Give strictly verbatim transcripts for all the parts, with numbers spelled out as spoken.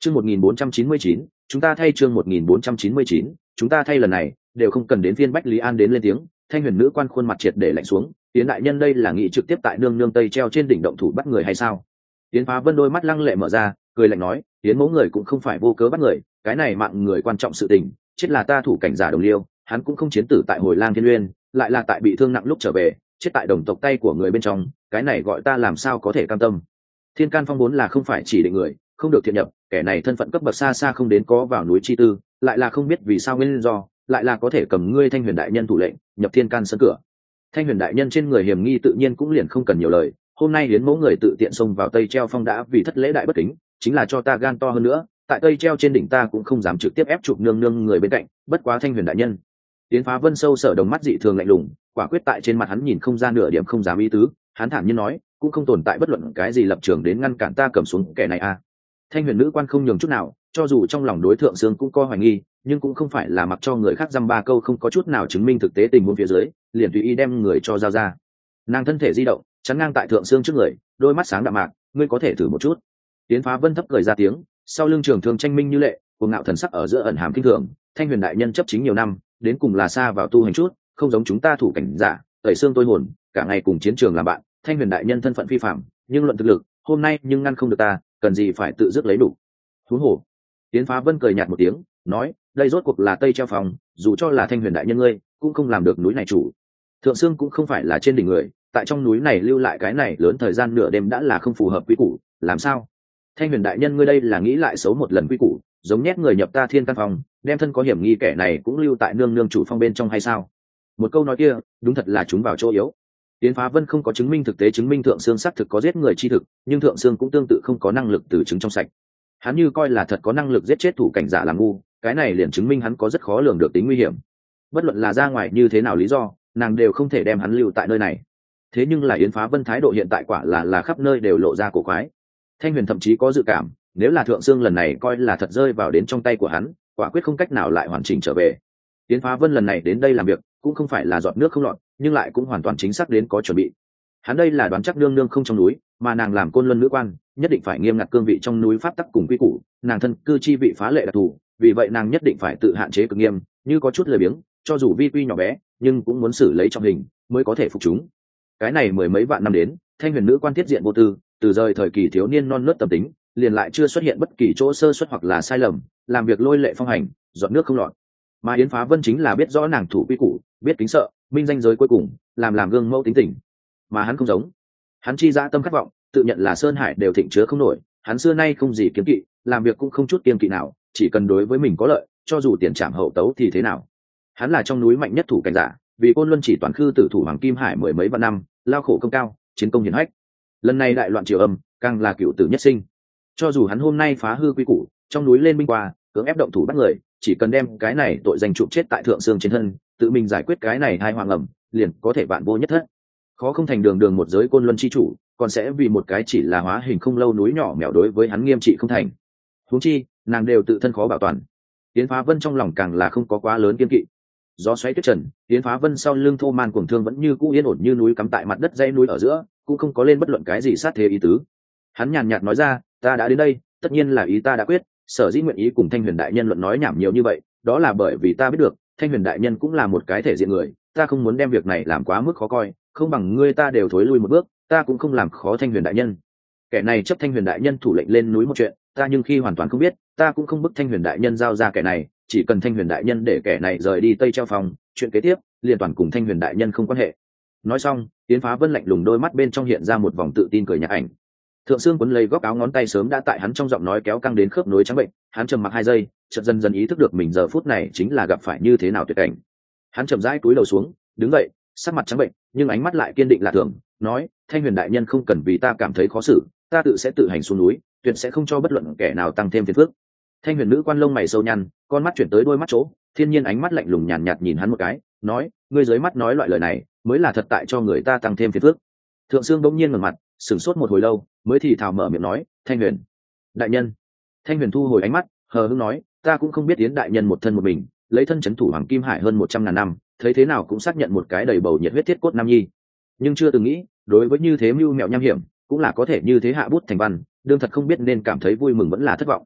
Chương một nghìn bốn trăm chín mươi chín, chúng ta thay chương một nghìn bốn trăm chín mươi chín, chúng ta thay lần này, đều không cần đến phiên Bách Lý An đến lên tiếng, Thanh Huyền nữ quan khuôn mặt triệt để lạnh xuống, Tiến đại nhân đây là nghĩ trực tiếp tại nương nương tây treo trên đỉnh động thủ bắt người hay sao? Tiến Phá Vân đôi mắt lăng lệ mở ra, cười lạnh nói, Tiến mẫu người cũng không phải vô cớ bắt người, cái này mạng người quan trọng sự tình, chết là ta thủ cảnh giả Đồng Liêu, hắn cũng không chiến tử tại Hồi Lang Thiên Uyên, lại là tại bị thương nặng lúc trở về, chết tại đồng tộc tay của người bên trong, cái này gọi ta làm sao có thể cam tâm? Thiên Can Phong vốn là không phải chỉ định người, không được thiện nhập, kẻ này thân phận cấp bậc xa xa không đến có vào núi chi tư, lại là không biết vì sao nguyên do, lại là có thể cầm ngươi Thanh Huyền đại nhân thủ lệnh, nhập Thiên Can sân cửa. Thanh Huyền đại nhân trên người hiểm nghi tự nhiên cũng liền không cần nhiều lời, hôm nay Hiến mẫu người tự tiện xông vào Tây Treo Phong đã vì thất lễ đại bất kính, chính là cho ta gan to hơn nữa, tại Tây Treo trên đỉnh ta cũng không dám trực tiếp ép chụp nương nương người bên cạnh, bất quá Thanh Huyền đại nhân. Tiến Phá Vân sâu sở đồng mắt dị thường lạnh lùng, quả quyết tại trên mặt hắn nhìn không ra nửa điểm không dám ý tứ, hắn thản nhiên nói, cũng không tồn tại bất luận cái gì lập trường đến ngăn cản ta cầm xuống kẻ này a. À. Thanh Huyền nữ quan không nhường chút nào, cho dù trong lòng đối thượng xương cũng coi hoài nghi, nhưng cũng không phải là mặc cho người khác dăm ba câu không có chút nào chứng minh thực tế tình huống phía dưới, liền tùy ý đem người cho giao ra. Nàng thân thể di động, chắn ngang tại thượng xương trước người, đôi mắt sáng đạm mạc, ngươi có thể thử một chút. Tiến Phá Vân thấp cười ra tiếng, sau lưng trường thương tranh minh như lệ, cuồng ngạo thần sắc ở giữa ẩn hàm kinh thường, Thanh Huyền đại nhân chấp chính nhiều năm, đến cùng là xa vào tu hành chút, không giống chúng ta thủ cảnh giả, tẩy xương tôi hồn, cả ngày cùng chiến trường làm bạn, Thanh Huyền đại nhân thân phận phi phạm, nhưng luận thực lực, hôm nay nhưng ngăn không được ta, cần gì phải tự dứt lấy đủ. Thú hổ. Tiến Phá Vân cười nhạt một tiếng, nói, đây rốt cuộc là Tây Treo Phòng, dù cho là Thanh Huyền đại nhân ngươi, cũng không làm được núi này chủ. Thượng Sương cũng không phải là trên đỉnh người, tại trong núi này lưu lại cái này lớn thời gian nửa đêm đã là không phù hợp quy củ, làm sao? Thanh Huyền đại nhân ngươi đây là nghĩ lại xấu một lần quy củ, giống nhét người nhập ta Thiên Can Phòng, đem thân có hiểm nghi kẻ này cũng lưu tại nương nương chủ phong bên trong hay sao? Một câu nói kia, đúng thật là chúng vào chỗ yếu. Tiến Phá Vân không có chứng minh thực tế chứng minh Thượng Sương xác thực có giết người chi thực, nhưng Thượng Sương cũng tương tự không có năng lực từ chứng trong sạch. Hắn như coi là thật có năng lực giết chết thủ cảnh giả làm ngu, cái này liền chứng minh hắn có rất khó lường được tính nguy hiểm. Bất luận là ra ngoài như thế nào lý do, nàng đều không thể đem hắn lưu tại nơi này. Thế nhưng là Yến Phá Vân thái độ hiện tại quả là là khắp nơi đều lộ ra cổ quái. Thanh Huyền thậm chí có dự cảm, nếu là Thượng Sương lần này coi là thật rơi vào đến trong tay của hắn, quả quyết không cách nào lại hoàn chỉnh trở về. Yến Phá Vân lần này đến đây làm việc, cũng không phải là giọt nước không lọt, nhưng lại cũng hoàn toàn chính xác đến có chuẩn bị. Hắn đây là đoán chắc nương nương không trong núi, mà nàng làm côn luân nữ quan, nhất định phải nghiêm ngặt cương vị trong núi pháp tắc cùng quy củ, nàng thân cư chi vị phá lệ đặc thù, vì vậy nàng nhất định phải tự hạn chế cực nghiêm, như có chút lười biếng, cho dù vi quy nhỏ bé, nhưng cũng muốn xử lấy trong hình, mới có thể phục chúng. Cái này mười mấy vạn năm đến, Thanh Huyền nữ quan thiết diện vô tư, từ rời thời kỳ thiếu niên non nớt tâm tính, liền lại chưa xuất hiện bất kỳ chỗ sơ suất hoặc là sai lầm, làm việc lôi lệ phong hành, giọt nước không lọt. Mà Yến Phá Vân chính là biết rõ nàng thủ quy củ, biết kính sợ, minh danh giới cuối cùng, làm làm gương mẫu tính tình. Mà hắn không giống, hắn chi dã tâm khát vọng, tự nhận là sơn hải đều thịnh chứa không nổi, hắn xưa nay không gì kiêng kỵ, làm việc cũng không chút kiêng kỵ nào, chỉ cần đối với mình có lợi, cho dù tiền trảm hậu tấu thì thế nào. Hắn là trong núi mạnh nhất thủ cảnh giả, vì côn luân chỉ toàn khư tử thủ hoàng kim hải mười mấy vạn năm, lao khổ công cao, chiến công hiển hách. Lần này đại loạn triều âm, càng là cựu tử nhất sinh. Cho dù hắn hôm nay phá hư quy củ, trong núi lên binh qua, cưỡng ép động thủ bắt người, chỉ cần đem cái này tội danh chụp chết tại Thượng Sương trên thân, tự mình giải quyết cái này hai hoàng ẩm, liền có thể vạn vô nhất thất. Khó không thành đường đường một giới côn luân chi chủ, còn sẽ vì một cái chỉ là hóa hình không lâu núi nhỏ mèo đối với hắn nghiêm trị không thành. Huống chi, nàng đều tự thân khó bảo toàn. Yến Phá Vân trong lòng càng là không có quá lớn kiên kỵ. Gió xoáy tuyết trần, Yến Phá Vân sau lưng thô man cuồng thương vẫn như cũ yên ổn như núi cắm tại mặt đất dãy núi ở giữa, cũng không có lên bất luận cái gì sát thế ý tứ. Hắn nhàn nhạt nói ra, ta đã đến đây, tất nhiên là ý ta đã quyết, sở dĩ nguyện ý cùng Thanh Huyền đại nhân luận nói nhảm nhiều như vậy, đó là bởi vì ta biết được, Thanh Huyền đại nhân cũng là một cái thể diện người, ta không muốn đem việc này làm quá mức khó coi, không bằng ngươi ta đều thối lui một bước, ta cũng không làm khó Thanh Huyền đại nhân. Kẻ này chấp Thanh Huyền đại nhân thủ lệnh lên núi một chuyện, ta nhưng khi hoàn toàn không biết, ta cũng không bức Thanh Huyền đại nhân giao ra kẻ này, chỉ cần Thanh Huyền đại nhân để kẻ này rời đi Tây Treo Phòng, chuyện kế tiếp liên toàn cùng Thanh Huyền đại nhân không quan hệ. Nói xong, Yến Phá Vân lạnh lùng đôi mắt bên trong hiện ra một vòng tự tin cười nhạt ảnh. Thượng Sương quấn lấy góc áo ngón tay sớm đã tại hắn trong giọng nói kéo căng đến khớp nối trắng bệnh, hắn trầm mặc hai giây, chợt dần dần ý thức được mình giờ phút này chính là gặp phải như thế nào tuyệt cảnh. Hắn chậm rãi cúi đầu xuống, đứng dậy, sắc mặt trắng bệnh, nhưng ánh mắt lại kiên định lạ thường, nói: Thanh Huyền đại nhân không cần vì ta cảm thấy khó xử, ta tự sẽ tự hành xuống núi, tuyệt sẽ không cho bất luận kẻ nào tăng thêm phiền phức. Thanh Huyền nữ quan lông mày sâu nhăn, con mắt chuyển tới đôi mắt chỗ, thiên nhiên ánh mắt lạnh lùng nhàn nhạt, nhạt nhìn hắn một cái, nói: ngươi dưới mắt nói loại lời này, mới là thật tại cho người ta tăng thêm phiền phức. Thượng Sương bỗng nhiên ngẩng mặt, sửng sốt một hồi lâu, mới thì thào mở miệng nói: Thanh Huyền đại nhân. Thanh Huyền thu hồi ánh mắt, hờ hững nói: ta cũng không biết Yến đại nhân một thân một mình, lấy thân chấn thủ hoàng kim hải hơn một trăm ngàn năm, thấy thế nào cũng xác nhận một cái đầy bầu nhiệt huyết thiết cốt nam nhi, nhưng chưa từng nghĩ đối với như thế mưu mẹo nham hiểm, cũng là có thể như thế hạ bút thành văn, đương thật không biết nên cảm thấy vui mừng vẫn là thất vọng.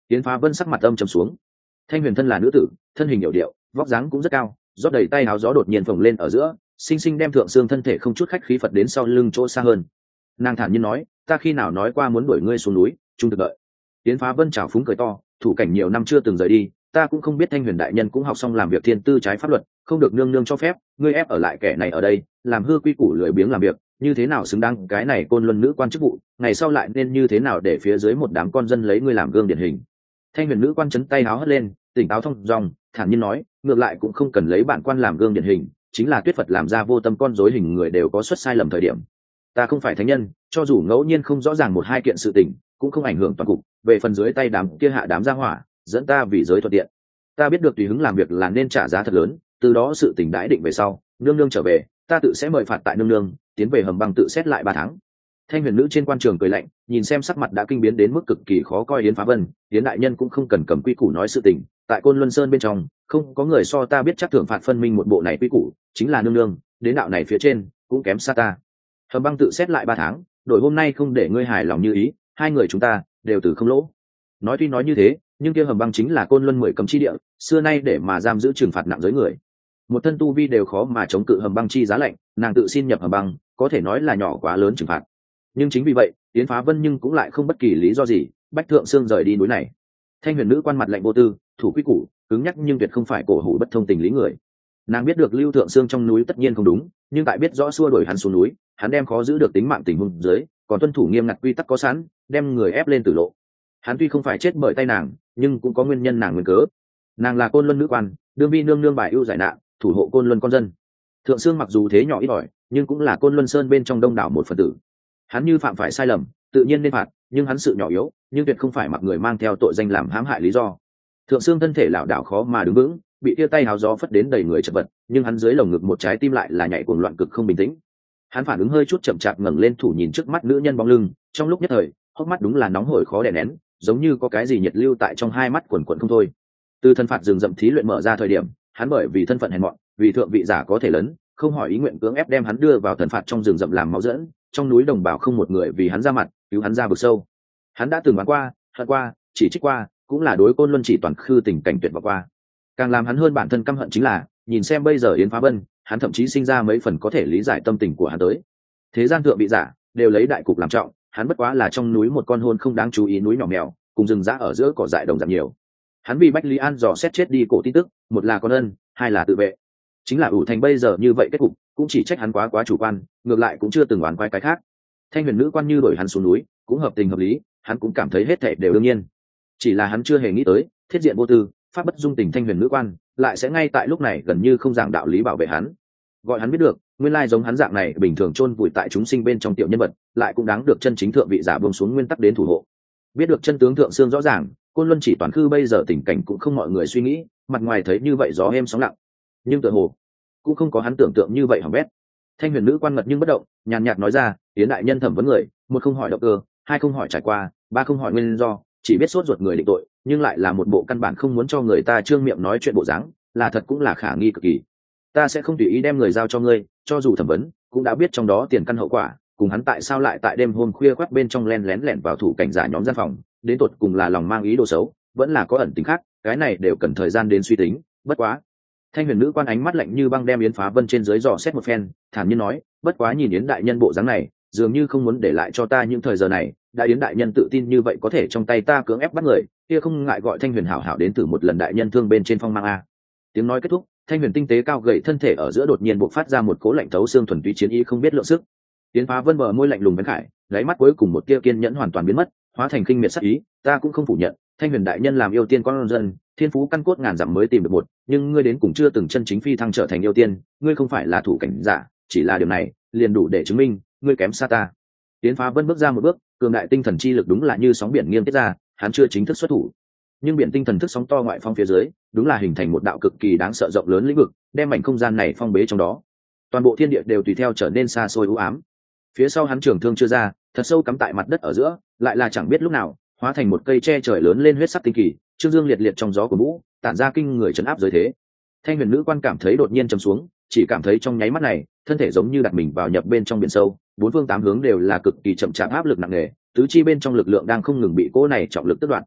Yến Phá Vân sắc mặt âm trầm xuống. Thanh Huyền thân là nữ tử, thân hình hiểu điệu, vóc dáng cũng rất cao, rót đầy tay áo gió đột nhiên phồng lên ở giữa, sinh sinh đem thượng xương thân thể không chút khách khí phật đến sau lưng chỗ xa hơn. Nàng thản nhiên nói, ta khi nào nói qua muốn đuổi ngươi xuống núi, trung thực đợi. Yến Phá Vân trào phúng cười to, thủ cảnh nhiều năm chưa từng rời đi, ta cũng không biết Thanh Huyền đại nhân cũng học xong làm việc thiên tư trái pháp luật, không được nương nương cho phép, ngươi ép ở lại kẻ này ở đây, làm hư quy củ lười biếng làm việc, như thế nào xứng đáng cái này côn luân nữ quan chức vụ, ngày sau lại nên như thế nào để phía dưới một đám con dân lấy ngươi làm gương điển hình. Thanh Huyền nữ quan chấn tay háo hất lên, tỉnh táo thông dong, thản nhiên nói, ngược lại cũng không cần lấy bản quan làm gương điển hình, chính là Tuyết Phật làm ra vô tâm con rối hình người đều có xuất sai lầm thời điểm. Ta không phải thánh nhân, cho dù ngẫu nhiên không rõ ràng một hai kiện sự tình, cũng không ảnh hưởng toàn cục, về phần dưới tay đám kia hạ đám gia hỏa, dẫn ta vì giới thuận tiện. Ta biết được tùy hứng làm việc là nên trả giá thật lớn, từ đó sự tình đãi định về sau, nương nương trở về, ta tự sẽ mời phạt tại nương nương, tiến về hầm băng tự xét lại ba tháng. Thanh Huyền nữ trên quan trường cười lạnh, nhìn xem sắc mặt đã kinh biến đến mức cực kỳ khó coi Yến Phá Vân, Yến đại nhân cũng không cần cầm quy củ nói sự tình, tại Côn Luân Sơn bên trong, không có người so ta biết chắc thưởng phạt phân minh một bộ này quy củ, chính là nương nương, đến đạo này phía trên, cũng kém xa ta. Hầm băng tự xét lại ba tháng, đổi hôm nay không để ngươi hài lòng như ý, hai người chúng ta đều từ không lỗ. Nói tuy nói như thế, nhưng kia hầm băng chính là Côn Luân mười cấm chi địa, xưa nay để mà giam giữ trừng phạt nặng giới người. Một thân tu vi đều khó mà chống cự hầm băng chi giá lạnh, nàng tự xin nhập hầm băng, có thể nói là nhỏ quá lớn trừng phạt. Nhưng chính vì vậy, Yến Phá Vân nhưng cũng lại không bất kỳ lý do gì, bách thượng xương rời đi núi này. Thanh Huyền nữ quan mặt lạnh vô tư, thủ quy củ, cứng nhắc nhưng tuyệt không phải cổ hủ bất thông tình lý người. Nàng biết được lưu thượng xương trong núi tất nhiên không đúng, nhưng tại biết rõ xua đuổi hắn xuống núi, hắn đem khó giữ được tính mạng tình huống dưới, còn tuân thủ nghiêm ngặt quy tắc có sẵn, đem người ép lên tử lộ. Hắn tuy không phải chết bởi tay nàng, nhưng cũng có nguyên nhân nàng nguyên cớ. Nàng là Côn Luân nữ quan, đương vi nương nương bài ưu giải nạn, thủ hộ Côn Luân con dân. Thượng xương mặc dù thế nhỏ ít ỏi, nhưng cũng là Côn Luân Sơn bên trong đông đảo một phần tử. Hắn như phạm phải sai lầm, tự nhiên nên phạt, nhưng hắn sự nhỏ yếu, nhưng tuyệt không phải mặc người mang theo tội danh làm hãm hại lý do. Thượng xương thân thể lảo đảo khó mà đứng vững, bị tia tay háo gió phất đến đầy người chật vật, nhưng hắn dưới lồng ngực một trái tim lại là nhảy cuồng loạn cực không bình tĩnh. Hắn phản ứng hơi chút chậm chạp ngẩng lên thủ nhìn trước mắt nữ nhân bóng lưng, trong lúc nhất thời, hốc mắt đúng là nóng hổi khó đè nén, giống như có cái gì nhiệt lưu tại trong hai mắt quần quần không thôi. Từ thân phạt rừng rậm thí luyện mở ra thời điểm, hắn bởi vì thân phận hèn mọn, vì thượng vị giả có thể lớn, không hỏi ý nguyện cưỡng ép đem hắn đưa vào thần phạt trong rừng rậm làm máu dẫn, trong núi đồng bào không một người vì hắn ra mặt, cứu hắn ra vực sâu. Hắn đã từng bán qua, hận qua, chỉ trích qua, cũng là đối Côn Luân chỉ toàn khư tình cảnh tuyệt vọng qua. Càng làm hắn hơn bản thân căm hận chính là, nhìn xem bây giờ Yến Phá Vân, hắn thậm chí sinh ra mấy phần có thể lý giải tâm tình của hắn tới. Thế gian thượng vị giả đều lấy đại cục làm trọng, hắn bất quá là trong núi một con hôn không đáng chú ý núi nhỏ mèo, cùng rừng rã ở giữa cỏ dại đồng giảm nhiều. Hắn vì Bách Lý An dò xét chết đi cổ tin tức, một là con ân, hai là tự vệ. Chính là ủ thành bây giờ như vậy kết cục, cũng chỉ trách hắn quá quá chủ quan, ngược lại cũng chưa từng oán quái cái khác. Thanh Huyền nữ quan như đuổi hắn xuống núi, cũng hợp tình hợp lý, hắn cũng cảm thấy hết thảy đều đương nhiên. Chỉ là hắn chưa hề nghĩ tới, thiết diện vô tư, pháp bất dung tình Thanh Huyền nữ quan, lại sẽ ngay tại lúc này gần như không giảng đạo lý bảo vệ hắn. Gọi hắn biết được, nguyên lai giống hắn dạng này bình thường chôn vùi tại chúng sinh bên trong tiểu nhân vật, lại cũng đáng được chân chính thượng vị giả buông xuống nguyên tắc đến thủ hộ. Biết được chân tướng thượng xương rõ ràng, Côn Luân chỉ toàn khư bây giờ tình cảnh cũng không mọi người suy nghĩ, mặt ngoài thấy như vậy gió êm sóng lặng, nhưng tựa hồ cũng không có hắn tưởng tượng như vậy hỏng bét. Thanh Huyền nữ quan ngật nhưng bất động, nhàn nhạt nói ra, Yến đại nhân thẩm vấn người, một không hỏi động cơ, hai không hỏi trải qua, ba không hỏi nguyên do, chỉ biết sốt ruột người định tội, nhưng lại là một bộ căn bản không muốn cho người ta trương miệng nói chuyện bộ dáng, là thật cũng là khả nghi cực kỳ. Ta sẽ không tùy ý đem người giao cho ngươi, cho dù thẩm vấn, cũng đã biết trong đó tiền căn hậu quả, cùng hắn tại sao lại tại đêm hôm khuya khoắt bên trong len lén lẻn vào thủ cảnh giả nhóm gian phòng, đến tột cùng là lòng mang ý đồ xấu, vẫn là có ẩn tình khác, cái này đều cần thời gian đến suy tính. Bất quá, Thanh Huyền nữ quan ánh mắt lạnh như băng đem Yến Phá Vân trên dưới dò xét một phen, thản nhiên nói, bất quá nhìn Yến đại nhân bộ dáng này, dường như không muốn để lại cho ta những thời giờ này, đã Yến đại nhân tự tin như vậy có thể trong tay ta cưỡng ép bắt người, kia không ngại gọi Thanh Huyền hảo hảo đến thử một lần đại nhân thương bên trên phong mang a. Tiếng nói kết thúc, Thanh Huyền tinh tế cao gầy thân thể ở giữa đột nhiên bộc phát ra một cỗ lạnh thấu xương thuần túy chiến ý không biết lượng sức. Yến Phá Vân bờ môi lạnh lùng bén khải, đáy mắt cuối cùng một tia kiên nhẫn hoàn toàn biến mất, hóa thành khinh miệt sắc ý, ta cũng không phủ nhận, Thanh Huyền đại nhân làm yêu tiên con dân, thiên phú căn cốt ngàn dặm mới tìm được một, nhưng ngươi đến cùng chưa từng chân chính phi thăng trở thành yêu tiên, ngươi không phải là thủ cảnh giả, chỉ là điều này liền đủ để chứng minh ngươi kém xa ta. Yến Phá Vân bước ra một bước, cường đại tinh thần chi lực đúng là như sóng biển nghiêng tiết ra, hắn chưa chính thức xuất thủ, nhưng biển tinh thần thức sóng to ngoại phong phía dưới, đúng là hình thành một đạo cực kỳ đáng sợ rộng lớn lĩnh vực, đem mảnh không gian này phong bế trong đó. Toàn bộ thiên địa đều tùy theo trở nên xa xôi u ám. Phía sau hắn trường thương chưa ra, thật sâu cắm tại mặt đất ở giữa, lại là chẳng biết lúc nào hóa thành một cây tre trời lớn lên huyết sắc tinh kỳ, trương dương liệt liệt trong gió của vũ, tản ra kinh người chấn áp giới thế. Thanh Huyền nữ quan cảm thấy đột nhiên trầm xuống, chỉ cảm thấy trong nháy mắt này, thân thể giống như đặt mình vào nhập bên trong biển sâu, bốn phương tám hướng đều là cực kỳ chậm chạp áp lực nặng nề, tứ chi bên trong lực lượng đang không ngừng bị cỗ này trọng lực tước đoạt.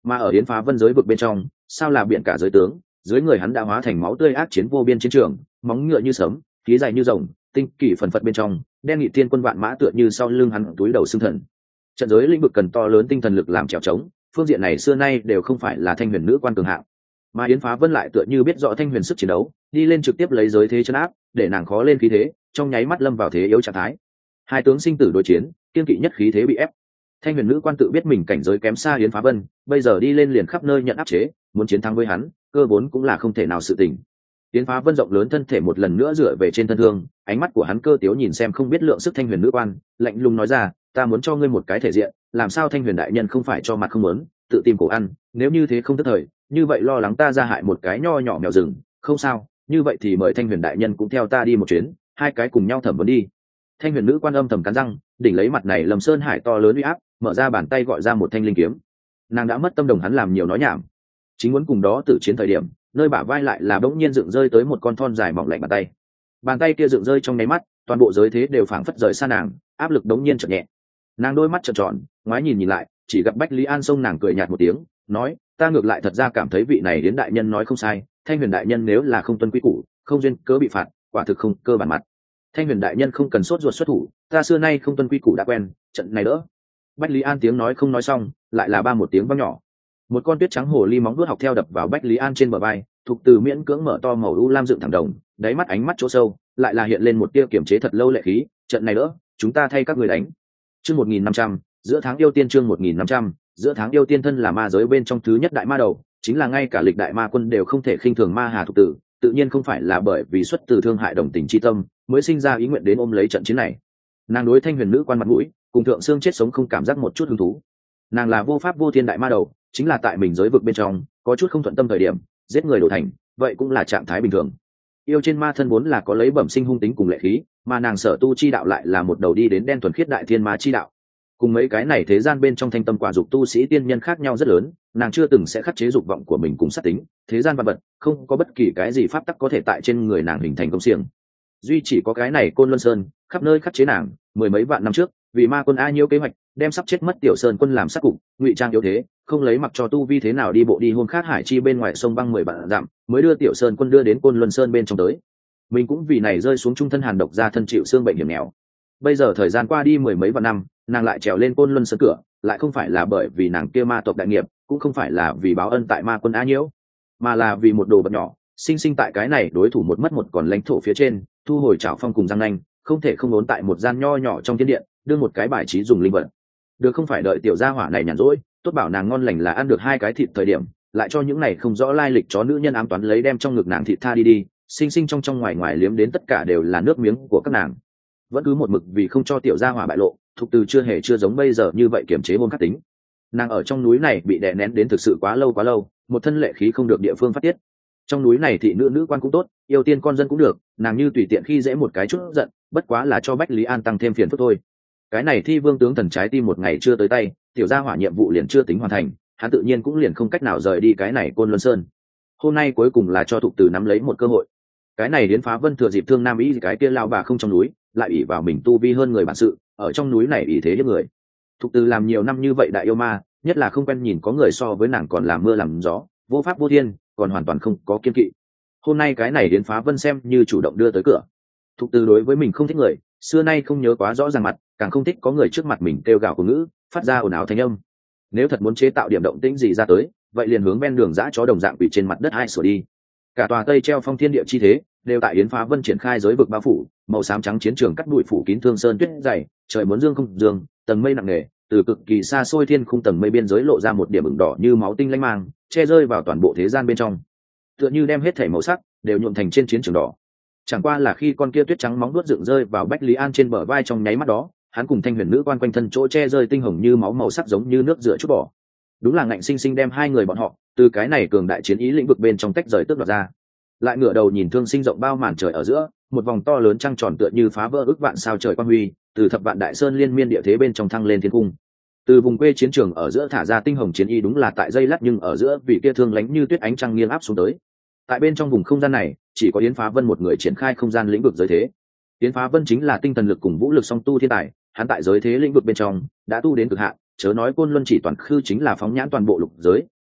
Mà ở Yến Phá Vân giới vực bên trong, sao là biển cả giới tướng, dưới người hắn đã hóa thành máu tươi ác chiến vô biên chiến trường, móng ngựa như sấm, khí dài như rồng, tinh kỳ phần phật bên trong, đen nghị thiên quân vạn mã tựa như sau lưng hắn túi đầu xương thần. Trận giới lĩnh vực cần to lớn tinh thần lực làm trèo trống, phương diện này xưa nay đều không phải là Thanh Huyền nữ quan cường hạng. Mà Yến Phá Vân lại tựa như biết rõ Thanh Huyền sức chiến đấu, đi lên trực tiếp lấy giới thế chấn áp, để nàng khó lên khí thế, trong nháy mắt lâm vào thế yếu trạng thái. Hai tướng sinh tử đối chiến, kiên kỵ nhất khí thế bị ép. Thanh Huyền nữ quan tự biết mình cảnh giới kém xa Yến Phá Vân, bây giờ đi lên liền khắp nơi nhận áp chế, muốn chiến thắng với hắn, cơ vốn cũng là không thể nào sự tình. Yến Phá Vân rộng lớn thân thể một lần nữa dựa về trên thân thương, ánh mắt của hắn cơ tiếu nhìn xem không biết lượng sức Thanh Huyền nữ quan, lạnh lùng nói ra, ta muốn cho ngươi một cái thể diện, làm sao Thanh Huyền đại nhân không phải cho mặt không muốn, tự tìm cổ ăn, nếu như thế không tức thời, như vậy lo lắng ta ra hại một cái nho nhỏ mèo rừng, không sao, như vậy thì mời Thanh Huyền đại nhân cũng theo ta đi một chuyến, hai cái cùng nhau thẩm vấn đi. Thanh Huyền nữ quan âm thầm cắn răng, đỉnh lấy mặt này Lâm Sơn Hải to lớn uy áp, mở ra bàn tay gọi ra một thanh linh kiếm. Nàng đã mất tâm đồng hắn làm nhiều nói nhảm, chính muốn cùng đó tử chiến thời điểm, nơi bả vai lại là bỗng nhiên dựng rơi tới một con thon dài mỏng lạnh bàn tay. Bàn tay kia dựng rơi trong nháy mắt, toàn bộ giới thế đều phảng phất rời xa nàng, áp lực đống nhiên chợt nhẹ. Nàng đôi mắt trợn tròn, ngoái nhìn nhìn lại, chỉ gặp Bách Lý An xông nàng cười nhạt một tiếng, nói, ta ngược lại thật ra cảm thấy vị này đến đại nhân nói không sai, Thanh Huyền đại nhân nếu là không tuân quy củ, không duyên cớ bị phạt, quả thực không cơ bản mặt. Thanh Huyền đại nhân không cần sốt ruột xuất thủ, ta xưa nay không tuân quy củ đã quen, trận này đỡ. Bách Lý An tiếng nói không nói xong, lại là ba một tiếng vang nhỏ. Một con tuyết trắng hồ ly móng vuốt học theo đập vào Bách Lý An trên bờ vai, Thục Từ miễn cưỡng mở to màu u lam dựng thẳng đồng, đáy mắt ánh mắt chỗ sâu, lại là hiện lên một tia kiềm chế thật lâu lệ khí, trận này đỡ, chúng ta thay các người đánh. Chương một nghìn năm trăm, giữa tháng yêu tiên chương một nghìn năm trăm, giữa tháng yêu tiên thân là ma giới bên trong thứ nhất đại ma đầu, chính là ngay cả lịch đại ma quân đều không thể khinh thường ma hà Thục Tử, tự nhiên không phải là bởi vì xuất từ thương hại đồng tình chi tâm, mới sinh ra ý nguyện đến ôm lấy trận chiến này. Nàng đối Thanh Huyền nữ quan mặt mũi, cùng thượng xương chết sống không cảm giác một chút hứng thú. Nàng là vô pháp vô thiên đại ma đầu, chính là tại mình giới vực bên trong, có chút không thuận tâm thời điểm, giết người đổ thành, vậy cũng là trạng thái bình thường. Yêu trên ma thân vốn là có lấy bẩm sinh hung tính cùng lệ khí, mà nàng sở tu chi đạo lại là một đầu đi đến đen thuần khiết đại thiên ma chi đạo. Cùng mấy cái này thế gian bên trong thanh tâm quả dục tu sĩ tiên nhân khác nhau rất lớn, nàng chưa từng sẽ khắc chế dục vọng của mình cùng sát tính, thế gian vạn vật, không có bất kỳ cái gì pháp tắc có thể tại trên người nàng hình thành công xiềng. Duy chỉ có cái này Côn Luân Sơn, khắp nơi khắc chế nàng, mười mấy vạn năm trước, vì ma quân A Nhiêu kế hoạch, đem sắp chết mất Tiểu Sơn quân làm sát cục, ngụy trang yếu thế, không lấy mặc cho tu vi thế nào đi bộ đi hôn khát hải chi bên ngoài sông băng mười vạn dặm, mới đưa Tiểu Sơn quân đưa đến Côn Luân Sơn bên trong tới. Mình cũng vì này rơi xuống trung thân hàn độc ra thân chịu xương bệnh hiểm nghèo. Bây giờ thời gian qua đi mười mấy vạn năm, nàng lại trèo lên Côn Luân Sơn cửa, lại không phải là bởi vì nàng kia ma tộc đại nghiệp, cũng không phải là vì báo ân tại ma quân A Nhiễu, mà là vì một đồ vật nhỏ, sinh sinh tại cái này đối thủ một mất một còn lãnh thổ phía trên, thu hồi trảo phong cùng răng nanh, không thể không ốn tại một gian nho nhỏ trong thiên điện, đưa một cái bài trí dùng linh vật. Được không phải đợi tiểu gia hỏa này nhàn rỗi, tốt bảo nàng ngon lành là ăn được hai cái thịt thời điểm, lại cho những này không rõ lai lịch chó nữ nhân ám toán lấy đem trong ngực nàng thịt tha đi đi, sinh sinh trong trong ngoài ngoài liếm đến tất cả đều là nước miếng của các nàng. Vẫn cứ một mực vì không cho tiểu gia hỏa bại lộ, Thục Từ chưa hề chưa giống bây giờ như vậy kiềm chế hôn khắc tính. Nàng ở trong núi này bị đè nén đến thực sự quá lâu quá lâu, một thân lệ khí không được địa phương phát tiết. Trong núi này thị nữ nữ quan cũng tốt, yêu tiên con dân cũng được, nàng như tùy tiện khi dễ một cái chút giận, bất quá là cho Bách Lý An tăng thêm phiền phức thôi. Cái này Thi Vương tướng thần trái tim một ngày chưa tới tay, tiểu gia hỏa nhiệm vụ liền chưa tính hoàn thành, hắn tự nhiên cũng liền không cách nào rời đi cái này Côn Luân Sơn. Hôm nay cuối cùng là cho Thục Từ nắm lấy một cơ hội. Cái này Yến Phá Vân thừa dịp thương nam ý cái kia lao bà không trong núi, lại ỷ vào mình tu vi hơn người bản sự, ở trong núi này ỷ thế hiếp người. Thục Từ làm nhiều năm như vậy đại yêu ma, nhất là không quen nhìn có người so với nàng còn làm mưa làm gió, vô pháp vô thiên, còn hoàn toàn không có kiên kỵ. Hôm nay cái này Yến Phá Vân xem như chủ động đưa tới cửa. Thục Từ đối với mình không thích người, xưa nay không nhớ quá rõ ràng mặt, càng không thích có người trước mặt mình kêu gào của ngữ, phát ra ồn ào thanh âm. Nếu thật muốn chế tạo điểm động tĩnh gì ra tới, vậy liền hướng ven đường dã chó đồng dạng bị trên mặt đất hai sửa đi. Cả tòa Tây treo phong thiên địa chi thế, đều tại Yến Phá Vân triển khai giới vực bao phủ, màu xám trắng chiến trường cắt bụi phủ kín thương sơn tuyết dày, trời muốn dương không dương, tầng mây nặng nề, từ cực kỳ xa xôi thiên khung tầng mây biên giới lộ ra một điểm ửng đỏ như máu tinh lanh mang, che rơi vào toàn bộ thế gian bên trong, tựa như đem hết thể màu sắc đều nhuộm thành trên chiến trường đỏ. Chẳng qua là khi con kia tuyết trắng móng vuốt dựng rơi vào Bách Lý An trên bờ vai trong nháy mắt đó, hắn cùng Thanh Huyền nữ quan quanh thân chỗ che rơi tinh hồng như máu màu sắc giống như nước rửa chút bỏ. Đúng là ngạnh sinh sinh đem hai người bọn họ từ cái này cường đại chiến ý lĩnh vực bên trong tách rời tước đoạt ra. Lại ngửa đầu nhìn thương sinh rộng bao màn trời ở giữa, một vòng to lớn trăng tròn tựa như phá vỡ ức vạn sao trời quang huy, từ thập vạn đại sơn liên miên địa thế bên trong thăng lên thiên cung. Từ vùng quê chiến trường ở giữa thả ra tinh hồng chiến y đúng là tại dây lát, nhưng ở giữa vị kia thương lánh như tuyết ánh trăng nghiêng áp xuống tới. Tại bên trong vùng không gian này, chỉ có Yến Phá Vân một người triển khai không gian lĩnh vực giới thế. Yến Phá Vân chính là tinh thần lực cùng vũ lực song tu thiên tài, hắn tại giới thế lĩnh vực bên trong đã tu đến cực hạn, chớ nói Côn Luân chỉ toàn khư chính là phóng nhãn toàn bộ lục giới,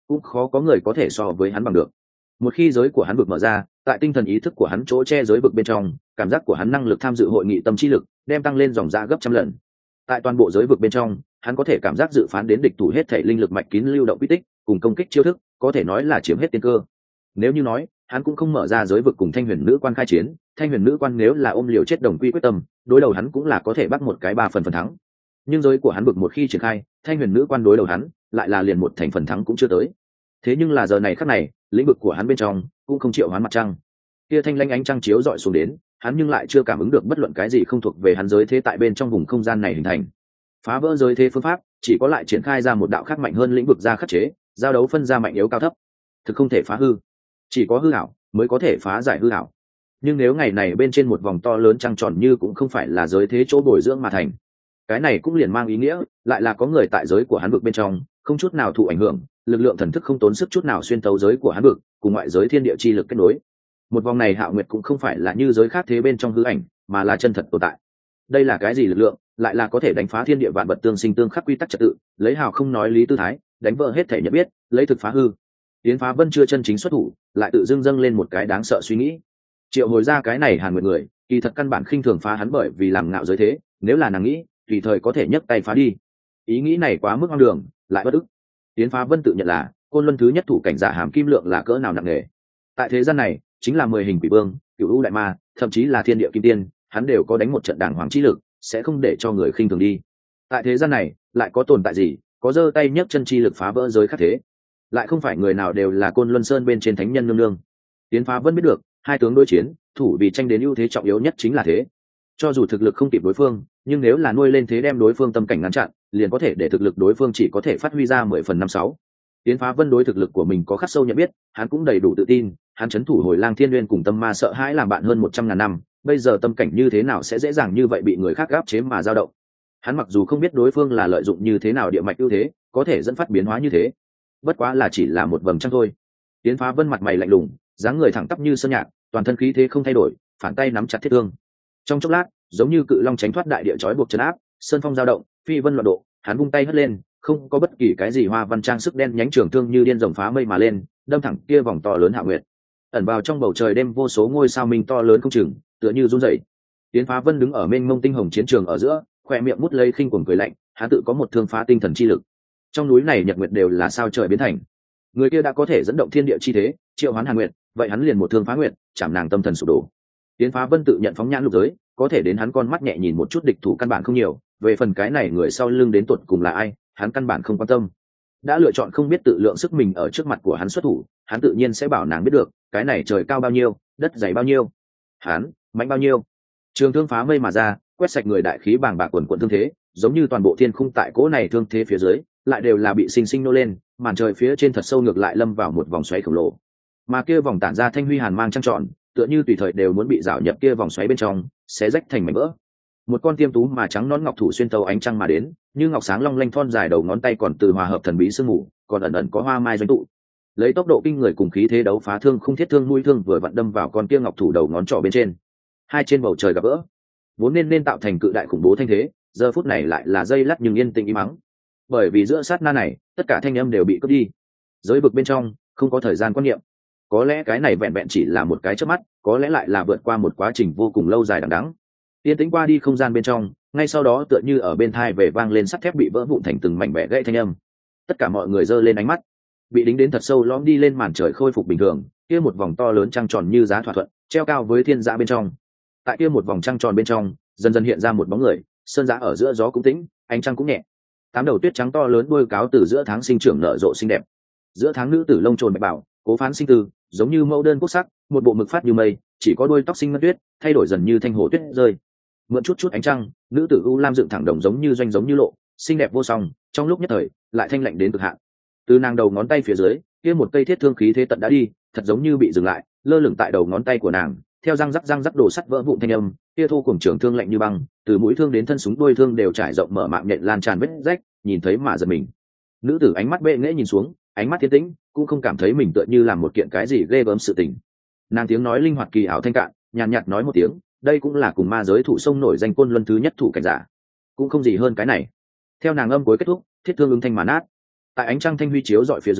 cũng khó có người có thể so với hắn bằng được. Một khi giới của hắn vực mở ra, tại tinh thần ý thức của hắn chỗ che giới vực bên trong, cảm giác của hắn năng lực tham dự hội nghị tâm trí lực đem tăng lên dòng ra gấp trăm lần. Tại toàn bộ giới vực bên trong, hắn có thể cảm giác dự phán đến địch thủ hết thể linh lực mạch kín lưu động quy tích cùng công kích chiêu thức, có thể nói là chiếm hết tiên cơ. Nếu như nói hắn cũng không mở ra giới vực cùng thanh huyền nữ quan khai chiến, thanh huyền nữ quan nếu là ôm liều chết đồng quy quyết tâm, đối đầu hắn cũng là có thể bắt một cái ba phần phần thắng. Nhưng giới của hắn vực một khi triển khai, thanh huyền nữ quan đối đầu hắn lại là liền một thành phần thắng cũng chưa tới. Thế nhưng là giờ này khắc này, lĩnh vực của hắn bên trong cũng không chịu hắn mặt trăng, kia thanh lãnh ánh trăng chiếu dọi xuống đến, hắn nhưng lại chưa cảm ứng được bất luận cái gì không thuộc về hắn giới thế tại bên trong vùng không gian này hình thành. Phá vỡ giới thế phương pháp chỉ có lại triển khai ra một đạo khác mạnh hơn lĩnh vực ra khắc chế, giao đấu phân ra mạnh yếu cao thấp, thực không thể phá hư, chỉ có hư ảo mới có thể phá giải hư ảo. Nhưng nếu ngày này bên trên một vòng to lớn trăng tròn như cũng không phải là giới thế chỗ bồi dưỡng mà thành, cái này cũng liền mang ý nghĩa lại là có người tại giới của hắn vực bên trong không chút nào thụ ảnh hưởng, lực lượng thần thức không tốn sức chút nào xuyên tấu giới của hắn vực cùng ngoại giới thiên địa chi lực kết nối. Một vòng này Hạo Nguyệt cũng không phải là như giới khác thế bên trong hư ảnh, mà là chân thật tồn tại. Đây là cái gì lực lượng, lại là có thể đánh phá thiên địa vạn vật tương sinh tương khắc quy tắc trật tự, lấy hào không nói lý tư thái, đánh vỡ hết thể nhận biết, lấy thực phá hư. Yến Phá Vân chưa chân chính xuất thủ, lại tự dưng dâng lên một cái đáng sợ suy nghĩ. Triệu hồi ra cái này Hàn Nguyệt người, kỳ thật căn bản khinh thường phá hắn bởi vì làm ngạo giới thế, nếu là nàng nghĩ, tùy thời có thể nhấc tay phá đi. Ý nghĩ này quá mức hoang đường, lại bất ức. Yến Phá Vân tự nhận là Côn Luân thứ nhất thủ cảnh giả hàm kim lượng là cỡ nào nặng nề. Tại thế gian này, chính là mười hình quỷ vương, cửu u đại ma, thậm chí là thiên địa kim tiên, hắn đều có đánh một trận đảng hoàng chi lực, sẽ không để cho người khinh thường đi. Tại thế gian này, lại có tồn tại gì, có giơ tay nhấc chân chi lực phá vỡ giới khắc thế, lại không phải người nào đều là Côn Luân Sơn bên trên thánh nhân nương nương. Yến Phá Vân biết được, hai tướng đối chiến, thủ vì tranh đến ưu thế trọng yếu nhất chính là thế. Cho dù thực lực không kịp đối phương, nhưng nếu là nuôi lên thế đem đối phương tâm cảnh ngăn chặn, liền có thể để thực lực đối phương chỉ có thể phát huy ra mười phần năm sáu. Yến Phá Vân đối thực lực của mình có khắc sâu nhận biết, hắn cũng đầy đủ tự tin, hắn chấn thủ Hồi Lang Thiên Nguyên cùng tâm ma sợ hãi làm bạn hơn một trăm ngàn năm, bây giờ tâm cảnh như thế nào sẽ dễ dàng như vậy bị người khác áp chế mà dao động. Hắn mặc dù không biết đối phương là lợi dụng như thế nào địa mạch ưu thế, có thể dẫn phát biến hóa như thế, bất quá là chỉ là một vầng trăng thôi. Yến Phá Vân mặt mày lạnh lùng, dáng người thẳng tắp như sơn nhạc, toàn thân khí thế không thay đổi, phản tay nắm chặt thiết thương. Trong chốc lát, giống như cự long tránh thoát đại địa trói buộc trấn áp, sơn phong dao động, phi vân loạn độ, hắn vung tay hất lên, không có bất kỳ cái gì hoa văn trang sức đen nhánh trường thương như điên rồng phá mây mà lên, đâm thẳng kia vòng to lớn Hạo Nguyệt. Ẩn vào trong bầu trời đêm vô số ngôi sao minh to lớn không chừng, tựa như run rẩy. Yến Phá Vân đứng ở mênh mông tinh hồng chiến trường ở giữa, khỏe miệng mút lấy khinh cuồng cười lạnh, hắn tự có một thương phá tinh thần chi lực. Trong núi này nhật nguyệt đều là sao trời biến thành, người kia đã có thể dẫn động thiên địa chi thế, triệu hoán Hàn Nguyệt, vậy hắn liền một thương phá nguyệt, chạm nàng tâm thần sụp đổ. Yến Phá Vân tự nhận phóng nhãn lục giới, có thể đến hắn con mắt nhẹ nhìn một chút địch thủ căn bản không nhiều, về phần cái này người sau lưng đến tuột cùng là ai, hắn căn bản không quan tâm. Đã lựa chọn không biết tự lượng sức mình ở trước mặt của hắn xuất thủ, hắn tự nhiên sẽ bảo nàng biết được, cái này trời cao bao nhiêu, đất dày bao nhiêu, hắn mạnh bao nhiêu. Trường thương phá mây mà ra, quét sạch người đại khí bàng bạc quần quần thương thế, giống như toàn bộ thiên khung tại cỗ này thương thế phía dưới, lại đều là bị sinh sinh nô lên, màn trời phía trên thật sâu ngược lại lâm vào một vòng xoáy khổng lồ. Mà kia vòng tản ra thanh huy hàn mang trăng tròn, tựa như tùy thời đều muốn bị rào nhập kia vòng xoáy bên trong, xé rách thành mảnh vỡ. Một con tiêm tú mà trắng nón ngọc thủ xuyên tấu ánh trăng mà đến, như ngọc sáng long lanh thon dài đầu ngón tay còn từ hòa hợp thần bí sương mù, còn ẩn ẩn có hoa mai doanh tụ. Lấy tốc độ kinh người cùng khí thế đấu phá thương không thiết thương mũi thương vừa vặn đâm vào con kia ngọc thủ đầu ngón trỏ bên trên. Hai trên bầu trời gặp gỡ, vốn nên nên tạo thành cự đại khủng bố thanh thế, giờ phút này lại là dây lắt nhưng yên tĩnh im mắng. Bởi vì giữa sát na này, tất cả thanh âm đều bị cướp đi. Giới vực bên trong không có thời gian quan niệm. Có lẽ cái này vẹn vẹn chỉ là một cái chớp mắt, có lẽ lại là vượt qua một quá trình vô cùng lâu dài đằng đẵng. Yên tĩnh qua đi không gian bên trong, ngay sau đó tựa như ở bên thai về vang lên sắt thép bị vỡ vụn thành từng mảnh bẻ gãy thanh âm. Tất cả mọi người giơ lên ánh mắt, bị đính đến thật sâu lõm đi lên màn trời khôi phục bình thường, kia một vòng to lớn trăng tròn như giá thỏa thuận, treo cao với thiên dạ bên trong. Tại kia một vòng trăng tròn bên trong, dần dần hiện ra một bóng người, sơn giá ở giữa gió cũng tĩnh, ánh trăng cũng nhẹ. Tám đầu tuyết trắng to lớn đuôi cáo từ giữa tháng sinh trưởng nở rộ xinh đẹp. Giữa tháng nữ tử lông trồn bạch bảo, cố phán sinh từ, giống như mẫu đơn quốc sắc, một bộ mực phát như mây, chỉ có đuôi tóc xinh ngân tuyết, thay đổi dần như thanh hồ tuyết rơi. Mượn chút chút ánh trăng, nữ tử u lam dựng thẳng đồng giống như doanh giống như lộ, xinh đẹp vô song, trong lúc nhất thời, lại thanh lạnh đến cực hạn. Từ nàng đầu ngón tay phía dưới, kia một cây thiết thương khí thế tận đã đi, thật giống như bị dừng lại, lơ lửng tại đầu ngón tay của nàng, theo răng rắc răng rắc đổ sắt vỡ vụn thanh âm, kia thô cuồng trường thương lạnh như băng, từ mũi thương đến thân súng đuôi thương đều trải rộng mở mạng nhện lan tràn vết rách, nhìn thấy mà giật mình. Nữ tử ánh mắt bệ nghễ nhìn xuống, ánh mắt thiên tĩnh, cũng không cảm thấy mình tựa như làm một kiện cái gì ghê gớm sự tình. Nàng tiếng nói linh hoạt kỳ ảo thanh cạn, nhàn nhạt nói một tiếng, đây cũng là cùng ma giới thủ sông nổi danh Côn Luân thứ nhất thủ cảnh giả, cũng không gì hơn cái này. Theo nàng âm cuối kết thúc, thiết thương ứng thanh mà nát. Tại ánh trăng thanh huy chiếu dọi phía dưới,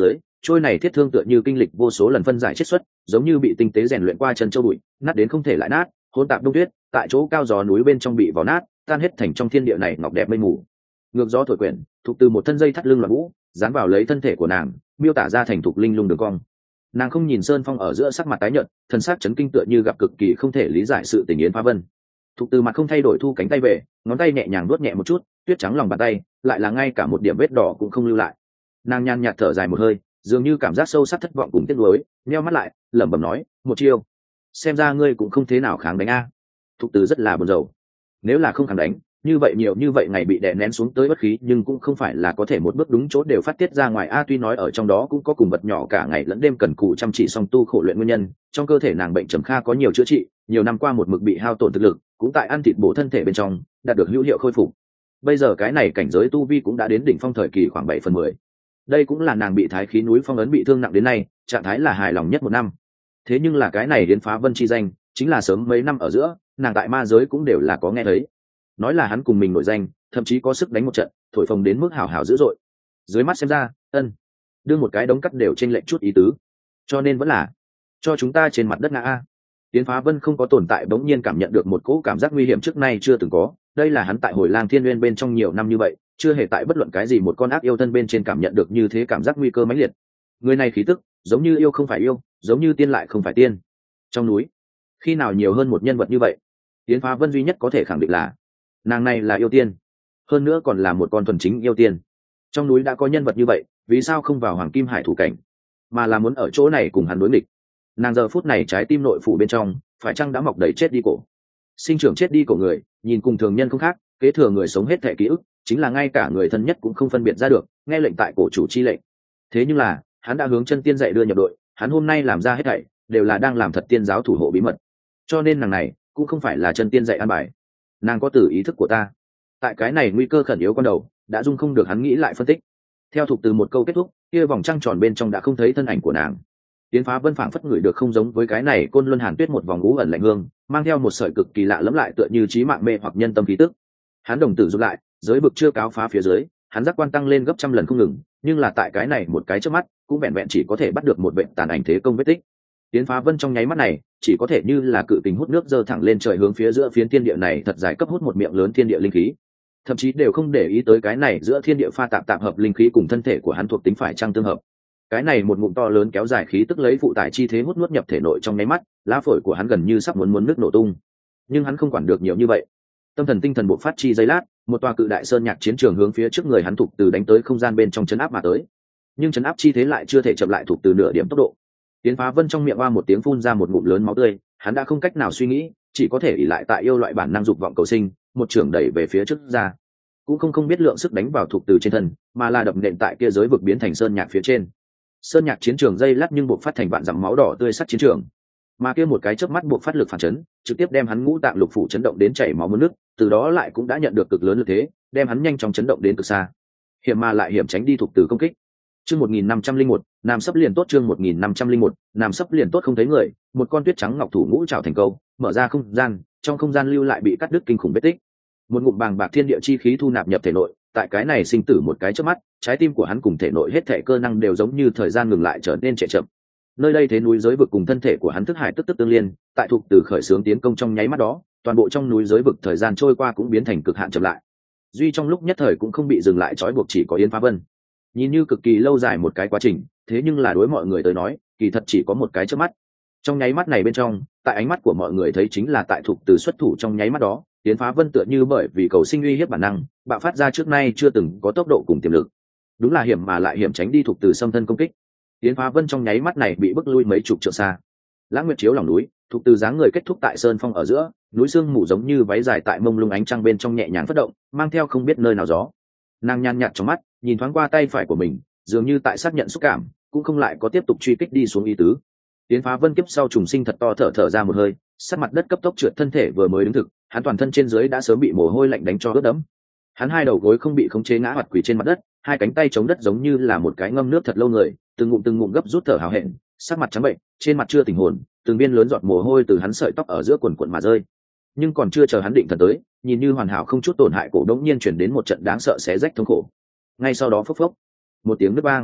trôi này thiết thương tựa như kinh lịch vô số lần phân giải chiết xuất, giống như bị tinh tế rèn luyện qua chân châu bụi, nát đến không thể lại nát, hỗn tạp đông tuyết, tại chỗ cao gió núi bên trong bị vò nát, tan hết thành trong thiên địa này ngọc đẹp mây mù. Ngược gió thổi quyển, thuộc từ một thân dây thắt lưng loạn vũ, dán vào lấy thân thể của nàng, miêu tả ra thành thục linh lung đường cong. Nàng không nhìn Sơn Phong ở giữa sắc mặt tái nhợt, thân xác chấn kinh tựa như gặp cực kỳ không thể lý giải sự tình Yến Phá Vân. Thục từ mặt không thay đổi thu cánh tay về, ngón tay nhẹ nhàng nuốt nhẹ một chút, tuyết trắng lòng bàn tay, lại là ngay cả một điểm vết đỏ cũng không lưu lại. Nàng nhàn nhạt thở dài một hơi, dường như cảm giác sâu sắc thất vọng cùng tiếc nuối, nheo mắt lại, lẩm bẩm nói, một chiêu. Xem ra ngươi cũng không thế nào kháng đánh a. Thục từ rất là buồn rầu. Nếu là không kháng đánh, như vậy nhiều như vậy ngày bị đè nén xuống tới bất khí, nhưng cũng không phải là có thể một bước đúng chỗ đều phát tiết ra ngoài a. Tuy nói ở trong đó cũng có cùng vật nhỏ cả ngày lẫn đêm cần cù chăm chỉ song tu khổ luyện nguyên nhân, trong cơ thể nàng bệnh trầm kha có nhiều chữa trị, nhiều năm qua một mực bị hao tổn thực lực, cũng tại ăn thịt bổ thân thể bên trong đạt được hữu hiệu khôi phục. Bây giờ cái này cảnh giới tu vi cũng đã đến đỉnh phong thời kỳ khoảng bảy phần mười. Đây cũng là nàng bị thái khí núi phong ấn bị thương nặng đến nay, trạng thái là hài lòng nhất một năm. Thế nhưng là cái này Yến Phá Vân chi danh, chính là sớm mấy năm ở giữa, nàng tại ma giới cũng đều là có nghe thấy. Nói là hắn cùng mình nổi danh, thậm chí có sức đánh một trận, thổi phồng đến mức hào hào dữ dội. Dưới mắt xem ra, ân, đưa một cái đống cắt đều trên lệnh chút ý tứ. Cho nên vẫn là cho chúng ta trên mặt đất ngã a. Yến Phá Vân không có tồn tại, bỗng nhiên cảm nhận được một cỗ cảm giác nguy hiểm trước nay chưa từng có. Đây là hắn tại Hồi Lang Thiên Nguyên bên trong nhiều năm như vậy, chưa hề tại bất luận cái gì một con ác yêu thân bên trên cảm nhận được như thế cảm giác nguy cơ mãnh liệt. Người này khí tức, giống như yêu không phải yêu, giống như tiên lại không phải tiên. Trong núi, khi nào nhiều hơn một nhân vật như vậy? Yến Phá Vân duy nhất có thể khẳng định là nàng này là yêu tiên, hơn nữa còn là một con thuần chính yêu tiên. Trong núi đã có nhân vật như vậy, vì sao không vào Hoàng Kim Hải thủ cảnh, mà là muốn ở chỗ này cùng hắn đối nghịch? Nàng giờ phút này trái tim nội phủ bên trong phải chăng đã mọc đầy chết đi cổ, sinh trưởng chết đi cổ người, nhìn cùng thường nhân không khác, kế thừa người sống hết thể ký ức, chính là ngay cả người thân nhất cũng không phân biệt ra được, nghe lệnh tại cổ chủ chi lệnh. Thế nhưng là hắn đã hướng chân tiên dạy đưa nhập đội, hắn hôm nay làm ra hết thảy đều là đang làm thật tiên giáo thủ hộ bí mật, cho nên nàng này cũng không phải là chân tiên dạy an bài. Nàng có từ ý thức của ta, tại cái này nguy cơ khẩn yếu con đầu đã dung không được hắn nghĩ lại phân tích. Theo thuộc từ một câu kết thúc, kia vòng trăng tròn bên trong đã không thấy thân ảnh của nàng. Yến Phá Vân phảng phất ngửi được không giống với cái này Côn Luân Hàn Tuyết một vòng ngũ ẩn lạnh hương, mang theo một sợi cực kỳ lạ lẫm lại tựa như trí mạng mê hoặc nhân tâm khí tức. Hắn đồng tử rụt lại, giới vực chưa cáo phá phía dưới, hắn giác quan tăng lên gấp trăm lần không ngừng, nhưng là tại cái này một cái chớp mắt, cũng vẹn vẹn chỉ có thể bắt được một vệt tàn ảnh thế công vết tích. Yến Phá Vân trong nháy mắt này, chỉ có thể như là cự kình hút nước dơ thẳng lên trời hướng phía giữa phiến thiên địa này thật dài cấp hút một miệng lớn thiên địa linh khí. Thậm chí đều không để ý tới cái này giữa thiên địa pha tạp tạp hợp linh khí cùng thân thể của hắn thuộc tính phải chăng tương hợp. Cái này một ngụm to lớn kéo dài khí tức lấy phụ tải chi thế hút nuốt nhập thể nội trong nháy mắt, lá phổi của hắn gần như sắp muốn muốn nước nổ tung. Nhưng hắn không quản được nhiều như vậy, tâm thần tinh thần bộc phát chi giây lát, một tòa cự đại sơn nhạc chiến trường hướng phía trước người hắn thuộc từ đánh tới không gian bên trong chấn áp mà tới. Nhưng chấn áp chi thế lại chưa thể chậm lại thuộc từ nửa điểm tốc độ. Yến Phá Vân trong miệng oa một tiếng phun ra một ngụm lớn máu tươi, hắn đã không cách nào suy nghĩ, chỉ có thể ỷ lại tại yêu loại bản năng dục vọng cầu sinh, một trường đẩy về phía trước ra, cũng không không biết lượng sức đánh vào thuộc từ trên thân, mà là đập nện tại kia giới vực biến thành sơn nhạc phía trên. Sơn nhạc chiến trường dây lát nhưng buộc phát thành vạn dặm máu đỏ tươi sắt chiến trường, mà kia một cái chớp mắt buộc phát lực phản chấn, trực tiếp đem hắn ngũ tạng lục phủ chấn động đến chảy máu muốn nước, từ đó lại cũng đã nhận được cực lớn lực thế, đem hắn nhanh chóng chấn động đến cực xa, hiểm mà lại hiểm tránh đi thuộc từ công kích. Chương một nghìn năm trăm linh một, nam sấp liền tốt. Chương một nghìn năm trăm linh một, nam sấp liền tốt. Không thấy người, một con tuyết trắng ngọc thủ ngũ trảo thành câu, mở ra không gian, trong không gian lưu lại bị cắt đứt kinh khủng vết tích. Một ngụm bàng bạc thiên địa chi khí thu nạp nhập thể nội, tại cái này sinh tử một cái chớp mắt, trái tim của hắn cùng thể nội hết thảy cơ năng đều giống như thời gian ngừng lại trở nên trệ chậm. Nơi đây thế núi giới vực cùng thân thể của hắn thức hải tức tức tương liên, tại thuộc từ khởi xướng tiến công trong nháy mắt đó, toàn bộ trong núi giới vực thời gian trôi qua cũng biến thành cực hạn chậm lại. Duy trong lúc nhất thời cũng không bị dừng lại trói buộc chỉ có Yến Phá Vân. Nhìn như cực kỳ lâu dài một cái quá trình, thế nhưng là đối mọi người tới nói, kỳ thật chỉ có một cái chớp mắt. Trong nháy mắt này bên trong, tại ánh mắt của mọi người thấy chính là tại thuộc từ xuất thủ trong nháy mắt đó, Yến Phá Vân tựa như bởi vì cầu sinh uy hiếp bản năng, bạo phát ra trước nay chưa từng có tốc độ cùng tiềm lực. Đúng là hiểm mà lại hiểm tránh đi thuộc từ xâm thân công kích. Yến Phá Vân trong nháy mắt này bị bức lui mấy chục trượng xa. Lãng Nguyệt chiếu lòng núi, thuộc từ dáng người kết thúc tại sơn phong ở giữa, núi sương mù giống như váy dài tại mông lung ánh trăng bên trong nhẹ nhàng phất động, mang theo không biết nơi nào gió. Nàng nhàn nhạt trong mắt, nhìn thoáng qua tay phải của mình, dường như tại xác nhận xúc cảm, cũng không lại có tiếp tục truy kích đi xuống ý tứ. Yến Phá Vân kiếp sau trùng sinh thật to thở thở ra một hơi, sát mặt đất cấp tốc trượt thân thể vừa mới đứng thực, hắn toàn thân trên dưới đã sớm bị mồ hôi lạnh đánh cho ướt đẫm. Hắn hai đầu gối không bị khống chế ngã hoạt quỳ trên mặt đất, hai cánh tay chống đất giống như là một cái ngâm nước thật lâu người, từng ngụm từng ngụm gấp rút thở hào hẹn, sắc mặt trắng bệnh, trên mặt chưa tỉnh hồn, từng viên lớn giọt mồ hôi từ hắn sợi tóc ở giữa quần quần mà rơi. Nhưng còn chưa chờ hắn định thần tới, nhìn như hoàn hảo không chút tổn hại cổ đống nhiên chuyển đến một trận đáng sợ xé rách thống khổ. Ngay sau đó phốc phốc, một tiếng nứt vang,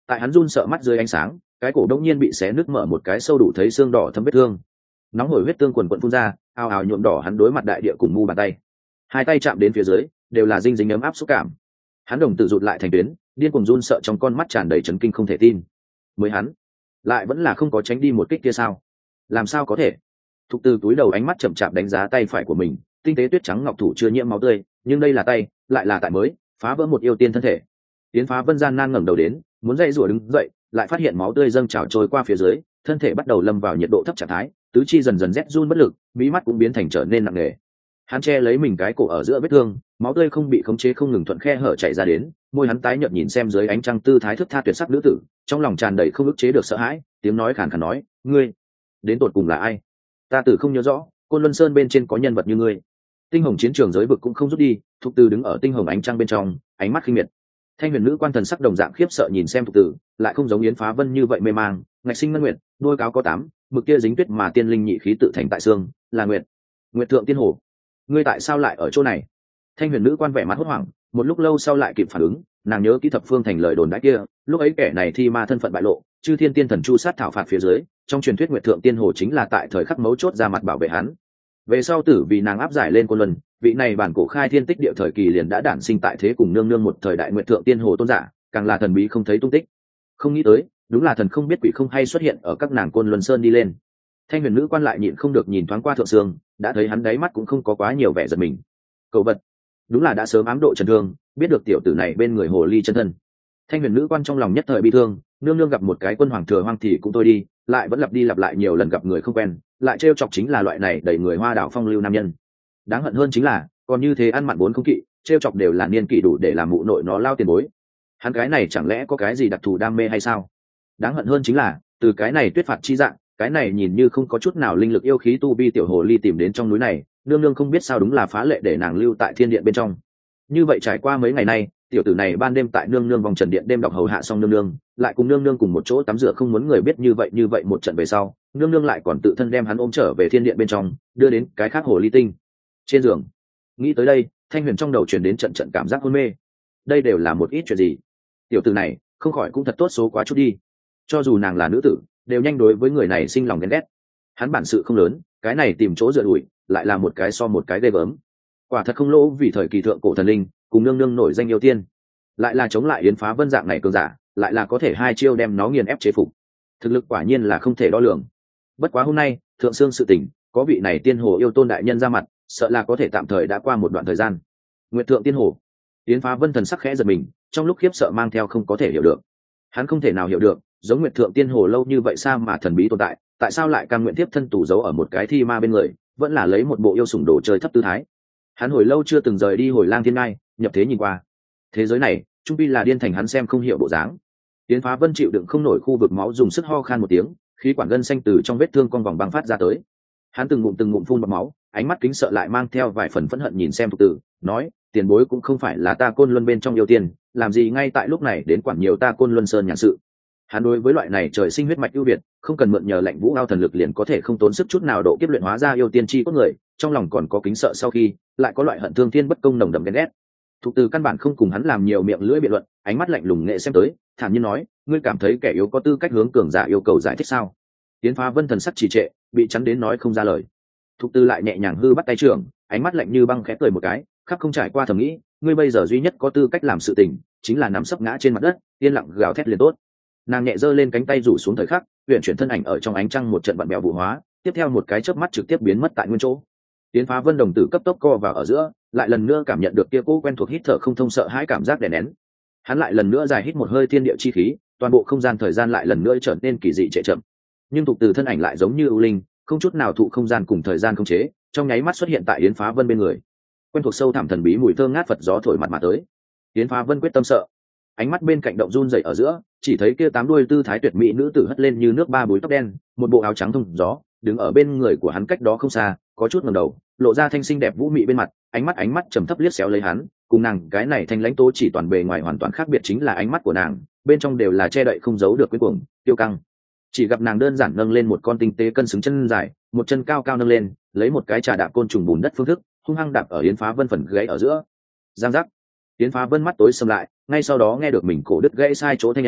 tại hắn run sợ mắt dưới ánh sáng, cái cổ đông nhiên bị xé nứt mở một cái sâu đủ thấy xương đỏ thấm vết thương, nóng hổi huyết tương quần quần phun ra, ào ào nhuộm đỏ hắn đối mặt đại địa cùng mu bàn tay, hai tay chạm đến phía dưới đều là dinh dính ấm áp xúc cảm. Hắn đồng tử rụt lại thành tuyến, điên cuồng run sợ trong con mắt tràn đầy chấn kinh không thể tin. Mới hắn lại vẫn là không có tránh đi một kích kia sao? Làm sao có thể? Thục Từ túi đầu ánh mắt chậm chạp đánh giá tay phải của mình, tinh tế tuyết trắng ngọc thủ chưa nhiễm máu tươi, nhưng đây là tay, lại là tại mới phá vỡ một yêu tiên thân thể. Tiến Phá Vân gian nan ngẩng đầu đến, muốn dậy rủa đứng dậy, lại phát hiện máu tươi dâng trào trôi qua phía dưới, thân thể bắt đầu lâm vào nhiệt độ thấp trạng thái, tứ chi dần dần rét run bất lực, mí mắt cũng biến thành trở nên nặng nề. Hắn che lấy mình cái cổ ở giữa vết thương, máu tươi không bị khống chế không ngừng thuận khe hở chảy ra đến, môi hắn tái nhợt nhìn xem dưới ánh trăng tư thái thước tha tuyệt sắc nữ tử, trong lòng tràn đầy không ức chế được sợ hãi, tiếng nói khàn khàn nói, ngươi đến tột cùng là ai? Ta tử không nhớ rõ, Côn Luân Sơn bên trên có nhân vật như ngươi. Tinh hồng chiến trường giới vực cũng không rút đi, Thục Từ đứng ở tinh hồng ánh trăng bên trong, ánh mắt khinh miệt. Thanh huyền nữ quan thần sắc đồng dạng khiếp sợ nhìn xem Thục Từ, lại không giống Yến Phá Vân như vậy mê mang, ngạch sinh ngân nguyệt, đôi cáo có tám, mực kia dính tuyết mà tiên linh nhị khí tự thành tại xương, là nguyệt, nguyệt thượng tiên hồ. Ngươi tại sao lại ở chỗ này? Thanh huyền nữ quan vẻ mặt hốt hoảng, một lúc lâu sau lại kịp phản ứng, nàng nhớ kỹ thập phương thành lời đồn đãi kia, lúc ấy kẻ này thi ma thân phận bại lộ, chư thiên tiên thần chu sát thảo phạt phía dưới, trong truyền thuyết nguyệt thượng tiên hồ chính là tại thời khắc mấu chốt ra mặt bảo vệ hắn. Về sau tử vì nàng áp giải lên Côn Luân, vị này bản cổ khai thiên tích địa thời kỳ liền đã đản sinh tại thế cùng nương nương một thời đại nguyệt thượng tiên hồ tôn giả, càng là thần bí không thấy tung tích. Không nghĩ tới, đúng là thần không biết quỷ không hay xuất hiện ở các nàng Côn Luân Sơn đi lên. Thanh huyền nữ quan lại nhịn không được nhìn thoáng qua thượng sương, đã thấy hắn đáy mắt cũng không có quá nhiều vẻ giật mình. Cầu vật, đúng là đã sớm ám độ trần thương, biết được tiểu tử này bên người hồ ly chân thân. Thanh huyền nữ quan trong lòng nhất thời bi thương, nương nương gặp một cái quân hoàng thừa hoang thì cũng tôi đi, lại vẫn lặp đi lặp lại nhiều lần gặp người không quen, lại trêu chọc chính là loại này đẩy người hoa đảo phong lưu nam nhân. Đáng hận hơn chính là, còn như thế ăn mặn bốn không kỵ, trêu chọc đều là niên kỵ đủ để làm mụ nội nó lao tiền bối. Hắn cái này chẳng lẽ có cái gì đặc thù đam mê hay sao? Đáng hận hơn chính là, từ cái này tuyết phạt chi dạng, cái này nhìn như không có chút nào linh lực yêu khí tu vi tiểu hồ ly tìm đến trong núi này, nương nương không biết sao đúng là phá lệ để nàng lưu tại thiên điện bên trong. Như vậy trải qua mấy ngày nay, tiểu tử này ban đêm tại nương nương vòng trần điện đêm đọc hầu hạ xong nương nương, lại cùng nương nương cùng một chỗ tắm rửa không muốn người biết như vậy như vậy một trận về sau, nương nương lại còn tự thân đem hắn ôm trở về thiên điện bên trong, đưa đến cái khác hồ ly tinh trên giường. Nghĩ tới đây, Thanh huyền trong đầu truyền đến trận trận cảm giác hôn mê. Đây đều là một ít chuyện gì? Tiểu tử này không khỏi cũng thật tốt số quá chút đi. Cho dù nàng là nữ tử, đều nhanh đối với người này sinh lòng ghen ghét. Hắn bản sự không lớn, cái này tìm chỗ dựa đuổi, lại là một cái so một cái ghê gớm. Quả thật không lỗ vì thời kỳ thượng cổ thần linh cùng nương nương nổi danh yêu tiên, lại là chống lại Yến Phá Vân dạng này cường giả, lại là có thể hai chiêu đem nó nghiền ép chế phục. Thực lực quả nhiên là không thể đo lường. Bất quá hôm nay thượng sương sự tình, có vị này tiên hồ yêu tôn đại nhân ra mặt, sợ là có thể tạm thời đã qua một đoạn thời gian. Nguyệt thượng tiên hồ. Yến Phá Vân thần sắc khẽ giật mình, trong lúc khiếp sợ mang theo không có thể hiểu được. Hắn không thể nào hiểu được, giống Nguyệt thượng tiên hồ lâu như vậy sao mà thần bí tồn tại, tại sao lại cam nguyện tiếp thân tù giấu ở một cái thi ma bên người, vẫn là lấy một bộ yêu sủng đồ chơi thấp tư thái. Hắn hồi lâu chưa từng rời đi Hồi Lang Thiên Ngai, nhập thế nhìn qua. Thế giới này, trung pi là điên thành hắn xem không hiểu bộ dáng. Yến Phá Vân chịu đựng không nổi khu vực máu, dùng sức ho khan một tiếng, khí quản gân xanh từ trong vết thương con vòng băng phát ra tới. Hắn từng ngụm từng ngụm phun bọt máu, ánh mắt kính sợ lại mang theo vài phần phẫn hận nhìn xem Thục Tử, nói: tiền bối cũng không phải là ta Côn Luân bên trong yêu tiên, làm gì ngay tại lúc này đến quản nhiều ta Côn Luân Sơn nhàn sự. Hắn đối với loại này trời sinh huyết mạch ưu việt, không cần mượn nhờ lệnh vũ ao thần lực liền có thể không tốn sức chút nào độ kiếp luyện hóa ra yêu tiên chi cốt người, trong lòng còn có kính sợ, sau khi lại có loại hận thương thiên bất công nồng đậm ghen ghét. Thục Từ căn bản không cùng hắn làm nhiều miệng lưỡi biện luận, ánh mắt lạnh lùng nghệ xem tới, thản nhiên nói: ngươi cảm thấy kẻ yếu có tư cách hướng cường giả yêu cầu giải thích sao? Tiến Phá Vân thần sắc trì trệ, bị chắn đến nói không ra lời. Thục Từ lại nhẹ nhàng hư bắt tay trưởng, ánh mắt lạnh như băng khẽ cười một cái, khắp không trải qua thầm nghĩ, ngươi bây giờ duy nhất có tư cách làm sự tình, chính là nằm sấp ngã trên mặt đất, yên lặng gào thét liền tốt. Nàng nhẹ giơ lên cánh tay rủ xuống thời khắc, huyền chuyển thân ảnh ở trong ánh trăng một trận vặn bèo vụ hóa, tiếp theo một cái chớp mắt trực tiếp biến mất tại nguyên chỗ. Tiến Phá Vân đồng tử cấp tốc co vào ở giữa, lại lần nữa cảm nhận được kia cố quen thuộc hít thở không thông sợ hãi cảm giác đè nén. Hắn lại lần nữa dài hít một hơi thiên địa chi khí, toàn bộ không gian thời gian lại lần nữa trở nên kỳ dị trệ chậm. Nhưng Thục Từ thân ảnh lại giống như ưu linh, không chút nào thụ không gian cùng thời gian khống chế, trong nháy mắt xuất hiện tại Yến Phá Vân bên người. Quen thuộc sâu thẳm thần bí mùi thơm ngát Phật gió thổi mặt mà tới. Yến Phá Vân quyết tâm sợ, ánh mắt bên cạnh động run rẩy ở giữa, chỉ thấy kia tám đuôi tư thái tuyệt mỹ nữ tử hất lên như nước ba búi tóc đen, một bộ áo trắng thông gió, đứng ở bên người của hắn cách đó không xa, có chút ngẩng đầu, lộ ra thanh xinh đẹp vũ mị bên mặt, ánh mắt ánh mắt trầm thấp liếc xéo lấy hắn, cùng nàng cái này thanh lãnh tố chỉ toàn bề ngoài hoàn toàn khác biệt chính là ánh mắt của nàng, bên trong đều là che đậy không giấu được quyến cuồng, tiêu căng. Chỉ gặp nàng đơn giản nâng lên một con tinh tế cân xứng chân dài, một chân cao cao nâng lên, lấy một cái trà đạp côn trùng bùn đất phương thức, hung hăng đạp ở Yến Phá Vân phần gáy ở giữa. Giang giác. Yến Phá Vân mắt tối sầm lại, ngay sau đó nghe được mình cổ đứt gãy sai chỗ thanh âm,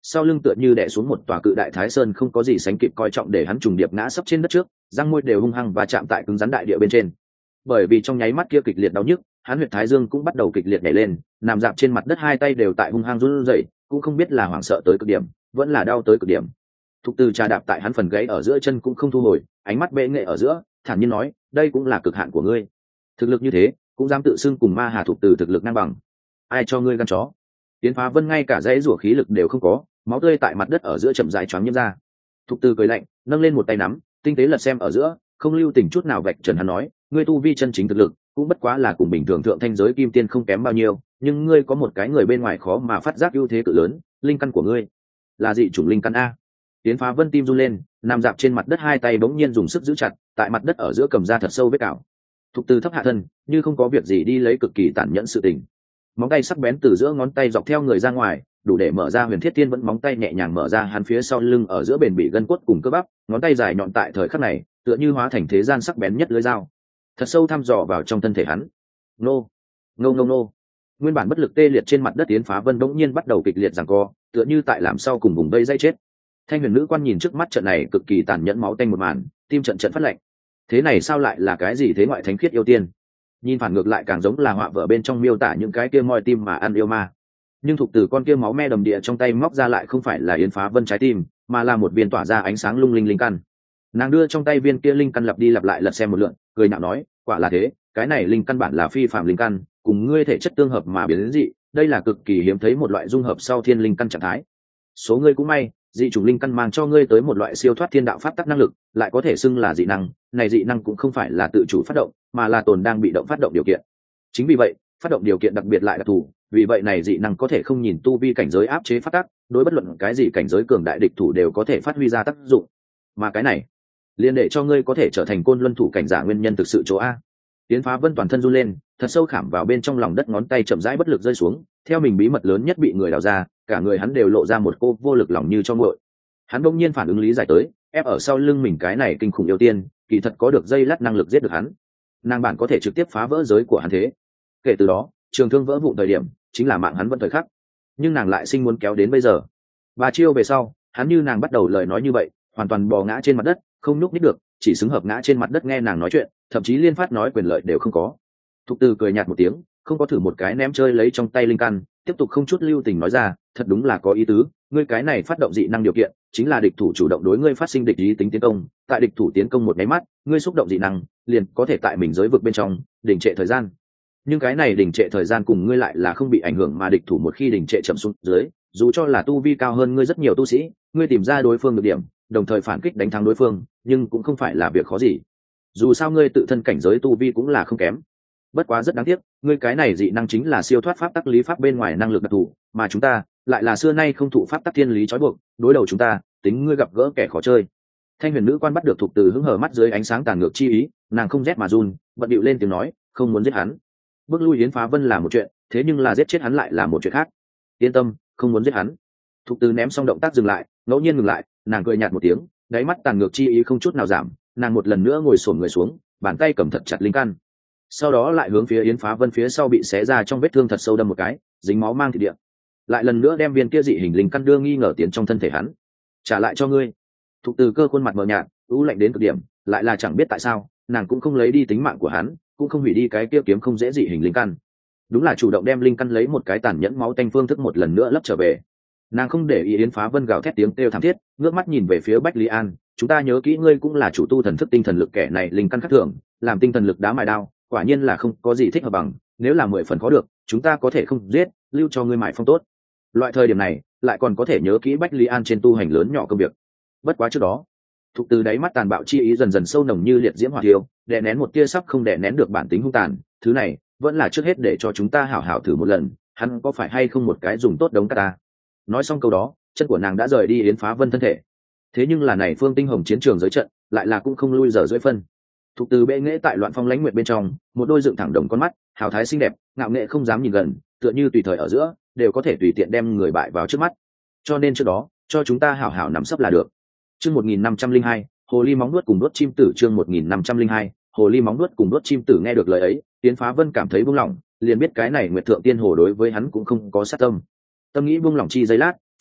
sau lưng tựa như đè xuống một tòa cự đại thái sơn không có gì sánh kịp coi trọng, để hắn trùng điệp ngã sấp trên đất trước, răng môi đều hung hăng và chạm tại cứng rắn đại địa bên trên. Bởi vì trong nháy mắt kia kịch liệt đau nhức, hắn huyệt thái dương cũng bắt đầu kịch liệt nhảy lên, nằm dạp trên mặt đất, hai tay đều tại hung hăng run rẩy, cũng không biết là hoảng sợ tới cực điểm vẫn là đau tới cực điểm. Thục Từ trà đạp tại hắn phần gáy ở giữa chân cũng không thu hồi, ánh mắt bệ nghệ ở giữa, thản nhiên nói, đây cũng là cực hạn của ngươi. Thực lực như thế cũng dám tự xưng cùng ma hà Thục Từ thực lực ngang bằng, ai cho ngươi gan chó? Tiến Phá Vân ngay cả dãy rủa khí lực đều không có, máu tươi tại mặt đất ở giữa chậm rãi choáng nhiễm ra. Thục Từ cười lạnh, nâng lên một tay nắm, tinh tế lật xem ở giữa, không lưu tình chút nào vạch trần hắn nói, ngươi tu vi chân chính thực lực cũng bất quá là cùng bình thường thượng thanh giới kim tiên không kém bao nhiêu, nhưng ngươi có một cái người bên ngoài khó mà phát giác ưu thế cự lớn, linh căn của ngươi là dị chủng linh căn a. Tiến Phá Vân tim run lên, nằm dạp trên mặt đất, hai tay bỗng nhiên dùng sức giữ chặt, tại mặt đất ở giữa cầm ra thật sâu vết cào. Thục Từ thấp hạ thân, như không có việc gì đi lấy cực kỳ tàn nhẫn sự tình. Móng tay sắc bén từ giữa ngón tay dọc theo người ra ngoài, đủ để mở ra Huyền Thiết Tiên vẫn móng tay nhẹ nhàng mở ra hắn phía sau lưng ở giữa bền bỉ gân cốt cùng cơ bắp, ngón tay dài nhọn tại thời khắc này, tựa như hóa thành thế gian sắc bén nhất lưỡi dao, thật sâu thăm dò vào trong thân thể hắn. Nô, nô nô nô. Nguyên bản bất lực tê liệt trên mặt đất Tiến Phá Vân bỗng nhiên bắt đầu kịch liệt giằng co, tựa như tại làm sau cùng vùng vây dây chết. Thanh Huyền Nữ quan nhìn trước mắt trận này cực kỳ tàn nhẫn máu tanh một màn, tim trận trận phát lạnh. Thế này sao lại là cái gì thế ngoại thánh khiết yêu tiên? Nhìn phản ngược lại càng giống là họa vợ bên trong miêu tả những cái kia moi tim mà ăn yêu ma. Nhưng Thục Từ con kia máu me đầm địa trong tay móc ra lại không phải là Yến Phá Vân trái tim, mà là một viên tỏa ra ánh sáng lung linh linh căn. Nàng đưa trong tay viên kia linh căn lặp đi lặp lại lật xem một lượt, cười nhạo nói, quả là thế, cái này linh căn bản là phi phàm linh căn, cùng ngươi thể chất tương hợp mà biến đến dị, đây là cực kỳ hiếm thấy một loại dung hợp sau thiên linh căn trạng thái. Số ngươi cũng may, dị chủng linh căn mang cho ngươi tới một loại siêu thoát thiên đạo pháp tắc năng lực, lại có thể xưng là dị năng, này dị năng cũng không phải là tự chủ phát động, mà là tồn đang bị động phát động điều kiện. Chính vì vậy, phát động điều kiện đặc biệt lại đặc thù, vì vậy này dị năng có thể không nhìn tu vi cảnh giới áp chế phát tắc, đối bất luận cái gì cảnh giới cường đại địch thủ đều có thể phát huy ra tác dụng. Mà cái này, liền để cho ngươi có thể trở thành côn luân thủ cảnh giả nguyên nhân thực sự chỗ a. Tiến Phá Vân toàn thân run lên, thật sâu khảm vào bên trong lòng đất, ngón tay chậm rãi bất lực rơi xuống, theo mình bí mật lớn nhất bị người đào ra, cả người hắn đều lộ ra một cô vô lực lòng như cho nguội. Hắn bỗng nhiên phản ứng lý giải tới, ép ở sau lưng mình cái này kinh khủng yêu tiên, kỳ thật có được dây lát năng lực giết được hắn. Nàng bản có thể trực tiếp phá vỡ giới của hắn thế. Kể từ đó, trường thương vỡ vụn thời điểm, chính là mạng hắn vẫn thời khắc. Nhưng nàng lại sinh muốn kéo đến bây giờ. Và chiêu về sau, hắn như nàng bắt đầu lời nói như vậy, hoàn toàn bò ngã trên mặt đất, không nhúc nhích được, chỉ xứng hợp ngã trên mặt đất nghe nàng nói chuyện, thậm chí liên phát nói quyền lợi đều không có. Thục Từ cười nhạt một tiếng, không có thử một cái ném chơi lấy trong tay linh căn, tiếp tục không chút lưu tình nói ra, thật đúng là có ý tứ, ngươi cái này phát động dị năng điều kiện, chính là địch thủ chủ động đối ngươi phát sinh địch ý tính tiến công, tại địch thủ tiến công một máy mắt, ngươi xúc động dị năng, liền có thể tại mình giới vực bên trong đình trệ thời gian. Nhưng cái này đình trệ thời gian cùng ngươi lại là không bị ảnh hưởng, mà địch thủ một khi đình trệ chậm xuống dưới, dù cho là tu vi cao hơn ngươi rất nhiều tu sĩ, ngươi tìm ra đối phương được điểm, đồng thời phản kích đánh thắng đối phương, nhưng cũng không phải là việc khó gì. Dù sao ngươi tự thân cảnh giới tu vi cũng là không kém. Bất quá rất đáng tiếc, ngươi cái này dị năng chính là siêu thoát pháp tắc lý pháp bên ngoài năng lực đặc thù, mà chúng ta lại là xưa nay không thụ pháp tắc thiên lý trói buộc, đối đầu chúng ta, tính ngươi gặp gỡ kẻ khó chơi. Thanh Huyền Nữ quan bắt được Thục Từ hứng hở mắt dưới ánh sáng tàn ngược chi ý, nàng không rét mà run, bật điệu lên tiếng nói, không muốn giết hắn. Bước lui Yến Phá Vân là một chuyện, thế nhưng là giết chết hắn lại là một chuyện khác. Yên tâm, không muốn giết hắn. Thục Từ ném xong động tác dừng lại, ngẫu nhiên ngừng lại, nàng cười nhạt một tiếng, đáy mắt tàn ngược chi ý không chút nào giảm, nàng một lần nữa ngồi xổm người xuống, bàn tay cầm thật chặt linh căn, sau đó lại hướng phía Yến Phá Vân phía sau bị xé ra trong vết thương thật sâu đâm một cái, dính máu mang thịt địa, lại lần nữa đem viên kia dị hình linh căn đưa nghi ngờ tiến trong thân thể hắn. Trả lại cho ngươi. Thục Từ cơ khuôn mặt mờ nhạt, u lạnh đến cực điểm, lại là chẳng biết tại sao, nàng cũng không lấy đi tính mạng của hắn, cũng không hủy đi cái kia kiếm không dễ dị hình linh căn, đúng là chủ động đem linh căn lấy một cái tàn nhẫn máu tanh phương thức một lần nữa lấp trở về. Nàng không để ý Yến Phá Vân gào thét tiếng kêu thảm thiết, ngước mắt nhìn về phía Bách Lý An, chúng ta nhớ kỹ ngươi cũng là chủ tu thần thức tinh thần lực, kẻ này linh căn khắc thường, làm tinh thần lực đá mài đao, quả nhiên là không có gì thích hợp bằng, nếu là mười phần khó được, chúng ta có thể không giết, lưu cho ngươi mài phong tốt. Loại thời điểm này, lại còn có thể nhớ kỹ Bách Lý An trên tu hành lớn nhỏ công việc. Bất quá trước đó, Thục Từ đáy mắt tàn bạo chi ý dần dần sâu nồng như liệt diễm hỏa thiêu, đè nén một tia sắp không đè nén được bản tính hung tàn, thứ này vẫn là trước hết để cho chúng ta hảo hảo thử một lần, hắn có phải hay không một cái dùng tốt đống ta. Nói xong câu đó, chân của nàng đã rời đi Yến Phá Vân thân thể. Thế nhưng là này Phương Tinh Hồng chiến trường giới trận, lại là cũng không lui giờ dưới phân. Thục Từ bệ nghệ tại Loạn Phong Lãnh Nguyệt bên trong, một đôi dựng thẳng đồng con mắt, hào thái xinh đẹp, ngạo nghệ không dám nhìn gần, tựa như tùy thời ở giữa đều có thể tùy tiện đem người bại vào trước mắt. Cho nên trước đó, cho chúng ta hảo hảo nắm sấp là được. Chương một nghìn năm trăm linh hai, hồ ly móng nuốt cùng đốt chim tử. Chương một nghìn năm trăm linh hai, hồ ly móng nuốt cùng đốt chim tử. Nghe được lời ấy, Yến Phá Vân cảm thấy buông lỏng, liền biết cái này Nguyệt Thượng Tiên Hồ đối với hắn cũng không có sát tâm. Tâm nghĩ buông lỏng chi giây lát,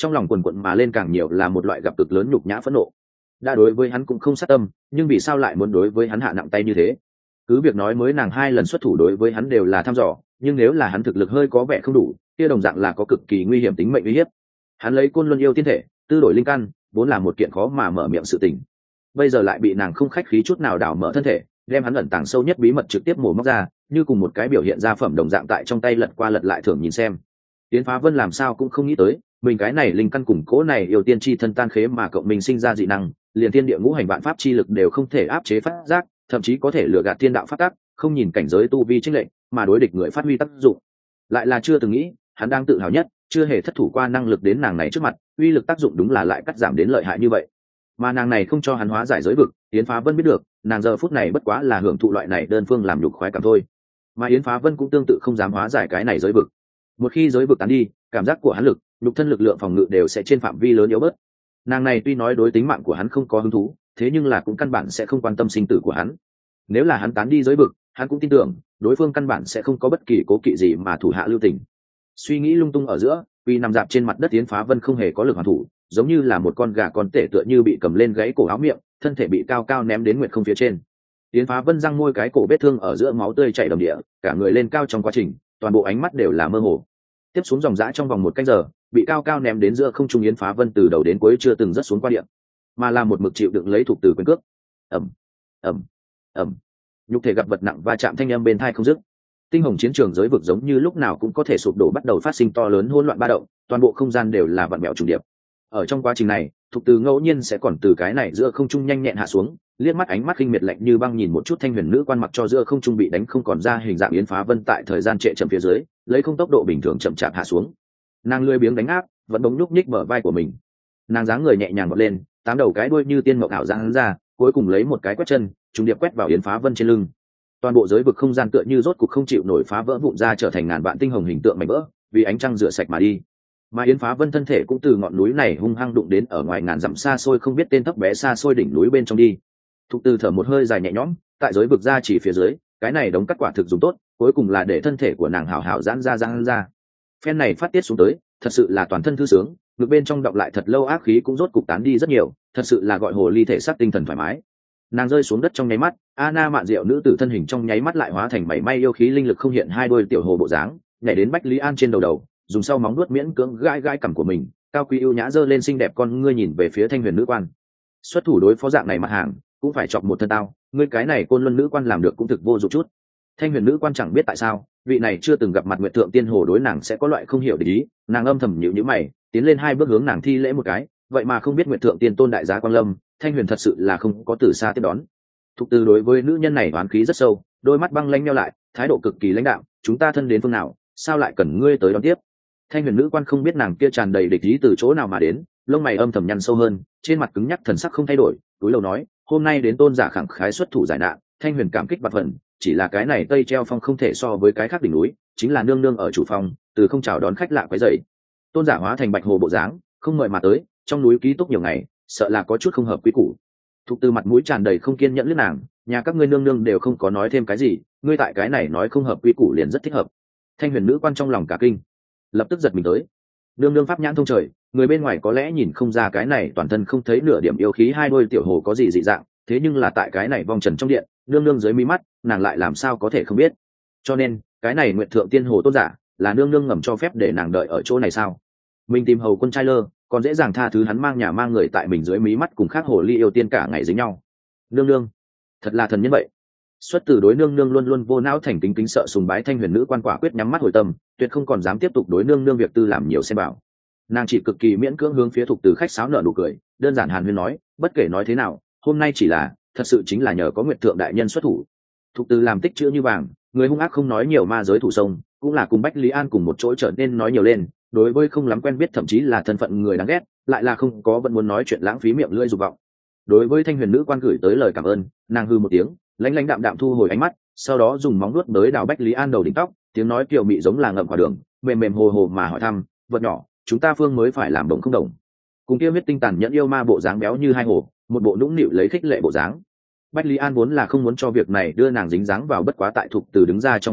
trong lòng quần quận mà lên càng nhiều là một loại gặp cực lớn nhục nhã phẫn nộ. Đã đối với hắn cũng không sát tâm, nhưng vì sao lại muốn đối với hắn hạ nặng tay như thế? Cứ việc nói mới nàng hai lần xuất thủ đối với hắn đều là thăm dò, nhưng nếu là hắn thực lực hơi có vẻ không đủ, kia đồng dạng là có cực kỳ nguy hiểm tính mệnh uy hiếp. Hắn lấy côn luân yêu tiên thể, tư đổi linh căn, vốn là một kiện khó mà mở miệng sự tình. Bây giờ lại bị nàng không khách khí chút nào đảo mở thân thể, đem hắn ẩn tàng sâu nhất bí mật trực tiếp mổ móc ra, như cùng một cái biểu hiện ra phẩm đồng dạng tại trong tay lật qua lật lại thường nhìn xem. Yến Phá Vân làm sao cũng không nghĩ tới, mình cái này linh căn củng cố này yêu tiên chi thân tan khế mà cộng mình sinh ra dị năng, liền thiên địa ngũ hành vạn pháp chi lực đều không thể áp chế phát giác, thậm chí có thể lừa gạt thiên đạo pháp tắc, không nhìn cảnh giới tu vi chênh lệch, mà đối địch người phát huy tác dụng. Lại là chưa từng nghĩ, hắn đang tự hào nhất, chưa hề thất thủ qua năng lực đến nàng này trước mặt, uy lực tác dụng đúng là lại cắt giảm đến lợi hại như vậy. Mà nàng này không cho hắn hóa giải giới vực, Yến Phá Vân biết được, nàng giờ phút này bất quá là hưởng thụ loại này đơn phương làm nhục khoái cảm thôi. Mà Yến Phá Vân cũng tương tự không dám hóa giải cái này giới vực. Một khi giới vực tán đi, cảm giác của hắn lực, nhục thân lực lượng phòng ngự đều sẽ trên phạm vi lớn yếu bớt. Nàng này tuy nói đối tính mạng của hắn không có hứng thú, thế nhưng là cũng căn bản sẽ không quan tâm sinh tử của hắn. Nếu là hắn tán đi giới vực, hắn cũng tin tưởng đối phương căn bản sẽ không có bất kỳ cố kỵ gì mà thủ hạ lưu tình. Suy nghĩ lung tung ở giữa, vì nằm dạp trên mặt đất Yến Phá Vân không hề có lực hoàn thủ, giống như là một con gà con tể tựa như bị cầm lên gãy cổ áo miệng, thân thể bị cao cao ném đến nguyệt không phía trên. Yến Phá Vân răng môi cái cổ vết thương ở giữa máu tươi chảy đầm địa, cả người lên cao trong quá trình, toàn bộ ánh mắt đều là mơ hồ. Tiếp xuống dòng dã trong vòng một canh giờ, bị cao cao ném đến giữa không trung Yến Phá Vân từ đầu đến cuối chưa từng rớt xuống qua điện, mà là một mực chịu đựng lấy thuộc từ quyền cước. Ầm, ầm, ầm. Nhục thể gặp vật nặng va chạm thanh âm bên tai không dứt. Tinh hồng chiến trường giới vực giống như lúc nào cũng có thể sụp đổ bắt đầu phát sinh to lớn hỗn loạn ba động, toàn bộ không gian đều là vặn vẹo trùng điệp. Ở trong quá trình này, thuộc từ ngẫu nhiên sẽ còn từ cái này giữa không trung nhanh nhẹn hạ xuống, liếc mắt ánh mắt khinh miệt lạnh như băng nhìn một chút thanh huyền nữ quan mặc cho giữa không trung bị đánh không còn ra hình dạng Yến Phá Vân tại thời gian trệ chậm phía dưới, lấy không tốc độ bình thường chậm chạp hạ xuống. Nàng lười biếng đánh áp, vẫn bỗng nhúc nhích bờ vai của mình. Nàng dáng người nhẹ nhàng vọt lên, tám đầu cái đuôi như tiên mộng ảo giãn ra, cuối cùng lấy một cái quét chân, trùng điệp quét vào Yến Phá Vân trên lưng. Toàn bộ giới vực không gian tựa như rốt cục không chịu nổi phá vỡ vụn ra trở thành ngàn vạn tinh hồng hình tượng mảnh vỡ, vì ánh trăng rửa sạch mà đi. Mà Yến Phá Vân thân thể cũng từ ngọn núi này hung hăng đụng đến ở ngoài ngàn dặm xa xôi không biết tên thấp bé xa xôi đỉnh núi bên trong đi. Thục Từ thở một hơi dài nhẹ nhõm, tại giới vực ra chỉ phía dưới, cái này đống cắt quả thực dùng tốt, cuối cùng là để thân thể của nàng hảo hảo giãn ra giãn ra. Phen này phát tiết xuống tới, thật sự là toàn thân thư sướng, ngực bên trong đọng lại thật lâu ác khí cũng rốt cục tán đi rất nhiều, thật sự là gọi hồ ly thể xác tinh thần thoải mái. Nàng rơi xuống đất trong nháy mắt, Anna Mạn Diệu nữ tử thân hình trong nháy mắt lại hóa thành bảy may yêu khí linh lực không hiện hai đôi tiểu hồ bộ dáng, nhảy đến Bách Lý An trên đầu đầu, dùng sau móng nuốt miễn cưỡng gãi gãi cằm của mình, cao quý ưu nhã giơ lên xinh đẹp con ngươi nhìn về phía Thanh Huyền nữ quan. Xuất thủ đối phó dạng này mặt hàng, cũng phải chọc một thân tao, ngươi cái này Côn Luân nữ quan làm được cũng thực vô dụng chút. Thanh Huyền nữ quan chẳng biết tại sao, vị này chưa từng gặp mặt Nguyệt Thượng Tiên Hồ đối nàng sẽ có loại không hiểu để ý, nàng âm thầm nhíu nhíu mày, tiến lên hai bước hướng nàng thi lễ một cái, vậy mà không biết Nguyệt Thượng Tiên tôn đại giá Quang Lâm, Thanh Huyền thật sự là không có từ xa tiếp đón. Thục Từ đối với nữ nhân này oán khí rất sâu, đôi mắt băng lãnh nheo lại, thái độ cực kỳ lãnh đạm, chúng ta thân đến phương nào, sao lại cần ngươi tới đón tiếp? Thanh Huyền nữ quan không biết nàng kia tràn đầy địch ý từ chỗ nào mà đến, lông mày âm thầm nhăn sâu hơn, trên mặt cứng nhắc thần sắc không thay đổi, túi lầu nói, hôm nay đến tôn giả khẳng khái xuất thủ giải nạn, Thanh Huyền cảm kích bạc phần, chỉ là cái này Tây Treo Phong không thể so với cái khác đỉnh núi, chính là nương nương ở chủ phòng, từ không chào đón khách lạ quấy rầy. Tôn giả hóa thành bạch hồ bộ dáng, không mời mà tới, trong núi ký túc nhiều ngày, sợ là có chút không hợp quý củ. Thục Từ mặt mũi tràn đầy không kiên nhẫn liếc nàng, nhà các ngươi nương nương đều không có nói thêm cái gì, ngươi tại cái này nói không hợp quy củ liền rất thích hợp. Thanh Huyền nữ quan trong lòng cả kinh, lập tức giật mình tới. Nương nương pháp nhãn thông trời, người bên ngoài có lẽ nhìn không ra cái này toàn thân không thấy nửa điểm yêu khí hai đôi tiểu hồ có gì dị dạng, thế nhưng là tại cái này vong trần trong điện, nương nương dưới mí mắt, nàng lại làm sao có thể không biết. Cho nên, cái này Nguyệt Thượng Tiên Hồ tôn giả, là nương nương ngầm cho phép để nàng đợi ở chỗ này sao? Mình tìm hầu quân trai lơ, còn dễ dàng tha thứ hắn mang nhà mang người tại mình dưới mí mắt cùng khác hồ ly yêu tiên cả ngày dính nhau. Nương nương, thật là thần nhân vậy. Xuất từ đối nương nương luôn luôn vô não thành kính kính sợ sùng bái Thanh Huyền nữ quan quả quyết nhắm mắt hồi tâm, tuyệt không còn dám tiếp tục đối nương nương việc tư làm nhiều xem bảo. Nàng chỉ cực kỳ miễn cưỡng hướng phía Thục Từ khách sáo nở nụ cười, đơn giản hàn huyên nói, bất kể nói thế nào, hôm nay chỉ là, thật sự chính là nhờ có Nguyệt Thượng đại nhân xuất thủ. Thục Từ làm tích chữ như vàng, người hung ác không nói nhiều ma giới thủ sông, cũng là cùng Bách Lý An cùng một chỗ trở nên nói nhiều lên, đối với không lắm quen biết thậm chí là thân phận người đáng ghét, lại là không có vẫn muốn nói chuyện lãng phí miệng lưỡi dục vọng. Đối với Thanh Huyền nữ quan gửi tới lời cảm ơn, nàng hư một tiếng, lãnh lãnh đạm đạm thu hồi ánh mắt, sau đó dùng móng nuốt tới đào Bách Lý An đầu đỉnh tóc, tiếng nói kiều mị giống là ngậm quả đường, mềm mềm hồ hồ mà hỏi thăm, vật nhỏ, chúng ta phương mới phải làm đồng không đồng? Cùng kia huyết tinh tàn nhẫn yêu ma bộ dáng béo như hai hồ, một bộ nũng nịu lấy khích lệ bộ dáng. Bách Lý An vốn là không muốn cho việc này đưa nàng dính dáng vào, bất quá tại Thục Từ đứng ra trong nháy mắt,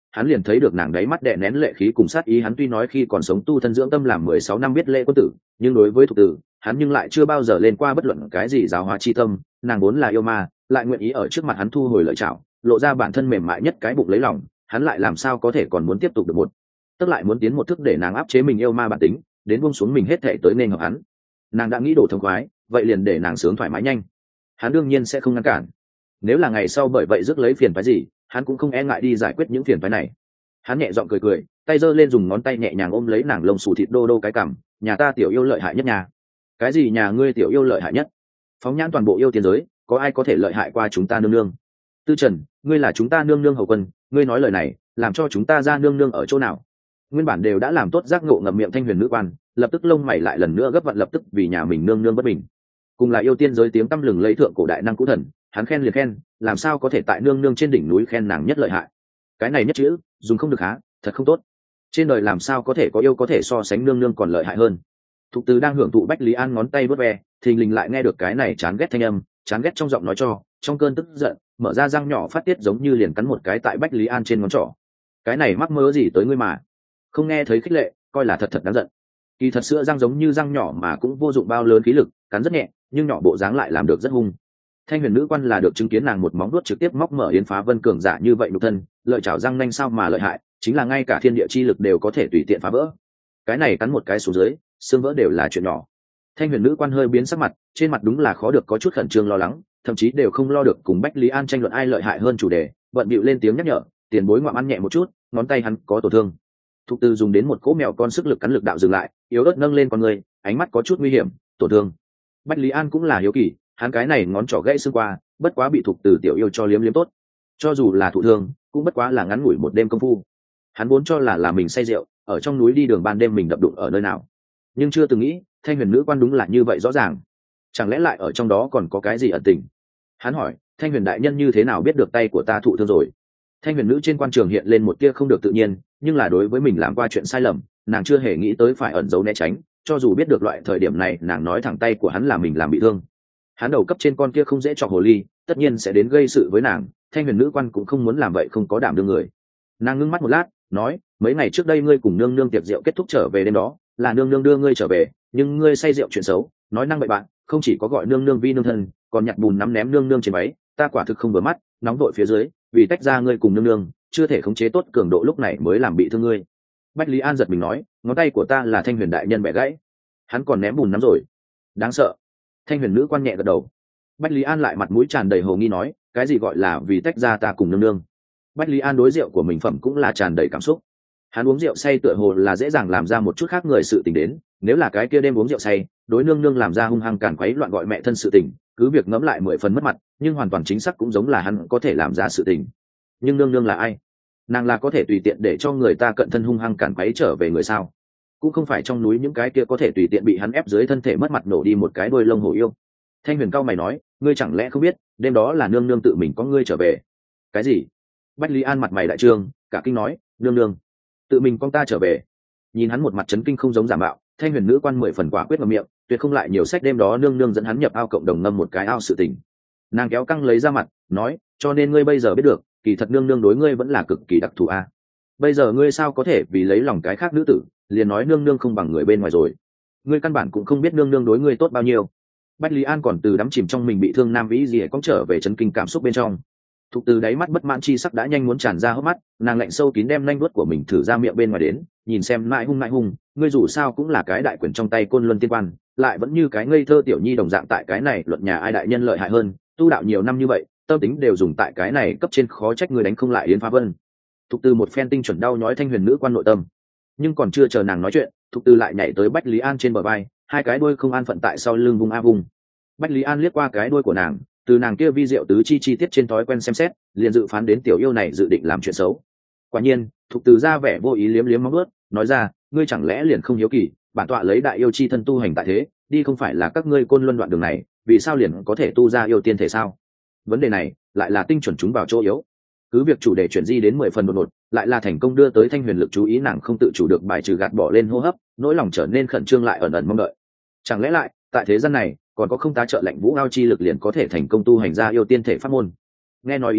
hắn liền thấy được nàng đáy mắt đè nén lệ khí cùng sát ý. Hắn tuy nói khi còn sống tu thân dưỡng tâm làm mười sáu năm biết lễ quân tử, nhưng đối với Thục Tử hắn nhưng lại chưa bao giờ lên qua bất luận cái gì giáo hóa chi tâm. Nàng vốn là yêu ma, lại nguyện ý ở trước mặt hắn thu hồi lợi chảo, lộ ra bản thân mềm mại nhất cái bụng lấy lòng, hắn lại làm sao có thể còn muốn tiếp tục được một tức lại muốn tiến một thức để nàng áp chế mình yêu ma bản tính, đến buông xuống mình hết thể tới nên hợp hắn. Nàng đã nghĩ đổ thông khoái, vậy liền để nàng sướng thoải mái nhanh, hắn đương nhiên sẽ không ngăn cản. Nếu là ngày sau bởi vậy rước lấy phiền phái gì, hắn cũng không e ngại đi giải quyết những phiền phái này. Hắn nhẹ giọng cười cười, tay giơ lên dùng ngón tay nhẹ nhàng ôm lấy nàng lông xù thịt đô đô cái cằm. Nhà ta tiểu yêu lợi hại nhất nhà. Cái gì nhà ngươi tiểu yêu lợi hại nhất? Phóng nhãn toàn bộ yêu tiên giới, có ai có thể lợi hại qua chúng ta nương nương? Tư Trần, ngươi là chúng ta nương nương hầu quân, ngươi nói lời này làm cho chúng ta ra nương nương ở chỗ nào? Nguyên bản đều đã làm tốt giác ngộ ngậm miệng Thanh Huyền nữ quan, lập tức lông mày lại lần nữa gấp vặn, lập tức vì nhà mình nương nương bất bình. Cùng là yêu tiên giới tiếng tăm lừng lấy thượng cổ đại năng cũ thần, hắn khen liền khen, làm sao có thể tại nương nương trên đỉnh núi khen nàng nhất lợi hại? Cái này nhất chữ dùng không được há, thật không tốt. Trên đời làm sao có thể có yêu có thể so sánh nương nương còn lợi hại hơn? Thục Từ đang hưởng thụ Bách Lý An ngón tay vớt ve, thình lình lại nghe được cái này chán ghét thanh âm, chán ghét trong giọng nói cho, trong cơn tức giận, mở ra răng nhỏ phát tiết giống như liền cắn một cái tại Bách Lý An trên ngón trỏ. Cái này mắc mớ gì tới ngươi mà? Không nghe thấy khích lệ, coi là thật thật đáng giận. Kỳ thật sữa răng giống như răng nhỏ mà cũng vô dụng bao lớn khí lực, cắn rất nhẹ, nhưng nhỏ bộ dáng lại làm được rất hung. Thanh Huyền nữ quan là được chứng kiến nàng một móng vuốt trực tiếp móc mở Yến Phá Vân cường giả như vậy nhục thân, lợi chảo răng nanh sao mà lợi hại, chính là ngay cả thiên địa chi lực đều có thể tùy tiện phá vỡ. Cái này cắn một cái xuống dưới, xương vỡ đều là chuyện nhỏ. Thanh Huyền nữ quan hơi biến sắc mặt, trên mặt đúng là khó được có chút khẩn trương lo lắng, thậm chí đều không lo được cùng Bách Lý An tranh luận ai lợi hại hơn chủ đề, bận bịu lên tiếng nhắc nhở, tiền bối ngoạm ăn nhẹ một chút, ngón tay hắn có tổn thương. Thục Từ dùng đến một cỗ mèo con sức lực cắn lực đạo dừng lại, yếu ớt nâng lên con người, ánh mắt có chút nguy hiểm, tổn thương. Bách Lý An cũng là hiếu kỳ, hắn cái này ngón trỏ gãy xương qua, bất quá bị Thục Từ tiểu yêu cho liếm liếm tốt, cho dù là thụ thương, cũng bất quá là ngắn ngủi một đêm công phu. Hắn vốn cho là là mình say rượu, ở trong núi đi đường ban đêm mình đập đụng ở nơi nào, nhưng chưa từng nghĩ Thanh Huyền nữ quan đúng là như vậy rõ ràng. Chẳng lẽ lại ở trong đó còn có cái gì ẩn tình? Hắn hỏi, Thanh Huyền đại nhân như thế nào biết được tay của ta thụ thương rồi? Thanh Huyền nữ trên quan trường hiện lên một tia không được tự nhiên, nhưng là đối với mình làm qua chuyện sai lầm, nàng chưa hề nghĩ tới phải ẩn giấu né tránh, cho dù biết được loại thời điểm này nàng nói thẳng tay của hắn là mình làm bị thương. Hắn đầu cấp trên con kia không dễ chọc hồ ly, tất nhiên sẽ đến gây sự với nàng, Thanh Huyền nữ quan cũng không muốn làm vậy, không có đảm đương người. Nàng ngưng mắt một lát, nói, mấy ngày trước đây ngươi cùng nương nương tiệc rượu kết thúc trở về đêm đó, là nương nương đưa ngươi trở về, nhưng ngươi say rượu chuyện xấu, nói năng bậy bạn, không chỉ có gọi nương nương vi nương thân, còn nhặt bùn nắm ném nương nương trên váy, ta quả thực không vừa mắt, nóng đội phía dưới, vì tách ra ngươi cùng nương nương, chưa thể khống chế tốt cường độ lúc này mới làm bị thương ngươi. Bách Lý An giật mình nói, ngón tay của ta là Thanh Huyền đại nhân bẻ gãy, hắn còn ném bùn nắm rồi, đáng sợ. Thanh Huyền nữ quan nhẹ gật đầu. Bách Lý An lại mặt mũi tràn đầy hồ nghi nói, cái gì gọi là vì tách ra ta cùng nương nương? Bách Lý An đối rượu của mình phẩm cũng là tràn đầy cảm xúc. Hắn uống rượu say tựa hồ là dễ dàng làm ra một chút khác người sự tình đến, nếu là cái kia đêm uống rượu say, đối nương nương làm ra hung hăng càn quấy loạn gọi mẹ thân sự tình, cứ việc ngẫm lại mười phần mất mặt, nhưng hoàn toàn chính xác cũng giống là hắn có thể làm ra sự tình. Nhưng nương nương là ai? Nàng là có thể tùy tiện để cho người ta cận thân hung hăng càn quấy trở về người sao? Cũng không phải trong núi những cái kia có thể tùy tiện bị hắn ép dưới thân thể mất mặt nổ đi một cái đôi lông hổ yêu. Thanh Huyền cao mày nói, ngươi chẳng lẽ không biết, đêm đó là nương nương tự mình có ngươi trở về? Cái gì? Bách Lý An mặt mày đại trương, cả kinh nói, nương nương tự mình con ta trở về? Nhìn hắn một mặt chấn kinh không giống giả mạo, Thanh Huyền nữ quan mười phần quả quyết ngậm miệng, tuyệt không lại nhiều sách đêm đó nương nương dẫn hắn nhập ao cộng đồng ngâm một cái ao sự tình. Nàng kéo căng lấy ra mặt, nói, cho nên ngươi bây giờ biết được, kỳ thật nương nương đối ngươi vẫn là cực kỳ đặc thù a. Bây giờ ngươi sao có thể vì lấy lòng cái khác nữ tử, liền nói nương nương không bằng người bên ngoài rồi? Ngươi căn bản cũng không biết nương nương đối ngươi tốt bao nhiêu. Bách Lý An còn từ đắm chìm trong mình bị thương nam vĩ gì cong trở về chấn kinh cảm xúc bên trong. Thục Từ đáy mắt bất mãn chi sắc đã nhanh muốn tràn ra hốc mắt, nàng lạnh sâu kín đem nanh vuốt của mình thử ra miệng bên ngoài đến, nhìn xem mãi hung mãi hung, ngươi dù sao cũng là cái đại quyền trong tay Côn Luân tiên quan, lại vẫn như cái ngây thơ tiểu nhi đồng dạng tại cái này luận nhà ai đại nhân lợi hại hơn, tu đạo nhiều năm như vậy, tâm tính đều dùng tại cái này cấp trên, khó trách người đánh không lại Yến Phá Vân. Thục Từ một phen tinh chuẩn đau nhói Thanh Huyền nữ quan nội tâm, nhưng còn chưa chờ nàng nói chuyện, Thục Từ lại nhảy tới Bách Lý An trên bờ vai, hai cái đuôi không an phận tại sau lưng vùng a vùng. Bách Lý An liếc qua cái đuôi của nàng, từ nàng kia vi diệu tứ chi chi tiết trên thói quen xem xét, liền dự phán đến tiểu yêu này dự định làm chuyện xấu. Quả nhiên, Thục Từ ra vẻ vô ý liếm liếm móng ướt, nói ra, ngươi chẳng lẽ liền không hiếu kỳ, bản tọa lấy đại yêu chi thân tu hành tại thế, đi không phải là các ngươi Côn Luân đoạn đường này, vì sao liền có thể tu ra yêu tiên thể sao? Vấn đề này lại là tinh chuẩn chúng vào chỗ yếu. Cứ việc chủ đề chuyển di đến mười phần đột ngột, lại là thành công đưa tới Thanh Huyền lực chú ý, nàng không tự chủ được bài trừ gạt bỏ lên hô hấp, nỗi lòng trở nên khẩn trương lại ẩn ẩn mong đợi. Chẳng lẽ lại, tại thế gian này, còn có không tá trợ lệnh vũ ao chi lực liền có thể thành công tu hành ra yêu tiên thể pháp môn? Nghe nói ý tứ,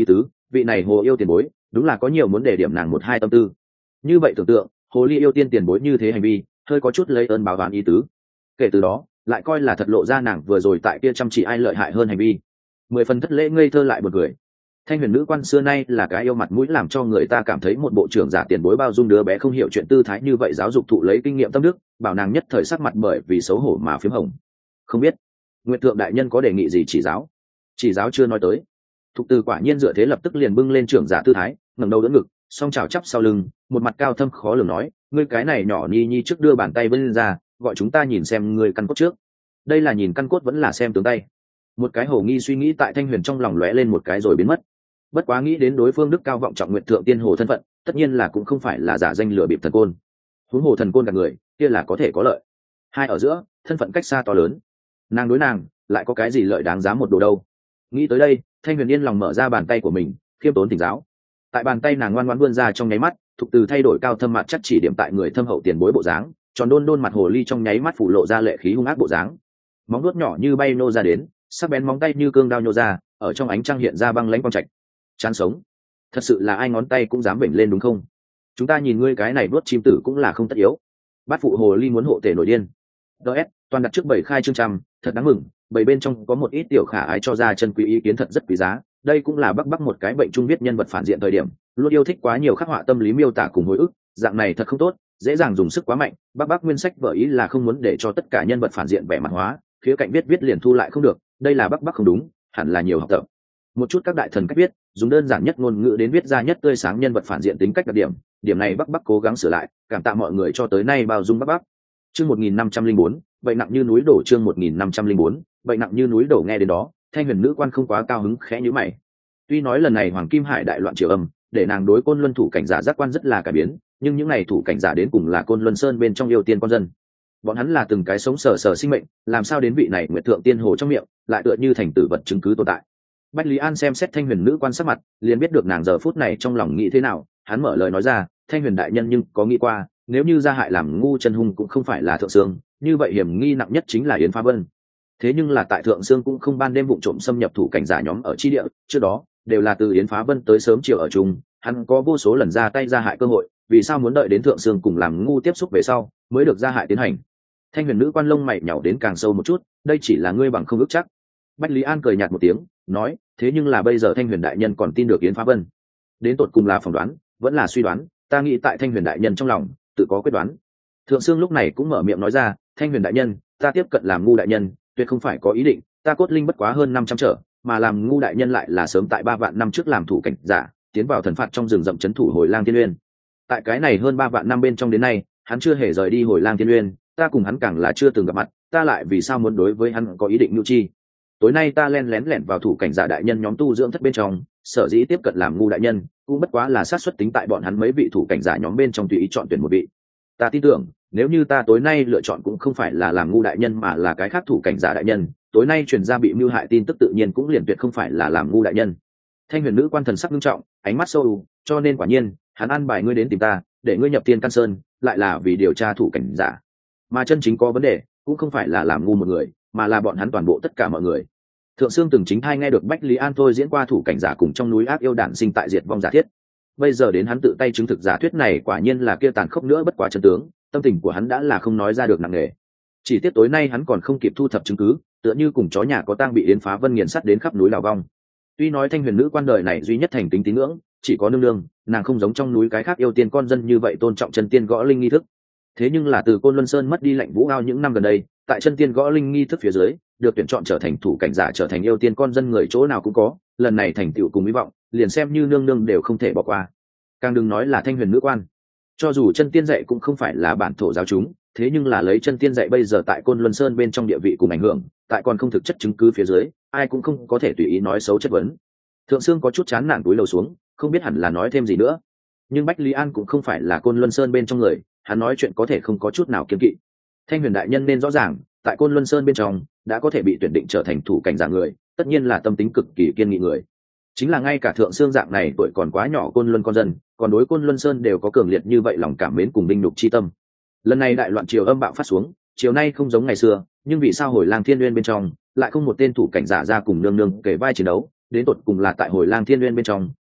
vị này hồ yêu tiền bối đúng là có nhiều muốn để điểm nàng một hai tâm tư. Như vậy tưởng tượng, hồ ly yêu tiên tiền bối như thế hành vi hơi có chút lấy ơn báo oán ý tứ. Kể từ đó lại coi là thật lộ ra nàng vừa rồi tại kia chăm chỉ ai lợi hại hơn hành vi, mười phần thất lễ ngây thơ lại một người. Thanh huyền nữ quan xưa nay là cái yêu mặt mũi, làm cho người ta cảm thấy một bộ trưởng giả tiền bối bao dung đứa bé không hiểu chuyện tư thái như vậy, giáo dục thụ lấy kinh nghiệm tâm đức, bảo nàng nhất thời sắc mặt bởi vì xấu hổ mà phím hồng. Không biết nguyện thượng đại nhân có đề nghị gì chỉ giáo? Chỉ giáo chưa nói tới. Thục Từ quả nhiên dựa thế lập tức liền bưng lên trưởng giả tư thái, ngẩng đầu đỡ ngực, song chảo chắp sau lưng, một mặt cao thâm khó lường nói, ngươi cái này nhỏ nhi nhi trước đưa bàn tay vươn ra, gọi chúng ta nhìn xem ngươi căn cốt trước. Đây là nhìn căn cốt vẫn là xem tướng tay? Một cái hồ nghi suy nghĩ tại Thanh Huyền trong lòng lóe lên một cái rồi biến mất. Bất quá nghĩ đến đối phương đức cao vọng trọng nguyện thượng tiên hồ thân phận, tất nhiên là cũng không phải là giả danh lừa bịp thần côn. Huống hồ thần côn cả người kia là có thể có lợi, hai ở giữa thân phận cách xa to lớn, nàng đối nàng lại có cái gì lợi đáng giá một đồ đâu. Nghĩ tới đây, Thanh Huyền yên lòng mở ra bàn tay của mình, khiêm tốn thỉnh giáo. Tại bàn tay nàng ngoan ngoãn vươn ra trong nháy mắt, Thục Từ thay đổi cao thâm mặt chắc chỉ điểm tại người thâm hậu tiền bối bộ dáng, tròn đôn đôn mặt hồ ly trong nháy mắt phủ lộ ra lệ khí hung ác bộ dáng, móng vuốt nhỏ như bay nô ra đến, sắc bén móng tay như cương đao nhô ra, ở trong ánh trăng hiện ra băng lãnh quang trạch. Chán sống, thật sự là ai ngón tay cũng dám vểnh lên đúng không? Chúng ta nhìn ngươi cái này đuốt chim tử cũng là không tất yếu. Bát phụ hồ ly muốn hộ tể nổi điên. ds toàn đặt trước bảy khai chương trăm, thật đáng mừng, bảy bên trong có một ít tiểu khả ái cho ra chân quý ý kiến thật rất quý giá. Đây cũng là bắc bắc một cái bệnh trung viết nhân vật phản diện thời điểm luôn yêu thích quá nhiều khắc họa tâm lý miêu tả cùng hồi ức, dạng này thật không tốt, dễ dàng dùng sức quá mạnh. Bắc bắc nguyên sách vở ý là không muốn để cho tất cả nhân vật phản diện vẻ mặt hóa, khía cạnh viết viết liền thu lại không được, đây là bắc bắc không đúng, hẳn là nhiều học tập một chút các đại thần cách viết, dùng đơn giản nhất ngôn ngữ đến viết ra nhất tươi sáng nhân vật phản diện tính cách đặc điểm. Điểm này bắc bắc cố gắng sửa lại, cảm tạ mọi người cho tới nay bao dung bắc bắc. Chương một nghìn năm trăm linh bốn, vậy nặng như núi đổ. Chương một nghìn năm trăm linh bốn, vậy nặng như núi đổ. Nghe đến đó, Thanh Huyền nữ quan không quá cao hứng, khẽ nhíu mày. Tuy nói lần này Hoàng Kim Hải đại loạn triều âm, để nàng đối Côn Luân thủ cảnh giả giác quan rất là cải biến, nhưng những này thủ cảnh giả đến cùng là Côn Luân Sơn bên trong yêu tiên con dân. Bọn hắn là từng cái sống sờ sờ sinh mệnh, làm sao đến vị này Nguyệt Thượng Tiên Hồ trong miệng, lại tựa như thành tử vật chứng cứ tồn tại. Bách Lý An xem xét Thanh Huyền nữ quan sắc mặt, liền biết được nàng giờ phút này trong lòng nghĩ thế nào. Hắn mở lời nói ra, Thanh Huyền đại nhân nhưng có nghĩ qua, nếu như gia hại làm ngu chân hung cũng không phải là Thượng Sương, như vậy hiểm nghi nặng nhất chính là Yến Phá Vân. Thế nhưng là tại Thượng Sương cũng không ban đêm vụng trộm xâm nhập thủ cảnh giả nhóm ở chi địa, trước đó đều là từ Yến Phá Vân tới sớm chiều ở chung, hắn có vô số lần ra tay gia hại cơ hội, vì sao muốn đợi đến Thượng Sương cùng làm ngu tiếp xúc về sau mới được gia hại tiến hành? Thanh Huyền nữ quan lông mày nhàu đến càng sâu một chút, đây chỉ là ngươi bằng không ước chắc. Bách Lý An cười nhạt một tiếng, nói, thế nhưng là bây giờ Thanh Huyền đại nhân còn tin được Yến Phá Vân? Đến tột cùng là phỏng đoán vẫn là suy đoán, ta nghĩ tại Thanh Huyền đại nhân trong lòng tự có quyết đoán. Thượng Sương lúc này cũng mở miệng nói ra, Thanh Huyền đại nhân, ta tiếp cận làm ngu đại nhân tuyệt không phải có ý định, ta cốt linh bất quá hơn năm trăm trở, mà làm ngu đại nhân lại là sớm tại ba vạn năm trước làm thủ cảnh giả, tiến vào thần phạt trong rừng rậm trấn thủ Hồi Lang Thiên Uyên. Tại cái này hơn ba vạn năm bên trong đến nay, hắn chưa hề rời đi Hồi Lang Thiên Uyên, ta cùng hắn càng là chưa từng gặp mặt, ta lại vì sao muốn đối với hắn có ý định nhu chi? Tối nay ta len lén lẻn vào thủ cảnh giả đại nhân nhóm tu dưỡng thất bên trong, sở dĩ tiếp cận làm ngu đại nhân, cũng bất quá là sát suất tính tại bọn hắn mấy vị thủ cảnh giả nhóm bên trong tùy ý chọn tuyển một vị. Ta tin tưởng, nếu như ta tối nay lựa chọn cũng không phải là làm ngu đại nhân mà là cái khác thủ cảnh giả đại nhân, tối nay truyền ra bị mưu hại tin tức tự nhiên cũng liền tuyệt không phải là làm ngu đại nhân. Thanh Huyền nữ quan thần sắc nghiêm trọng, ánh mắt sâu, cho nên quả nhiên, hắn an bài ngươi đến tìm ta, để ngươi nhập Tiên Căn Sơn, lại là vì điều tra thủ cảnh giả. Mà chân chính có vấn đề, cũng không phải là làm ngu một người, mà là bọn hắn toàn bộ tất cả mọi người. Thượng Sương từng chính thai nghe được Bách Lý An thôi diễn qua thủ cảnh giả cùng trong núi ác yêu đản sinh tại diệt vong giả thiết. Bây giờ đến hắn tự tay chứng thực giả thuyết này quả nhiên là kia tàn khốc nữa bất quá chân tướng, tâm tình của hắn đã là không nói ra được nặng nề. Chỉ tiếc tối nay hắn còn không kịp thu thập chứng cứ, tựa như cùng chó nhà có tang bị Yến Phá Vân nghiền sắt đến khắp núi đào vong. Tuy nói Thanh Huyền nữ quan đời này duy nhất thành kính tín ngưỡng chỉ có nương nương, nàng không giống trong núi cái khác yêu tiên con dân như vậy tôn trọng chân tiên gõ linh nghi thức. Thế nhưng là từ Côn Luân Sơn mất đi lệnh Vũ Ao những năm gần đây, tại chân tiên gõ linh nghi thức phía dưới, được tuyển chọn trở thành thủ cảnh giả, trở thành yêu tiên con dân người chỗ nào cũng có, lần này thành tựu cùng hy vọng, liền xem như nương nương đều không thể bỏ qua. Càng đừng nói là Thanh Huyền nữ quan. Cho dù chân tiên dạy cũng không phải là bản thổ giáo chúng, thế nhưng là lấy chân tiên dạy bây giờ tại Côn Luân Sơn bên trong địa vị cùng ảnh hưởng, tại còn không thực chất chứng cứ phía dưới, ai cũng không có thể tùy ý nói xấu chất vấn. Thượng Sương có chút chán nản túi lầu xuống, không biết hẳn là nói thêm gì nữa. Nhưng Bách Lý An cũng không phải là Côn Luân Sơn bên trong người, hắn nói chuyện có thể không có chút nào kiêng kỵ. Thanh Huyền đại nhân nên rõ ràng, tại Côn Luân Sơn bên trong đã có thể bị tuyển định trở thành thủ cảnh giả người, tất nhiên là tâm tính cực kỳ kiên nghị người. Chính là ngay cả Thượng Sương dạng này tuổi còn quá nhỏ Côn Luân con dân, còn đối Côn Luân Sơn đều có cường liệt như vậy lòng cảm mến cùng binh nhục chi tâm. Lần này đại loạn triều âm bạo phát xuống, chiều nay không giống ngày xưa, nhưng vì sao Hồi Lang Thiên Uyên bên trong lại không một tên thủ cảnh giả ra cùng nương nương kể vai chiến đấu, đến tột cùng là tại Hồi Lang Thiên Uyên bên trong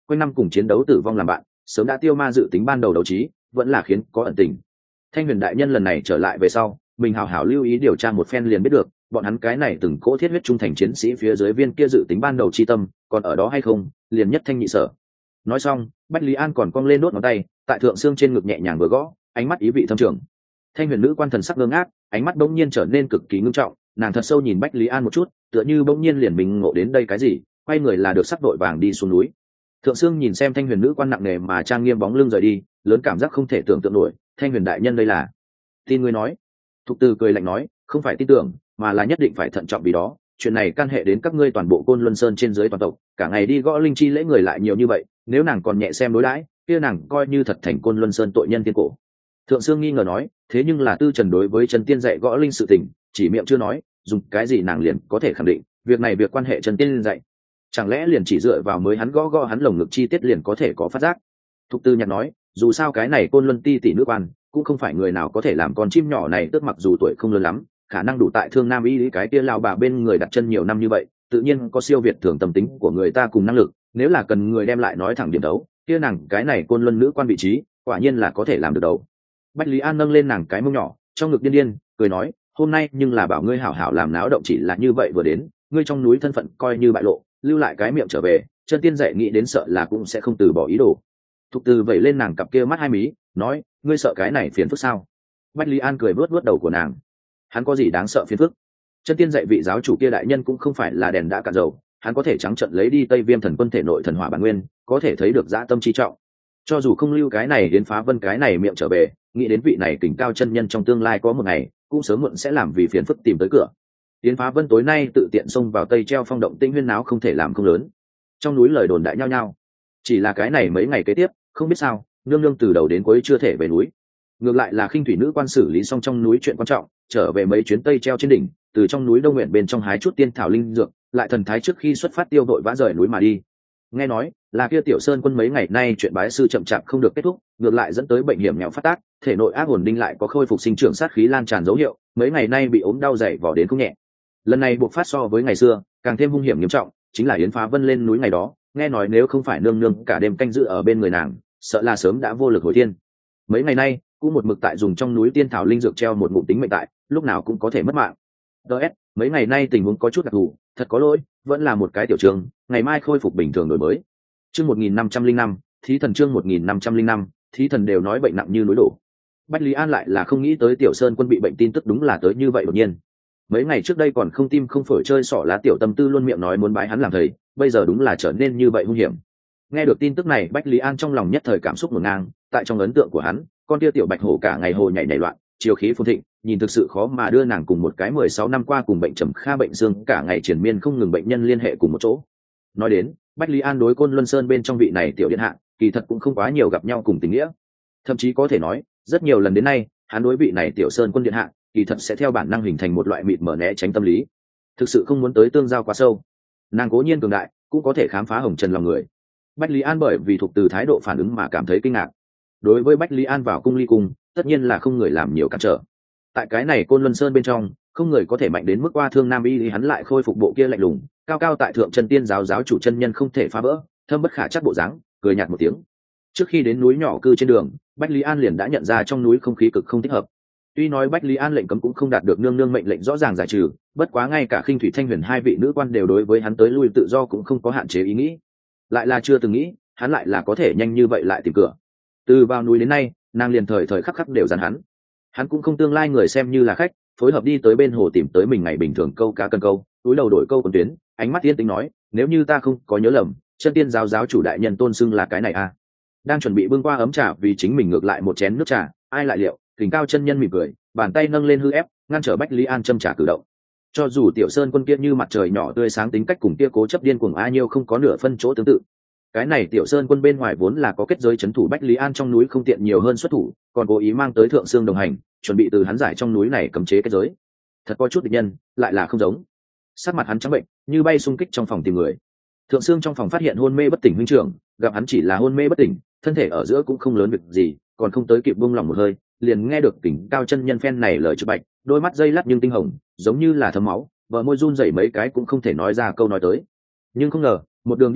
quanh năm cùng chiến đấu tử vong làm bạn, sớm đã tiêu ma dự tính ban đầu đấu trí, vẫn là khiến có ẩn tình. Thanh huyền đại nhân lần này trở lại về sau, mình hảo hảo lưu ý điều tra một phen liền biết được, bọn hắn cái này từng cỗ thiết huyết trung thành chiến sĩ phía dưới viên kia dự tính ban đầu chi tâm, còn ở đó hay không, liền nhất thanh nhị sở. Nói xong, Bách Lý An còn cong lên đốt ngón tay, tại thượng xương trên ngực nhẹ nhàng vừa gõ, ánh mắt ý vị thâm trường. Thanh huyền nữ quan thần sắc ngơ ngác, ánh mắt bỗng nhiên trở nên cực kỳ ngưng trọng, nàng thật sâu nhìn Bách Lý An một chút, tựa như bỗng nhiên liền mình ngộ đến đây cái gì, quay người là được sắc đội vàng đi xuống núi. Thượng xương nhìn xem thanh huyền nữ quan nặng nề mà trang nghiêm bóng lưng rời đi, lớn cảm giác không thể tưởng tượng nổi, thanh huyền đại nhân đây là tin ngươi nói. Thục Từ cười lạnh nói, không phải tin tưởng, mà là nhất định phải thận trọng vì đó, chuyện này can hệ đến các ngươi toàn bộ Côn Luân Sơn trên dưới toàn tộc, cả ngày đi gõ linh chi lễ người lại nhiều như vậy, nếu nàng còn nhẹ xem đối đãi, kia nàng coi như thật thành Côn Luân Sơn tội nhân tiên cổ. Thượng Sương nghi ngờ nói, thế nhưng là Tư Trần đối với Trần Tiên dạy gõ linh sự tình, chỉ miệng chưa nói, dùng cái gì nàng liền có thể khẳng định, việc này việc quan hệ Trần Tiên dạy, chẳng lẽ liền chỉ dựa vào mới hắn gõ gõ hắn lồng ngực chi tiết liền có thể có phát giác. Thục Tư nhạc nói, dù sao cái này Côn Luân ti tỷ nữ quan, cũng không phải người nào có thể làm con chim nhỏ này, tức mặc dù tuổi không lớn lắm, khả năng đủ tại Thương Nam y lý cái kia lao bà bên người đặt chân nhiều năm như vậy, tự nhiên có siêu việt thường tâm tính của người ta cùng năng lực, nếu là cần người đem lại nói thẳng điểm đấu, kia nàng cái này Côn Luân nữ quan vị trí, quả nhiên là có thể làm được đầu. Bách Lý An nâng lên nàng cái mông nhỏ, trong ngực điên điên cười nói, hôm nay nhưng là bảo ngươi hảo hảo làm náo động, chỉ là như vậy vừa đến, ngươi trong núi thân phận coi như bại lộ, lưu lại cái miệng trở về, Chân Tiên dạy nghĩ đến sợ là cũng sẽ không từ bỏ ý đồ. Thục Từ vẩy lên nàng cặp kia mắt hai mí, nói, ngươi sợ cái này phiền phức sao? Bách Lý An cười vớt vớt đầu của nàng, hắn có gì đáng sợ phiền phức? Chân Tiên dạy vị giáo chủ kia đại nhân cũng không phải là đèn đã cạn dầu, hắn có thể trắng trợn lấy đi Tây Viêm thần quân thể nội thần hỏa bản nguyên, có thể thấy được dã tâm chi trọng. Cho dù không lưu cái này đến phá vân cái này miệng trở về, nghĩ đến vị này kình cao chân nhân trong tương lai có một ngày cũng sớm muộn sẽ làm vì phiền phức tìm tới cửa. Yến Phá Vân tối nay tự tiện xông vào Tây Treo Phong động tinh huyên náo không thể làm không lớn. Trong núi lời đồn đại nhao nhao. Chỉ là cái này mấy ngày kế tiếp, không biết sao, nương nương từ đầu đến cuối chưa thể về núi. Ngược lại là Khinh Thủy nữ quan xử lý xong trong núi chuyện quan trọng, trở về mấy chuyến Tây Treo trên đỉnh, từ trong núi Đông Nguyện bên trong hái chút tiên thảo linh dược, lại thần thái trước khi xuất phát tiêu đội vã rời núi mà đi. Nghe nói là kia Tiểu Sơn quân mấy ngày nay chuyện bái sư chậm chạp không được kết thúc, ngược lại dẫn tới bệnh hiểm nghèo phát tác, thể nội ác hồn đinh lại có khôi phục sinh trưởng sát khí lan tràn dấu hiệu, mấy ngày nay bị ốm đau dày vò đến không nhẹ. Lần này buộc phát so với ngày xưa càng thêm hung hiểm nghiêm trọng, chính là Yến Phá Vân lên núi ngày đó, nghe nói nếu không phải nương nương cả đêm canh giữ ở bên người nàng, sợ là sớm đã vô lực hồi thiên. Mấy ngày nay cũng một mực tại dùng trong núi tiên thảo linh dược treo một ngụm tính mệnh tại, lúc nào cũng có thể mất mạng. ds mấy ngày nay tình huống có chút đặc thù, thật có lỗi, vẫn là một cái tiểu trường, ngày mai khôi phục bình thường đổi mới. Chương một nghìn năm trăm linh năm, thí thần chương một nghìn năm trăm linh năm, thí thần đều nói bệnh nặng như núi đổ. Bách Lý An lại là không nghĩ tới Tiểu Sơn quân bị bệnh tin tức đúng là tới như vậy đột nhiên. Mấy ngày trước đây còn không tim không phổi chơi xỏ lá tiểu tâm tư luôn miệng nói muốn bái hắn làm thầy, bây giờ đúng là trở nên như vậy hung hiểm. Nghe được tin tức này, Bách Lý An trong lòng nhất thời cảm xúc ngổn ngang, tại trong ấn tượng của hắn, con tia tiểu bạch hổ cả ngày hồ nhảy nhảy loạn, chiều khí phồn thịnh, nhìn thực sự khó mà đưa nàng cùng một cái mười sáu năm qua cùng bệnh trầm kha bệnh xương cả ngày triền miên không ngừng bệnh nhân liên hệ cùng một chỗ. Nói đến, Bách Lý An đối Côn Luân Sơn bên trong vị này tiểu điện hạ, kỳ thật cũng không quá nhiều gặp nhau cùng tình nghĩa. Thậm chí có thể nói, rất nhiều lần đến nay, hắn đối vị này tiểu Sơn quân điện hạ, kỳ thật sẽ theo bản năng hình thành một loại mịt mờ né tránh tâm lý. Thực sự không muốn tới tương giao quá sâu. Nàng cố nhiên cường đại, cũng có thể khám phá hồng trần lòng người. Bách Lý An bởi vì thuộc từ thái độ phản ứng mà cảm thấy kinh ngạc. Đối với Bách Lý An vào cung ly cung, tất nhiên là không người làm nhiều cản trở. Tại cái này Côn Luân Sơn bên trong, không người có thể mạnh đến mức qua Thương Nam y thì hắn lại khôi phục bộ kia lạnh lùng, cao cao tại thượng chân tiên giáo giáo chủ chân nhân không thể phá vỡ, thâm bất khả chắc bộ dáng, cười nhạt một tiếng. Trước khi đến núi nhỏ cư trên đường, Bách Lý An liền đã nhận ra trong núi không khí cực không thích hợp. Tuy nói Bách Lý An lệnh cấm cũng không đạt được nương nương mệnh lệnh rõ ràng giải trừ, bất quá ngay cả Khinh Thủy Thanh Huyền hai vị nữ quan đều đối với hắn tới lui tự do cũng không có hạn chế ý nghĩ. Lại là chưa từng nghĩ, hắn lại là có thể nhanh như vậy lại tìm cửa. Từ vào núi đến nay, nàng liền thời thời khắc khắc đều dàn hắn. Hắn cũng không tương lai người xem như là khách, phối hợp đi tới bên hồ tìm tới mình ngày bình thường câu cá cần câu, túi đầu đổi câu còn tuyến, ánh mắt tiên tính nói, nếu như ta không có nhớ lầm, chân tiên giáo giáo chủ đại nhân tôn xưng là cái này à? Đang chuẩn bị bưng qua ấm trà vì chính mình ngược lại một chén nước trà, ai lại liệu, Kình Cao chân nhân mỉm cười, bàn tay nâng lên hư ép, ngăn trở Bách Lý An châm trà cử động. Cho dù Tiểu Sơn quân kia như mặt trời nhỏ tươi sáng tính cách cùng kia cố chấp điên cuồng a nhiêu không có nửa phân chỗ tương tự. Cái này Tiểu Sơn quân bên ngoài vốn là có kết giới trấn thủ Bách Lý An trong núi không tiện nhiều hơn xuất thủ, còn cố ý mang tới Thượng Sương đồng hành, chuẩn bị từ hắn giải trong núi này cấm chế kết giới. Thật có chút địch nhân, lại là không giống. Sắc mặt hắn trắng bệnh, như bay xung kích trong phòng tìm người. Thượng Sương trong phòng phát hiện hôn mê bất tỉnh huynh trưởng, gặp hắn chỉ là hôn mê bất tỉnh, thân thể ở giữa cũng không lớn việc gì, còn không tới kịp buông lòng một hơi, liền nghe được Kình Cao chân nhân phen này lời chữ bạch, đôi mắt dây lắt nhưng tinh hồng, giống như là thấm máu, vợ môi run rẩy mấy cái cũng không thể nói ra câu nói tới. Nhưng không ngờ, một đường đi tới,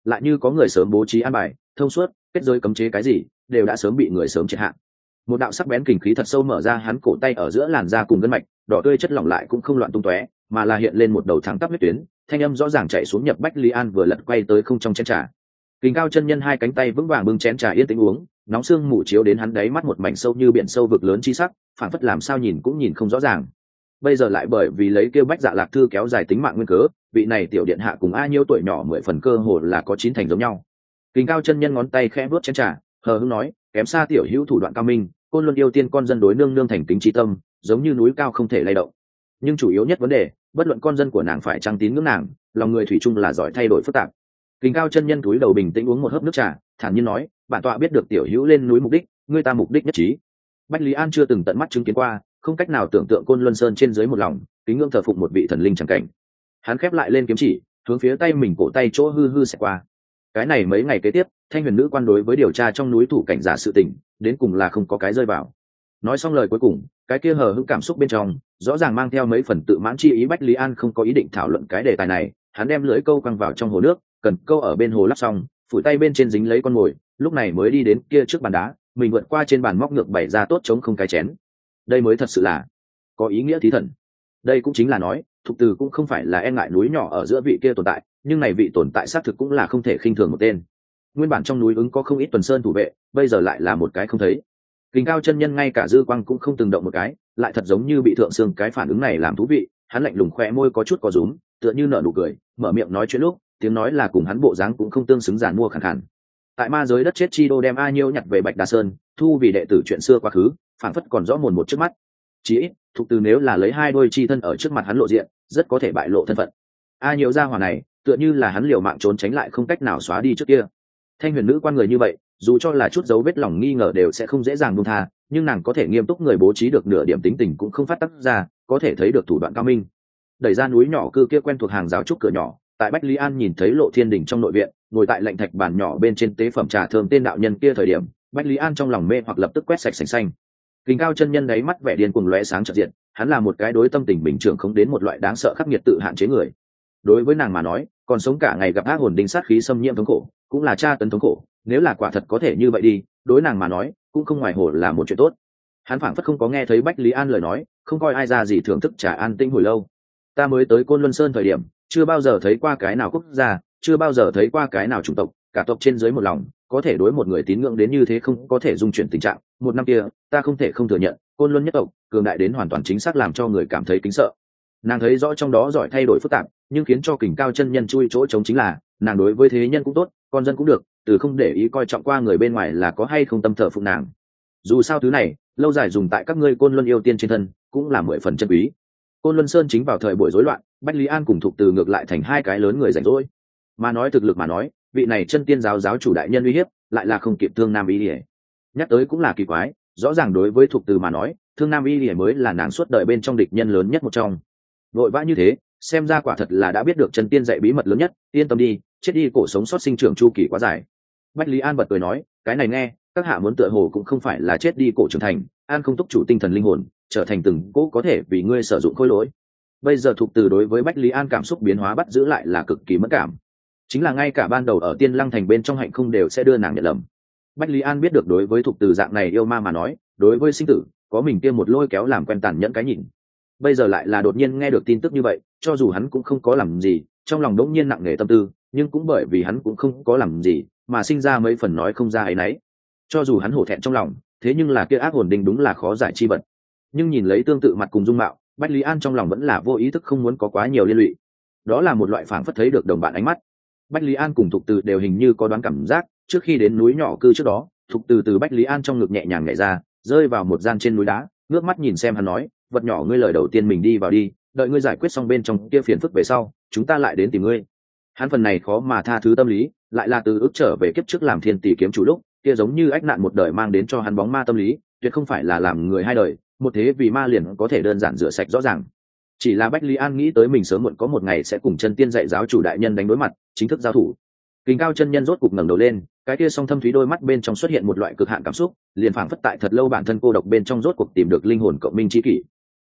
lại như có người sớm bố trí an bài thông suốt, kết giới cấm chế cái gì đều đã sớm bị người sớm triệt hạ. Một đạo sắc bén kình khí thật sâu mở ra hắn cổ tay ở giữa làn da cùng gân mạch, đỏ tươi chất lỏng lại cũng không loạn tung tóe, mà là hiện lên một đầu thẳng tắp huyết tuyến, thanh âm rõ ràng chạy xuống nhập Bách Lý An vừa lật quay tới không trong chén trà. Kình Cao chân nhân hai cánh tay vững vàng bưng chén trà yên tĩnh uống, nóng sương mù chiếu đến hắn đáy mắt một mảnh sâu như biển sâu vực lớn chi sắc, phản phất làm sao nhìn cũng nhìn không rõ ràng. Bây giờ lại bởi vì lấy kêu Bách Dạ Lạc Thư kéo dài tính mạng nguyên cớ, vị này tiểu điện hạ cùng A Nhiêu tuổi nhỏ mười phần cơ hồ là có chín thành giống nhau. Kình Cao chân nhân ngón tay khẽ vuốt chén trà, hờ hững nói, kém xa tiểu hữu thủ đoạn cao minh, Côn Luân yêu tiên con dân đối nương nương thành kính trí tâm, giống như núi cao không thể lay động. Nhưng chủ yếu nhất vấn đề, bất luận con dân của nàng phải trăng tín ngưỡng nàng, lòng người thủy chung là giỏi thay đổi phức tạp. Kình Cao chân nhân cúi đầu bình tĩnh uống một hớp nước trà, thản nhiên nói, bản tọa biết được tiểu hữu lên núi mục đích, ngươi ta mục đích nhất trí. Bách Lý An chưa từng tận mắt chứng kiến qua, không cách nào tưởng tượng Côn Luân Sơn trên dưới một lòng kính ngưỡng thờ phụng một vị thần linh chẳng cảnh. Hắn khép lại lên kiếm chỉ, hướng phía tay mình cổ tay chỗ hư hư sẽ qua. Cái này mấy ngày kế tiếp, Thanh Huyền nữ quan đối với điều tra trong núi thủ cảnh giả sự tình, đến cùng là không có cái rơi vào. Nói xong lời cuối cùng, cái kia hờ hững cảm xúc bên trong, rõ ràng mang theo mấy phần tự mãn chi ý. Bách Lý An không có ý định thảo luận cái đề tài này, hắn đem lưỡi câu quăng vào trong hồ nước, cần câu ở bên hồ lắp xong, phủi tay bên trên dính lấy con mồi, lúc này mới đi đến kia trước bàn đá, mình vượt qua trên bàn móc ngược bày ra tốt chống không cái chén. Đây mới thật sự là có ý nghĩa thí thần. Đây cũng chính là nói, Thục Từ cũng không phải là e ngại núi nhỏ ở giữa vị kia tồn tại, nhưng này vị tồn tại xác thực cũng là không thể khinh thường một tên. Nguyên bản trong núi ứng có không ít tuần sơn thủ vệ, bây giờ lại là một cái không thấy. Kình Cao chân nhân ngay cả dư quang cũng không từng động một cái, lại thật giống như bị thượng xương. Cái phản ứng này làm thú vị, hắn lạnh lùng khoe môi có chút có rúm, tựa như nở nụ cười, mở miệng nói chuyện lúc, tiếng nói là cùng hắn bộ dáng cũng không tương xứng, giản mua khàn khàn. Tại ma giới đất chết chi đô đem A Nhiêu nhặt về Bạch Đà Sơn, thu vì đệ tử chuyện xưa quá khứ, phản phất còn rõ mồn một trước mắt. Chỉ ít, Thục Từ nếu là lấy hai đôi chi thân ở trước mặt hắn lộ diện, rất có thể bại lộ thân phận. A Nhiêu gia hỏa này, tựa như là hắn liều mạng trốn tránh lại không cách nào xóa đi trước kia. Thanh Huyền nữ quan người như vậy, dù cho là chút dấu vết lòng nghi ngờ đều sẽ không dễ dàng buông tha, nhưng nàng có thể nghiêm túc người bố trí được nửa điểm tính tình cũng không phát tác ra, có thể thấy được thủ đoạn cao minh. Đẩy ra núi nhỏ cư kia quen thuộc hàng rào trúc cửa nhỏ, tại Bách Lý An nhìn thấy Lộ Thiên Đình trong nội viện, ngồi tại lạnh thạch bàn nhỏ bên trên tế phẩm trà thơm tên đạo nhân kia thời điểm, Bách Lý An trong lòng mê hoặc lập tức quét sạch sành xanh. Kình Cao chân nhân đáy mắt vẻ điên cuồng lóe sáng chợt diện, hắn là một cái đối tâm tình bình thường không đến một loại đáng sợ khắc nghiệt tự hạn chế người. Đối với nàng mà nói, còn sống cả ngày gặp ác hồn đinh sát khí xâm nhiễm thống khổ, cũng là tra tấn thống khổ, nếu là quả thật có thể như vậy đi, đối nàng mà nói, cũng không ngoài hồ là một chuyện tốt. Hắn phảng phất không có nghe thấy Bách Lý An lời nói, không coi ai ra gì thưởng thức trà an tĩnh hồi lâu. Ta mới tới Côn Luân Sơn thời điểm, chưa bao giờ thấy qua cái nào quốc gia, chưa bao giờ thấy qua cái nào chủng tộc, cả tộc trên dưới một lòng, có thể đối một người tín ngưỡng đến như thế không có thể dung chuyển tình trạng. Một năm kia, ta không thể không thừa nhận, Côn Luân nhất tộc, cường đại đến hoàn toàn chính xác làm cho người cảm thấy kính sợ. Nàng thấy rõ trong đó giỏi thay đổi phức tạp, nhưng khiến cho Kình Cao chân nhân chui chỗ trống chính là, nàng đối với thế nhân cũng tốt, con dân cũng được, từ không để ý coi trọng qua người bên ngoài là có hay không tâm thờ phụng nàng. Dù sao thứ này, lâu dài dùng tại các ngươi Côn Luân yêu tiên trên thân, cũng là mười phần chân quý. Côn Luân Sơn chính vào thời buổi rối loạn, Bách Lý An cùng Thục Từ ngược lại thành hai cái lớn người rảnh rỗi. Mà nói thực lực mà nói, vị này chân tiên giáo giáo chủ đại nhân uy hiếp, lại là không kịp Thương Nam Y Lìa. Nhắc tới cũng là kỳ quái, rõ ràng đối với Thục Từ mà nói, Thương Nam Y Lìa mới là nàng suốt đời bên trong địch nhân lớn nhất một trong. Vội vã như thế, xem ra quả thật là đã biết được chân tiên dạy bí mật lớn nhất, yên tâm đi, chết đi cổ sống sót sinh trưởng chu kỳ quá dài. Bách Lý An bật cười nói, cái này nghe, các hạ muốn tựa hồ cũng không phải là chết đi cổ trưởng thành, an không túc chủ tinh thần linh hồn, trở thành từng cỗ có thể vì ngươi sử dụng khối lỗi. Bây giờ Thục Từ đối với Bách Lý An cảm xúc biến hóa bắt giữ lại là cực kỳ mất cảm, chính là ngay cả ban đầu ở Tiên Lăng thành bên trong hạnh không đều sẽ đưa nàng nhận lầm. Bách Lý An biết được đối với Thục Từ dạng này yêu ma mà nói, đối với sinh tử có mình kia một lôi kéo làm quen tàn nhẫn cái nhìn. Bây giờ lại là đột nhiên nghe được tin tức như vậy, cho dù hắn cũng không có làm gì, trong lòng đống nhiên nặng nề tâm tư, nhưng cũng bởi vì hắn cũng không có làm gì mà sinh ra mấy phần nói không ra ấy nấy. Cho dù hắn hổ thẹn trong lòng, thế nhưng là kia ác hồn đinh đúng là khó giải chi vật. Nhưng nhìn lấy tương tự mặt cùng dung mạo, Bách Lý An trong lòng vẫn là vô ý thức không muốn có quá nhiều liên lụy. Đó là một loại phảng phất thấy được đồng bạn ánh mắt. Bách Lý An cùng Thục Từ đều hình như có đoán cảm giác, trước khi đến núi nhỏ cư trước đó, Thục Từ từ Bách Lý An trong ngực nhẹ nhàng nhảy ra, rơi vào một gian trên núi đá, ngước mắt nhìn xem hắn nói, vật nhỏ ngươi lời đầu tiên mình đi vào đi, đợi ngươi giải quyết xong bên trong kia phiền phức về sau, chúng ta lại đến tìm ngươi. Hắn phần này khó mà tha thứ tâm lý, lại là từ ức trở về kiếp trước làm thiên tỷ kiếm chủ lúc, kia giống như ách nạn một đời mang đến cho hắn bóng ma tâm lý, tuyệt không phải là làm người hai đời, một thế vì ma liền có thể đơn giản rửa sạch rõ ràng. Chỉ là Bách Lý An nghĩ tới mình sớm muộn có một ngày sẽ cùng chân tiên dạy giáo chủ đại nhân đánh đối mặt, chính thức giao thủ. Kình Cao chân nhân rốt cục ngẩng đầu lên, cái kia song thâm thúy đôi mắt bên trong xuất hiện một loại cực hạn cảm xúc, liền phảng phất tại thật lâu bản thân cô độc bên trong rốt cuộc tìm được linh hồn cộng minh chi kỷ.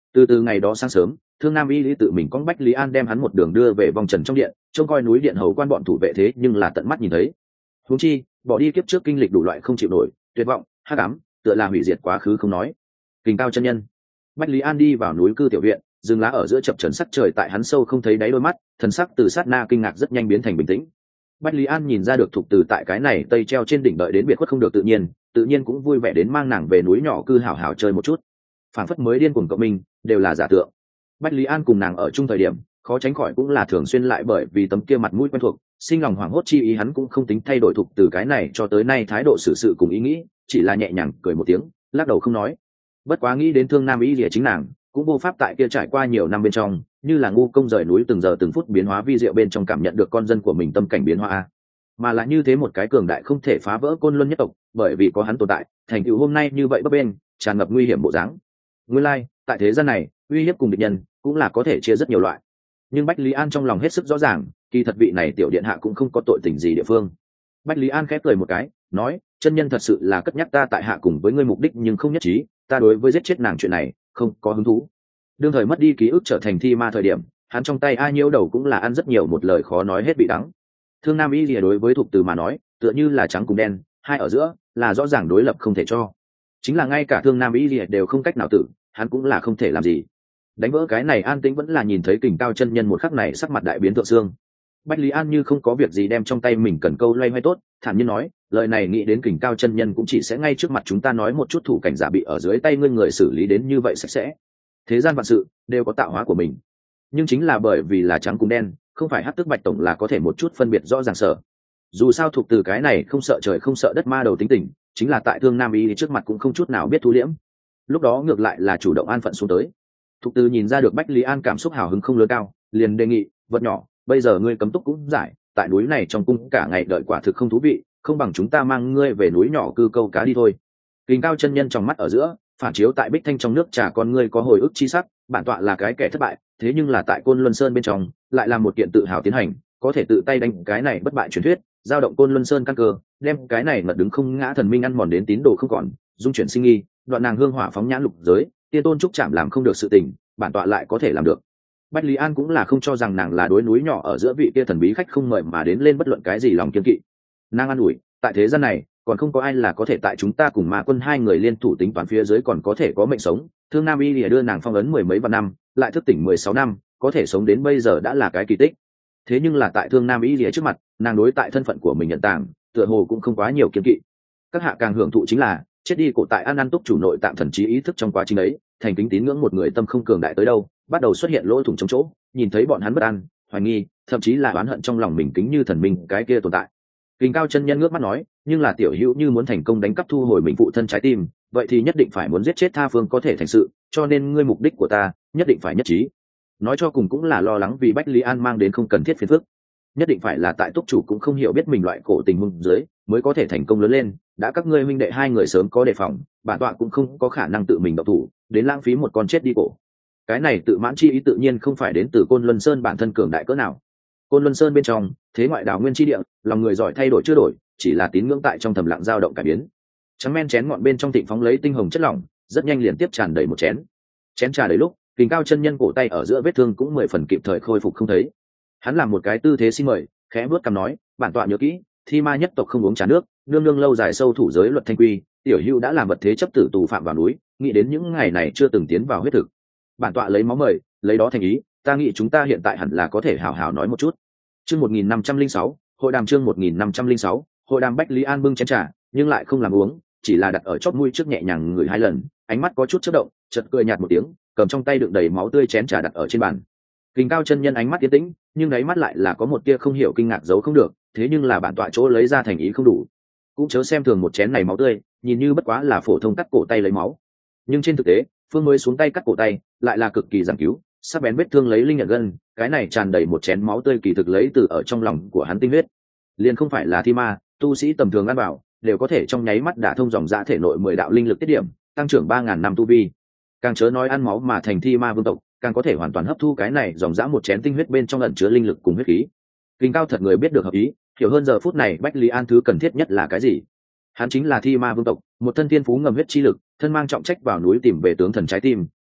Từ từ ngày đó sáng sớm, Thương Nam Y Lý tự mình con Bách Lý An đem hắn một đường đưa về vòng trần trong điện, trông coi núi điện hầu quan bọn thủ vệ thế nhưng là tận mắt nhìn thấy. Huống chi, bỏ đi kiếp trước kinh lịch đủ loại không chịu nổi, tuyệt vọng, hắc ám, tựa là hủy diệt quá khứ không nói. Kình Cao chân nhân. Bách Lý An đi vào núi cư tiểu viện, dừng lá ở giữa chập chờn sắc trời tại hắn sâu không thấy đáy đôi mắt, thần sắc từ sát na kinh ngạc rất nhanh biến thành bình tĩnh. Bách Lý An nhìn ra được Thục Từ tại cái này tây treo trên đỉnh đợi đến biệt khuất không được tự nhiên, tự nhiên cũng vui vẻ đến mang nàng về núi nhỏ cư hảo hảo chơi một chút. Phản phất mới điên cuồng cộng mình, đều là giả tượng. Bách Lý An cùng nàng ở chung thời điểm, khó tránh khỏi cũng là thường xuyên lại bởi vì tấm kia mặt mũi quen thuộc, sinh lòng hoảng hốt chi ý hắn cũng không tính thay đổi Thục Từ cái này cho tới nay thái độ xử sự cùng ý nghĩ, chỉ là nhẹ nhàng cười một tiếng, lắc đầu không nói. Bất quá nghĩ đến Thương Nam ý lìa chính nàng, cũng vô pháp tại kia trải qua nhiều năm bên trong, như là ngu công rời núi từng giờ từng phút biến hóa vi diệu bên trong cảm nhận được con dân của mình tâm cảnh biến hóa, mà là như thế một cái cường đại không thể phá vỡ côn luân nhất tộc, bởi vì có hắn tồn tại, thành tựu hôm nay như vậy bấp bênh, tràn ngập nguy hiểm bộ dáng. Nguyên lai, like, tại thế gian này, uy hiếp cùng địch nhân cũng là có thể chia rất nhiều loại. Nhưng Bách Lý An trong lòng hết sức rõ ràng, kỳ thật vị này tiểu điện hạ cũng không có tội tình gì địa phương. Bách Lý An khép cười một cái, nói, chân nhân thật sự là cất nhắc ta tại hạ cùng với ngươi mục đích nhưng không nhất trí, ta đối với giết chết nàng chuyện này không có hứng thú. Đương thời mất đi ký ức trở thành thi ma thời điểm, hắn trong tay a nhiễu đầu cũng là ăn rất nhiều một lời khó nói hết bị đắng. Thương Nam Y Lìa đối với Thục Từ mà nói, tựa như là trắng cùng đen, hai ở giữa là rõ ràng đối lập không thể cho. Chính là ngay cả Thương Nam Y Lìa đều không cách nào tử, hắn cũng là không thể làm gì. Đánh vỡ cái này an tĩnh vẫn là nhìn thấy Kình Cao chân nhân một khắc này sắc mặt đại biến thượng xương. Bách Lý An như không có việc gì đem trong tay mình cần câu loay hoay tốt, thản nhiên nói, lời này nghĩ đến Kình Cao chân nhân cũng chỉ sẽ ngay trước mặt chúng ta nói một chút thủ cảnh giả bị ở dưới tay ngươi người xử lý đến như vậy sạch sẽ. Thế gian vạn sự đều có tạo hóa của mình, nhưng chính là bởi vì là trắng cùng đen, không phải hắc tức bạch tổng là có thể một chút phân biệt rõ ràng sở. Dù sao Thục Từ cái này không sợ trời không sợ đất ma đầu tính tình, chính là tại Thương Nam Y trước mặt cũng không chút nào biết thu liễm. Lúc đó ngược lại là chủ động an phận xuống tới. Thục Từ nhìn ra được Bách Lý An cảm xúc hào hứng không lớn cao, liền đề nghị, vật nhỏ, bây giờ ngươi cấm túc cũng giải, tại núi này trong cung cả ngày đợi quả thực không thú vị, không bằng chúng ta mang ngươi về núi nhỏ cư câu cá đi thôi. Kình Cao chân nhân trong mắt ở giữa, phản chiếu tại bích thanh trong nước trà con ngươi có hồi ức chi sắc, bản tọa là cái kẻ thất bại, thế nhưng là tại Côn Luân Sơn bên trong, lại là một kiện tự hào tiến hành, có thể tự tay đánh cái này bất bại truyền thuyết, giao động Côn Luân Sơn căn cơ, đem cái này ngật đứng không ngã thần minh ăn mòn đến tín đồ không còn, dung chuyển sinh nghi, đoạn nàng hương hỏa phóng nhãn lục giới, tiên tôn trúc chạm làm không được sự tình, bản tọa lại có thể làm được. Bách Lý An cũng là không cho rằng nàng là đối núi nhỏ ở giữa vị kia thần bí khách không mời mà đến lên bất luận cái gì lòng kiên kỵ. Nàng an ủi, tại thế gian này, còn không có ai là có thể tại chúng ta cùng Ma Quân hai người liên thủ tính toán phía dưới còn có thể có mệnh sống. Thương Nam Y Lìa đưa nàng phong ấn mười mấy vạn năm, lại thức tỉnh mười sáu năm, có thể sống đến bây giờ đã là cái kỳ tích. Thế nhưng là tại Thương Nam Y Lìa trước mặt, nàng đối tại thân phận của mình nhận tàng, tựa hồ cũng không quá nhiều kiên kỵ. Các hạ càng hưởng thụ chính là chết đi cổ tại An An túc chủ nội tạm thần trí ý thức trong quá trình ấy, thành kính tín ngưỡng một người tâm không cường đại tới đâu, bắt đầu xuất hiện lỗ thủng trong chỗ, nhìn thấy bọn hắn bất an, hoài nghi, thậm chí là oán hận trong lòng mình kính như thần minh cái kia tồn tại. Kình Cao chân nhân ngước mắt nói, nhưng là tiểu hữu như muốn thành công đánh cắp thu hồi mình phụ thân trái tim, vậy thì nhất định phải muốn giết chết tha phương có thể thành sự, cho nên ngươi mục đích của ta nhất định phải nhất trí. Nói cho cùng cũng là lo lắng vì Bách Lý An mang đến không cần thiết phiền phức, nhất định phải là tại túc chủ cũng không hiểu biết mình loại cổ tình huống dưới mới có thể thành công lớn lên. Đã các ngươi huynh đệ hai người sớm có đề phòng, bản tọa cũng không có khả năng tự mình động thủ, đến lãng phí một con chết đi cổ. Cái này tự mãn chi ý tự nhiên không phải đến từ Côn Luân Sơn bản thân cường đại cỡ nào. Côn Luân Sơn bên trong, thế ngoại đảo nguyên chi địa, lòng người giỏi thay đổi chưa đổi, chỉ là tín ngưỡng tại trong thầm lặng dao động cải biến. Trắng men chén ngọn bên trong thịnh phóng lấy tinh hồng chất lỏng, rất nhanh liền tiếp tràn đầy một chén. Chén trà đầy lúc, Kình Cao chân nhân cổ tay ở giữa vết thương cũng mười phần kịp thời khôi phục không thấy. Hắn làm một cái tư thế xin mời, khẽ bước cằm nói, bản tọa nhớ kỹ, thi ma nhất tộc không uống trà nước, nương nương lâu dài sâu thủ giới luật thanh quy, tiểu hữu đã làm vật thế chấp tử tù phạm vào núi, nghĩ đến những ngày này chưa từng tiến vào huyết thực. Bản tọa lấy máu mời, lấy đó thành ý, ta nghĩ chúng ta hiện tại hẳn là có thể hào hào nói một chút. Chương một nghìn năm trăm linh sáu, hội đàm chương một nghìn năm trăm linh sáu, hội đàm. Bách Lý An bưng chén trà, nhưng lại không làm uống, chỉ là đặt ở chóp mũi trước nhẹ nhàng ngửi hai lần, ánh mắt có chút chớp động, chợt cười nhạt một tiếng, cầm trong tay đựng đầy máu tươi chén trà đặt ở trên bàn. Kình Cao chân nhân ánh mắt yên tĩnh, nhưng đáy mắt lại là có một tia không hiểu kinh ngạc giấu không được, thế nhưng là bản tọa chỗ lấy ra thành ý không đủ. Cũng chớ xem thường một chén này máu tươi, nhìn như bất quá là phổ thông cắt cổ tay lấy máu, nhưng trên thực tế, phương mới xuống tay cắt cổ tay, lại là cực kỳ giảng cứu, sắc bén vết thương lấy linh nhận gân, cái này tràn đầy một chén máu tươi kỳ thực lấy từ ở trong lòng của hắn tinh huyết. Liền không phải là thi ma, tu sĩ tầm thường ăn vào, đều có thể trong nháy mắt đả thông dòng dã thể nội mười đạo linh lực tiết điểm, tăng trưởng ba ngàn năm tu vi. Càng chớ nói ăn máu mà thành thi ma vương tộc, càng có thể hoàn toàn hấp thu cái này dòng dã một chén tinh huyết bên trong ẩn chứa linh lực cùng huyết khí. Kình Cao thật người biết được hợp ý, hiểu hơn giờ phút này Bách Lý An thứ cần thiết nhất là cái gì. Hắn chính là thi ma vương tộc, một thân thiên phú ngầm huyết chi lực, thân mang trọng trách vào núi tìm về tướng thần trái tim,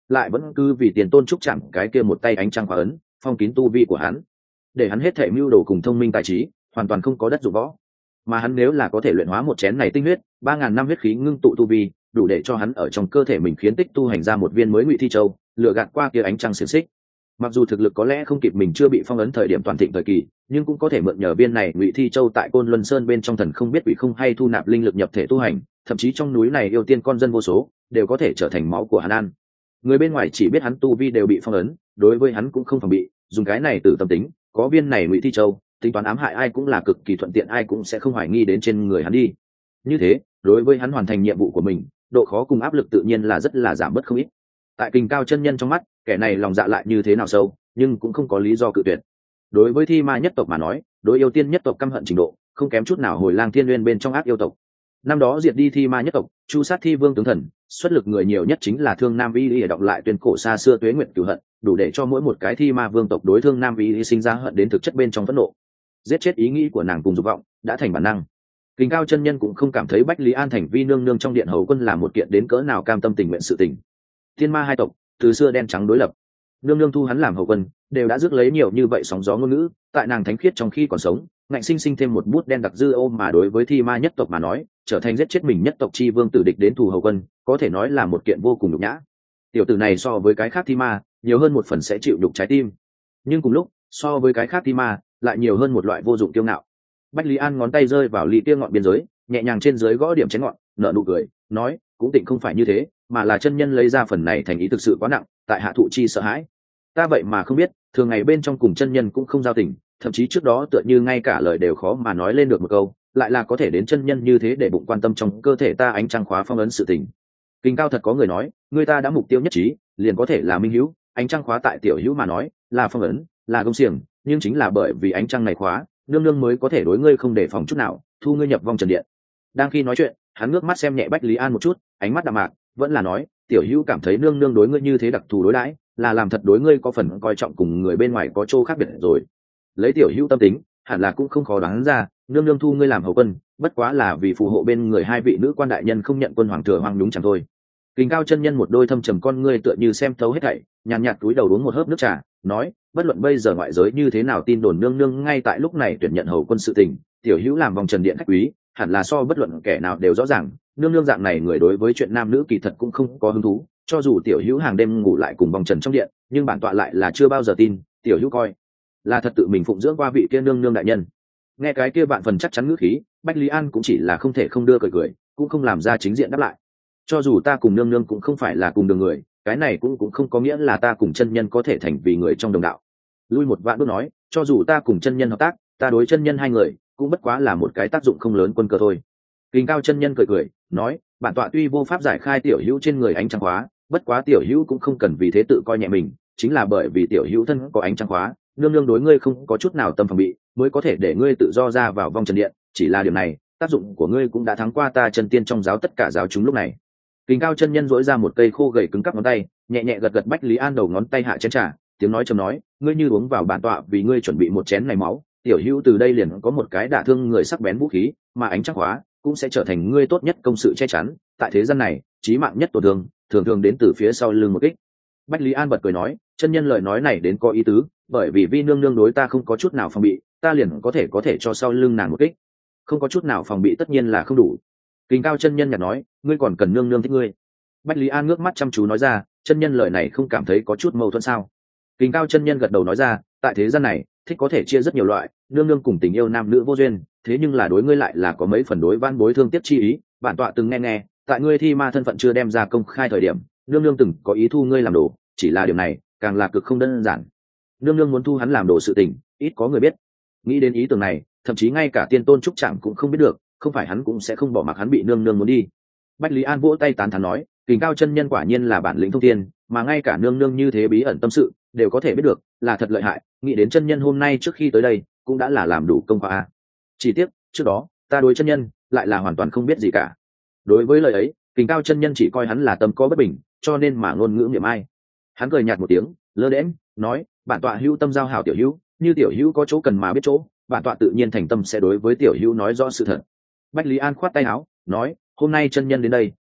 lại vẫn cứ vì tiền tôn trúc chạm cái kia một tay ánh trăng khóa ấn phong kín tu vi của hắn, để hắn hết thể mưu đồ cùng thông minh tài trí hoàn toàn không có đất dụng võ. Mà hắn nếu là có thể luyện hóa một chén này tinh huyết, ba ngàn năm huyết khí ngưng tụ tu vi, đủ để cho hắn ở trong cơ thể mình khiến tích tu hành ra một viên mới ngụy thi châu, lựa gạt qua kia ánh trăng xiềng xích. Mặc dù thực lực có lẽ không kịp mình chưa bị phong ấn thời điểm toàn thịnh thời kỳ, nhưng cũng có thể mượn nhờ viên này ngụy thi châu tại côn luân sơn bên trong thần không biết quỷ không hay thu nạp linh lực nhập thể tu hành, thậm chí trong núi này yêu tiên con dân vô số đều có thể trở thành máu của hắn ăn. Người bên ngoài chỉ biết hắn tu vi đều bị phong ấn, đối với hắn cũng không phòng bị, dùng cái này từ tâm tính, có viên này ngụy thi châu, tính toán ám hại ai cũng là cực kỳ thuận tiện, ai cũng sẽ không hoài nghi đến trên người hắn đi. Như thế, đối với hắn hoàn thành nhiệm vụ của mình, độ khó cùng áp lực tự nhiên là rất là giảm bớt không ít. Tại Kình Cao chân nhân trong mắt, kẻ này lòng dạ lại như thế nào sâu, nhưng cũng không có lý do cự tuyệt. Đối với thi ma nhất tộc mà nói, đối yêu tiên nhất tộc căm hận trình độ không kém chút nào Hồi Lang Thiên Nguyên bên trong ác yêu tộc. Năm đó diệt đi thi ma nhất tộc, chu sát thi vương tướng thần, xuất lực người nhiều nhất chính là Thương Nam Vi Lý, đọc lại tuyên cổ xa xưa tuế nguyện cửu hận, đủ để cho mỗi một cái thi ma vương tộc đối Thương Nam Vi Lý sinh ra hận đến thực chất bên trong phẫn nộ. Giết chết ý nghĩ của nàng cùng dục vọng đã thành bản năng. Kình Cao chân nhân cũng không cảm thấy Bách Lý An thành vi nương nương trong điện hầu quân là một kiện đến cỡ nào cam tâm tình nguyện sự tình. Thiên ma hai tộc từ xưa đen trắng đối lập, nương nương thu hắn làm hầu quân đều đã rước lấy nhiều như vậy sóng gió ngôn ngữ, tại nàng thánh khiết trong khi còn sống ngạnh sinh sinh thêm một bút đen đặc dư ô, mà đối với thi ma nhất tộc mà nói, trở thành giết chết mình nhất tộc chi vương tử địch đến thù hầu quân, có thể nói là một kiện vô cùng nhục nhã. Tiểu tử này so với cái khác thi ma nhiều hơn một phần sẽ chịu đục trái tim, nhưng cùng lúc so với cái khác thi ma lại nhiều hơn một loại vô dụng kiêu ngạo. Bách Lý An ngón tay rơi vào ly kia ngọn biên giới, nhẹ nhàng trên dưới gõ điểm chén ngọn, nở nụ cười, nói, cũng tịnh không phải như thế, mà là chân nhân lấy ra phần này thành ý thực sự quá nặng, tại hạ thụ chi sợ hãi. Ta vậy mà không biết, thường ngày bên trong cùng chân nhân cũng không giao tình, thậm chí trước đó tựa như ngay cả lời đều khó mà nói lên được một câu, lại là có thể đến chân nhân như thế để bụng quan tâm trong cơ thể ta ánh trăng khóa phong ấn sự tình. Kình Cao thật có người nói, người ta đã mục tiêu nhất trí, liền có thể là minh hữu, ánh trăng khóa tại tiểu hữu mà nói, là phong ấn, là công xiềng, nhưng chính là bởi vì ánh trăng này khóa, nương nương mới có thể đối ngươi không đề phòng chút nào, thu ngươi nhập vong trần điện. Đang khi nói chuyện, hắn ngước mắt xem nhẹ Bách Lý An một chút, ánh mắt đạm mạc, vẫn là nói, tiểu hữu cảm thấy nương nương đối ngươi như thế đặc thù đối đãi, là làm thật đối ngươi có phần coi trọng cùng người bên ngoài có chỗ khác biệt rồi. Lấy tiểu hữu tâm tính, hẳn là cũng không khó đoán ra, nương nương thu ngươi làm hầu quân, bất quá là vì phù hộ bên người hai vị nữ quan đại nhân không nhận quân hoàng thừa hoang đúng chẳng thôi. Kình Cao chân nhân một đôi thâm trầm con ngươi tựa như xem thấu hết thảy, nhàn nhạt túi đầu uống một hớp nước trà, nói, bất luận bây giờ ngoại giới như thế nào tin đồn nương nương ngay tại lúc này tuyển nhận hầu quân sự tình, tiểu hữu làm vòng trần điện khách quý, hẳn là so bất luận kẻ nào đều rõ ràng, nương nương dạng này người đối với chuyện nam nữ kỳ thật cũng không có hứng thú, cho dù tiểu hữu hàng đêm ngủ lại cùng vòng trần trong điện, nhưng bản tọa lại là chưa bao giờ tin, tiểu hữu coi là thật tự mình phụng dưỡng qua vị kia nương nương đại nhân. Nghe cái kia bạn phần chắc chắn ngữ khí, Bách Lý An cũng chỉ là không thể không đưa cười cười, cũng không làm ra chính diện đáp lại. Cho dù ta cùng nương nương cũng không phải là cùng đường người, cái này cũng cũng không có nghĩa là ta cùng chân nhân có thể thành vì người trong đồng đạo. Lui một vạn bước nói, cho dù ta cùng chân nhân hợp tác, ta đối chân nhân hai người cũng bất quá là một cái tác dụng không lớn quân cờ thôi. Kình Cao chân nhân cười cười, nói, bản tọa tuy vô pháp giải khai tiểu hữu trên người ánh trăng khóa, bất quá tiểu hữu cũng không cần vì thế tự coi nhẹ mình, chính là bởi vì tiểu hữu thân có ánh trăng khóa, nương nương đối ngươi không có chút nào tâm phòng bị, mới có thể để ngươi tự do ra vào vong trần điện, chỉ là điểm này, tác dụng của ngươi cũng đã thắng qua ta chân tiên trong giáo tất cả giáo chúng lúc này. Kình Cao chân nhân dỗi ra một cây khô gầy cứng cắp ngón tay, nhẹ nhẹ gật gật Bách Lý An đầu ngón tay hạ chén trà, tiếng nói trầm nói, ngươi như uống vào bản tọa vì ngươi chuẩn bị một chén này máu, tiểu hữu từ đây liền có một cái đả thương người sắc bén vũ khí, mà ánh trăng khóa cũng sẽ trở thành ngươi tốt nhất công sự che chắn, tại thế gian này, chí mạng nhất tổn thương, thường thường đến từ phía sau lưng một kích. Bách Lý An bật cười nói, chân nhân lời nói này đến có ý tứ, bởi vì vi nương nương đối ta không có chút nào phòng bị, ta liền có thể có thể cho sau lưng nàng một kích. Không có chút nào phòng bị tất nhiên là không đủ. Kình Cao chân nhân nhạt nói, ngươi còn cần nương nương thích ngươi. Bách Lý An ngước mắt chăm chú nói ra, chân nhân lời này không cảm thấy có chút mâu thuẫn sao? Kình Cao chân nhân gật đầu nói ra, tại thế gian này, thích có thể chia rất nhiều loại, nương nương cùng tình yêu nam nữ vô duyên, thế nhưng là đối ngươi lại là có mấy phần đối van bối thương tiếc chi ý, bản tọa từng nghe nghe, tại ngươi thi ma thân phận chưa đem ra công khai thời điểm, nương nương từng có ý thu ngươi làm đồ, chỉ là điều này, càng là cực không đơn giản. Nương nương muốn thu hắn làm đồ sự tình, ít có người biết. Nghĩ đến ý tưởng này, thậm chí ngay cả tiên tôn trúc trạng cũng không biết được, không phải hắn cũng sẽ không bỏ mặc hắn bị nương nương muốn đi. Bách Lý An vỗ tay tán thán nói, Kình Cao chân nhân quả nhiên là bản lĩnh thông thiên, mà ngay cả nương nương như thế bí ẩn tâm sự đều có thể biết được, là thật lợi hại. Nghĩ đến chân nhân hôm nay trước khi tới đây cũng đã là làm đủ công pha. Chỉ tiếc trước đó ta đối chân nhân lại là hoàn toàn không biết gì cả. Đối với lời ấy, Kình Cao chân nhân chỉ coi hắn là tâm có bất bình, cho nên mà ngôn ngữ miệng ai. Hắn cười nhạt một tiếng, lơ đễnh nói, bản tọa hữu tâm giao hảo tiểu hữu, như tiểu hữu có chỗ cần mà biết chỗ, bản tọa tự nhiên thành tâm sẽ đối với tiểu hữu nói rõ sự thật. Bách Lý An khoát tay áo, nói, hôm nay chân nhân đến đây,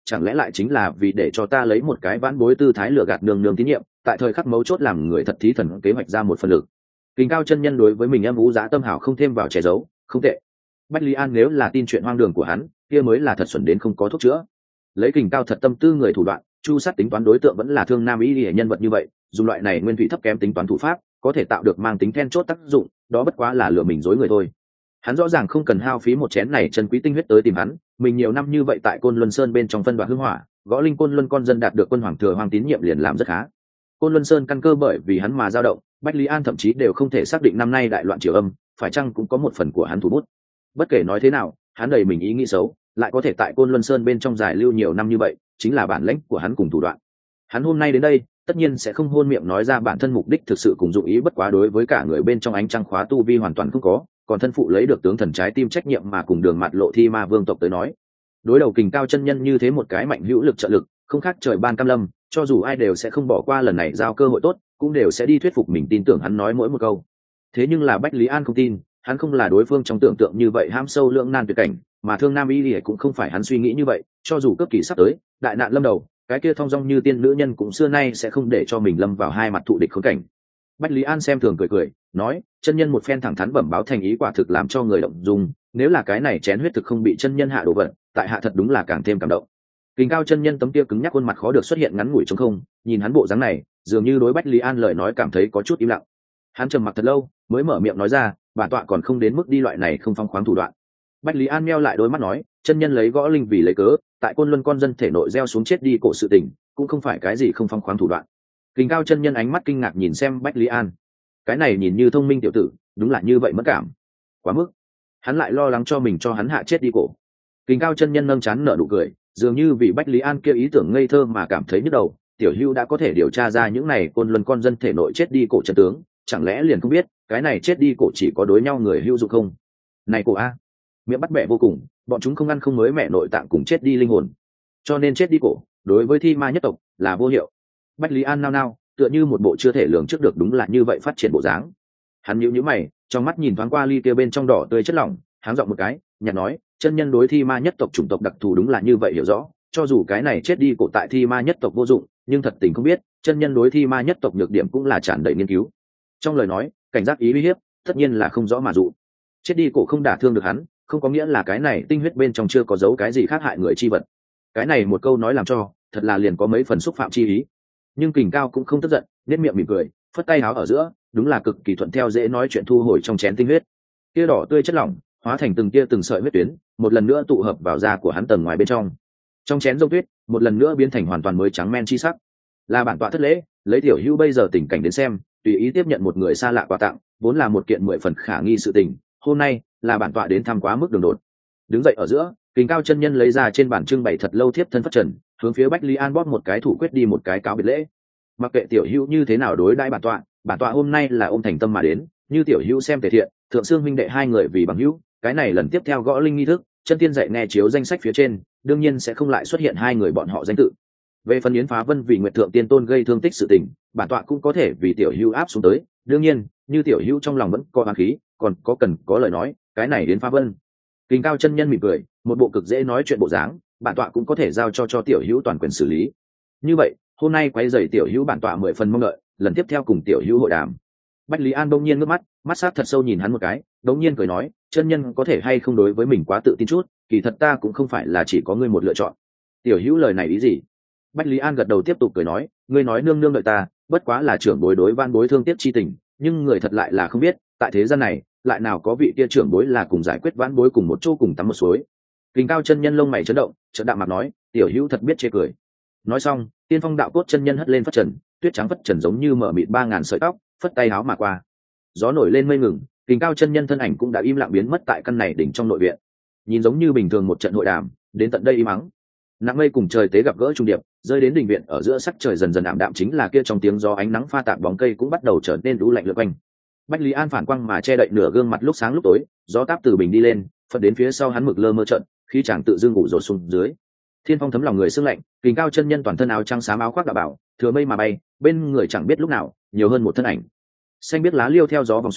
chẳng lẽ lại chính là vì để cho ta lấy một cái vãn bối tư thái lừa gạt nương nương tín nhiệm, tại thời khắc mấu chốt làm người thật thí thần kế hoạch ra một phần lực. Kình Cao chân nhân đối với mình âm u giá tâm hảo không thêm vào che giấu, không tệ. Bách Lý An nếu là tin chuyện hoang đường của hắn, kia mới là thật xuẩn đến không có thuốc chữa. Lấy Kình Cao thật tâm tư người thủ đoạn, chu sát tính toán đối tượng vẫn là Thương Nam ý liễu nhân vật như vậy, dùng loại này nguyên thủy thấp kém tính toán thủ pháp, có thể tạo được mang tính then chốt tác dụng, đó bất quá là lừa mình dối người thôi. Hắn rõ ràng không cần hao phí một chén này chân quý tinh huyết tới tìm hắn, mình nhiều năm như vậy tại Côn Luân Sơn bên trong phân đoạn hương hỏa, gõ linh Côn Luân con dân đạt được quân hoàng thừa hoàng tín nhiệm liền làm rất khá. Côn Luân Sơn căn cơ bởi vì hắn mà dao động, Bách Lý An thậm chí đều không thể xác định năm nay đại loạn triều âm, phải chăng cũng có một phần của hắn thủ bút. Bất kể nói thế nào, hắn đầy mình ý nghĩ xấu, lại có thể tại Côn Luân Sơn bên trong giải lưu nhiều năm như vậy, chính là bản lĩnh của hắn cùng thủ đoạn. Hắn hôm nay đến đây, tất nhiên sẽ không hôn miệng nói ra bản thân mục đích thực sự cùng dụng ý, bất quá đối với cả người bên trong ánh trăng khóa tu vi hoàn toàn không có, còn thân phụ lấy được tướng thần trái tim trách nhiệm mà cùng đường mặt lộ thi ma vương tộc tới nói, đối đầu Kình Cao chân nhân như thế một cái mạnh hữu lực trợ lực, không khác trời ban cam lâm, cho dù ai đều sẽ không bỏ qua lần này giao cơ hội tốt, cũng đều sẽ đi thuyết phục mình tin tưởng hắn nói mỗi một câu. Thế nhưng là Bách Lý An không tin, hắn không là đối phương trong tưởng tượng như vậy ham sâu lưỡng nan tuyệt cảnh, mà Thương Nam y lìa cũng không phải hắn suy nghĩ như vậy, cho dù cấp kỳ sắp tới, đại nạn lâm đầu, cái kia thong dong như tiên nữ nhân cũng xưa nay sẽ không để cho mình lâm vào hai mặt thụ địch khốn cảnh. Bách Lý An xem thường cười cười, nói, chân nhân một phen thẳng thắn bẩm báo thành ý quả thực làm cho người động dung, nếu là cái này chén huyết thực không bị chân nhân hạ đổ vật, tại hạ thật đúng là càng thêm cảm động. Kình Cao chân nhân tấm kia cứng nhắc khuôn mặt khó được xuất hiện ngắn ngủi trống không, nhìn hắn bộ dáng này, dường như đối Bách Lý An lời nói cảm thấy có chút im lặng. Hắn trầm mặc thật lâu, mới mở miệng nói ra, bản tọa còn không đến mức đi loại này không phong khoáng thủ đoạn. Bách Lý An meo lại đôi mắt nói, chân nhân lấy gõ linh vì lấy cớ, tại Côn Luân con dân thể nội gieo xuống chết đi cổ sự tình, cũng không phải cái gì không phong khoáng thủ đoạn. Kình Cao chân nhân ánh mắt kinh ngạc nhìn xem Bách Lý An, cái này nhìn như thông minh tiểu tử, đúng là như vậy mất cảm, quá mức. Hắn lại lo lắng cho mình cho hắn hạ chết đi cổ. Kình Cao chân nhân nâng chán nở nụ cười, dường như vì Bách Lý An kia ý tưởng ngây thơ mà cảm thấy nhức đầu. Tiểu Hưu đã có thể điều tra ra những này Côn Luân con dân thể nội chết đi cổ chân tướng, chẳng lẽ liền không biết cái này chết đi cổ chỉ có đối nhau người hữu dụng không? Này cổ a, miệng bắt bẻ vô cùng, bọn chúng không ăn không mới mẹ nội tạng cùng chết đi linh hồn, cho nên chết đi cổ đối với thi ma nhất tộc là vô hiệu. Bách Lý An nao nao, tựa như một bộ chưa thể lường trước được đúng là như vậy phát triển bộ dáng. Hắn nhíu nhíu mày, trong mắt nhìn thoáng qua ly kia bên trong đỏ tươi chất lỏng, háng giọng một cái, nhạt nói, chân nhân đối thi ma nhất tộc chủng tộc đặc thù đúng là như vậy hiểu rõ, cho dù cái này chết đi cổ tại thi ma nhất tộc vô dụng, nhưng thật tình không biết, chân nhân đối thi ma nhất tộc nhược điểm cũng là tràn đầy nghiên cứu. Trong lời nói, cảnh giác ý uy hiếp, tất nhiên là không rõ mà dụ. Chết đi cổ không đả thương được hắn, không có nghĩa là cái này tinh huyết bên trong chưa có dấu cái gì khác hại người chi vật. Cái này một câu nói làm cho, thật là liền có mấy phần xúc phạm chi ý. Nhưng Kình Cao cũng không tức giận, nét miệng mỉm cười, phất tay háo ở giữa, đúng là cực kỳ thuận theo dễ nói chuyện thu hồi trong chén tinh huyết. Tia đỏ tươi chất lỏng, hóa thành từng tia từng sợi huyết tuyến, một lần nữa tụ hợp vào da của hắn tầng ngoài bên trong. Trong chén dông tuyết, một lần nữa biến thành hoàn toàn mới trắng men chi sắc. Là bản tọa thất lễ, lấy Tiểu Hưu bây giờ tình cảnh đến xem, tùy ý tiếp nhận một người xa lạ quà tặng, vốn là một kiện mười phần khả nghi sự tình, hôm nay là bản tọa đến thăm quá mức đường đột. Đứng dậy ở giữa, Kình Cao chân nhân lấy ra trên bàn trưng bày thật lâu thiếp thân phất trần, hướng phía Bách Lý An bóp một cái thủ quyết đi một cái cáo biệt lễ. Mặc kệ Tiểu Hữu như thế nào đối đãi bản tọa, bản tọa hôm nay là ôm thành tâm mà đến, như Tiểu Hữu xem thể thiện, thượng xương huynh đệ hai người vì bằng hữu, cái này lần tiếp theo gõ linh nghi thức, chân tiên dạy nghe chiếu danh sách phía trên, đương nhiên sẽ không lại xuất hiện hai người bọn họ danh tự. Về phần Yến Phá Vân vì Nguyệt Thượng Tiên Tôn gây thương tích sự tình, bản tọa cũng có thể vì Tiểu Hữu áp xuống tới, đương nhiên, như Tiểu Hữu trong lòng vẫn có oán khí, còn có cần có lời nói, cái này Yến Phá Vân. Kình Cao chân nhân mỉm cười, một bộ cực dễ nói chuyện bộ dáng, bản tọa cũng có thể giao cho cho Tiểu Hữu toàn quyền xử lý. Như vậy, hôm nay quấy rầy Tiểu Hữu bản tọa mười phần mong đợi, lần tiếp theo cùng Tiểu Hữu hội đàm. Bách Lý An bỗng nhiên ngước mắt, mắt sát thật sâu nhìn hắn một cái, bỗng nhiên cười nói, chân nhân có thể hay không đối với mình quá tự tin chút, kỳ thật ta cũng không phải là chỉ có ngươi một lựa chọn. Tiểu Hữu lời này ý gì? Bách Lý An gật đầu tiếp tục cười nói, ngươi nói nương nương đợi ta, bất quá là trưởng bối đối van bối thương tiếc chi tình, nhưng người thật lại là không biết, tại thế gian này, lại nào có vị kia trưởng bối là cùng giải quyết vãn bối cùng một chỗ cùng tắm một suối. Kình Cao chân nhân lông mày chấn động, chợt đạm mặt nói, Tiểu Hữu thật biết chê cười. Nói xong, Tiên Phong đạo cốt chân nhân hất lên phất trần, tuyết trắng phất trần giống như mở mịt ba ngàn sợi tóc, phất tay háo mà qua. Gió nổi lên mây ngừng, Kình Cao chân nhân thân ảnh cũng đã im lặng biến mất tại căn này đỉnh trong nội viện. Nhìn giống như bình thường một trận hội đàm, đến tận đây im mắng. Nặng mây cùng trời tế gặp gỡ trung điệp, rơi đến đình viện ở giữa sắc trời dần dần ảm đạm, chính là kia trong tiếng gió ánh nắng pha tạp bóng cây cũng bắt đầu trở nên u lạnh lượn quanh. Bách Lý An phản quang mà che đậy nửa gương mặt lúc sáng lúc tối, gió táp từ bình đi lên, phật đến phía sau hắn mực lơ mơ trận, khi chàng tự dưng ngủ rột xuống dưới. Thiên phong thấm lòng người sương lạnh, Kình Cao chân nhân toàn thân áo trắng xám áo khoác đạo bảo, thừa mây mà bay, bên người chẳng biết lúc nào nhiều hơn một thân ảnh. Xanh biết lá liêu theo gió vòng xoáy,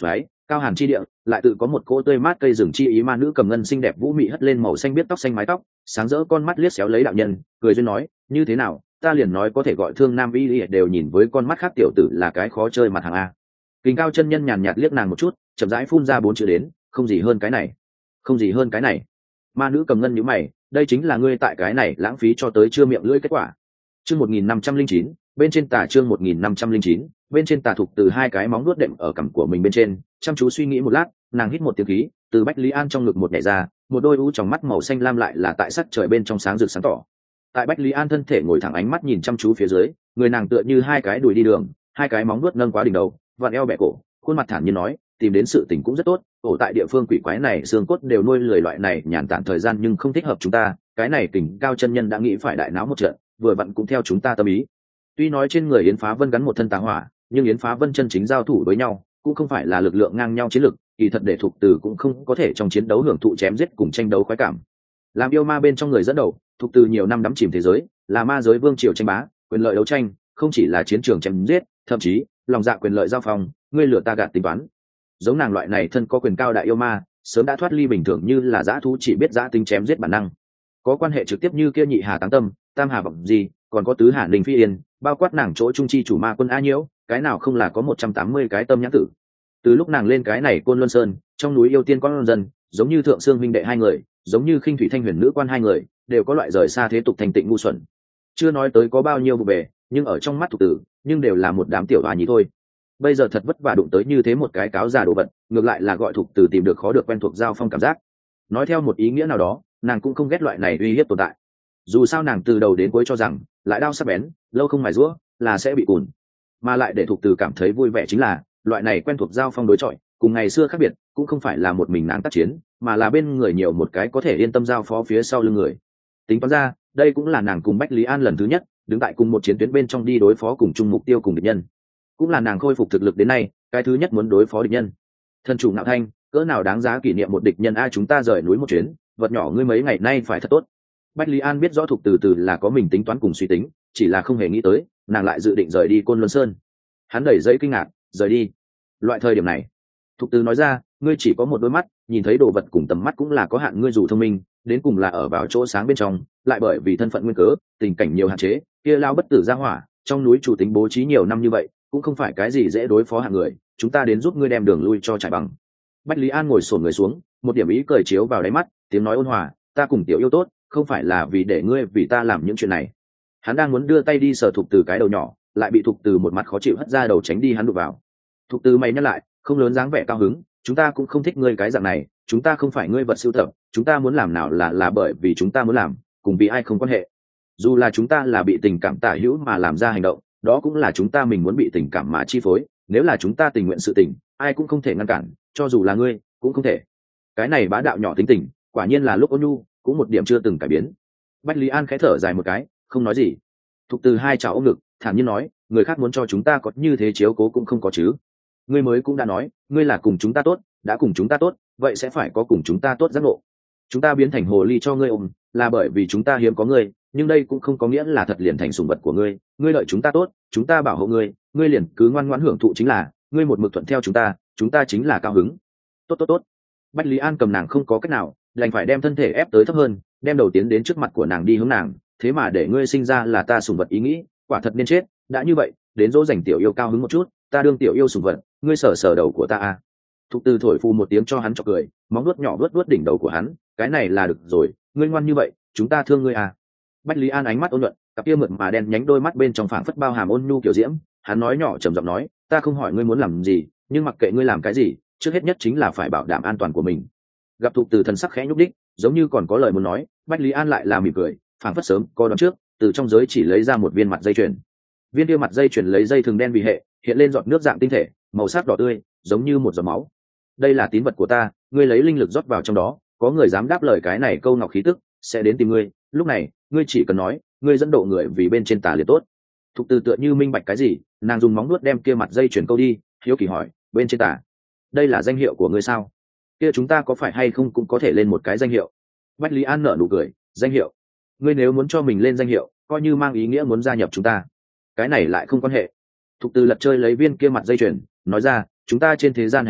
cao hàn chi địa lại tự có một cỗ tươi mát cây rừng chi ý. Ma nữ cầm ngân xinh đẹp vũ mị hất lên màu xanh biết tóc xanh mái tóc, sáng rỡ con mắt liếc xéo lấy đạo nhân, cười duyên nói, như thế nào, ta liền nói có thể gọi thương nam y đều nhìn với con mắt khác tiểu tử là cái khó chơi mặt hàng a. Kình Cao chân nhân nhàn nhạt liếc nàng một chút, chậm rãi phun ra bốn chữ đến, không gì hơn cái này, không gì hơn cái này. Ma nữ cầm ngân nhíu mày, đây chính là ngươi tại cái này lãng phí cho tới chưa miệng lưỡi kết quả. Chương một nghìn năm trăm linh chín, bên trên tà chương một nghìn năm trăm linh chín, bên trên tà thuộc từ hai cái móng vuốt đệm ở cằm của mình bên trên, chăm chú suy nghĩ một lát, nàng hít một tiếng khí, từ Bách Lý An trong ngực một nhảy ra, một đôi u trong mắt màu xanh lam lại là tại sắc trời bên trong sáng rực sáng tỏ. Tại Bách Lý An thân thể ngồi thẳng, ánh mắt nhìn chăm chú phía dưới, người nàng tựa như hai cái đùi đi đường, hai cái móng vuốt nâng quá đỉnh đầu, vặn eo bẻ cổ, khuôn mặt thản nhiên nói, tìm đến sự tình cũng rất tốt, ở tại địa phương quỷ quái này xương cốt đều nuôi lười loại này nhàn tản thời gian nhưng không thích hợp chúng ta, cái này Kình Cao chân nhân đã nghĩ phải đại náo một trận, vừa vặn cũng theo chúng ta tâm ý. Tuy nói trên người Yến Phá Vân gắn một thân tà hỏa, nhưng Yến Phá Vân chân chính giao thủ với nhau, cũng không phải là lực lượng ngang nhau chiến lực, kỳ thật để thuộc từ cũng không có thể trong chiến đấu hưởng thụ chém giết cùng tranh đấu khoái cảm. Làm yêu ma bên trong người dẫn đầu, thuộc từ nhiều năm đắm chìm thế giới, là ma giới vương triều tranh bá, quyền lợi đấu tranh, không chỉ là chiến trường chém giết, thậm chí lòng dạ quyền lợi giao phòng, ngươi lừa ta gạt tính toán. Giống nàng loại này thân có quyền cao đại yêu ma, sớm đã thoát ly bình thường như là dã thú chỉ biết dã tính chém giết bản năng. Có quan hệ trực tiếp như kia nhị hà táng tâm, tam hà vọng gì, còn có tứ hà linh phi yên, bao quát nàng chỗ trung chi chủ ma quân a nhiễu, cái nào không là có một trăm tám mươi cái tâm nhãn tử. Từ lúc nàng lên cái này Côn Luân Sơn, trong núi yêu tiên con dân, giống như Thượng Sương huynh đệ hai người, giống như Khinh Thủy Thanh Huyền nữ quan hai người, đều có loại rời xa thế tục thành tịnh ngu xuẩn. Chưa nói tới có bao nhiêu vụ bề, nhưng ở trong mắt thuộc tử, nhưng đều là một đám tiểu hòa nhí thôi. Bây giờ thật vất vả đụng tới như thế một cái cáo già đồ vật, ngược lại là gọi thuộc tử tìm được khó được quen thuộc giao phong cảm giác. Nói theo một ý nghĩa nào đó, nàng cũng không ghét loại này uy hiếp tồn tại. Dù sao nàng từ đầu đến cuối cho rằng, lại đao sắc bén, lâu không mài rũa, là sẽ bị cùn. Mà lại để thuộc tử cảm thấy vui vẻ chính là, loại này quen thuộc giao phong đối chọi, cùng ngày xưa khác biệt, cũng không phải là một mình nàng tác chiến, mà là bên người nhiều một cái có thể yên tâm giao phó phía sau lưng người. Tính toán ra, đây cũng là nàng cùng Bách Lý An lần thứ nhất đứng tại cùng một chiến tuyến bên trong đi đối phó cùng chung mục tiêu cùng địch nhân, cũng là nàng khôi phục thực lực đến nay cái thứ nhất muốn đối phó địch nhân. Thần chủ Nạo Thanh, cỡ nào đáng giá kỷ niệm một địch nhân a, chúng ta rời núi một chuyến, vật nhỏ ngươi mấy ngày nay phải thật tốt. Bách Lý An biết rõ thuộc từ từ là có mình tính toán cùng suy tính, chỉ là không hề nghĩ tới nàng lại dự định rời đi Côn Luân Sơn. Hắn đẩy dây kinh ngạc, rời đi. Loại thời điểm này, Thục Từ nói ra, ngươi chỉ có một đôi mắt, nhìn thấy đồ vật cùng tầm mắt cũng là có hạn, ngươi dù thông minh, đến cùng là ở vào chỗ sáng bên trong, lại bởi vì thân phận nguyên cớ, tình cảnh nhiều hạn chế, kia lao bất tử ra hỏa, trong núi chủ tính bố trí nhiều năm như vậy, cũng không phải cái gì dễ đối phó hạng người, chúng ta đến giúp ngươi đem đường lui cho trải bằng. Bách Lý An ngồi xổm người xuống, một điểm ý cười chiếu vào đáy mắt, tiếng nói ôn hòa, ta cùng tiểu yêu tốt, không phải là vì để ngươi vì ta làm những chuyện này. Hắn đang muốn đưa tay đi sờ Thục Từ cái đầu nhỏ, lại bị Thục Từ một mặt khó chịu hất ra đầu tránh đi hắn đụng vào. Thục Từ mày nhắc lại, không lớn dáng vẻ cao hứng, chúng ta cũng không thích ngươi cái dạng này, chúng ta không phải ngươi vật sưu tập, chúng ta muốn làm nào là là bởi vì chúng ta muốn làm, cùng vì ai không quan hệ. Dù là chúng ta là bị tình cảm tả hữu mà làm ra hành động, đó cũng là chúng ta mình muốn bị tình cảm mà chi phối, nếu là chúng ta tình nguyện sự tình, ai cũng không thể ngăn cản, cho dù là ngươi cũng không thể. Cái này bá đạo nhỏ tính tình, quả nhiên là lúc ôn nhu, cũng một điểm chưa từng cải biến. Bách Lý An khẽ thở dài một cái, không nói gì. Thục Từ hai chảo ôm ngực, thản nhiên nói, người khác muốn cho chúng ta có như thế chiếu cố cũng không có chứ. Ngươi mới cũng đã nói, ngươi là cùng chúng ta tốt, đã cùng chúng ta tốt, vậy sẽ phải có cùng chúng ta tốt giác ngộ. Chúng ta biến thành hồ ly cho ngươi ôm, là bởi vì chúng ta hiếm có ngươi, nhưng đây cũng không có nghĩa là thật liền thành sủng vật của ngươi. Ngươi đợi chúng ta tốt, chúng ta bảo hộ ngươi, ngươi liền cứ ngoan ngoãn hưởng thụ chính là, ngươi một mực thuận theo chúng ta, chúng ta chính là cao hứng. Tốt tốt tốt. Bách Lý An cầm nàng không có cách nào, đành phải đem thân thể ép tới thấp hơn, đem đầu tiến đến trước mặt của nàng đi hướng nàng, thế mà để ngươi sinh ra là ta sủng vật ý nghĩ, quả thật nên chết. Đã như vậy, đến dỗ dành tiểu yêu cao hứng một chút, ta đương tiểu yêu sủng vật, ngươi sở sở đầu của ta à. Thục Từ thổi phù một tiếng cho hắn chọc cười, móng vuốt nhỏ vuốt vuốt đỉnh đầu của hắn, cái này là được rồi, ngươi ngoan như vậy, chúng ta thương ngươi à. Bách Lý An ánh mắt ôn nhuận, cặp kia mượt mà đen nhánh đôi mắt bên trong phảng phất bao hàm ôn nhu kiểu diễm, hắn nói nhỏ trầm giọng nói, ta không hỏi ngươi muốn làm gì, nhưng mặc kệ ngươi làm cái gì, trước hết nhất chính là phải bảo đảm an toàn của mình. Gặp Thục Từ thần sắc khẽ nhúc đích, giống như còn có lời muốn nói, Bách Lý An lại là mỉm cười, phảng phất sớm có đoán trước, từ trong giới chỉ lấy ra một viên mặt dây chuyền. Viên kia mặt dây chuyền lấy dây thừng đen vì hệ, hiện lên giọt nước dạng tinh thể, màu sắc đỏ tươi, giống như một giọt máu. Đây là tín vật của ta, ngươi lấy linh lực rót vào trong đó, có người dám đáp lời cái này câu ngọc khí tức, sẽ đến tìm ngươi, lúc này, ngươi chỉ cần nói, ngươi dẫn độ người vì bên trên tà liệt tốt. Thục Từ tựa như minh bạch cái gì, nàng dùng móng nuốt đem kia mặt dây chuyền câu đi, hiếu kỳ hỏi, bên trên tà, đây là danh hiệu của ngươi sao? Kia chúng ta có phải hay không cũng có thể lên một cái danh hiệu? Bách Lý An nở nụ cười, danh hiệu? Ngươi nếu muốn cho mình lên danh hiệu, coi như mang ý nghĩa muốn gia nhập chúng ta. Cái này lại không quan hệ. Thục Từ lật chơi lấy viên kia mặt dây chuyền, nói ra, chúng ta trên thế gian hành động,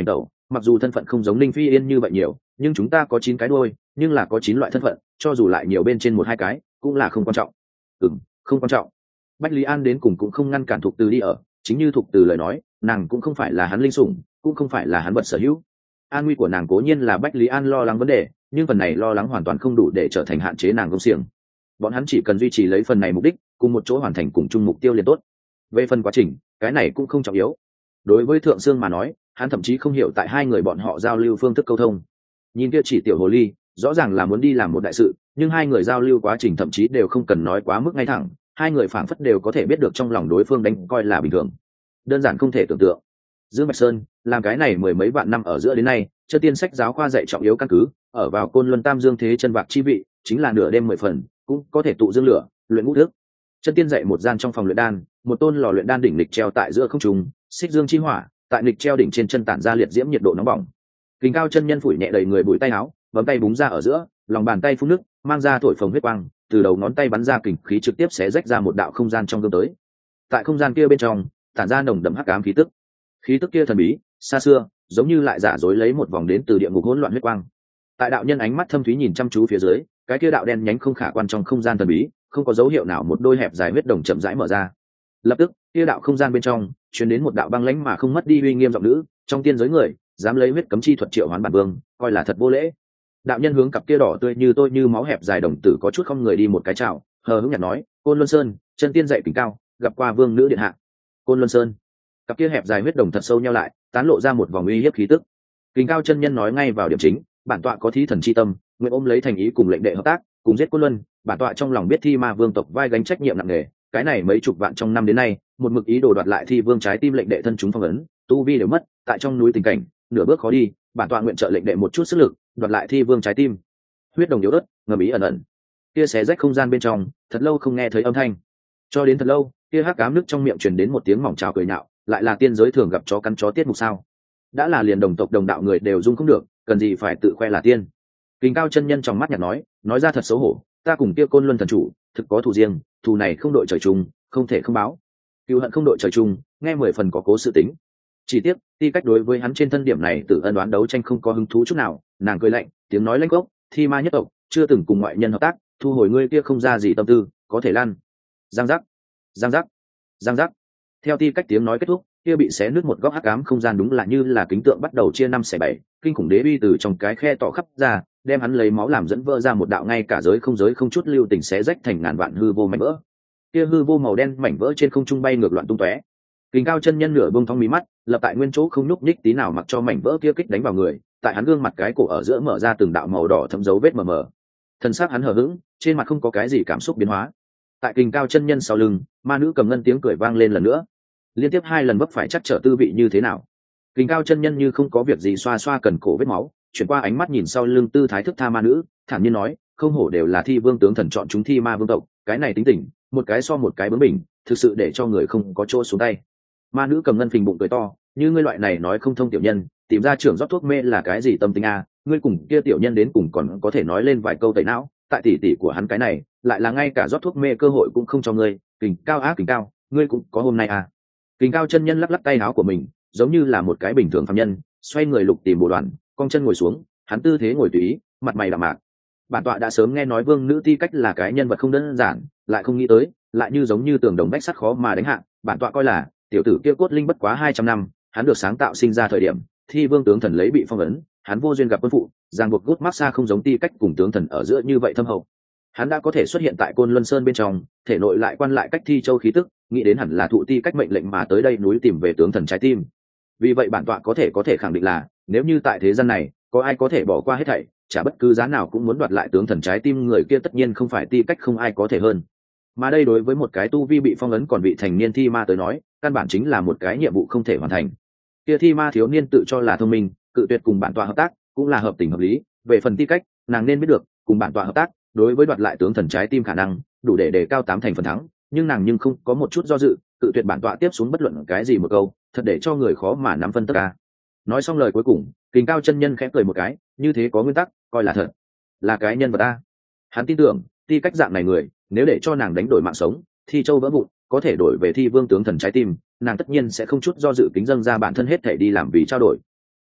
mặc dù thân phận không giống Ninh Phi Yên như vậy nhiều, nhưng chúng ta có chín cái đuôi, nhưng là có chín loại thân phận, cho dù lại nhiều bên trên một hai cái cũng là không quan trọng. Ừm, không quan trọng. Bách Lý An đến cùng cũng không ngăn cản Thục Từ đi ở, chính như Thục Từ lời nói, nàng cũng không phải là hắn linh sủng, cũng không phải là hắn vật sở hữu. An nguy của nàng cố nhiên là Bách Lý An lo lắng vấn đề, nhưng phần này lo lắng hoàn toàn không đủ để trở thành hạn chế nàng công xiềng. Bọn hắn chỉ cần duy trì lấy phần này mục đích, cùng một chỗ hoàn thành cùng chung mục tiêu liền tốt. Về phần quá trình, cái này cũng không trọng yếu. Đối với Thượng Sương mà nói, hắn thậm chí không hiểu tại hai người bọn họ giao lưu phương thức câu thông. Nhìn kia chỉ tiểu hồ ly, rõ ràng là muốn đi làm một đại sự, nhưng hai người giao lưu quá trình thậm chí đều không cần nói quá mức ngay thẳng, hai người phảng phất đều có thể biết được trong lòng đối phương đánh coi là bình thường. Đơn giản không thể tưởng tượng. Dương Bạch Sơn làm cái này mười mấy vạn năm ở giữa đến nay, Chân Tiên sách giáo khoa dạy trọng yếu căn cứ, ở vào Côn Luân Tam Dương thế chân bạc chi vị, chính là nửa đêm mười phần, cũng có thể tụ dương lửa, luyện ngũ thức. Chân Tiên dạy một gian trong phòng luyện đan, một tôn lò luyện đan đỉnh lịch treo tại giữa không trung, xích dương chi hỏa, tại lịch treo đỉnh trên chân tản ra liệt diễm nhiệt độ nóng bỏng. Kình Cao chân nhân phủi nhẹ đầy người bụi tay áo, bấm tay búng ra ở giữa, lòng bàn tay phun nước, mang ra thổi phồng huyết quang, từ đầu ngón tay bắn ra kình khí trực tiếp xé rách ra một đạo không gian trong gương tới. Tại không gian kia bên trong, tản ra nồng đậm hắc ám khí tức. Khí tức kia thần bí, xa xưa, giống như lại giả dối lấy một vòng đến từ địa ngục hỗn loạn huyết quang. Tại đạo nhân ánh mắt thâm thúy nhìn chăm chú phía dưới, cái kia đạo đen nhánh không khả quan trong không gian thần bí, không có dấu hiệu nào một đôi hẹp dài huyết đồng chậm rãi mở ra. Lập tức, kia đạo không gian bên trong truyền đến một đạo băng lãnh mà không mất đi uy nghiêm giọng nữ, trong tiên giới người, dám lấy huyết cấm chi thuật triệu hoán bản vương, coi là thật vô lễ. Đạo nhân hướng cặp kia đỏ tươi như tôi như máu hẹp dài đồng tử có chút không người đi một cái chào, hờ hững nhạt nói, Côn Luân Sơn, Chân Tiên dạy Kình Cao, gặp qua vương nữ điện hạ. Côn Luân Sơn. Cặp kia hẹp dài huyết đồng thật sâu nhau lại, tán lộ ra một vòng uy hiếp khí tức. Kình Cao chân nhân nói ngay vào điểm chính, bản tọa có thí thần chi tâm, nguyện ôm lấy thành ý cùng lệnh đệ hợp tác, cùng giết Côn Luân, bản tọa trong lòng biết Thi Ma vương tộc vai gánh trách nhiệm nặng nề, cái này mấy chục vạn trong năm đến nay, một mực ý đồ đoạt lại Thi vương trái tim lệnh đệ thân chúng phong ấn, tu vi đều mất, tại trong núi tình cảnh, nửa bước khó đi, bản tọa nguyện trợ lệnh đệ một chút sức lực, đoạt lại Thi vương trái tim. Huyết đồng yếu ớt, ngầm ý ẩn ẩn. Kia xé rách không gian bên trong, thật lâu không nghe thấy âm thanh. Cho đến thật lâu, kia hắc ám nước trong miệng truyền đến một tiếng mỏng chào cười nhạo, lại là tiên giới thường gặp chó cắn chó tiết mục sao? Đã là liền đồng tộc đồng đạo người đều dung không được, cần gì phải tự khoe là tiên? Kình Cao chân nhân trong mắt nhạt nói, nói ra thật xấu hổ, ta cùng kia Côn Luân thần chủ, thực có thù riêng, thù này không đội trời chung, không thể không báo. Cừu hận không đội trời chung, nghe mười phần có cố sự tính. Chỉ tiếc, Ti cách đối với hắn trên thân điểm này tự ân đoán đấu tranh không có hứng thú chút nào, nàng cười lạnh, tiếng nói lãnh gốc, Thi Ma nhất tộc, chưa từng cùng ngoại nhân hợp tác, thu hồi ngươi kia không ra gì tâm tư, có thể lan. Giang giác, giang giác, giang giác. Theo Ti cách tiếng nói kết thúc, kia bị xé nứt một góc hắc ám không gian đúng là như là kính tượng bắt đầu chia năm xẻ bảy, kinh khủng đế uy từ trong cái khe tỏ khắp ra, đem hắn lấy máu làm dẫn vỡ ra một đạo ngay cả giới không giới không chút lưu tình xé rách thành ngàn vạn hư vô mảnh vỡ. Kia hư vô màu đen mảnh vỡ trên không trung bay ngược loạn tung tóe. Kình Cao chân nhân nửa bông thong mí mắt, lập tại nguyên chỗ không nhúc nhích tí nào mặc cho mảnh vỡ kia kích đánh vào người, tại hắn gương mặt cái cổ ở giữa mở ra từng đạo màu đỏ thấm dấu vết mờ mờ. Thân xác hắn hờ hững, trên mặt không có cái gì cảm xúc biến hóa. Tại Kình Cao chân nhân sau lưng, ma nữ cầm ngân tiếng cười vang lên lần nữa. Liên tiếp hai lần vấp phải chắc trở tư vị như thế nào. Kình Cao chân nhân như không có việc gì xoa xoa cần cổ vết máu, chuyển qua ánh mắt nhìn sau lưng tư thái thức tha ma nữ, thản nhiên nói, không hổ đều là Thi vương tướng thần chọn chúng Thi Ma vương tộc, cái này tính tình, một cái so một cái bướng bỉnh, thực sự để cho người không có chỗ xuống tay. Ma nữ cầm ngân phình bụng cười to, như ngươi loại này nói không thông tiểu nhân, tìm ra trưởng rót thuốc mê là cái gì tâm tính a? Ngươi cùng kia tiểu nhân đến cùng còn có thể nói lên vài câu tẩy não, tại tỷ tỷ của hắn cái này, lại là ngay cả rót thuốc mê cơ hội cũng không cho ngươi. Kình Cao á Kình Cao, ngươi cũng có hôm nay à? Kình Cao chân nhân lắc lắc tay áo của mình, giống như là một cái bình thường phàm nhân, xoay người lục tìm bộ đoàn, cong chân ngồi xuống, hắn tư thế ngồi tùy ý, mặt mày đạm mạc. Bản tọa đã sớm nghe nói vương nữ Ti cách là cái nhân vật không đơn giản, lại không nghĩ tới, lại như giống như tường đồng bách sắt khó mà đánh hạ. Bản tọa coi là tiểu tử kia cốt linh bất quá hai trăm năm, hắn được sáng tạo sinh ra thời điểm, Thi vương tướng thần lấy bị phong ấn, hắn vô duyên gặp quân phụ, ràng buộc gút mắc xa không giống Ti cách cùng tướng thần ở giữa như vậy thâm hậu. Hắn đã có thể xuất hiện tại Côn Luân Sơn bên trong, thể nội lại quan lại cách Thi châu khí tức, nghĩ đến hẳn là thụ Ti cách mệnh lệnh mà tới đây núi tìm về tướng thần trái tim. Vì vậy bản tọa có thể có thể khẳng định là, nếu như tại thế gian này có ai có thể bỏ qua hết thảy, trả bất cứ giá nào cũng muốn đoạt lại tướng thần trái tim, người kia tất nhiên không phải Ti cách không ai có thể hơn. Mà đây đối với một cái tu vi bị phong ấn còn vị thành niên Thi Ma tới nói, căn bản chính là một cái nhiệm vụ không thể hoàn thành. Kia Thi Ma thiếu niên tự cho là thông minh, cự tuyệt cùng bản tọa hợp tác, cũng là hợp tình hợp lý. Về phần Ti cách, nàng nên biết được, cùng bản tọa hợp tác, đối với đoạt lại tướng thần trái tim khả năng đủ để đề cao tám thành phần thắng, nhưng nàng nhưng không có một chút do dự, cự tuyệt bản tọa tiếp xuống bất luận cái gì một câu, thật để cho người khó mà nắm phân tất cả. Nói xong lời cuối cùng, Kình Cao chân nhân khẽ cười một cái, như thế có nguyên tắc, coi là thật, là cái nhân vật ta. Hắn tin tưởng, Ti cách dạng này người, nếu để cho nàng đánh đổi mạng sống, Thi châu vỡ vụn, có thể đổi về Thi vương tướng thần trái tim, nàng tất nhiên sẽ không chút do dự kính dâng ra bản thân hết thể đi làm vì trao đổi.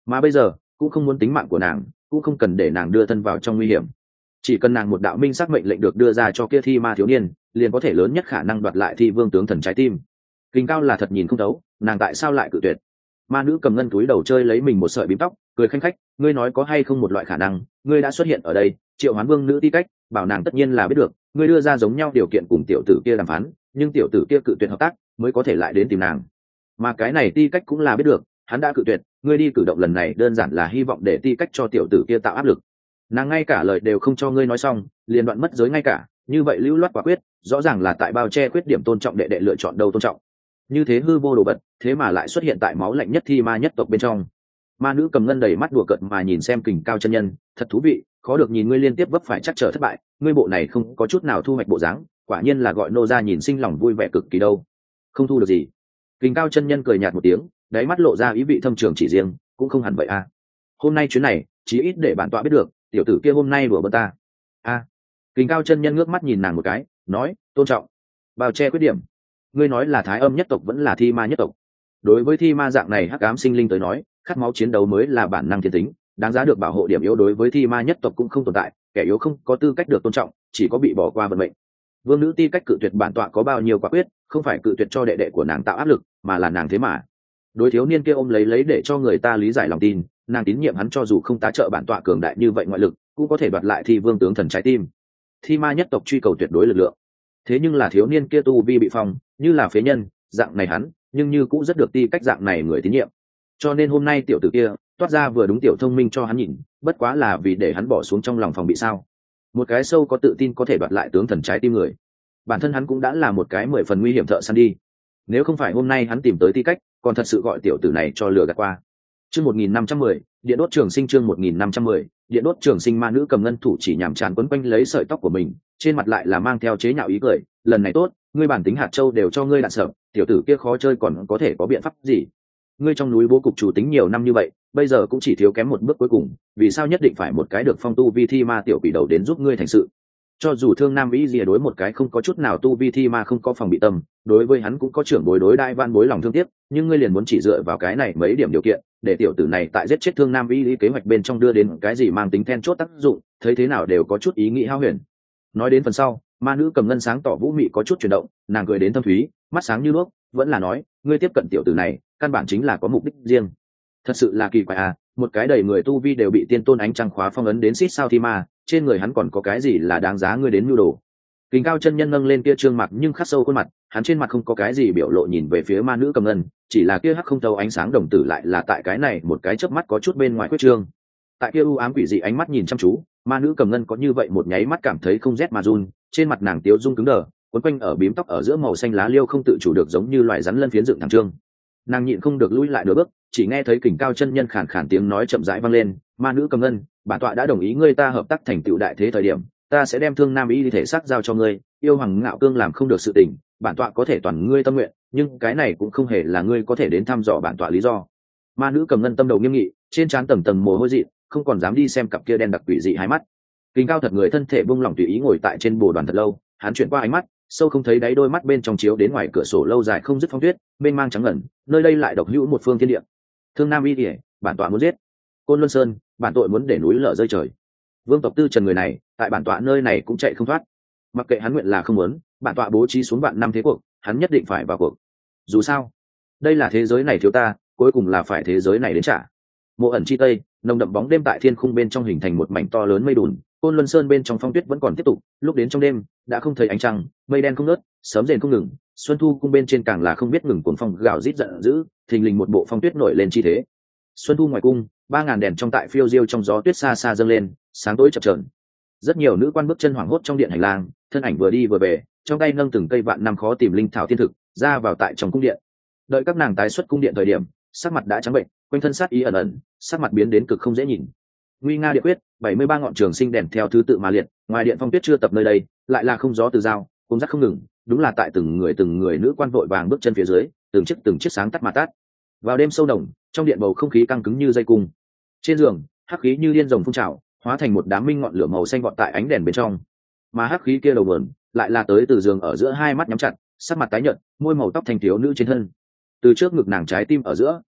mà bây giờ cũng không muốn tính mạng của nàng, cũng không cần để nàng đưa thân vào trong nguy hiểm. Chỉ cần nàng một đạo minh sắc mệnh lệnh được đưa ra cho kia thi ma thiếu niên, liền có thể lớn nhất khả năng đoạt lại thi vương tướng thần trái tim. Kình Cao là thật nhìn không thấu, nàng tại sao lại cự tuyệt? Ma nữ cầm ngân túi đầu chơi lấy mình một sợi bím tóc, cười khanh khách, ngươi nói có hay không một loại khả năng, ngươi đã xuất hiện ở đây, triệu hoán vương nữ Ti Cách, bảo nàng tất nhiên là biết được, ngươi đưa ra giống nhau điều kiện cùng tiểu tử kia đàm phán, nhưng tiểu tử kia cự tuyệt hợp tác, mới có thể lại đến tìm nàng. Mà cái này Ti Cách cũng là biết được, hắn đã cự tuyệt, ngươi đi cử động lần này đơn giản là hy vọng để Ti Cách cho tiểu tử kia tạo áp lực. Nàng ngay cả lời đều không cho ngươi nói xong, liền đoạn mất giới ngay cả, như vậy lưu loát quả quyết, rõ ràng là tại bao che khuyết điểm tôn trọng đệ đệ lựa chọn đâu tôn trọng. Như thế hư vô đồ vật, thế mà lại xuất hiện tại máu lạnh nhất thi ma nhất tộc bên trong. Ma nữ cầm ngân đầy mắt đùa cợt mà nhìn xem Kình Cao chân nhân, thật thú vị, khó được nhìn ngươi liên tiếp vấp phải chắc trở thất bại, ngươi bộ này không có chút nào thu hoạch bộ dáng, quả nhiên là gọi nô ra nhìn sinh lòng vui vẻ cực kỳ đâu. Không thu được gì. Kình Cao chân nhân cười nhạt một tiếng, đáy mắt lộ ra ý vị thâm trường chỉ riêng, cũng không hẳn vậy à. Hôm nay chuyến này, chí ít để bản tọa biết được, tiểu tử kia hôm nay đùa bỡn ta. A. À. Kình Cao chân nhân ngước mắt nhìn nàng một cái, nói, tôn trọng, bao che khuyết điểm. Ngươi nói là thái âm nhất tộc vẫn là thi ma nhất tộc? Đối với thi ma dạng này hắc ám sinh linh tới nói, khát máu chiến đấu mới là bản năng thiên tính, đáng giá được bảo hộ điểm yếu đối với thi ma nhất tộc cũng không tồn tại, kẻ yếu không có tư cách được tôn trọng, chỉ có bị bỏ qua vận mệnh. Vương nữ Ti Cách cự tuyệt bản tọa có bao nhiêu quả quyết, không phải cự tuyệt cho đệ đệ của nàng tạo áp lực, mà là nàng thế mà. Đối thiếu niên kia ôm lấy lấy để cho người ta lý giải lòng tin, nàng tín nhiệm hắn cho dù không tá trợ bản tọa cường đại như vậy ngoại lực, cũng có thể đoạt lại thi vương tướng thần trái tim. Thi ma nhất tộc truy cầu tuyệt đối lực lượng. Thế nhưng là thiếu niên kia tu vi bị phong, như là phế nhân, dạng này hắn, nhưng như cũng rất được Ti Cách dạng này người tín nhiệm. Cho nên hôm nay tiểu tử kia toát ra vừa đúng tiểu thông minh cho hắn nhìn, bất quá là vì để hắn bỏ xuống trong lòng phòng bị sao. Một cái sâu có tự tin có thể đoạt lại tướng thần trái tim người. Bản thân hắn cũng đã là một cái mười phần nguy hiểm thợ săn đi. Nếu không phải hôm nay hắn tìm tới Ti Cách, còn thật sự gọi tiểu tử này cho lừa gạt qua. Chương một nghìn năm trăm mười, Điện đốt trường sinh chương một nghìn năm trăm mười, Điện đốt trường sinh. Ma nữ cầm ngân thủ chỉ nhàm chán quấn quanh lấy sợi tóc của mình, trên mặt lại là mang theo chế nhạo ý cười, lần này tốt, ngươi bản tính hạt châu đều cho ngươi đạn sợ, tiểu tử kia khó chơi còn có thể có biện pháp gì? Ngươi trong núi bố cục chủ tính nhiều năm như vậy, bây giờ cũng chỉ thiếu kém một bước cuối cùng, vì sao nhất định phải một cái được phong tu vi thi ma tiểu quỷ đầu đến giúp ngươi thành sự? Cho dù Thương Nam Vĩ Diệp đối một cái không có chút nào tu vi thi ma không có phòng bị tâm, đối với hắn cũng có trưởng bối đối đại van bối lòng thương tiếc, nhưng ngươi liền muốn chỉ dựa vào cái này mấy điểm điều kiện, để tiểu tử này tại giết chết Thương Nam Vĩ Diệp kế hoạch bên trong đưa đến cái gì mang tính then chốt tác dụng, thấy thế nào đều có chút ý nghĩ hao huyền. Nói đến phần sau, ma nữ cầm ngân sáng tỏ vũ mị có chút chuyển động, nàng cười đến thâm thúy, mắt sáng như đuốc, vẫn là nói, ngươi tiếp cận tiểu tử này, căn bản chính là có mục đích riêng. Thật sự là kỳ quái à, một cái đầy người tu vi đều bị tiên tôn ánh trăng khóa phong ấn đến xít sao thi ma, trên người hắn còn có cái gì là đáng giá ngươi đến nhu đồ? Kình Cao chân nhân nâng lên kia trương mặt nhưng khắc sâu khuôn mặt, hắn trên mặt không có cái gì biểu lộ nhìn về phía ma nữ cầm ngân, chỉ là kia hắc không thấu ánh sáng đồng tử lại là tại cái này một cái chớp mắt có chút bên ngoài quyết trương. Tại kia u ám quỷ dị ánh mắt nhìn chăm chú, ma nữ cầm ngân có như vậy một nháy mắt cảm thấy không rét mà run, trên mặt nàng tiếu dung cứng đờ, quấn quanh ở bím tóc ở giữa màu xanh lá liêu không tự chủ được giống như loài rắn lân phiến dựng thẳng trương. Nàng nhịn không được lùi lại nửa bước, chỉ nghe thấy Kình Cao chân nhân khàn khàn tiếng nói chậm rãi vang lên, ma nữ cầm ngân, bản tọa đã đồng ý ngươi ta hợp tác thành tựu đại thế thời điểm, ta sẽ đem Thương Nam y thể xác giao cho ngươi, yêu hoàng ngạo cương làm không được sự tình, bản tọa có thể toàn ngươi tâm nguyện, nhưng cái này cũng không hề là ngươi có thể đến thăm dò bản tọa lý do. Ma nữ cầm ngân tâm đầu nghiêm nghị, trên trán tầng tầng mồ hôi dị, không còn dám đi xem cặp kia đen đặc quỷ dị hai mắt. Kình Cao thật người thân thể buông lỏng tùy ý ngồi tại trên bồ đoàn thật lâu, hắn chuyển qua ánh mắt, sâu không thấy đáy đôi mắt bên trong chiếu đến ngoài cửa sổ lâu dài không dứt phong tuyết, mênh mang trắng ngẩn, nơi đây lại độc hữu một phương thiên địa. Thương Nam y thể, bản tọa muốn giết. Côn Luân Sơn, bản tọa muốn để núi lở rơi trời. Vương tộc Tư Trần người này, tại bản tọa nơi này cũng chạy không thoát. Mặc kệ hắn nguyện là không muốn, bản tọa bố trí xuống vạn năm thế cuộc, hắn nhất định phải vào cuộc. Dù sao, đây là thế giới này thiếu ta, cuối cùng là phải thế giới này đến trả. Mộ ẩn chi tây, nồng đậm bóng đêm tại thiên khung bên trong hình thành một mảnh to lớn mây đùn. Côn Luân Sơn bên trong phong tuyết vẫn còn tiếp tục, lúc đến trong đêm đã không thấy ánh trăng, mây đen không ngớt, sớm rền không ngừng, xuân thu cung bên trên càng là không biết ngừng cuồng phong gào rít giận dữ, thình lình một bộ phong tuyết nổi lên chi thế. Xuân thu ngoài cung, ba ngàn đèn trong tại phiêu diêu trong gió tuyết xa xa dâng lên, sáng tối chập chờn. Rất nhiều nữ quan bước chân hoảng hốt trong điện hành lang, thân ảnh vừa đi vừa về, trong tay nâng từng cây vạn năm khó tìm linh thảo thiên thực, ra vào tại trong cung điện. Đợi các nàng tái xuất cung điện thời điểm, sắc mặt đã trắng bệnh, quanh thân sát ý ẩn ẩn, sắc mặt biến đến cực không dễ nhìn. Nguy nga địa quyết, bảy mươi ba ngọn trường sinh đèn theo thứ tự mà liệt, ngoài điện phong tuyết chưa tập nơi đây, lại là không gió từ dao, cũng rắc không ngừng, đúng là tại từng người từng người nữ quan vội vàng bước chân phía dưới, từng chiếc từng chiếc sáng tắt mà tắt. Vào đêm sâu nồng, trong điện bầu không khí căng cứng như dây cung. Trên giường, hắc khí như điên rồng phun trào, hóa thành một đám minh ngọn lửa màu xanh vọt tại ánh đèn bên trong. Mà hắc khí kia đầu vườn, lại là tới từ giường ở giữa hai mắt nhắm chặt, sắc mặt tái nhợt, môi màu tóc thành thiếu nữ trên thân. Từ trước ngực nàng trái tim ở giữa,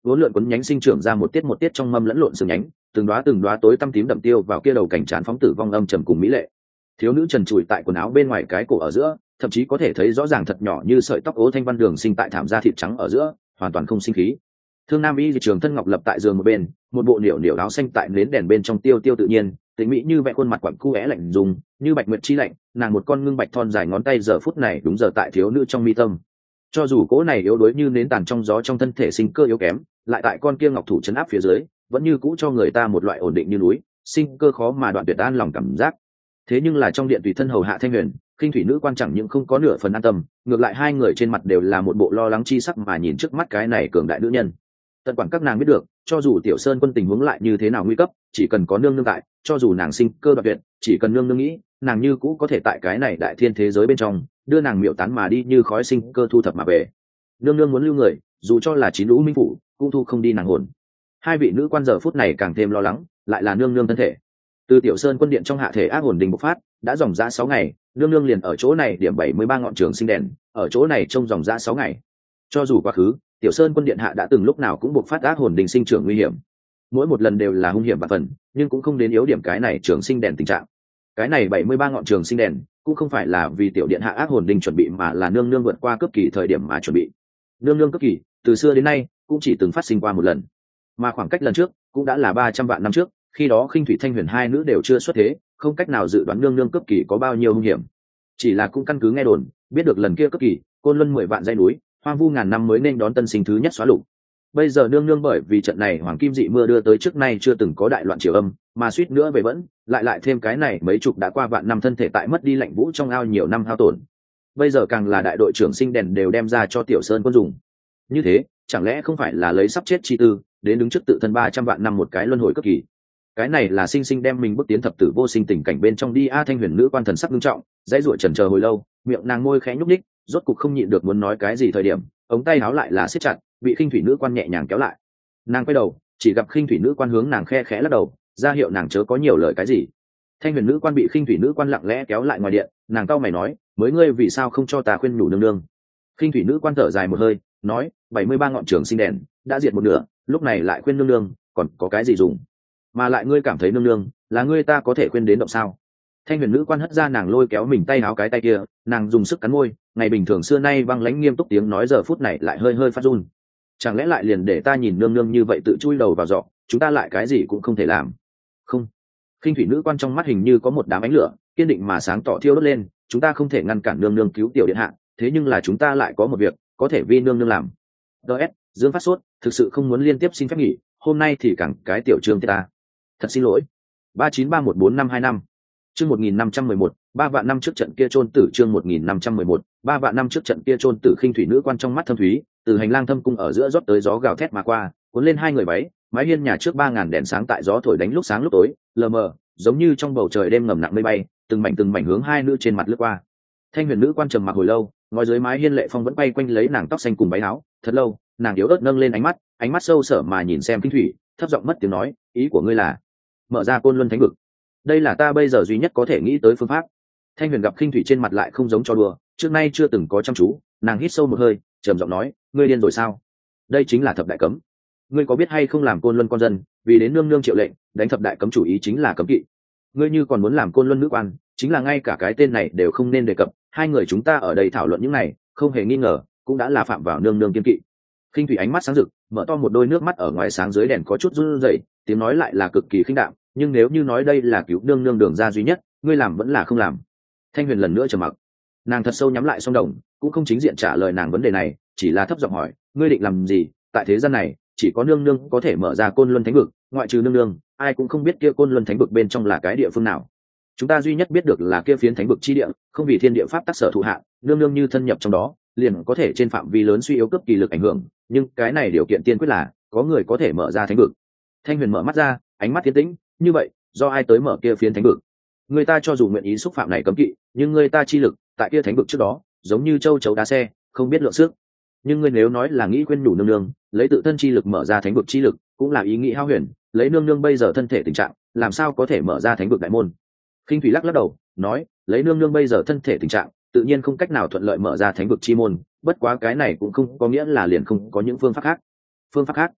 vốn lượn quấn nhánh sinh trưởng ra một tiết một tiết trong mâm lẫn lộn sừng nhánh, từng đóa từng đóa tối tăm tím đậm tiêu vào kia đầu cảnh trán phóng tử vong âm trầm cùng mỹ lệ. Thiếu nữ trần trụi tại quần áo bên ngoài cái cổ ở giữa, thậm chí có thể thấy rõ ràng thật nhỏ như sợi tóc ố thanh văn đường sinh tại thảm da thịt trắng ở giữa, hoàn toàn không sinh khí. Thương Nam Y trường thân ngọc lập tại giường một bên, một bộ niểu niểu áo xanh tại nến đèn bên trong tiêu tiêu tự nhiên, tính mỹ như vẽ khuôn mặt quặn cu é lạnh dùng, như bạch nguyệt chi lạnh, nàng một con ngưng bạch thon dài ngón tay giờ phút này đúng giờ tại thiếu nữ trong mi tâm. Cho dù cỗ này yếu đuối như nến tàn trong gió trong thân thể sinh cơ yếu kém, lại tại con kia ngọc thủ chấn áp phía dưới, vẫn như cũ cho người ta một loại ổn định như núi, sinh cơ khó mà đoạn tuyệt an lòng cảm giác. Thế nhưng là trong điện tùy thân hầu hạ Thanh Huyền, khinh thủy nữ quan chẳng những không có nửa phần an tâm, ngược lại hai người trên mặt đều là một bộ lo lắng chi sắc mà nhìn trước mắt cái này cường đại nữ nhân. Tận quản các nàng biết được, cho dù Tiểu Sơn Quân tình huống lại như thế nào nguy cấp, chỉ cần có nương nương tại, cho dù nàng sinh cơ đoạn tuyệt, chỉ cần nương nương nghĩ, nàng như cũ có thể tại cái này đại thiên thế giới bên trong, đưa nàng miệu tán mà đi như khói sinh cơ thu thập mà về. Nương nương muốn lưu người, dù cho là chín lũ minh phủ, cũng thu không đi nàng hồn. Hai vị nữ quan giờ phút này càng thêm lo lắng, lại là nương nương thân thể. Từ Tiểu Sơn Quân điện trong hạ thể ác hồn đình bộc phát, đã dòng ra sáu ngày, nương nương liền ở chỗ này điểm bảy mươi ba ngọn trường sinh đèn, ở chỗ này trông dòng ra sáu ngày. Cho dù quá khứ, Tiểu Sơn Quân điện hạ đã từng lúc nào cũng bộc phát ác hồn đình sinh trưởng nguy hiểm. Mỗi một lần đều là hung hiểm và phần, nhưng cũng không đến yếu điểm cái này trường sinh đèn tình trạng. Cái này bảy mươi ba ngọn trường sinh đèn, cũng không phải là vì tiểu điện hạ ác hồn đình chuẩn bị mà là nương nương vượt qua cấp kỳ thời điểm mà chuẩn bị. Nương nương cấp kỳ, từ xưa đến nay cũng chỉ từng phát sinh qua một lần, mà khoảng cách lần trước cũng đã là ba trăm vạn năm trước, khi đó Khinh Thủy Thanh Huyền hai nữ đều chưa xuất thế, không cách nào dự đoán nương nương cấp kỳ có bao nhiêu hung hiểm. Chỉ là cũng căn cứ nghe đồn, biết được lần kia cấp kỳ, côn luân mười vạn dãy núi, hoang vu ngàn năm mới nên đón tân sinh thứ nhất xóa lục. Bây giờ nương nương bởi vì trận này hoàng kim dị mưa đưa tới trước nay chưa từng có đại loạn triều âm, mà suýt nữa về vẫn, lại lại thêm cái này mấy chục đã qua vạn năm thân thể tại mất đi lạnh vũ trong ao nhiều năm hao tổn. Bây giờ càng là đại đội trưởng sinh đèn đều đem ra cho Tiểu Sơn Quân dùng. Như thế, chẳng lẽ không phải là lấy sắp chết chi tư, đến đứng trước tự thân ba trăm vạn năm một cái luân hồi cấp kỳ. Cái này là sinh sinh đem mình bước tiến thập tử vô sinh tình cảnh bên trong đi. A Thanh Huyền nữ quan thần sắc nghiêm trọng, dãy ruột chần chờ hồi lâu, miệng nàng môi khẽ nhúc nhích, rốt cục không nhịn được muốn nói cái gì thời điểm, ống tay áo lại là siết chặt, bị Khinh Thủy nữ quan nhẹ nhàng kéo lại. Nàng quay đầu, chỉ gặp Khinh Thủy nữ quan hướng nàng khe khẽ lắc đầu, ra hiệu nàng chớ có nhiều lời cái gì. Thanh Huyền nữ quan bị Khinh Thủy nữ quan lặng lẽ kéo lại ngoài điện, nàng cau mày nói, mới ngươi vì sao không cho ta khuyên nhủ nương nương. Khinh Thủy nữ quan thở dài một hơi, nói, bảy mươi ba ngọn trường sinh đèn đã diệt một nửa, lúc này lại khuyên nương nương, còn có cái gì dùng? Mà lại ngươi cảm thấy nương nương là ngươi ta có thể khuyên đến động sao? Thanh Huyền nữ quan hất ra nàng lôi kéo mình tay áo cái tay kia, nàng dùng sức cắn môi, ngày bình thường xưa nay băng lãnh nghiêm túc tiếng nói giờ phút này lại hơi hơi phát run. Chẳng lẽ lại liền để ta nhìn nương nương như vậy tự chui đầu vào giọ, chúng ta lại cái gì cũng không thể làm? Không. Khinh Thủy nữ quan trong mắt hình như có một đám ánh lửa, kiên định mà sáng tỏ thiêu đốt lên, chúng ta không thể ngăn cản nương nương cứu tiểu điện hạ, thế nhưng là chúng ta lại có một việc có thể vi nương nương làm. ds Dương phát sốt, thực sự không muốn liên tiếp xin phép nghỉ, hôm nay thì cẳng cái tiểu trương ta. Thật xin lỗi. ba chín ba một bốn năm hai năm chương một nghìn năm trăm mười một, ba vạn năm trước trận kia chôn tử. Chương một nghìn năm trăm mười một, ba vạn năm trước trận kia chôn tử. Khinh Thủy nữ quan trong mắt thâm thúy, từ hành lang thâm cung ở giữa rót tới gió gào thét mà qua, cuốn lên hai người váy, mái hiên nhà trước ba ngàn đèn sáng tại gió thổi đánh lúc sáng lúc tối, lờ mờ, giống như trong bầu trời đêm ngầm nặng mây bay, từng mảnh từng mảnh hướng hai nữ trên mặt lướt qua. Thanh Huyền nữ quan trầm mặc hồi lâu, ngồi dưới mái hiên lệ phong vẫn bay quanh lấy nàng tóc xanh cùng váy áo, thật lâu, nàng yếu ớt nâng lên ánh mắt, ánh mắt sâu sở mà nhìn xem Khinh Thủy, thấp giọng mất tiếng nói, ý của ngươi là mở ra côn luân thánh vực? Đây là ta bây giờ duy nhất có thể nghĩ tới phương pháp. Thanh Huyền gặp Khinh Thủy trên mặt lại không giống cho đùa, trước nay chưa từng có chăm chú, nàng hít sâu một hơi, trầm giọng nói, ngươi điên rồi sao? Đây chính là thập đại cấm. Ngươi có biết hay không, làm côn luân con dân, vì đến nương nương triệu lệnh, đánh thập đại cấm chủ ý chính là cấm kỵ. Ngươi như còn muốn làm côn luân nữ quan, chính là ngay cả cái tên này đều không nên đề cập. Hai người chúng ta ở đây thảo luận những này, không hề nghi ngờ, cũng đã là phạm vào nương nương kiên kỵ. Khinh Thủy ánh mắt sáng rực, mở to một đôi nước mắt ở ngoài sáng dưới đèn có chút run rẩy, tiếng nói lại là cực kỳ khinh đạm, nhưng nếu như nói đây là cứu nương nương đường ra duy nhất, ngươi làm vẫn là không làm. Thanh Huyền lần nữa trầm mặc, nàng thật sâu nhắm lại song đồng, cũng không chính diện trả lời nàng vấn đề này, chỉ là thấp giọng hỏi, ngươi định làm gì? Tại thế gian này, chỉ có nương nương có thể mở ra côn luân thánh vực, ngoại trừ nương nương, ai cũng không biết kia côn luân thánh vực bên trong là cái địa phương nào. Chúng ta duy nhất biết được là kia phiến thánh vực chi địa, không vì thiên địa pháp tác sở thụ hạ, nương nương như thân nhập trong đó, liền có thể trên phạm vi lớn suy yếu cấp kỳ lực ảnh hưởng, nhưng cái này điều kiện tiên quyết là có người có thể mở ra thánh vực. Thanh Huyền mở mắt ra, ánh mắt tiến tĩnh, như vậy, do ai tới mở kia phiến thánh vực? Người ta cho dù nguyện ý xúc phạm này cấm kỵ, nhưng người ta chi lực tại kia thánh vực trước đó, giống như châu chấu đá xe, không biết lượng sức. Nhưng ngươi nếu nói là nghĩ khuyên nhủ nương nương, lấy tự thân chi lực mở ra thánh vực chi lực, cũng là ý nghĩ hao huyền, lấy nương nương bây giờ thân thể tình trạng, làm sao có thể mở ra thánh vực đại môn? Khinh Thủy lắc lắc đầu, nói, lấy nương nương bây giờ thân thể tình trạng, tự nhiên không cách nào thuận lợi mở ra thánh vực chi môn, bất quá cái này cũng không có nghĩa là liền không có những phương pháp khác. Phương pháp khác?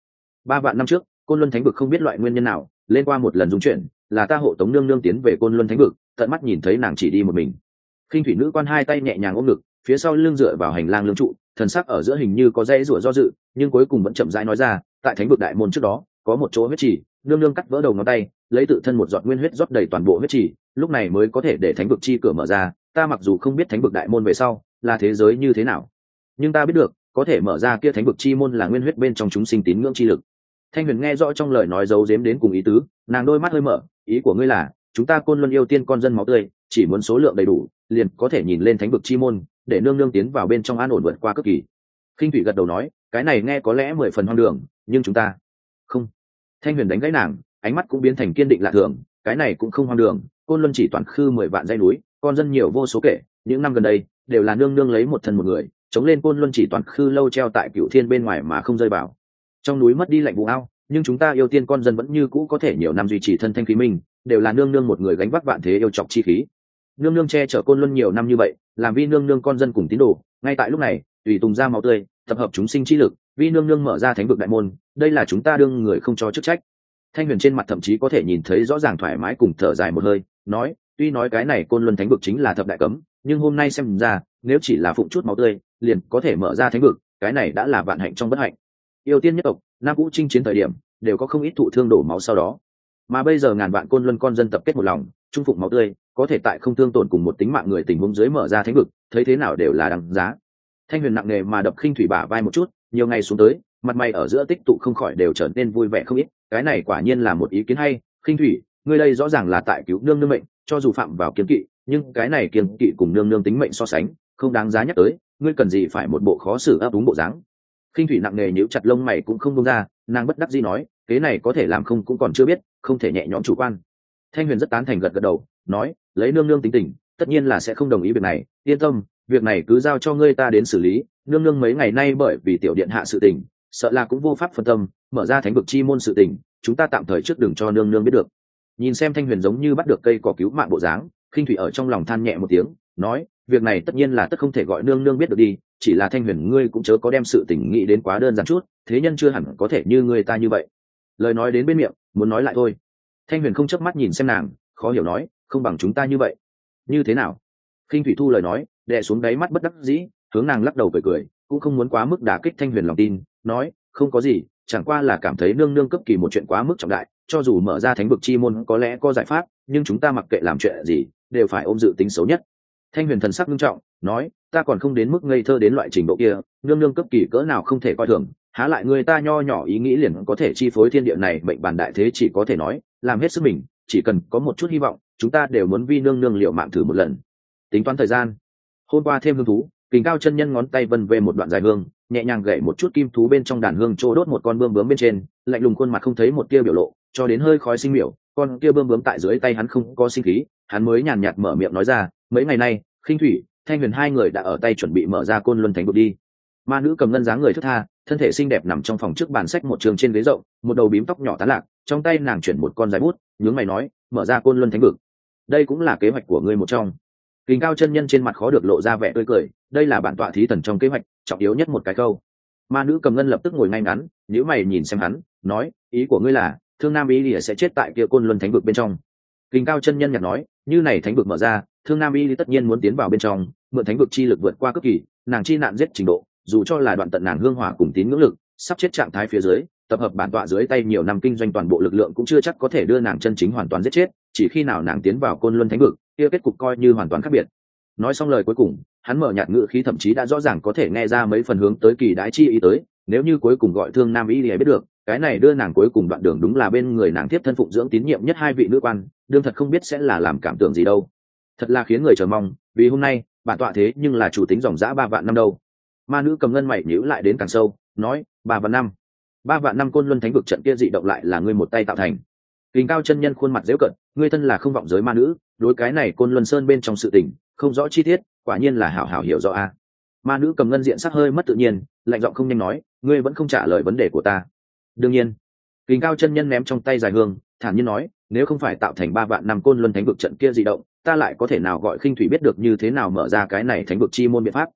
ba vạn năm trước côn luân thánh vực không biết loại nguyên nhân nào lên qua một lần dung chuyển, là ta hộ tống nương nương tiến về côn luân thánh vực, tận mắt nhìn thấy nàng chỉ đi một mình. Khinh thủy nữ quan hai tay nhẹ nhàng ôm ngực, phía sau lưng dựa vào hành lang lương trụ, thần sắc ở giữa hình như có dây rủa do dự, nhưng cuối cùng vẫn chậm rãi nói ra, tại thánh vực đại môn trước đó có một chỗ huyết trì, nương nương cắt vỡ đầu ngón tay, lấy tự thân một giọt nguyên huyết rót đầy toàn bộ huyết trì, lúc này mới có thể để thánh vực chi cửa mở ra. Ta mặc dù không biết thánh vực đại môn về sau là thế giới như thế nào, nhưng ta biết được có thể mở ra kia thánh vực chi môn là nguyên huyết bên trong chúng sinh tín ngưỡng chi lực. Thanh Huyền nghe rõ trong lời nói giấu giếm đến cùng ý tứ, nàng đôi mắt hơi mở, ý của ngươi là chúng ta côn luân yêu tiên con dân máu tươi chỉ muốn số lượng đầy đủ liền có thể nhìn lên thánh vực chi môn, để nương nương tiến vào bên trong an ổn vượt qua cực kỳ. Khinh thủy gật đầu nói, cái này nghe có lẽ mười phần hoang đường, nhưng chúng ta không. Thanh Huyền đánh gãy nàng, ánh mắt cũng biến thành kiên định lạ thường, cái này cũng không hoang đường, côn luân chỉ toàn khư mười vạn dãy núi, con dân nhiều vô số kể, những năm gần đây đều là nương nương lấy một thân một người chống lên côn luân chỉ toàn khư lâu treo tại cựu thiên bên ngoài mà không rơi vào. Trong núi mất đi lạnh vụ ao, nhưng chúng ta yêu tiên con dân vẫn như cũ có thể nhiều năm duy trì thân thanh khí minh, đều là nương nương một người gánh vác vạn thế yêu chọc chi khí. Nương nương che chở côn luân nhiều năm như vậy, làm vi nương nương con dân cùng tín đồ, ngay tại lúc này tùy tùng ra máu tươi tập hợp chúng sinh chi lực, vi nương nương mở ra thánh vực đại môn, đây là chúng ta đương người không cho chức trách. Thanh Huyền trên mặt thậm chí có thể nhìn thấy rõ ràng thoải mái cùng thở dài một hơi, nói, tuy nói cái này côn luân thánh vực chính là thập đại cấm, nhưng hôm nay xem ra nếu chỉ là phụng chút máu tươi liền có thể mở ra thánh vực, cái này đã là vạn hạnh trong bất hạnh. Yêu tiên nhất tộc nam vũ chinh chiến thời điểm đều có không ít thụ thương đổ máu sau đó, mà bây giờ ngàn vạn côn luân con dân tập kết một lòng trung phụng máu tươi, có thể tại không thương tổn cùng một tính mạng người tình huống dưới mở ra thánh vực, thấy thế nào đều là đáng giá. Thanh Huyền nặng nề mà đập Khinh thủy bả vai một chút, nhiều ngày xuống tới mặt mày ở giữa tích tụ không khỏi đều trở nên vui vẻ không ít, cái này quả nhiên là một ý kiến hay. Khinh thủy, ngươi đây rõ ràng là tại cứu nương nương mệnh, cho dù phạm vào kiên kỵ, nhưng cái này kiên kỵ cùng nương nương tính mệnh so sánh không đáng giá nhắc tới, ngươi cần gì phải một bộ khó xử ấp úng bộ dáng. Khinh thủy nặng nề nhíu chặt lông mày cũng không buông ra, nàng bất đắc dĩ nói, cái này có thể làm không cũng còn chưa biết, không thể nhẹ nhõm chủ quan. Thanh Huyền rất tán thành gật gật đầu, nói, lấy nương nương tính tình tất nhiên là sẽ không đồng ý việc này, yên tâm, việc này cứ giao cho ngươi ta đến xử lý. Nương nương mấy ngày nay bởi vì tiểu điện hạ sự tình sợ là cũng vô pháp phân tâm, mở ra thánh vực chi môn sự tình chúng ta tạm thời trước đừng cho nương nương biết được. Nhìn xem Thanh Huyền giống như bắt được cây cỏ cứu mạng bộ dáng, Khinh thủy ở trong lòng than nhẹ một tiếng, nói, việc này tất nhiên là tất không thể gọi nương nương biết được đi, chỉ là Thanh Huyền ngươi cũng chớ có đem sự tình nghĩ đến quá đơn giản chút, thế nhân chưa hẳn có thể như người ta như vậy. Lời nói đến bên miệng muốn nói lại thôi. Thanh Huyền không chớp mắt nhìn xem nàng, khó hiểu nói, không bằng chúng ta như vậy như thế nào. Khinh thủy thu lời nói đè xuống đáy mắt bất đắc dĩ, hướng nàng lắc đầu cười cười, cũng không muốn quá mức đả kích Thanh Huyền lòng tin, nói, không có gì, chẳng qua là cảm thấy nương nương cấp kỳ một chuyện quá mức trọng đại, cho dù mở ra thánh vực chi môn có lẽ có giải pháp, nhưng chúng ta mặc kệ làm chuyện gì đều phải ôm dự tính xấu nhất. Thanh Huyền thần sắc nghiêm trọng, nói, ta còn không đến mức ngây thơ đến loại trình độ kia, nương nương cấp kỳ cỡ nào không thể coi thường, há lại người ta nho nhỏ ý nghĩ liền có thể chi phối thiên địa này. Mệnh bản đại thế chỉ có thể nói làm hết sức mình, chỉ cần có một chút hy vọng chúng ta đều muốn vi nương nương liệu mạng thử một lần. Tính toán thời gian, hôm qua thêm hương thú, Kình Cao chân nhân ngón tay vân về một đoạn dài hương, nhẹ nhàng gậy một chút kim thú bên trong đàn hương trô đốt một con bươm bướm bên trên, lạnh lùng khuôn mặt không thấy một tia biểu lộ, cho đến hơi khói sinh miểu, con kia bươm bướm tại dưới tay hắn không có sinh khí, hắn mới nhàn nhạt mở miệng nói ra, mấy ngày nay Khinh thủy, Thanh Huyền hai người đã ở tay chuẩn bị mở ra côn luân thánh vực đi. Ma nữ cầm ngân dáng người thướt tha, thân thể xinh đẹp nằm trong phòng trước bàn sách một trường trên ghế rộng, một đầu bím tóc nhỏ tán lạc, trong tay nàng chuyển một con dài bút, nhướng mày nói, mở ra côn luân thánh vực, đây cũng là kế hoạch của ngươi một trong. Kình Cao chân nhân trên mặt khó được lộ ra vẻ tươi cười, đây là bản tọa thí thần trong kế hoạch trọng yếu nhất một cái câu. Ma nữ cầm ngân lập tức ngồi ngay ngắn, nhíu mày nhìn xem hắn, nói, ý của ngươi là Thương Nam Y Lìa sẽ chết tại kia côn luân thánh vực bên trong. Kình Cao chân nhân nhạt nói, như này thánh vực mở ra, Thương Nam Y Lìa tất nhiên muốn tiến vào bên trong, mượn thánh vực chi lực vượt qua cực kỳ, nàng chi nạn giết trình độ, dù cho là đoạn tận nàng hương hỏa cùng tín ngưỡng lực, sắp chết trạng thái phía dưới, tập hợp bản tọa dưới tay nhiều năm kinh doanh toàn bộ lực lượng cũng chưa chắc có thể đưa nàng chân chính hoàn toàn giết chết, chỉ khi nào nàng tiến vào côn luân thánh vực, kia kết cục coi như hoàn toàn khác biệt. Nói xong lời cuối cùng, hắn mở nhạt ngữ khí thậm chí đã rõ ràng có thể nghe ra mấy phần hướng tới kỳ đái chi ý tới, nếu như cuối cùng gọi Thương Nam Y Lìa biết được, cái này đưa nàng cuối cùng đoạn đường đúng là bên người nàng tiếp thân phụng dưỡng tín nhiệm nhất hai vị nữ quan, đương thật không biết sẽ là làm cảm tưởng gì đâu. Thật là khiến người chờ mong, vì hôm nay bản tọa thế nhưng là chủ tính dòng dã ba vạn năm đâu. Ma nữ cầm ngân mày nhíu lại đến càng sâu, nói, ba vạn năm, ba vạn năm côn luân thánh vực trận kia dị động lại là ngươi một tay tạo thành. Kình Cao chân nhân khuôn mặt dễu cận, ngươi thân là không vọng giới ma nữ, đối cái này côn luân sơn bên trong sự tình không rõ chi tiết, quả nhiên là hảo hảo hiểu rõ a. Ma nữ cầm ngân diện sắc hơi mất tự nhiên, lạnh giọng không nhanh nói, ngươi vẫn không trả lời vấn đề của ta. Đương nhiên. Kình Cao chân nhân ném trong tay dài hương, thản nhiên nói, nếu không phải tạo thành ba vạn năm côn luân thánh vực trận kia dị động, ta lại có thể nào gọi Khinh thủy biết được như thế nào mở ra cái này thánh vực chi môn biện pháp.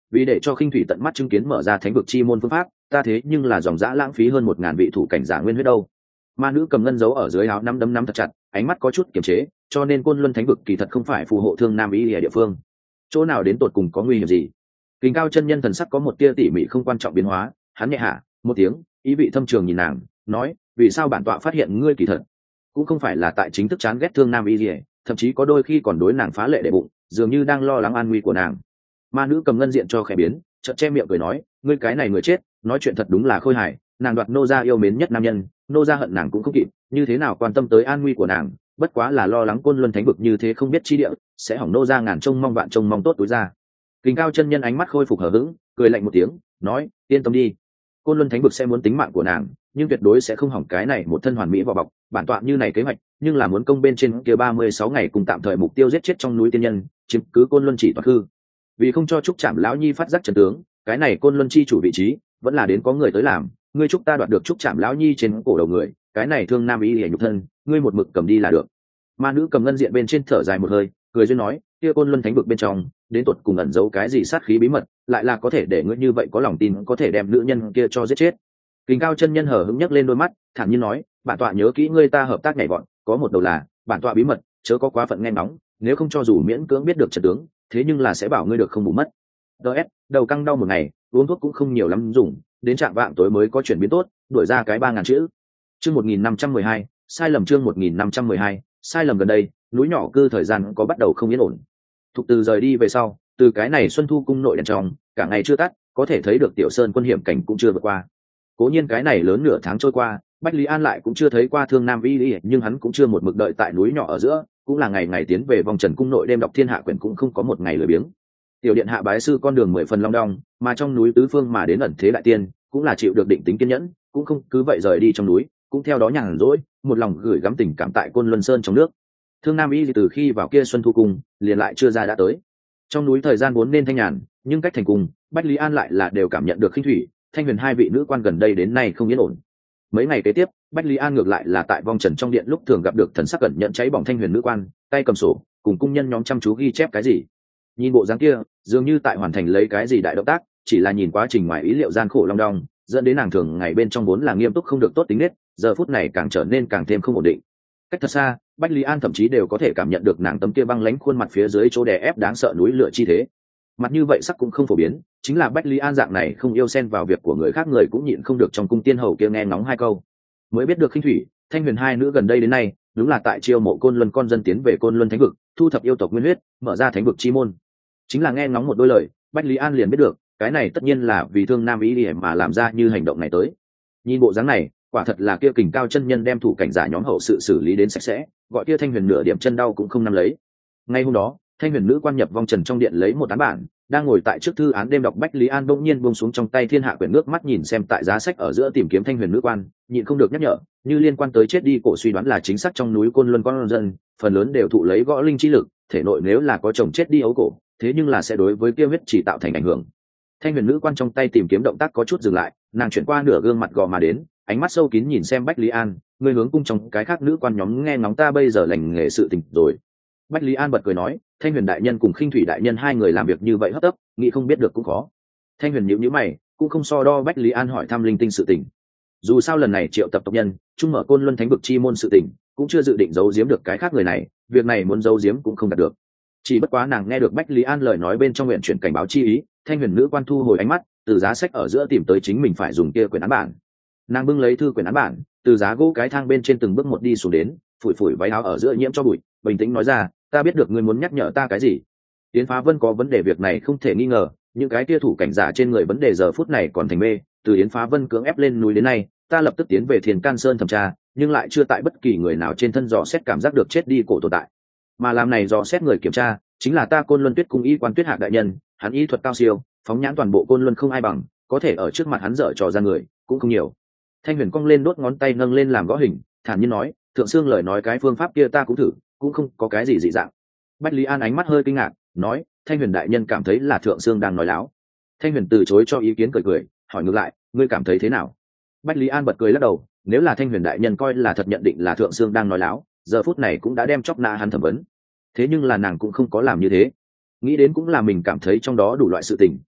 vì để cho khinh thủy tận mắt chứng kiến mở ra thánh vực chi môn phương pháp, ta thế nhưng là dòng dã lãng phí hơn một ngàn vị thủ cảnh giả nguyên huyết đâu. Ma nữ cầm ngân giấu ở dưới áo nắm đấm nắm thật chặt, ánh mắt có chút kiềm chế, cho nên côn luân thánh vực kỳ thật không phải phù hộ thương nam ý ở địa phương. Chỗ nào đến tột cùng có nguy hiểm gì? Kình Cao chân nhân thần sắc có một tia tỉ mỉ không quan trọng biến hóa, hắn nhẹ hạ một tiếng, ý vị thâm trường nhìn nàng, nói, vì sao bản tọa phát hiện ngươi kỳ thật cũng không phải là tại chính thức chán ghét thương nam y gì, thậm chí có đôi khi còn đối nàng phá lệ đệ bụng, dường như đang lo lắng an nguy của nàng. Ma nữ cầm ngân diện cho khẽ biến, chợt che miệng cười nói, ngươi cái này người chết, nói chuyện thật đúng là khôi hài, nàng đoạt nô gia yêu mến nhất nam nhân, nô gia hận nàng cũng không kịp, như thế nào quan tâm tới an nguy của nàng, bất quá là lo lắng côn luân thánh vực như thế không biết chi địa, sẽ hỏng nô gia ngàn trông mong vạn trông mong tốt túi ra. Kình Cao chân nhân ánh mắt khôi phục hờ hững, cười lạnh một tiếng, nói, yên tâm đi, côn luân thánh vực sẽ muốn tính mạng của nàng, nhưng tuyệt đối sẽ không hỏng cái này một thân hoàn mỹ vỏ bọc, bản tọa như này kế hoạch, nhưng là muốn công bên trên kia ba mươi sáu ngày cùng tạm thời mục tiêu giết chết trong núi tiên nhân, chiếm cứ côn luân chỉ toàn hư. Vì không cho trúc trảm lão nhi phát giác trận tướng, cái này côn luân chi chủ vị trí vẫn là đến có người tới làm, ngươi chúc ta đoạt được trúc trảm lão nhi trên cổ đầu người, cái này thương nam ý để nhục thân, ngươi một mực cầm đi là được. Ma nữ cầm ngân diện bên trên thở dài một hơi, cười duyên nói, kia côn luân thánh vực bên trong đến tột cùng ẩn giấu cái gì sát khí bí mật, lại là có thể để ngươi như vậy có lòng tin có thể đem nữ nhân kia cho giết chết. Kình Cao chân nhân hở hững nhấc lên đôi mắt, thản nhiên nói, bản tọa nhớ kỹ ngươi ta hợp tác nhảy bọn, có một đầu là bản tọa bí mật, chớ có quá phận nghe nóng, nếu không cho dù miễn cưỡng biết được trận tướng, thế nhưng là sẽ bảo ngươi được không bù mất. ds đầu căng đau một ngày, uống thuốc cũng không nhiều lắm dùng, đến trạng vạng tối mới có chuyển biến tốt, đuổi ra cái ba ngàn chữ. Chương một nghìn năm trăm mười hai, sai lầm chương một nghìn năm trăm mười hai, sai lầm gần đây, núi nhỏ cư thời gian có bắt đầu không yên ổn. Thục Từ rời đi về sau, từ cái này Xuân Thu cung nội đèn trong, cả ngày chưa tắt, có thể thấy được Tiểu Sơn quân hiểm cảnh cũng chưa vượt qua. Cố nhiên cái này lớn nửa tháng trôi qua, Bách Lý An lại cũng chưa thấy qua thương nam y, nhưng hắn cũng chưa một mực đợi tại núi nhỏ ở giữa, cũng là ngày ngày tiến về vòng trần cung nội đêm đọc thiên hạ quyển cũng không có một ngày lười biếng. Tiểu điện hạ bái sư con đường mười phần long đong, mà trong núi tứ phương mà đến ẩn thế đại tiên, cũng là chịu được định tính kiên nhẫn, cũng không cứ vậy rời đi trong núi, cũng theo đó nhàn rỗi, một lòng gửi gắm tình cảm tại Côn Luân Sơn trong nước. Thương nam y từ khi vào kia Xuân Thu cung, liền lại chưa ra đã tới. Trong núi thời gian vốn nên thanh nhàn, nhưng cách thành cung, Bách Lý An lại là đều cảm nhận được khinh thủy, Thanh Huyền hai vị nữ quan gần đây đến nay không yên ổn. Mấy ngày kế tiếp, Bách Lý An ngược lại là tại vong trần trong điện lúc thường gặp được thần sắc cẩn nhận cháy bỏng Thanh Huyền nữ quan, tay cầm sổ, cùng cung nhân nhóm chăm chú ghi chép cái gì. Nhìn bộ dáng kia, dường như tại hoàn thành lấy cái gì đại động tác, chỉ là nhìn quá trình ngoài ý liệu gian khổ long đong, dẫn đến nàng thường ngày bên trong vốn là nghiêm túc không được tốt tính nết, giờ phút này càng trở nên càng thêm không ổn định. Cách thật xa, Bách Lý An thậm chí đều có thể cảm nhận được nàng tấm kia băng lãnh khuôn mặt phía dưới chỗ đè ép đáng sợ núi lửa chi thế. Mặt như vậy sắc cũng không phổ biến, chính là Bách Lý An dạng này không yêu xen vào việc của người khác người cũng nhịn không được trong cung tiên hầu kia nghe ngóng hai câu. Mới biết được khinh thủy, Thanh Huyền hai nữ gần đây đến nay, đúng là tại chiêu mộ Côn Luân con dân tiến về Côn Luân thánh vực, thu thập yêu tộc nguyên huyết, mở ra thánh vực chi môn. Chính là nghe ngóng một đôi lời, Bách Lý An liền biết được, cái này tất nhiên là vì thương nam ý đi mà làm ra như hành động này tới. Nhìn bộ dáng này, quả thật là kia Kình Cao chân nhân đem thủ cảnh giả nhóm hậu sự xử lý đến sạch sẽ, gọi kia Thanh Huyền nửa điểm chân đau cũng không nắm lấy. Ngay hôm đó, Thanh Huyền nữ quan nhập vong trần trong điện lấy một án bản, đang ngồi tại trước thư án đêm đọc Bách Lý An bỗng nhiên buông xuống trong tay thiên hạ quyển, nước mắt nhìn xem tại giá sách ở giữa tìm kiếm Thanh Huyền nữ quan, nhịn không được nhắc nhở, như liên quan tới chết đi cổ suy đoán là chính xác trong núi Côn Luân con dân, phần lớn đều thụ lấy gõ linh chi lực, thể nội nếu là có chồng chết đi ấu cổ, thế nhưng là sẽ đối với kia huyết chỉ tạo thành ảnh hưởng. Thanh Huyền nữ quan trong tay tìm kiếm động tác có chút dừng lại, nàng chuyển qua nửa gương mặt gò mà đến, ánh mắt sâu kín nhìn xem Bách Lý An, người hướng cung trong cái khác nữ quan nhóm nghe ngóng ta bây giờ lành nghề sự tình rồi. Bách Lý An bật cười nói, Thanh Huyền đại nhân cùng Khinh Thủy đại nhân hai người làm việc như vậy hấp tấp, nghĩ không biết được cũng khó. Thanh Huyền nhíu nhíu mày, cũng không so đo Bách Lý An hỏi thăm linh tinh sự tình. Dù sao lần này triệu tập tộc nhân, chung mở Côn Luân thánh vực chi môn sự tình, cũng chưa dự định giấu giếm được cái khác người này, việc này muốn giấu giếm cũng không đạt được. Chỉ bất quá nàng nghe được Bách Lý An lời nói bên trong nguyện chuyển cảnh báo chi ý, Thanh Huyền nữ quan thu hồi ánh mắt, từ giá sách ở giữa tìm tới chính mình phải dùng kia quyển án bản. Nàng bưng lấy thư quyển án bản, từ giá gỗ cái thang bên trên từng bước một đi xuống đến, phủi phủi váy áo ở giữa nhiễm cho bụi, bình tĩnh nói ra, ta biết được ngươi muốn nhắc nhở ta cái gì. Yến Phá Vân có vấn đề việc này không thể nghi ngờ, những cái kia thủ cảnh giả trên người vấn đề giờ phút này còn thành mê, từ Yến Phá Vân cưỡng ép lên núi đến nay, ta lập tức tiến về Thiền Can Sơn thẩm tra, nhưng lại chưa tại bất kỳ người nào trên thân dò xét cảm giác được chết đi cổ tồn tại. Mà làm này dò xét người kiểm tra, chính là ta Côn Luân Tuyết cung y quan Tuyết Hạc đại nhân, hắn y thuật cao siêu, phóng nhãn toàn bộ Côn Luân không ai bằng, có thể ở trước mặt hắn dở trò ra người, cũng không nhiều. Thanh Huyền cong lên đốt ngón tay nâng lên làm gõ hình, thản nhiên nói, thượng xương lời nói cái phương pháp kia ta cũng thử, cũng không có cái gì dị dạng. Bách Lý An ánh mắt hơi kinh ngạc, nói, Thanh Huyền đại nhân cảm thấy là thượng xương đang nói láo. Thanh Huyền từ chối cho ý kiến, cười cười, hỏi ngược lại, ngươi cảm thấy thế nào? Bách Lý An bật cười lắc đầu, nếu là Thanh Huyền đại nhân coi là thật nhận định là thượng xương đang nói láo, giờ phút này cũng đã đem chóc nã hắn thẩm vấn. Thế nhưng là nàng cũng không có làm như thế. Nghĩ đến cũng là mình cảm thấy trong đó đủ loại sự tình,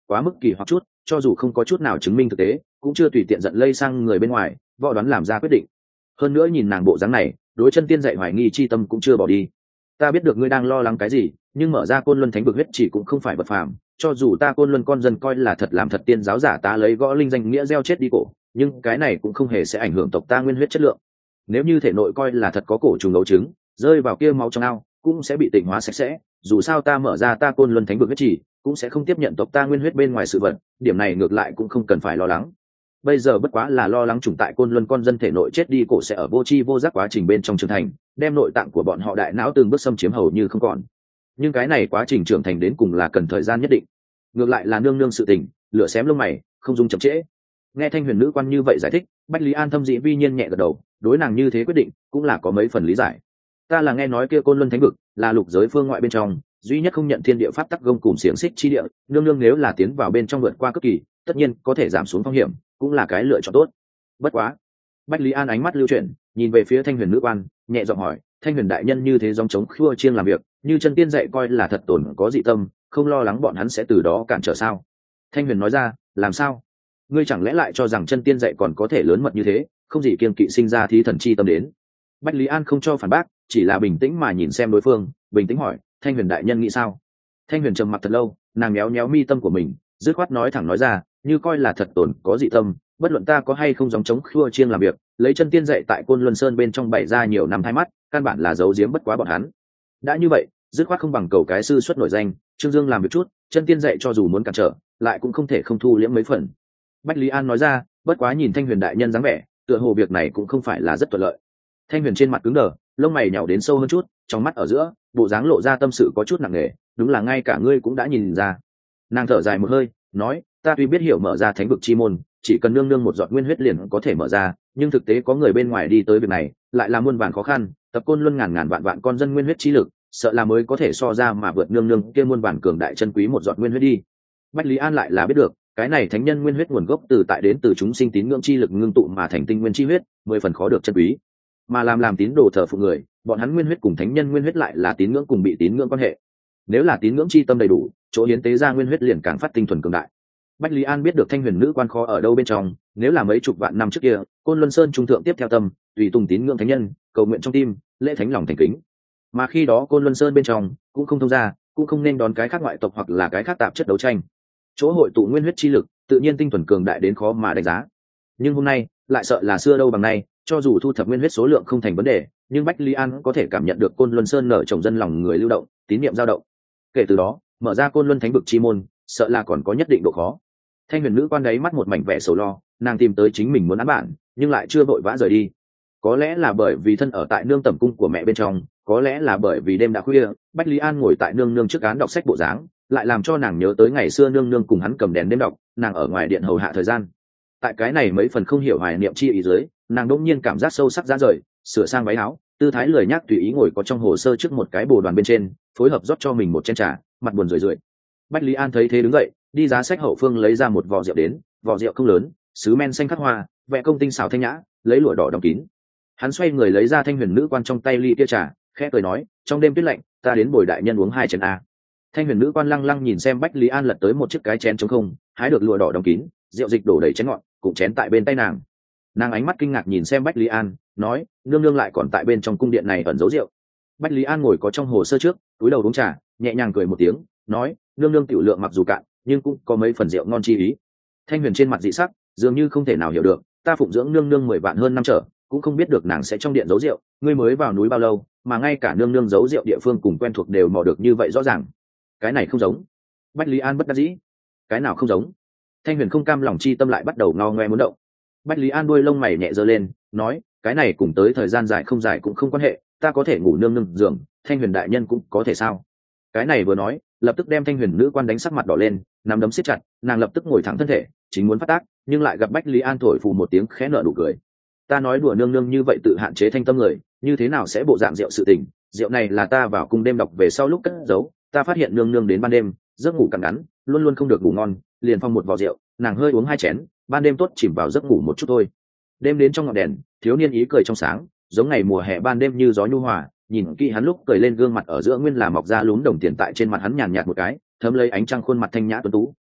quá mức kỳ hoặc chút, cho dù không có chút nào chứng minh thực tế cũng chưa tùy tiện giận lây sang người bên ngoài võ đoán làm ra quyết định. Hơn nữa nhìn nàng bộ dáng này, đối chân tiên dạy hoài nghi chi tâm cũng chưa bỏ đi. Ta biết được ngươi đang lo lắng cái gì, nhưng mở ra côn luân thánh vực huyết chỉ cũng không phải vật phàm, cho dù ta côn luân con dân coi là thật làm thật tiên giáo giả ta lấy gõ linh danh nghĩa gieo chết đi cổ, nhưng cái này cũng không hề sẽ ảnh hưởng tộc ta nguyên huyết chất lượng. Nếu như thể nội coi là thật có cổ trùng đấu trứng rơi vào kia máu trong ao cũng sẽ bị tịnh hóa sạch sẽ, dù sao ta mở ra ta côn luân thánh vực huyết chỉ cũng sẽ không tiếp nhận tộc ta nguyên huyết bên ngoài sự vật, điểm này ngược lại cũng không cần phải lo lắng. Bây giờ bất quá là lo lắng chủng tại côn luân con dân thể nội chết đi cổ sẽ ở vô tri vô giác quá trình bên trong trưởng thành, đem nội tạng của bọn họ đại não từng bước xâm chiếm hầu như không còn. Nhưng cái này quá trình trưởng thành đến cùng là cần thời gian nhất định. Ngược lại là nương nương sự tình, lửa xém lông mày, không dùng chậm trễ. Nghe thanh huyền nữ quan như vậy giải thích, Bách Lý An thâm dĩ vi nhiên nhẹ gật đầu, đối nàng như thế quyết định cũng là có mấy phần lý giải. Ta là nghe nói kia côn luân thánh vực là lục giới phương ngoại bên trong duy nhất không nhận thiên địa pháp tắc gông cùng xiềng xích chi địa, nương nương nếu là tiến vào bên trong vượt qua cấp kỳ tất nhiên có thể giảm xuống phong hiểm, cũng là cái lựa chọn tốt. Bất quá, Bách Lý An ánh mắt lưu chuyển, nhìn về phía thanh huyền nữ quan, nhẹ giọng hỏi, thanh huyền đại nhân như thế dòng chống khua chiêng làm việc, như chân tiên dạy coi là thật tổn có dị tâm, không lo lắng bọn hắn sẽ từ đó cản trở sao? Thanh huyền nói ra, làm sao? Ngươi chẳng lẽ lại cho rằng chân tiên dạy còn có thể lớn mật như thế, không gì kiêng kỵ sinh ra thí thần chi tâm đến? Bách Lý An không cho phản bác, chỉ là bình tĩnh mà nhìn xem đối phương, bình tĩnh hỏi, thanh huyền đại nhân nghĩ sao? Thanh huyền trầm mặc thật lâu, nàng méo méo mi tâm của mình, dứt khoát nói thẳng nói ra, như coi là thật tổn có dị tâm, bất luận ta có hay không dòng chống khua chiêng làm việc, lấy chân tiên dạy tại côn luân sơn bên trong bày ra nhiều năm hai mắt, căn bản là giấu giếm bất quá bọn hắn. Đã như vậy, dứt khoát không bằng cầu cái sư xuất nổi danh, Trương Dương làm việc chút, chân tiên dạy cho dù muốn cản trở, lại cũng không thể không thu liễm mấy phần. Bách Lý An nói ra, bất quá nhìn thanh huyền đại nhân dáng vẻ, tựa hồ việc này cũng không phải là rất thuận lợi. Thanh huyền trên mặt cứng đờ, lông mày nhàu đến sâu hơn chút, trong mắt ở giữa bộ dáng lộ ra tâm sự có chút nặng nề, đúng là ngay cả ngươi cũng đã nhìn ra. Nàng thở dài một hơi, nói, ta tuy biết hiểu mở ra thánh vực chi môn chỉ cần nương nương một giọt nguyên huyết liền có thể mở ra, nhưng thực tế có người bên ngoài đi tới việc này lại là muôn vàn khó khăn, tập côn luân ngàn ngàn vạn vạn con dân nguyên huyết chi lực, sợ là mới có thể so ra mà vượt nương nương kia muôn vàn cường đại chân quý một giọt nguyên huyết đi. Bách Lý An lại là biết được cái này thánh nhân nguyên huyết nguồn gốc từ tại đến từ chúng sinh tín ngưỡng chi lực ngưng tụ mà thành tinh nguyên chi huyết, mười phần khó được chân quý, mà làm làm tín đồ thờ phụng người, bọn hắn nguyên huyết cùng thánh nhân nguyên huyết lại là tín ngưỡng cùng bị tín ngưỡng quan hệ. Nếu là tín ngưỡng chi tâm đầy đủ, chỗ hiến tế ra nguyên huyết liền càng phát tinh thuần cường đại. Bách Lý An biết được thanh huyền nữ quan khó ở đâu bên trong, nếu là mấy chục vạn năm trước kia, côn luân sơn trung thượng tiếp theo tâm, tùy tùng tín ngưỡng thánh nhân, cầu nguyện trong tim, lễ thánh lòng thành kính. Mà khi đó côn luân sơn bên trong cũng không thông ra, cũng không nên đón cái khác ngoại tộc hoặc là cái khác tạp chất đấu tranh. Chỗ hội tụ nguyên huyết chi lực, tự nhiên tinh thuần cường đại đến khó mà đánh giá. Nhưng hôm nay, lại sợ là xưa đâu bằng nay, cho dù thu thập nguyên huyết số lượng không thành vấn đề, nhưng Bách Lý An có thể cảm nhận được côn luân sơn nở trồng dân lòng người lưu động, tín niệm dao động. Kể từ đó, mở ra côn luân thánh vực chi môn, sợ là còn có nhất định độ khó. Thanh huyền nữ quan đấy mắt một mảnh vẻ sầu lo, nàng tìm tới chính mình muốn án bản, nhưng lại chưa vội vã rời đi. Có lẽ là bởi vì thân ở tại nương tẩm cung của mẹ bên trong, có lẽ là bởi vì đêm đã khuya, Bách Lý An ngồi tại nương nương trước án đọc sách bộ dáng, lại làm cho nàng nhớ tới ngày xưa nương nương cùng hắn cầm đèn đêm đọc, nàng ở ngoài điện hầu hạ thời gian. Tại cái này mấy phần không hiểu hoài niệm chi ý dưới, nàng đỗng nhiên cảm giác sâu sắc ra rời, sửa sang váy áo, tư thái lười nhác tùy ý ngồi có trong hồ sơ trước một cái bồ đoàn bên trên, phối hợp rót cho mình một chén trà, mặt buồn rười rượi. Bách Lý An thấy thế đứng dậy, đi giá sách hậu phương lấy ra một vò rượu đến, vò rượu không lớn, sứ men xanh khắc hoa, vẽ công tinh xảo thanh nhã, lấy lụa đỏ đóng kín. Hắn xoay người lấy ra thanh huyền nữ quan trong tay ly tia trà, khẽ cười nói, trong đêm tuyết lạnh, ta đến bồi đại nhân uống hai chén a. Thanh huyền nữ quan lăng lăng nhìn xem Bách Lý An lật tới một chiếc cái chén trống không, hái được lụa đỏ đóng kín, rượu dịch đổ đầy chén ngọn, cùng chén tại bên tay nàng. Nàng ánh mắt kinh ngạc nhìn xem Bách Lý An, nói, nương nương lại còn tại bên trong cung điện này ẩn giấu rượu. Bách Lý An ngồi có trong hồ sơ trước, túi đầu uống trà, nhẹ nhàng cười một tiếng, nói, nương nương tiểu lượng mặc dù cạn, nhưng cũng có mấy phần rượu ngon chi ý. Thanh huyền trên mặt dị sắc, dường như không thể nào hiểu được, ta phụng dưỡng nương nương mười vạn hơn năm trở, cũng không biết được nàng sẽ trong điện giấu rượu, ngươi mới vào núi bao lâu, mà ngay cả nương nương giấu rượu địa phương cùng quen thuộc đều mò được như vậy rõ ràng. Cái này không giống. Bách Lý An bất đắc dĩ. Cái nào không giống? Thanh huyền không cam lòng chi tâm lại bắt đầu ngao ngoe muốn động. Bách Lý An đuôi lông mày nhẹ giơ lên, nói, cái này cùng tới thời gian dài không dài cũng không quan hệ, ta có thể ngủ nương nương giường, thanh huyền đại nhân cũng có thể sao? Cái này vừa nói, lập tức đem thanh huyền nữ quan đánh sắc mặt đỏ lên, nắm đấm siết chặt, nàng lập tức ngồi thẳng thân thể, chính muốn phát tác, nhưng lại gặp Bách Lý An thổi phù một tiếng khẽ nở nụ cười. Ta nói đùa nương nương như vậy tự hạn chế thanh tâm người, như thế nào sẽ bộ dạng rượu sự tình? Rượu này là ta vào cung đêm đọc về sau lúc cất giấu, ta phát hiện nương nương đến ban đêm giấc ngủ càng ngắn, luôn luôn không được ngủ ngon, liền phong một vò rượu, nàng hơi uống hai chén, ban đêm tốt chìm vào giấc ngủ một chút thôi. Đêm đến trong ngọn đèn, thiếu niên ý cười trong sáng, giống ngày mùa hè ban đêm như gió nhu hòa, nhìn kỹ hắn lúc cười lên gương mặt ở giữa nguyên là mọc ra lún đồng tiền tại trên mặt hắn nhàn nhạt một cái, thấm lấy ánh trăng khuôn mặt thanh nhã tuấn tú,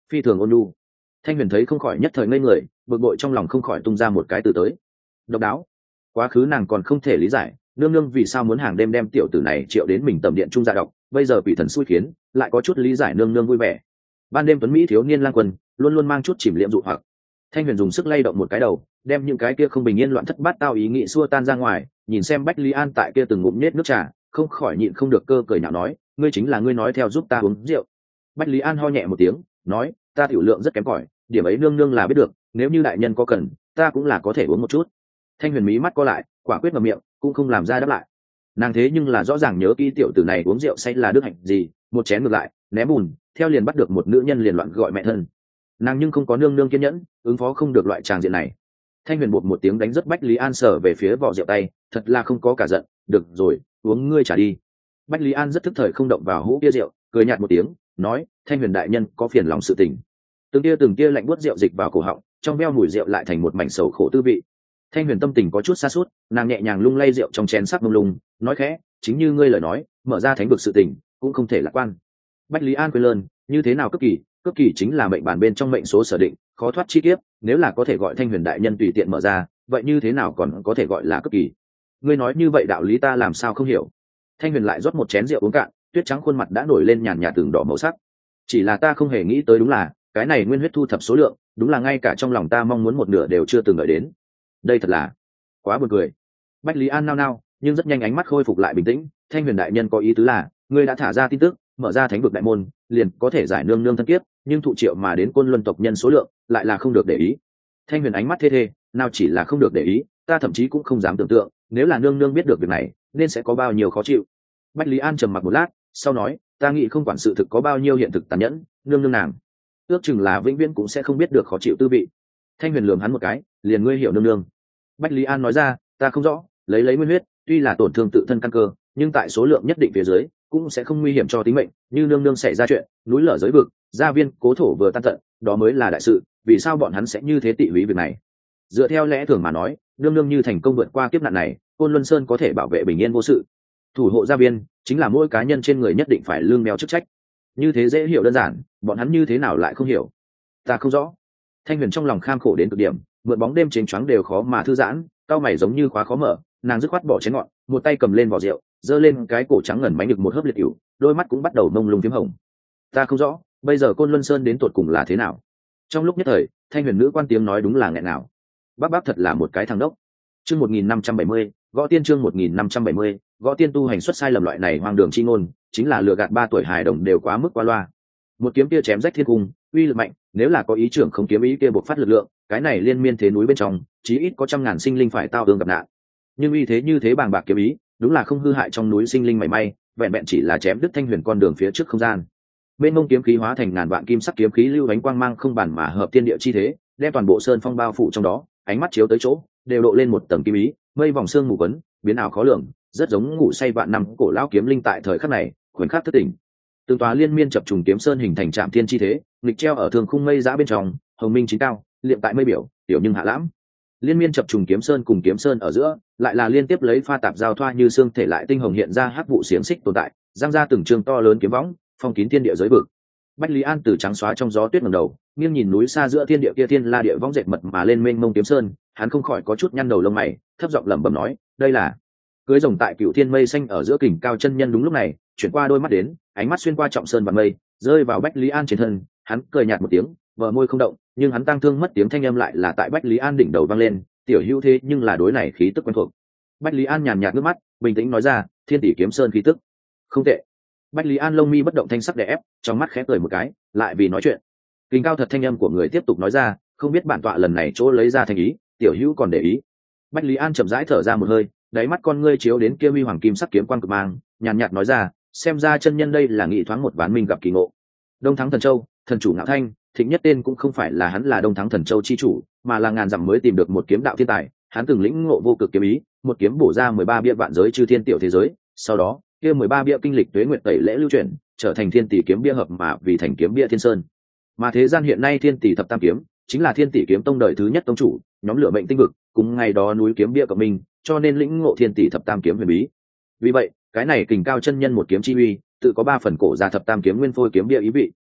phi thường ôn nhu. Thanh huyền thấy không khỏi nhất thời ngây người, bực bội trong lòng không khỏi tung ra một cái từ tới: độc đáo. Quá khứ nàng còn không thể lý giải nương nương vì sao muốn hàng đêm đem tiểu tử này triệu đến mình tầm điện trung gia đọc, bây giờ quỷ thần xui khiến lại có chút lý giải nương nương vui vẻ. Ban đêm tuấn mỹ thiếu niên lang quân luôn luôn mang chút chìm liệm dụ hoặc. Thanh huyền dùng sức lay động một cái đầu, đem những cái kia không bình yên loạn thất bát tao ý nghĩ xua tan ra ngoài, nhìn xem Bách Lý An tại kia từng ngụm nhét nước trà, không khỏi nhịn không được cơ cười nhạo nói: ngươi chính là ngươi nói theo giúp ta uống rượu. Bách Lý An ho nhẹ một tiếng nói: ta tiểu lượng rất kém cỏi, điểm ấy nương nương là biết được, nếu như đại nhân có cần ta cũng là có thể uống một chút. Thanh huyền mí mắt co lại, quả quyết vào miệng cũng không làm ra đáp lại. Nàng thế nhưng là rõ ràng nhớ kỹ tiểu tử này uống rượu say là đức hạnh gì, một chén ngược lại ném bùn theo liền bắt được một nữ nhân liền loạn gọi mẹ thân. Nàng nhưng không có nương nương kiên nhẫn ứng phó không được loại tràng diện này. Thanh huyền bột một tiếng đánh rất Bách Lý An sở về phía vỏ rượu tay, thật là không có cả giận, được rồi uống ngươi trả đi. Bách Lý An rất thức thời không động vào hũ bia rượu, cười nhạt một tiếng nói: Thanh huyền đại nhân có phiền lòng sự tình. Từng tia từng tia lạnh buốt rượu dịch vào cổ họng, trong veo mùi rượu lại thành một mảnh sầu khổ tư vị. Thanh huyền tâm tình có chút xa suốt, nàng nhẹ nhàng lung lay rượu trong chén sắc mông lung, nói khẽ: chính như ngươi lời nói, mở ra thánh vực sự tình cũng không thể lạc quan. Bách Lý An quên lơn, như thế nào cấp kỳ, cấp kỳ chính là mệnh bản bên trong mệnh số sở định, khó thoát chi kiếp, nếu là có thể gọi Thanh huyền đại nhân tùy tiện mở ra, vậy như thế nào còn có thể gọi là cấp kỳ? Ngươi nói như vậy đạo lý ta làm sao không hiểu. Thanh huyền lại rót một chén rượu uống cạn, tuyết trắng khuôn mặt đã nổi lên nhàn nhạt từng đỏ màu sắc. Chỉ là ta không hề nghĩ tới đúng là cái này nguyên huyết thu thập số lượng, đúng là ngay cả trong lòng ta mong muốn một nửa đều chưa từng đợi đến. Đây thật là quá buồn cười. Bách Lý An nao nao, nhưng rất nhanh ánh mắt khôi phục lại bình tĩnh. Thanh huyền đại nhân có ý tứ là ngươi đã thả ra tin tức, mở ra thánh vực đại môn liền có thể giải nương nương thân kiếp, nhưng thụ triệu mà đến côn luân tộc nhân số lượng lại là không được để ý. Thanh huyền ánh mắt thê thê, nào chỉ là không được để ý, ta thậm chí cũng không dám tưởng tượng nếu là nương nương biết được việc này nên sẽ có bao nhiêu khó chịu. Bách Lý An trầm mặc một lát sau nói: ta nghĩ không quản sự thực có bao nhiêu hiện thực tàn nhẫn, nương nương nàng ước chừng là vĩnh viễn cũng sẽ không biết được khó chịu tư vị. Thanh huyền lườm hắn một cái, liền ngươi hiểu nương nương. Bách Lý An nói ra: ta không rõ, lấy lấy nguyên huyết tuy là tổn thương tự thân căn cơ, nhưng tại số lượng nhất định phía dưới cũng sẽ không nguy hiểm cho tính mệnh. Như nương nương xảy ra chuyện, núi lở giới vực, gia viên cố thổ vừa tan tận, đó mới là đại sự, vì sao bọn hắn sẽ như thế tị húy việc này? Dựa theo lẽ thường mà nói, nương nương như thành công vượt qua kiếp nạn này, côn luân sơn có thể bảo vệ bình yên vô sự. Thủ hộ gia viên chính là mỗi cá nhân trên người nhất định phải lương đeo chức trách. Như thế dễ hiểu đơn giản, bọn hắn như thế nào lại không hiểu? Ta không rõ. Thanh huyền trong lòng kham khổ đến cực điểm, mượn bóng đêm chênh choáng đều khó mà thư giãn, cao mày giống như khóa khó mở. Nàng dứt khoát bỏ chén ngọn, một tay cầm lên vỏ rượu, giơ lên cái cổ trắng ngần bánh được một hớp liệt cửu, đôi mắt cũng bắt đầu mông lung phím hồng. Ta không rõ, bây giờ côn luân sơn đến tột cùng là thế nào? Trong lúc nhất thời, thanh huyền nữ quan tiếng nói đúng là nghẹn nào. Bác bác thật là một cái thằng đốc. Chương một nghìn năm trăm bảy mươi, gõ tiên chương một nghìn năm trăm bảy mươi, gõ tiên tu hành xuất sai lầm loại này hoang đường chi ngôn, chính là lừa gạt ba tuổi hài đồng đều quá mức qua loa. Một kiếm kia chém rách thiên cung, uy lực mạnh, nếu là có ý trưởng không kiếm ý kia bộc phát lực lượng, cái này liên miên thế núi bên trong, chí ít có trăm ngàn sinh linh phải tao ương gặp nạn. Nhưng uy thế như thế bàng bạc kiếm ý, đúng là không hư hại trong núi sinh linh mảy may, vẹn vẹn chỉ là chém đứt thanh huyền con đường phía trước không gian. Bên mông kiếm khí hóa thành ngàn vạn kim sắc kiếm khí lưu ánh quang mang không bản mà hợp thiên địa chi thế, đem toàn bộ sơn phong bao phủ trong đó, ánh mắt chiếu tới chỗ, đều độ lên một tầng kim ý, mây vòng xương mù quấn, biến ảo khó lường, rất giống ngủ say vạn năm cổ lão kiếm linh tại thời khắc này, khoảnh khắc thức tỉnh. Từng tòa liên miên chập trùng kiếm sơn hình thành trạm thiên chi thế, nghịch treo ở thường khung mây giã bên trong, hồng minh chính cao, liệm tại mây biểu, tiểu nhưng hạ lãm. Liên miên chập trùng kiếm sơn cùng kiếm sơn ở giữa, lại là liên tiếp lấy pha tạp giao thoa như xương thể lại tinh hồng hiện ra hắc vụ xiềng xích tồn tại, giang ra từng trường to lớn kiếm võng, phong kín thiên địa giới vực. Bách Lý An từ trắng xóa trong gió tuyết ngẩng đầu, nghiêng nhìn núi xa giữa thiên địa kia thiên la địa võng dệt mật mà lên mênh mông kiếm sơn, hắn không khỏi có chút nhăn đầu lông mày, thấp giọng lẩm bẩm nói: đây là cưới rồng tại cựu thiên mây xanh ở giữa kình cao chân nhân. Đúng lúc này, chuyển qua đôi mắt đến, ánh mắt xuyên qua trọng sơn và mây, rơi vào Bách Lý An trên thân, hắn cười nhạt một tiếng, vờ môi không động, nhưng hắn tăng thương mất tiếng thanh âm lại là tại Bách Lý An đỉnh đầu vang lên, tiểu hữu thế nhưng là đối này khí tức quen thuộc. Bách Lý An nhàn nhạt nước mắt, bình tĩnh nói ra: thiên tỷ kiếm sơn khí tức không tệ. Bách Lý An lông mi bất động thanh sắc đè ép, trong mắt khẽ cười một cái, lại vì nói chuyện. Kình cao thật thanh âm của người tiếp tục nói ra: không biết bản tọa lần này chỗ lấy ra thành ý, tiểu hữu còn để ý. Bách Lý An chậm rãi thở ra một hơi, đáy mắt con ngươi chiếu đến kia huy hoàng kim sắc kiếm quang cực mang, nhàn nhạt nói ra: xem ra chân nhân đây là nghị thoáng một ván minh gặp kỳ ngộ. Đông Thắng Thần Châu, thần chủ Ngạo Thanh, thịnh nhất tên cũng không phải là hắn là Đông Thắng Thần Châu chi chủ, mà là ngàn dặm mới tìm được một kiếm đạo thiên tài, hắn từng lĩnh ngộ vô cực kiếm ý, một kiếm bổ ra mười ba bia vạn giới chư thiên tiểu thế giới, sau đó, kia mười ba bia kinh lịch tuế nguyệt tẩy lễ lưu truyền, trở thành thiên tỷ kiếm bia hợp mà vì thành kiếm bia thiên sơn. Mà thế gian hiện nay thiên tỷ thập tam kiếm, chính là thiên tỷ kiếm tông đời thứ nhất tông chủ, nhóm lửa mệnh tinh vực, cùng ngày đó núi kiếm bia của mình, cho nên lĩnh ngộ thiên tỷ thập tam kiếm huyền bí. Vì vậy, cái này kình cao chân nhân một kiếm chi uy, tự có ba phần cổ ra thập tam kiếm nguyên phôi kiếm bia ý vị.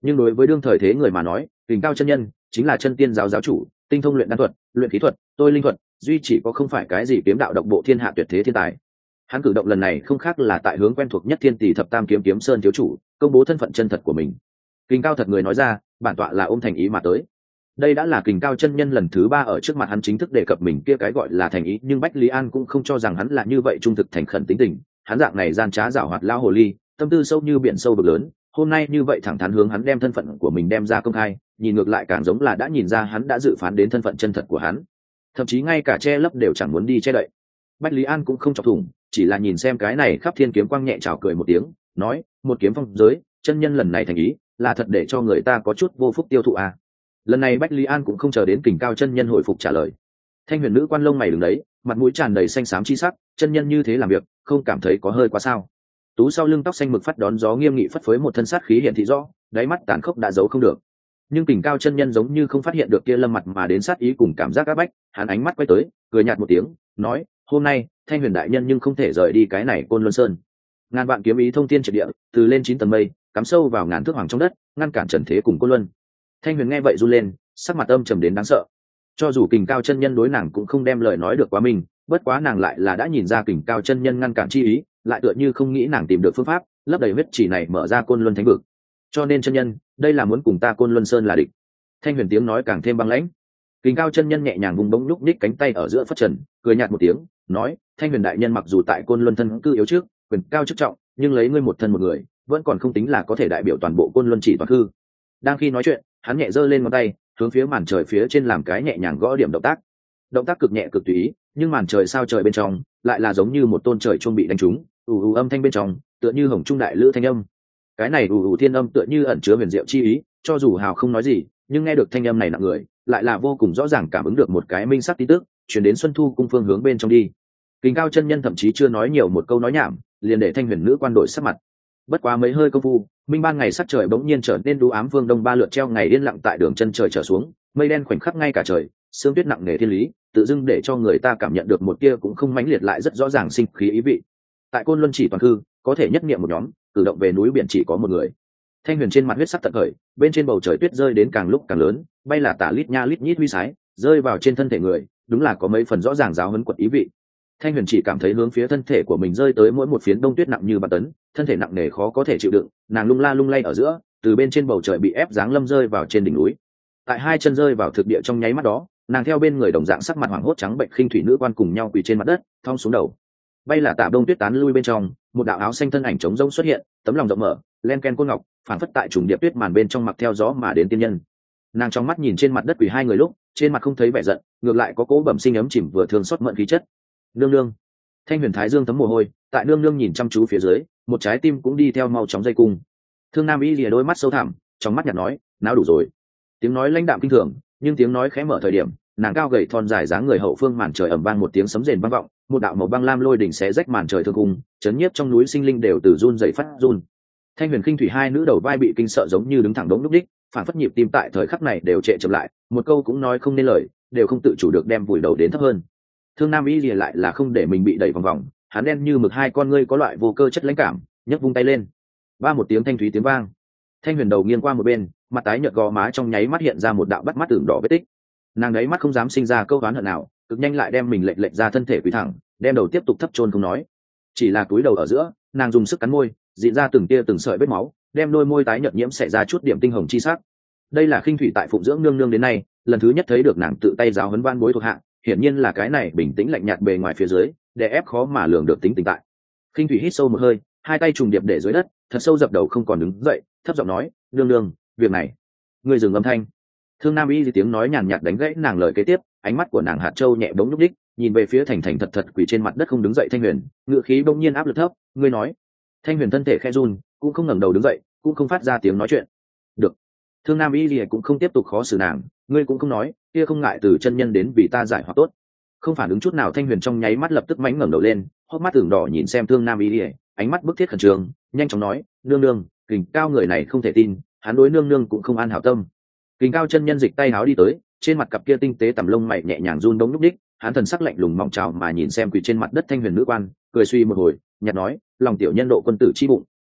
nhưng đối với đương thời thế người mà nói, Kình Cao chân nhân chính là chân tiên giáo giáo chủ, tinh thông luyện đan thuật, luyện khí thuật, tôi linh thuật, duy chỉ có không phải cái gì kiếm đạo độc bộ thiên hạ tuyệt thế thiên tài. Hắn cử động lần này không khác là tại hướng quen thuộc nhất Thiên Tỷ thập tam kiếm kiếm sơn thiếu chủ công bố thân phận chân thật của mình. Kình Cao thật người nói ra, bản tọa là ôm thành ý mà tới. Đây đã là Kình Cao chân nhân lần thứ ba ở trước mặt hắn chính thức đề cập mình kia cái gọi là thành ý, nhưng Bách Lý An cũng không cho rằng hắn là như vậy trung thực thành khẩn tính tình. Hắn dạng này gian trá giảo hoạt lao hồ ly, tâm tư sâu như biển sâu vực lớn, hôm nay như vậy thẳng thắn hướng hắn đem thân phận của mình đem ra công khai, nhìn ngược lại càng giống là đã nhìn ra hắn đã dự phán đến thân phận chân thật của hắn, thậm chí ngay cả che lấp đều chẳng muốn đi che đậy. Bách Lý An cũng không chọc thủng, chỉ là nhìn xem cái này khắp thiên kiếm quang nhẹ chào cười một tiếng, nói: một kiếm phong giới, chân nhân lần này thành ý là thật để cho người ta có chút vô phúc tiêu thụ à. Lần này Bách Lý An cũng không chờ đến Kình Cao chân nhân hồi phục trả lời. Thanh huyền nữ quan lông mày đứng đấy, mặt mũi tràn đầy xanh xám chi sắc, chân nhân như thế làm việc không cảm thấy có hơi quá sao? Tú sau lưng tóc xanh mực phát đón gió nghiêm nghị phất phới một thân sát khí hiện thị rõ, đáy mắt tàn khốc đã giấu không được. Nhưng Kình Cao chân nhân giống như không phát hiện được kia lâm mặt mà đến sát ý cùng cảm giác áp bách, hắn ánh mắt quay tới, cười nhạt một tiếng, nói: hôm nay Thanh huyền đại nhân nhưng không thể rời đi cái này Côn Luân Sơn. Ngàn vạn kiếm ý thông thiên triệt địa, từ lên chín tầng mây, cắm sâu vào ngàn thước hoàng trong đất, ngăn cản trần thế cùng Côn Luân. Thanh huyền nghe vậy run lên, sắc mặt âm trầm đến đáng sợ. Cho dù Kình Cao chân nhân đối nàng cũng không đem lời nói được quá mình, bất quá nàng lại là đã nhìn ra Kình Cao chân nhân ngăn cản chi ý, lại tựa như không nghĩ nàng tìm được phương pháp lấp đầy huyết chỉ này mở ra Côn Luân thánh vực. Cho nên chân nhân, đây là muốn cùng ta Côn Luân Sơn là địch. Thanh huyền tiếng nói càng thêm băng lãnh. Kình Cao chân nhân nhẹ nhàng vùng bóng nhúc nhích cánh tay ở giữa phất trần, cười nhạt một tiếng, nói: Thanh huyền đại nhân mặc dù tại Côn Luân thân cư yếu trước, quyền cao chức trọng, nhưng lấy ngươi một thân một người, vẫn còn không tính là có thể đại biểu toàn bộ Côn Luân chỉ toàn hư. Đang khi nói chuyện, hắn nhẹ giơ lên ngón tay, hướng phía màn trời phía trên làm cái nhẹ nhàng gõ điểm động tác. Động tác cực nhẹ cực tùy ý, nhưng màn trời sao trời bên trong lại là giống như một tôn trời chuông bị đánh trúng, ù ù âm thanh bên trong tựa như hồng trung đại lữ thanh âm. Cái này ù ù thiên âm tựa như ẩn chứa huyền diệu chi ý, cho dù hào không nói gì, nhưng nghe được thanh âm này nặng người, lại là vô cùng rõ ràng cảm ứng được một cái minh sắc tin tức, chuyển đến Xuân Thu cung phương hướng bên trong đi. Kình Cao chân nhân thậm chí chưa nói nhiều một câu nói nhảm, liền để Thanh huyền nữ quan đổi sắc mặt. Bất quá mấy hơi công phu, minh ban ngày sắc trời bỗng nhiên trở nên đu ám, phương đông ba lượt treo ngày yên lặng tại đường chân trời trở xuống, mây đen khoảnh khắc ngay cả trời, sương tuyết nặng nề thiên lý, tự dưng để cho người ta cảm nhận được một tia cũng không mãnh liệt lại rất rõ ràng sinh khí ý vị. Tại Côn Luân chỉ toàn hư, có thể nhất niệm một nhóm, cử động về núi biển chỉ có một người. Thanh huyền trên mặt huyết sắc tận khởi, bên trên bầu trời tuyết rơi đến càng lúc càng lớn, bay là tả lít nha lít nhít huy sái, rơi vào trên thân thể người, đúng là có mấy phần rõ ràng giáo huấn quật ý vị. Thanh huyền chỉ cảm thấy hướng phía thân thể của mình rơi tới mỗi một phiến đông tuyết nặng như bạt tấn, thân thể nặng nề khó có thể chịu đựng, nàng lung la lung lay ở giữa, từ bên trên bầu trời bị ép giáng lâm rơi vào trên đỉnh núi. Tại hai chân rơi vào thực địa trong nháy mắt đó, nàng theo bên người đồng dạng sắc mặt hoảng hốt trắng bệnh khinh thủy nữ quan cùng nhau quỳ trên mặt đất, thong xuống đầu. Bay là tả đông tuyết tán lui bên trong, một đạo áo xanh thân ảnh trống rỗng xuất hiện, tấm lòng rộng mở, len ken côn ngọc, phảng phất tại trùng điệp tuyết màn bên trong mặc theo gió mà đến tiên nhân. Nàng trong mắt nhìn trên mặt đất quỳ hai người lúc, trên mặt không thấy vẻ giận, ngược lại có cố bẩm sinh ấm chìm vừa thương xót mượn khí chất. Nương nương. Thanh huyền thái dương thấm mồ hôi, tại nương nương nhìn chăm chú phía dưới, một trái tim cũng đi theo mau chóng dây cung. Thương Nam Y lìa đôi mắt sâu thẳm, trong mắt nhạt nói: não đủ rồi. Tiếng nói lãnh đạm kinh thường, nhưng tiếng nói khẽ mở thời điểm, nàng cao gầy thon dài dáng người hậu phương màn trời ầm vang một tiếng sấm rền vang vọng, một đạo màu băng lam lôi đỉnh xé rách màn trời thương cung, chấn nhiếp trong núi sinh linh đều từ run dậy phát run. Thanh huyền khinh thủy hai nữ đầu vai bị kinh sợ giống như đứng thẳng đống lúc đích, phản phất nhịp tim tại thời khắc này đều trệ chậm lại, một câu cũng nói không nên lời, đều không tự chủ được đem vùi đầu đến thấp hơn. Thương Nam Y lìa lại là không để mình bị đẩy vòng vòng, hắn đen như mực hai con ngươi có loại vô cơ chất lãnh cảm, nhấc vung tay lên, ba một tiếng thanh thúy tiếng vang. Thanh huyền đầu nghiêng qua một bên, mặt tái nhợt gò má trong nháy mắt hiện ra một đạo bắt mắt tưởng đỏ vết tích. Nàng đấy mắt không dám sinh ra câu đoán hận nào, cực nhanh lại đem mình lệch lệch ra thân thể quỳ thẳng, đem đầu tiếp tục thấp chôn không nói, chỉ là cúi đầu ở giữa, nàng dùng sức cắn môi, dịn ra từng tia từng sợi vết máu, đem đôi môi tái nhợt nhiễm xẻ ra chút điểm tinh hồng chi sắc. Đây là khinh thủy tại phụng dưỡng nương nương đến nay lần thứ nhất thấy được nàng tự tay giáo huấn van bối thuộc hạ, hiển nhiên là cái này bình tĩnh lạnh nhạt bề ngoài phía dưới, để ép khó mà lường được tính tình tại. Khinh thủy hít sâu một hơi, hai tay trùng điệp để dưới đất, thật sâu dập đầu không còn đứng dậy, thấp giọng nói: nương nương, việc này, ngươi dừng âm thanh. Thương Nam Y gì tiếng nói nhàn nhạt đánh gãy nàng lời kế tiếp, ánh mắt của nàng hạt châu nhẹ bỗng nhúc đích, nhìn về phía thành thành thật thật quỳ trên mặt đất không đứng dậy Thanh huyền, ngựa khí bỗng nhiên áp lực thấp: ngươi nói. Thanh huyền thân thể khẽ run, cũng không ngẩng đầu đứng dậy, cũng không phát ra tiếng nói chuyện. Được. Thương Nam Y gì cũng không tiếp tục khó xử nàng, ngươi cũng không nói, kia không ngại từ chân nhân đến vì ta giải hoặc tốt. Không phản ứng chút nào Thanh huyền trong nháy mắt lập tức mánh ngẩng đầu lên, hốc mắt ửng đỏ nhìn xem Thương Nam Y gì, ánh mắt bức thiết khẩn trương, nhanh chóng nói: nương nương, Kình Cao người này không thể tin, hắn đối nương nương cũng không an hảo tâm. Kình Cao chân nhân dịch tay háo đi tới, trên mặt cặp kia tinh tế tầm lông mày nhẹ nhàng run đống lúc đích, hắn thần sắc lạnh lùng mong chào mà nhìn xem quỳ trên mặt đất Thanh huyền nữ quan, cười suy một hồi, nhạt nói: lòng tiểu nhân độ quân tử chi bụng,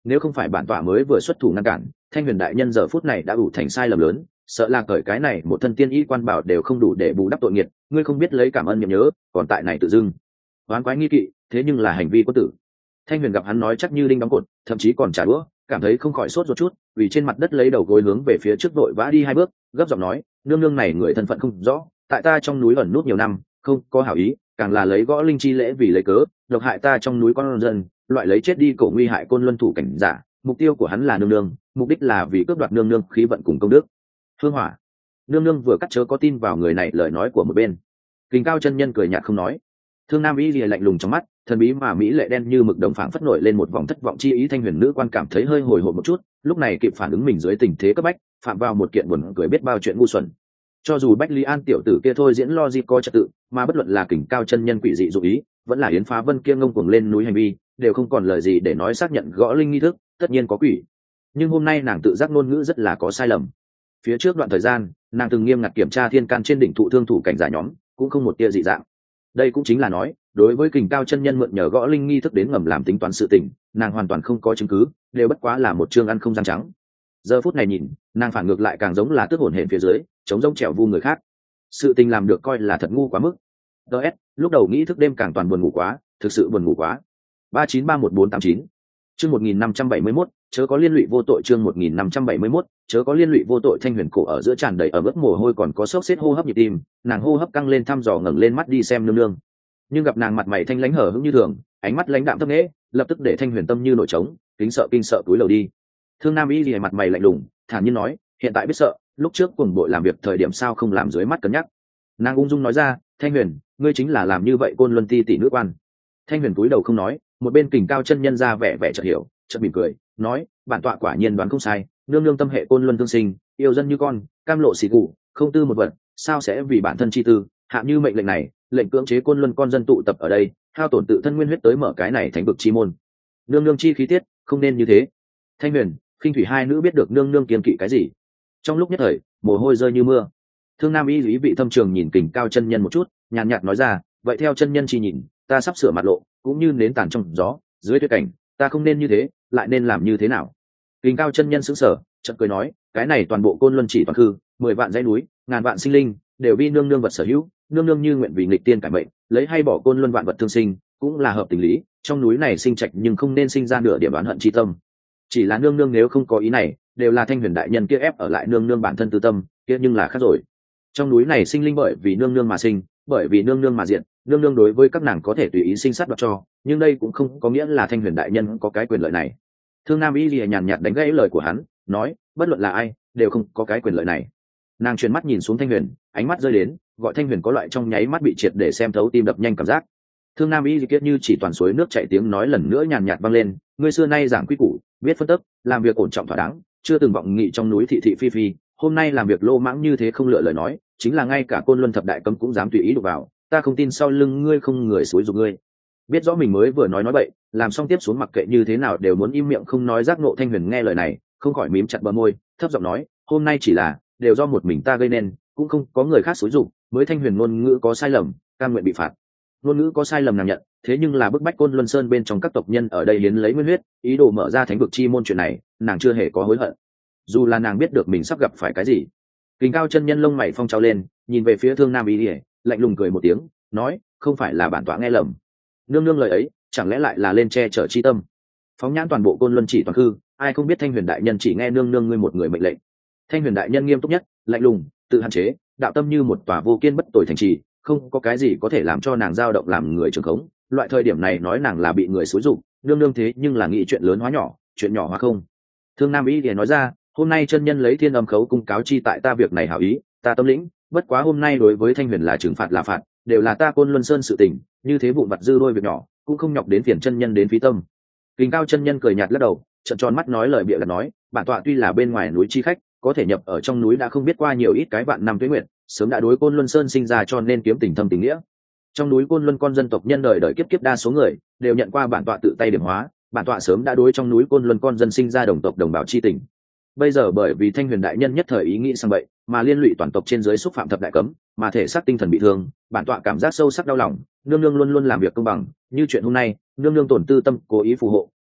nếu không phải bản tọa mới vừa xuất thủ ngăn cản, Thanh Huyền đại nhân giờ phút này đã ủ thành sai lầm lớn, sợ là cởi cái này một thân tiên y quan bảo đều không đủ để bù đắp tội nghiệt, ngươi không biết lấy cảm ơn nhậm nhớ, còn tại này tự dưng oán quái nghi kỵ, thế nhưng là hành vi quân tử. Thanh Huyền gặp hắn nói chắc như đinh đóng cột, thậm chí còn trả đũa, cảm thấy không khỏi sốt ruột chút, vì trên mặt đất lấy đầu gối hướng về phía trước vội vã đi hai bước, gấp giọng nói, nương nương này người thân phận không rõ, tại ta trong núi ẩn nút nhiều năm, không có hảo ý, càng là lấy gõ linh chi lễ vì lấy cớ, độc hại ta trong núi con dân, loại lấy chết đi cổ nguy hại côn luân thủ cảnh giả, mục tiêu của hắn là nương nương, mục đích là vì cướp đoạt nương nương khí vận cùng công đức. Hương Hỏa, nương nương vừa cắt chớ có tin vào người này lời nói của một bên. Kình Cao chân nhân cười nhạt không nói. Thương Nam Y lìa lạnh lùng trong mắt, thần bí mà mỹ lệ đen như mực đồng phảng phất nổi lên một vòng thất vọng chi ý. Thanh Huyền nữ quan cảm thấy hơi hồi hộp một chút, lúc này kịp phản ứng mình dưới tình thế cấp bách, phạm vào một kiện buồn cười biết bao chuyện ngu xuẩn. Cho dù Bách Lý An tiểu tử kia thôi diễn lo gì có trật tự, mà bất luận là Kình Cao chân nhân quỷ dị dụ ý, vẫn là Yến Phá Vân kia ngông cuồng lên núi hành vi, đều không còn lời gì để nói xác nhận gõ linh nghi thức, tất nhiên có quỷ. Nhưng hôm nay nàng tự giác ngôn ngữ rất là có sai lầm. Phía trước đoạn thời gian, nàng từng nghiêm ngặt kiểm tra thiên can trên đỉnh thụ thương thủ cảnh giả nhóm, cũng không một tia dị dạng. Đây cũng chính là nói, đối với Kình Cao chân nhân mượn nhờ gõ linh nghi thức đến ngầm làm tính toán sự tình, nàng hoàn toàn không có chứng cứ, đều bất quá là một chương ăn không răng trắng. Giờ phút này nhìn, nàng phản ngược lại càng giống là tức hồn hển phía dưới, chống rông trèo vu người khác. Sự tình làm được coi là thật ngu quá mức. ds lúc đầu nghĩ thức đêm càng toàn buồn ngủ quá, thực sự buồn ngủ quá. ba chín ba một bốn tám chín chương một nghìn năm trăm bảy mươi mốt, chớ có liên lụy vô tội. Chương một nghìn năm trăm bảy mươi mốt, chớ có liên lụy vô tội. Thanh Huyền cổ ở giữa tràn đầy ở mức mồ hôi, còn có sốc xếp hô hấp nhịp tim, nàng hô hấp căng lên thăm dò ngẩng lên mắt đi xem nương nương. Nhưng gặp nàng mặt mày thanh lãnh hở hững như thường, ánh mắt lãnh đạm thấp nghễ, lập tức để Thanh Huyền tâm như nổi trống, kính sợ kinh sợ túi lầu đi. Thương Nam Y lìa mặt mày lạnh lùng, thản nhiên nói, hiện tại biết sợ, lúc trước cuồng bội làm việc thời điểm sao không làm dưới mắt cân nhắc. Nàng ung dung nói ra, Thanh Huyền, ngươi chính là làm như vậy côn luân ti tỷ nữ quan. Thanh Huyền cúi đầu không nói, một bên Kình Cao chân nhân ra vẻ vẻ chợt hiểu, chợt mỉm cười, nói, bản tọa quả nhiên đoán không sai, nương nương tâm hệ côn luân thương sinh, yêu dân như con, cam lộ xỉ cụ, không tư một vật, sao sẽ vì bản thân chi tư, hạ như mệnh lệnh này, lệnh cưỡng chế côn luân con dân tụ tập ở đây, hao tổn tự thân nguyên huyết tới mở cái này thành vực chi môn. Nương nương chi khí tiết, không nên như thế. Thanh Huyền, Khinh Thủy hai nữ biết được nương nương kiên kỵ cái gì. Trong lúc nhất thời, mồ hôi rơi như mưa. Thương Nam Y lý vị thâm trường nhìn Kình Cao chân nhân một chút, nhàn nhạt nói ra, vậy theo chân nhân chi nhìn, ta sắp sửa mặt lộ, cũng như nến tàn trong gió, dưới tuyết cảnh, ta không nên như thế, lại nên làm như thế nào? Kình Cao chân nhân sững sờ, chợt cười nói, cái này toàn bộ côn luân chỉ toàn hư, mười vạn dãy núi, ngàn vạn sinh linh, đều vi nương nương vật sở hữu, nương nương như nguyện vì nghịch tiên cải mệnh, lấy hay bỏ côn luân vạn vật thương sinh, cũng là hợp tình lý, trong núi này sinh trạch nhưng không nên sinh ra nửa điểm oán hận chi tâm. Chỉ là nương nương nếu không có ý này, đều là Thanh Huyền đại nhân kia ép ở lại nương nương bản thân tư tâm, kia nhưng là khác rồi. Trong núi này sinh linh bởi vì nương nương mà sinh, bởi vì nương nương mà diện, nương nương đối với các nàng có thể tùy ý sinh sát đoạt cho, nhưng đây cũng không có nghĩa là Thanh Huyền đại nhân có cái quyền lợi này. Thương Nam Y lìa nhàn nhạt đánh gãy lời của hắn, nói, bất luận là ai, đều không có cái quyền lợi này. Nàng chuyển mắt nhìn xuống Thanh Huyền, ánh mắt rơi đến, gọi Thanh Huyền có loại trong nháy mắt bị triệt để xem thấu tim đập nhanh cảm giác. Thương Nam Y kiết như chỉ toàn suối nước chảy tiếng nói lần nữa nhàn nhạt vang lên, ngươi xưa nay giảng quy củ, biết phân tích, làm việc ổn trọng thỏa đáng, chưa từng vọng nghị trong núi thị thị phi phi, hôm nay làm việc lô mãng như thế không lựa lời nói, chính là ngay cả côn luân thập đại cấm cũng dám tùy ý đụng vào, ta không tin sau lưng ngươi không người xúi giục ngươi. Biết rõ mình mới vừa nói nói bậy, làm xong tiếp xuống mặc kệ như thế nào đều muốn im miệng không nói. Giác nộ Thanh Huyền nghe lời này, không khỏi mím chặt bờ môi, thấp giọng nói, hôm nay chỉ là đều do một mình ta gây nên, cũng không có người khác xúi giục, mới Thanh Huyền ngôn ngữ có sai lầm, cam nguyện bị phạt. Ngôn ngữ có sai lầm nàng nhận, thế nhưng là bức bách côn luân sơn bên trong các tộc nhân ở đây hiến lấy nguyên huyết, ý đồ mở ra thánh vực chi môn chuyện này, nàng chưa hề có hối hận. Dù là nàng biết được mình sắp gặp phải cái gì. Kình Cao chân nhân lông mày phong trao lên, nhìn về phía Thương Nam Y lìa, lạnh lùng cười một tiếng, nói, không phải là bản tọa nghe lầm. Nương nương lời ấy, chẳng lẽ lại là lên che chở chi tâm? Phóng nhãn toàn bộ côn luân chỉ toàn hư, ai không biết Thanh Huyền đại nhân chỉ nghe nương nương ngươi một người mệnh lệnh. Thanh Huyền đại nhân nghiêm túc nhất, lạnh lùng, tự hạn chế, đạo tâm như một tòa vô kiên bất tồi thành trì, không có cái gì có thể làm cho nàng dao động làm người trường khống. Loại thời điểm này nói nàng là bị người xúi giục, nương nương thế nhưng là nghĩ chuyện lớn hóa nhỏ, chuyện nhỏ hóa không. Thương Nam Y lìa nói ra, hôm nay chân nhân lấy thiên âm khấu cung cáo chi tại ta việc này hảo ý, ta tâm lĩnh, bất quá hôm nay đối với Thanh Huyền là trừng phạt là phạt, đều là ta côn luân sơn sự tình, như thế vụn vặt dư đôi việc nhỏ, cũng không nhọc đến phiền chân nhân đến phí tâm. Kình Cao chân nhân cười nhạt lắc đầu, trợn tròn mắt nói lời bịa đặt nói, bản tọa tuy là bên ngoài núi chi khách, có thể nhập ở trong núi đã không biết qua nhiều ít cái vạn năm tuế nguyệt, sớm đã đối côn luân sơn sinh ra cho nên kiếm tình thâm tình nghĩa. Trong núi côn luân con dân tộc nhân đời đời kiếp kiếp đa số người đều nhận qua bản tọa tự tay điểm hóa, bản tọa sớm đã đối trong núi côn luân con dân sinh ra đồng tộc đồng bào chi tình. Bây giờ bởi vì Thanh Huyền đại nhân nhất thời ý nghĩ sang bậy, mà liên lụy toàn tộc trên dưới xúc phạm thập đại cấm, mà thể xác tinh thần bị thương, bản tọa cảm giác sâu sắc đau lòng. Nương nương luôn luôn làm việc công bằng, như chuyện hôm nay, nương nương tổn tư tâm cố ý phù hộ,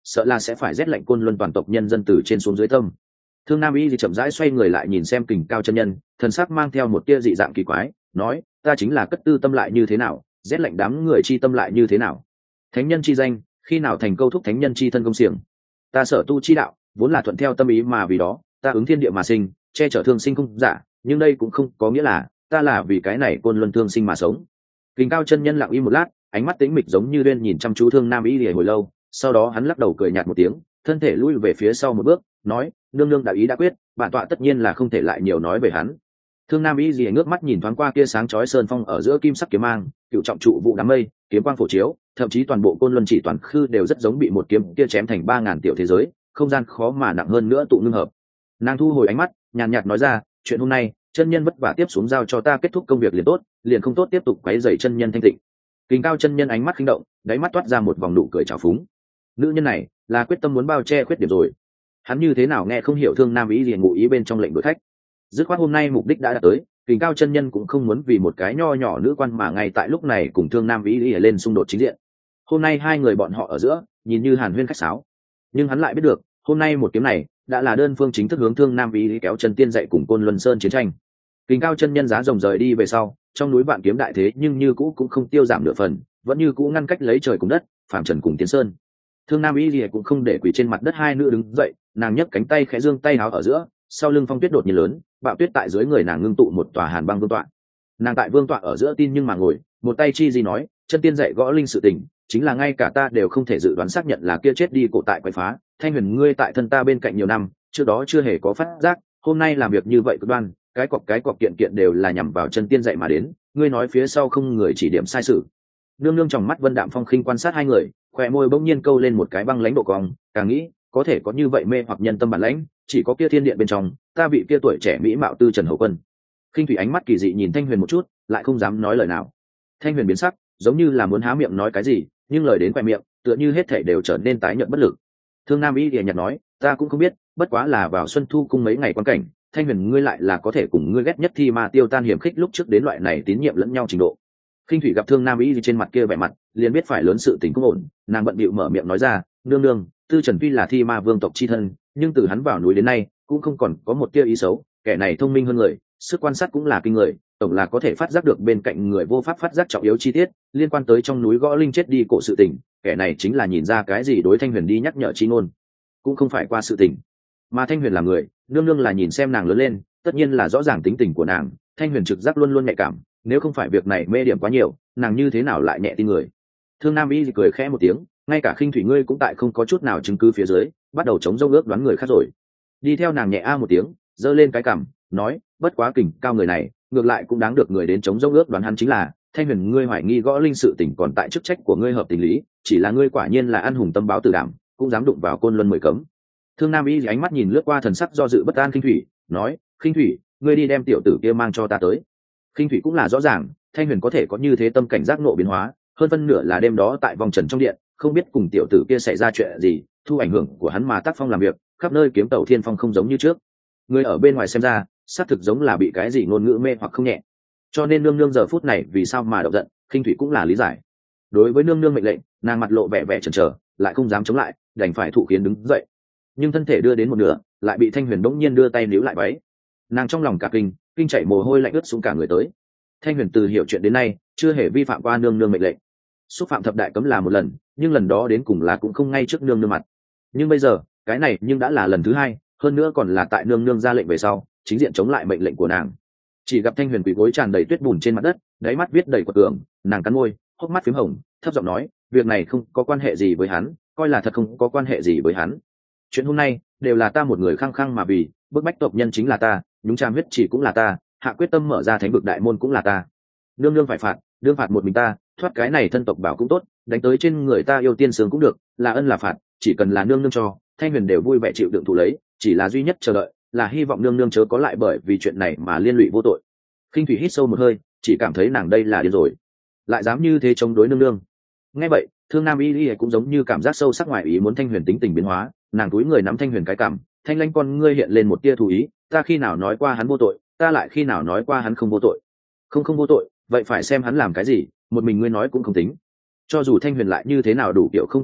sợ là sẽ phải rét lạnh côn luân toàn tộc nhân dân từ trên xuống dưới tâm. Thương Nam Y thì chậm rãi xoay người lại nhìn xem Kình Cao chân nhân, thần sắc mang theo một tia dị dạng kỳ quái, nói: ta chính là cất tư tâm lại như thế nào, rét lạnh đám người chi tâm lại như thế nào. Thánh nhân chi danh, khi nào thành câu thúc thánh nhân chi thân công xiềng. Ta sở tu chi đạo, vốn là thuận theo tâm ý mà vì đó, ta ứng thiên địa mà sinh, che chở thương sinh không giả, nhưng đây cũng không có nghĩa là ta là vì cái này côn luân thương sinh mà sống. Kình Cao chân nhân lặng im một lát, ánh mắt tĩnh mịch giống như đen nhìn chăm chú Thương Nam Y lìa hồi lâu, sau đó hắn lắc đầu cười nhạt một tiếng, thân thể lui về phía sau một bước, nói: nương nương đã ý đã quyết, bản tọa tất nhiên là không thể lại nhiều nói về hắn. Thương Nam Y lìa ngước mắt nhìn thoáng qua kia sáng chói sơn phong ở giữa kim sắc kiếm mang, cựu trọng trụ vụ đám mây, kiếm quang phổ chiếu, thậm chí toàn bộ côn luân chỉ toàn khư đều rất giống bị một kiếm kia chém thành ba ngàn tiểu thế giới, không gian khó mà nặng hơn nữa tụ ngưng hợp. Nàng thu hồi ánh mắt, nhàn nhạt nói ra: chuyện hôm nay chân nhân vất vả tiếp xuống giao cho ta kết thúc công việc liền tốt, liền không tốt tiếp tục quấy rầy chân nhân thanh tịnh. Kình Cao chân nhân ánh mắt khinh động, đáy mắt toát ra một vòng nụ cười trào phúng. Nữ nhân này là quyết tâm muốn bao che khuyết điểm rồi. Hắn như thế nào nghe không hiểu Thương Nam ý liền ngụ ý bên trong lệnh đổi khách. Dứt khoát hôm nay mục đích đã đạt tới, Kình Cao chân nhân cũng không muốn vì một cái nho nhỏ nữ quan mà ngay tại lúc này cùng Thương Nam ý ý lên xung đột chính diện. Hôm nay hai người bọn họ ở giữa nhìn như hàn huyên khách sáo, nhưng hắn lại biết được hôm nay một kiếm này đã là đơn phương chính thức hướng Thương Nam ý ý kéo chân tiên dạy cùng Côn Luân Sơn chiến tranh. Kình Cao chân nhân giá rồng rời đi về sau, trong núi vạn kiếm đại thế nhưng như cũ cũng không tiêu giảm nửa phần, vẫn như cũ ngăn cách lấy trời cùng đất, phàm trần cùng tiến sơn. Thương Nam Y Lìa cũng không để quỳ trên mặt đất hai nữ đứng dậy, nàng nhấc cánh tay khẽ dương tay háo ở giữa, sau lưng phong tuyết đột nhiên lớn, bạo tuyết tại dưới người nàng ngưng tụ một tòa hàn băng vương tọa. Nàng tại vương tọa ở giữa tin nhưng mà ngồi, một tay chi gì nói: chân tiên dạy gõ linh sự tình, chính là ngay cả ta đều không thể dự đoán xác nhận là kia chết đi cổ tại quậy phá, Thanh Huyền ngươi tại thân ta bên cạnh nhiều năm, trước đó chưa hề có phát giác, hôm nay làm việc như vậy cực đoan, cái cọc cái cọc kiện kiện đều là nhằm vào chân tiên dạy mà đến, ngươi nói phía sau không người chỉ điểm sai sự. Nương nương trong mắt Vân Đạm Phong khinh quan sát hai người, khóe môi bỗng nhiên câu lên một cái băng lãnh độ cong, càng nghĩ có thể có như vậy mê hoặc nhân tâm bản lãnh, chỉ có kia thiên điện bên trong, ta bị kia tuổi trẻ mỹ mạo tư Trần Hậu Quân. Khinh thủy ánh mắt kỳ dị nhìn Thanh Huyền một chút, lại không dám nói lời nào. Thanh Huyền biến sắc, giống như là muốn há miệng nói cái gì, nhưng lời đến quẹt miệng, tựa như hết thảy đều trở nên tái nhợt bất lực. Thương Nam Y Lìa nhạt nói: ta cũng không biết, bất quá là vào Xuân Thu cung mấy ngày quan cảnh, Thanh Huyền ngươi lại là có thể cùng ngươi ghét nhất thi ma tiêu tan hiểm khích lúc trước đến loại này tín nhiệm lẫn nhau trình độ. Khinh thủy gặp Thương Nam Y trên mặt kia vẻ mặt, liền biết phải lớn sự tình không ổn, nàng bận bịu mở miệng nói ra: nương nương, tư Trần tuy là thi ma vương tộc chi thân, nhưng từ hắn vào núi đến nay cũng không còn có một tia ý xấu, kẻ này thông minh hơn người, sức quan sát cũng là kinh người, tổng là có thể phát giác được bên cạnh người vô pháp phát giác trọng yếu chi tiết liên quan tới trong núi gõ linh chết đi cổ sự tình, kẻ này chính là nhìn ra cái gì đối Thanh Huyền đi nhắc nhở chi ngôn, cũng không phải qua sự tình. Mà Thanh Huyền là người, nương nương là nhìn xem nàng lớn lên, tất nhiên là rõ ràng tính tình của nàng, Thanh Huyền trực giác luôn luôn nhạy cảm, nếu không phải việc này mê điểm quá nhiều, nàng như thế nào lại nhẹ tin người. Thương Nam Y cười khẽ một tiếng, ngay cả Khinh thủy ngươi cũng tại không có chút nào chứng cứ phía dưới, bắt đầu chống dâu ước đoán người khác rồi. Đi theo nàng nhẹ a một tiếng, giơ lên cái cằm, nói: bất quá Kình Cao người này, ngược lại cũng đáng được người đến chống dâu ước đoán hắn chính là, Thanh Huyền ngươi hoài nghi gõ linh sự tình còn tại chức trách của ngươi hợp tình lý, chỉ là ngươi quả nhiên là ăn hùng tâm báo tử đảm, cũng dám đụng vào côn luân mười cấm. Thương Nam Y ánh mắt nhìn lướt qua thần sắc do dự bất an Khinh thủy, nói: Khinh thủy, ngươi đi đem tiểu tử kia mang cho ta tới. Khinh thủy cũng là rõ ràng, Thanh Huyền có thể có như thế tâm cảnh giác nộ biến hóa, hơn phân nửa là đêm đó tại vòng trần trong điện, không biết cùng tiểu tử kia xảy ra chuyện gì, thu ảnh hưởng của hắn mà tác phong làm việc, khắp nơi kiếm tẩu thiên phong không giống như trước. Người ở bên ngoài xem ra, xác thực giống là bị cái gì ngôn ngữ mê hoặc không nhẹ. Cho nên nương nương giờ phút này vì sao mà động giận, Khinh thủy cũng là lý giải. Đối với nương nương mệnh lệnh, nàng mặt lộ vẻ vẻ chần chờ, lại không dám chống lại, đành phải thụ khiến đứng dậy. Nhưng thân thể đưa đến một nửa, lại bị Thanh Huyền bỗng nhiên đưa tay níu lại váy. Nàng trong lòng cả kinh, kinh chảy mồ hôi lạnh ướt xuống cả người tới. Thanh Huyền từ hiểu chuyện đến nay, chưa hề vi phạm qua nương nương mệnh lệnh. Xúc phạm thập đại cấm là một lần, nhưng lần đó đến cùng là cũng không ngay trước nương nương mặt. Nhưng bây giờ, cái này nhưng đã là lần thứ hai, hơn nữa còn là tại nương nương ra lệnh về sau, chính diện chống lại mệnh lệnh của nàng. Chỉ gặp Thanh Huyền quỳ gối tràn đầy tuyết bùn trên mặt đất, đáy mắt viết đầy quật cường, nàng cắn môi, hốc mắt phím hồng, thấp giọng nói: việc này không có quan hệ gì với hắn, coi là thật không có quan hệ gì với hắn. Chuyện hôm nay đều là ta một người khăng khăng mà vì, bức bách tộc nhân chính là ta, nhúng chàm huyết chỉ cũng là ta, hạ quyết tâm mở ra thánh vực đại môn cũng là ta. Nương nương phải phạt, đương phạt một mình ta, thoát cái này thân tộc bảo cũng tốt, đánh tới trên người ta yêu tiên sướng cũng được, là ân là phạt, chỉ cần là nương nương cho, Thanh Huyền đều vui vẻ chịu đựng thụ lấy, chỉ là duy nhất chờ đợi, là hy vọng nương nương chớ có lại bởi vì chuyện này mà liên lụy vô tội. Khinh thủy hít sâu một hơi, chỉ cảm thấy nàng đây là điên rồi, lại dám như thế chống đối nương nương. Nghe vậy, Thương Nam Y Y cũng giống như cảm giác sâu sắc ngoài ý muốn Thanh Huyền tính tình biến hóa, nàng túi người nắm Thanh Huyền cái cằm, thanh lanh con ngươi hiện lên một tia thù ý, ta khi nào nói qua hắn vô tội, ta lại khi nào nói qua hắn không vô tội? Không không vô tội, vậy phải xem hắn làm cái gì, một mình ngươi nói cũng không tính. Cho dù Thanh Huyền lại như thế nào đủ kiểu không tình nguyện,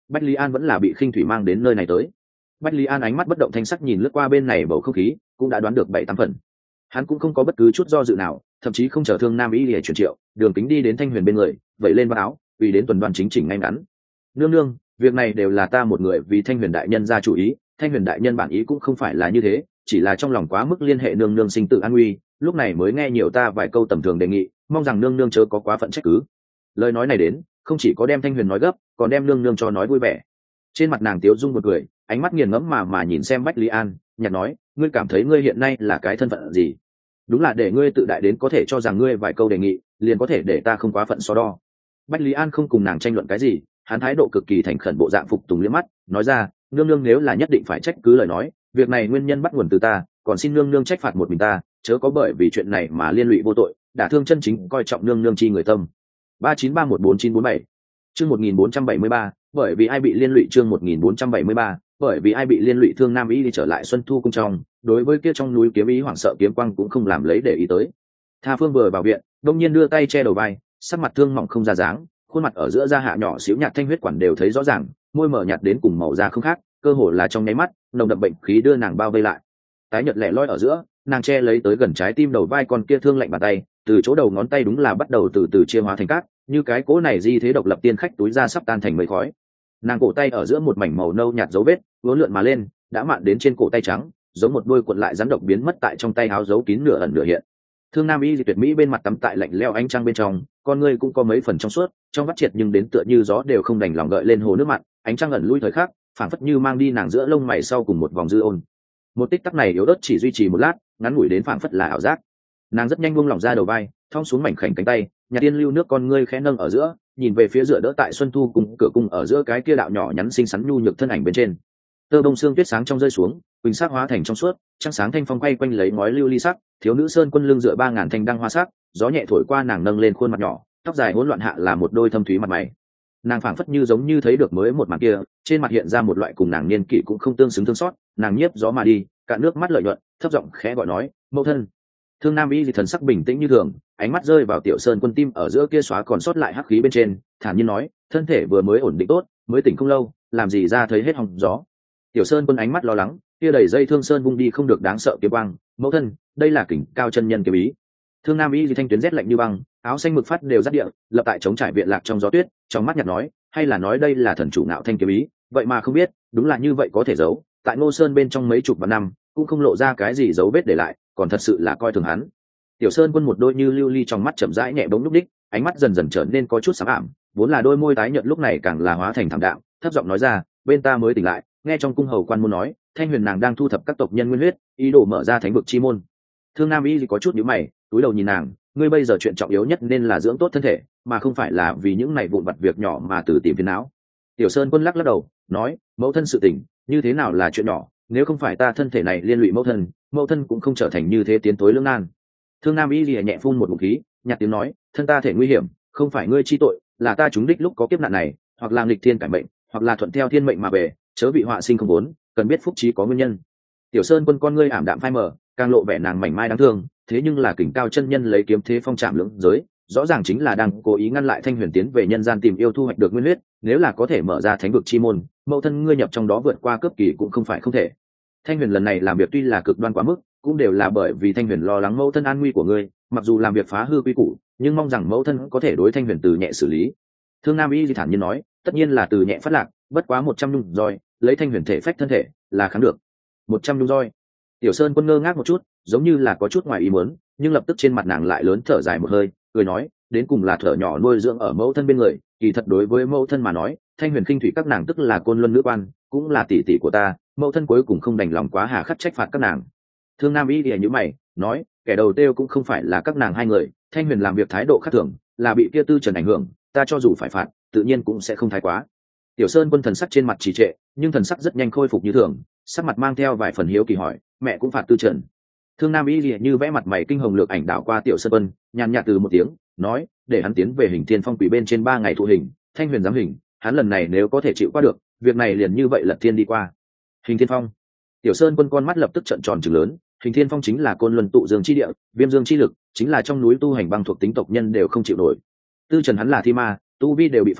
Bách Lý An vẫn là bị khinh thủy mang đến nơi này tới. Bách Lý An ánh mắt bất động thanh sắc nhìn lướt qua bên này bầu không khí, cũng đã đoán được bảy tám phần. Hắn cũng không có bất cứ chút do dự nào, thậm chí không chờ Thương Nam Y để chuyển triệu, đường kính đi đến Thanh Huyền bên người, vẩy lên vào áo, vì đến tuần đoàn chính chỉnh ngay ngắn. Nương nương, việc này đều là ta một người vì Thanh Huyền đại nhân ra chủ ý, Thanh Huyền đại nhân bản ý cũng không phải là như thế, chỉ là trong lòng quá mức liên hệ nương nương sinh tử an nguy, lúc này mới nghe nhiều ta vài câu tầm thường đề nghị, mong rằng nương nương chớ có quá phận trách cứ. Lời nói này đến, không chỉ có đem Thanh Huyền nói gấp, còn đem nương nương cho nói vui vẻ. Trên mặt nàng tiếu dung một cười, ánh mắt nghiền ngẫm mà mà nhìn xem Bách Lý An, nhạt nói, ngươi cảm thấy ngươi hiện nay là cái thân phận gì? Đúng là để ngươi tự đại đến có thể cho rằng ngươi vài câu đề nghị liền có thể để ta không quá phận so đo. Bách Lý An không cùng nàng tranh luận cái gì, hắn thái độ cực kỳ thành khẩn, bộ dạng phục tùng liếc mắt, nói ra, nương nương nếu là nhất định phải trách cứ lời nói, việc này nguyên nhân bắt nguồn từ ta, còn xin nương nương trách phạt một mình ta, chớ có bởi vì chuyện này mà liên lụy vô tội, đả thương chân chính coi trọng nương nương chi người tâm. Ba chín ba một bốn chín bốn bảy chương một nghìn bốn trăm bảy mươi ba, bởi vì ai bị liên lụy chương một nghìn bốn trăm bảy mươi ba, bởi vì ai bị liên lụy. Thương Nam Y đi trở lại Xuân Thu cung trong, đối với kia trong núi kiếm ý hoảng sợ kiếm quang cũng không làm lấy để ý tới. Tha Phương vừa vào viện, đông nhiên đưa tay che đầu vai, sắc mặt thương mỏng không ra dáng, khuôn mặt ở giữa da hạ nhỏ xíu nhạt thanh huyết quản đều thấy rõ ràng, môi mở nhạt đến cùng màu da không khác, cơ hồ là trong nháy mắt, nồng đậm bệnh khí đưa nàng bao vây lại. Tái nhợt lẻ loi ở giữa, nàng che lấy tới gần trái tim đầu vai con kia thương lạnh bàn tay, từ chỗ đầu ngón tay đúng là bắt đầu từ từ chia hóa thành cát, như cái cố này di thế độc lập tiên khách túi ra sắp tan thành mây khói. Nàng cổ tay ở giữa một mảnh màu nâu nhạt dấu vết uốn lượn mà lên, đã mạn đến trên cổ tay trắng, giống một đôi cuộn lại rắn độc biến mất tại trong tay áo giấu kín nửa ẩn nửa hiện. Thương Nam Y tuyệt mỹ bên mặt tắm tại lạnh lẽo ánh trăng bên trong, con ngươi cũng có mấy phần trong suốt, trong vắt triệt nhưng đến tựa như gió đều không đành lòng gợi lên hồ nước mặn, ánh trăng ẩn lui thời khắc, phảng phất như mang đi nàng giữa lông mày sau cùng một vòng dư ôn. Một tích tắc này yếu ớt chỉ duy trì một lát, ngắn ngủi đến phảng phất là ảo giác. Nàng rất nhanh buông lỏng ra đầu vai, thong xuống mảnh khảnh cánh tay, nhà tiên lưu nước con ngươi khẽ nâng ở giữa, nhìn về phía dựa đỡ tại Xuân Thu cùng cửa cung ở giữa cái kia đạo nhỏ nhắn xinh xắn nhu nhược thân ảnh bên trên. Tơ bông xương tuyết sáng trong rơi xuống, quỳnh sắc hóa thành trong suốt, trăng sáng thanh phong quay quanh lấy ngói lưu ly sắc, thiếu nữ sơn quân lưng dựa ba ngàn thanh đăng hoa sắc, gió nhẹ thổi qua nàng nâng lên khuôn mặt nhỏ, tóc dài hỗn loạn hạ là một đôi thâm thúy mặt mày. Nàng phảng phất như giống như thấy được mới một màn kia, trên mặt hiện ra một loại cùng nàng niên kỷ cũng không tương xứng thương xót, nàng nhiếp gió mà đi, cạn nước mắt lợi nhuận, thấp giọng khẽ gọi nói, mẫu thân. Thương Nam Y thì thần sắc bình tĩnh như thường, ánh mắt rơi vào tiểu sơn quân tim ở giữa kia xóa còn sót lại hắc khí bên trên, thản nhiên nói, thân thể vừa mới ổn định tốt, mới tỉnh không lâu, làm gì ra thấy hết hòng gió. Tiểu sơn quân ánh mắt lo lắng, kia đầy dây thương sơn vung đi không được đáng sợ kiếm quang, mẫu thân, đây là kình cao chân nhân kiếm ý. Thương Nam Y thì thanh tuyến rét lạnh như băng, áo xanh mực phát đều rát địa, lập tại chống trải viện lạc trong gió tuyết, trong mắt nhạt nói, hay là nói đây là thần chủ ngạo thanh kiếm ý, vậy mà không biết, đúng là như vậy có thể giấu, tại Ngô Sơn bên trong mấy chục vạn năm, cũng không lộ ra cái gì dấu vết để lại, còn thật sự là coi thường hắn. Tiểu Sơn quân một đôi như lưu ly trong mắt chậm rãi nhẹ bóng lúc đích, ánh mắt dần dần trở nên có chút sáng ảm, vốn là đôi môi tái nhợt lúc này càng là hóa thành thảm đạm, thấp giọng nói ra, bên ta mới tỉnh lại, nghe trong cung hầu quan môn nói, Thanh Huyền nàng đang thu thập các tộc nhân nguyên huyết, ý đồ mở ra thánh vực chi môn. Thương Nam Y có chút nhíu mày, túi đầu nhìn nàng, ngươi bây giờ chuyện trọng yếu nhất nên là dưỡng tốt thân thể, mà không phải là vì những này vụn vặt việc nhỏ mà từ tìm phiền não. Tiểu Sơn quân lắc lắc đầu, nói, mẫu thân sự tình, như thế nào là chuyện nhỏ, nếu không phải ta thân thể này liên lụy mẫu thân, mẫu thân cũng không trở thành như thế tiến tối lưỡng nan. Thương Nam Y lìa nhẹ phun một ngụm khí, nhạt tiếng nói, thân ta thể nguy hiểm, không phải ngươi chi tội, là ta trúng đích lúc có kiếp nạn này, hoặc là nghịch thiên cải mệnh, hoặc là thuận theo thiên mệnh mà về, chớ bị họa sinh không vốn, cần biết phúc trí có nguyên nhân. Tiểu Sơn quân con ngươi ảm đạm phai mờ, càng lộ vẻ nàng mảnh mai đáng thương, thế nhưng là kình cao chân nhân lấy kiếm thế phong trạm lưỡng giới, rõ ràng chính là đang cố ý ngăn lại Thanh Huyền tiến về nhân gian tìm yêu thu hoạch được nguyên huyết, nếu là có thể mở ra thánh vực chi môn, mẫu thân ngươi nhập trong đó vượt qua cấp kỳ cũng không phải không thể. Thanh Huyền lần này làm việc tuy là cực đoan quá mức, cũng đều là bởi vì Thanh Huyền lo lắng mẫu thân an nguy của ngươi, mặc dù làm việc phá hư quy củ, nhưng mong rằng mẫu thân có thể đối Thanh Huyền từ nhẹ xử lý. Thương Nam Y thì thản nhiên nói, tất nhiên là từ nhẹ phát lạc, bất quá một trăm nhung roi, lấy Thanh Huyền thể phách thân thể, là kháng được. Một trăm nhung roi. Tiểu Sơn quân ngơ ngác một chút, giống như là có chút ngoài ý muốn, nhưng lập tức trên mặt nàng lại lớn thở dài một hơi, cười nói, đến cùng là thở nhỏ nuôi dưỡng ở mẫu thân bên người, kỳ thật đối với mẫu thân mà nói, Thanh Huyền khinh thủy các nàng tức là côn luân nữ quan, cũng là tỷ tỷ của ta, mẫu thân cuối cùng không đành lòng quá hà khắc trách phạt các nàng. Thương Nam Y lìa nhíu mày, nói, kẻ đầu tiêu cũng không phải là các nàng hai người, Thanh Huyền làm việc thái độ khác thường, là bị kia Tư Trần ảnh hưởng, ta cho dù phải phạt, tự nhiên cũng sẽ không thái quá. Tiểu Sơn quân thần sắc trên mặt trì trệ, nhưng thần sắc rất nhanh khôi phục như thường, sắc mặt mang theo vài phần hiếu kỳ hỏi, mẹ cũng phạt Tư Trần. Thương Nam Y lìa như vẽ mặt mày kinh hồng lược ảnh đảo qua Tiểu Sơn quân, nhàn nhạt từ một tiếng, nói, để hắn tiến về Hình Thiên Phong quỷ bên trên ba ngày thụ hình, Thanh Huyền giám hình, hắn lần này nếu có thể chịu qua được, việc này liền như vậy lật thiên đi qua. Hình Thiên Phong. Tiểu Sơn quân con mắt lập tức trợn tròn trừng lớn, Hình Thiên Phong chính là côn luân tụ dương chi địa, viêm dương chi lực, chính là trong núi tu hành băng thuộc tính tộc nhân đều không chịu nổi. Tư Trần hắn là thi ma, tu vi đều bị phòng,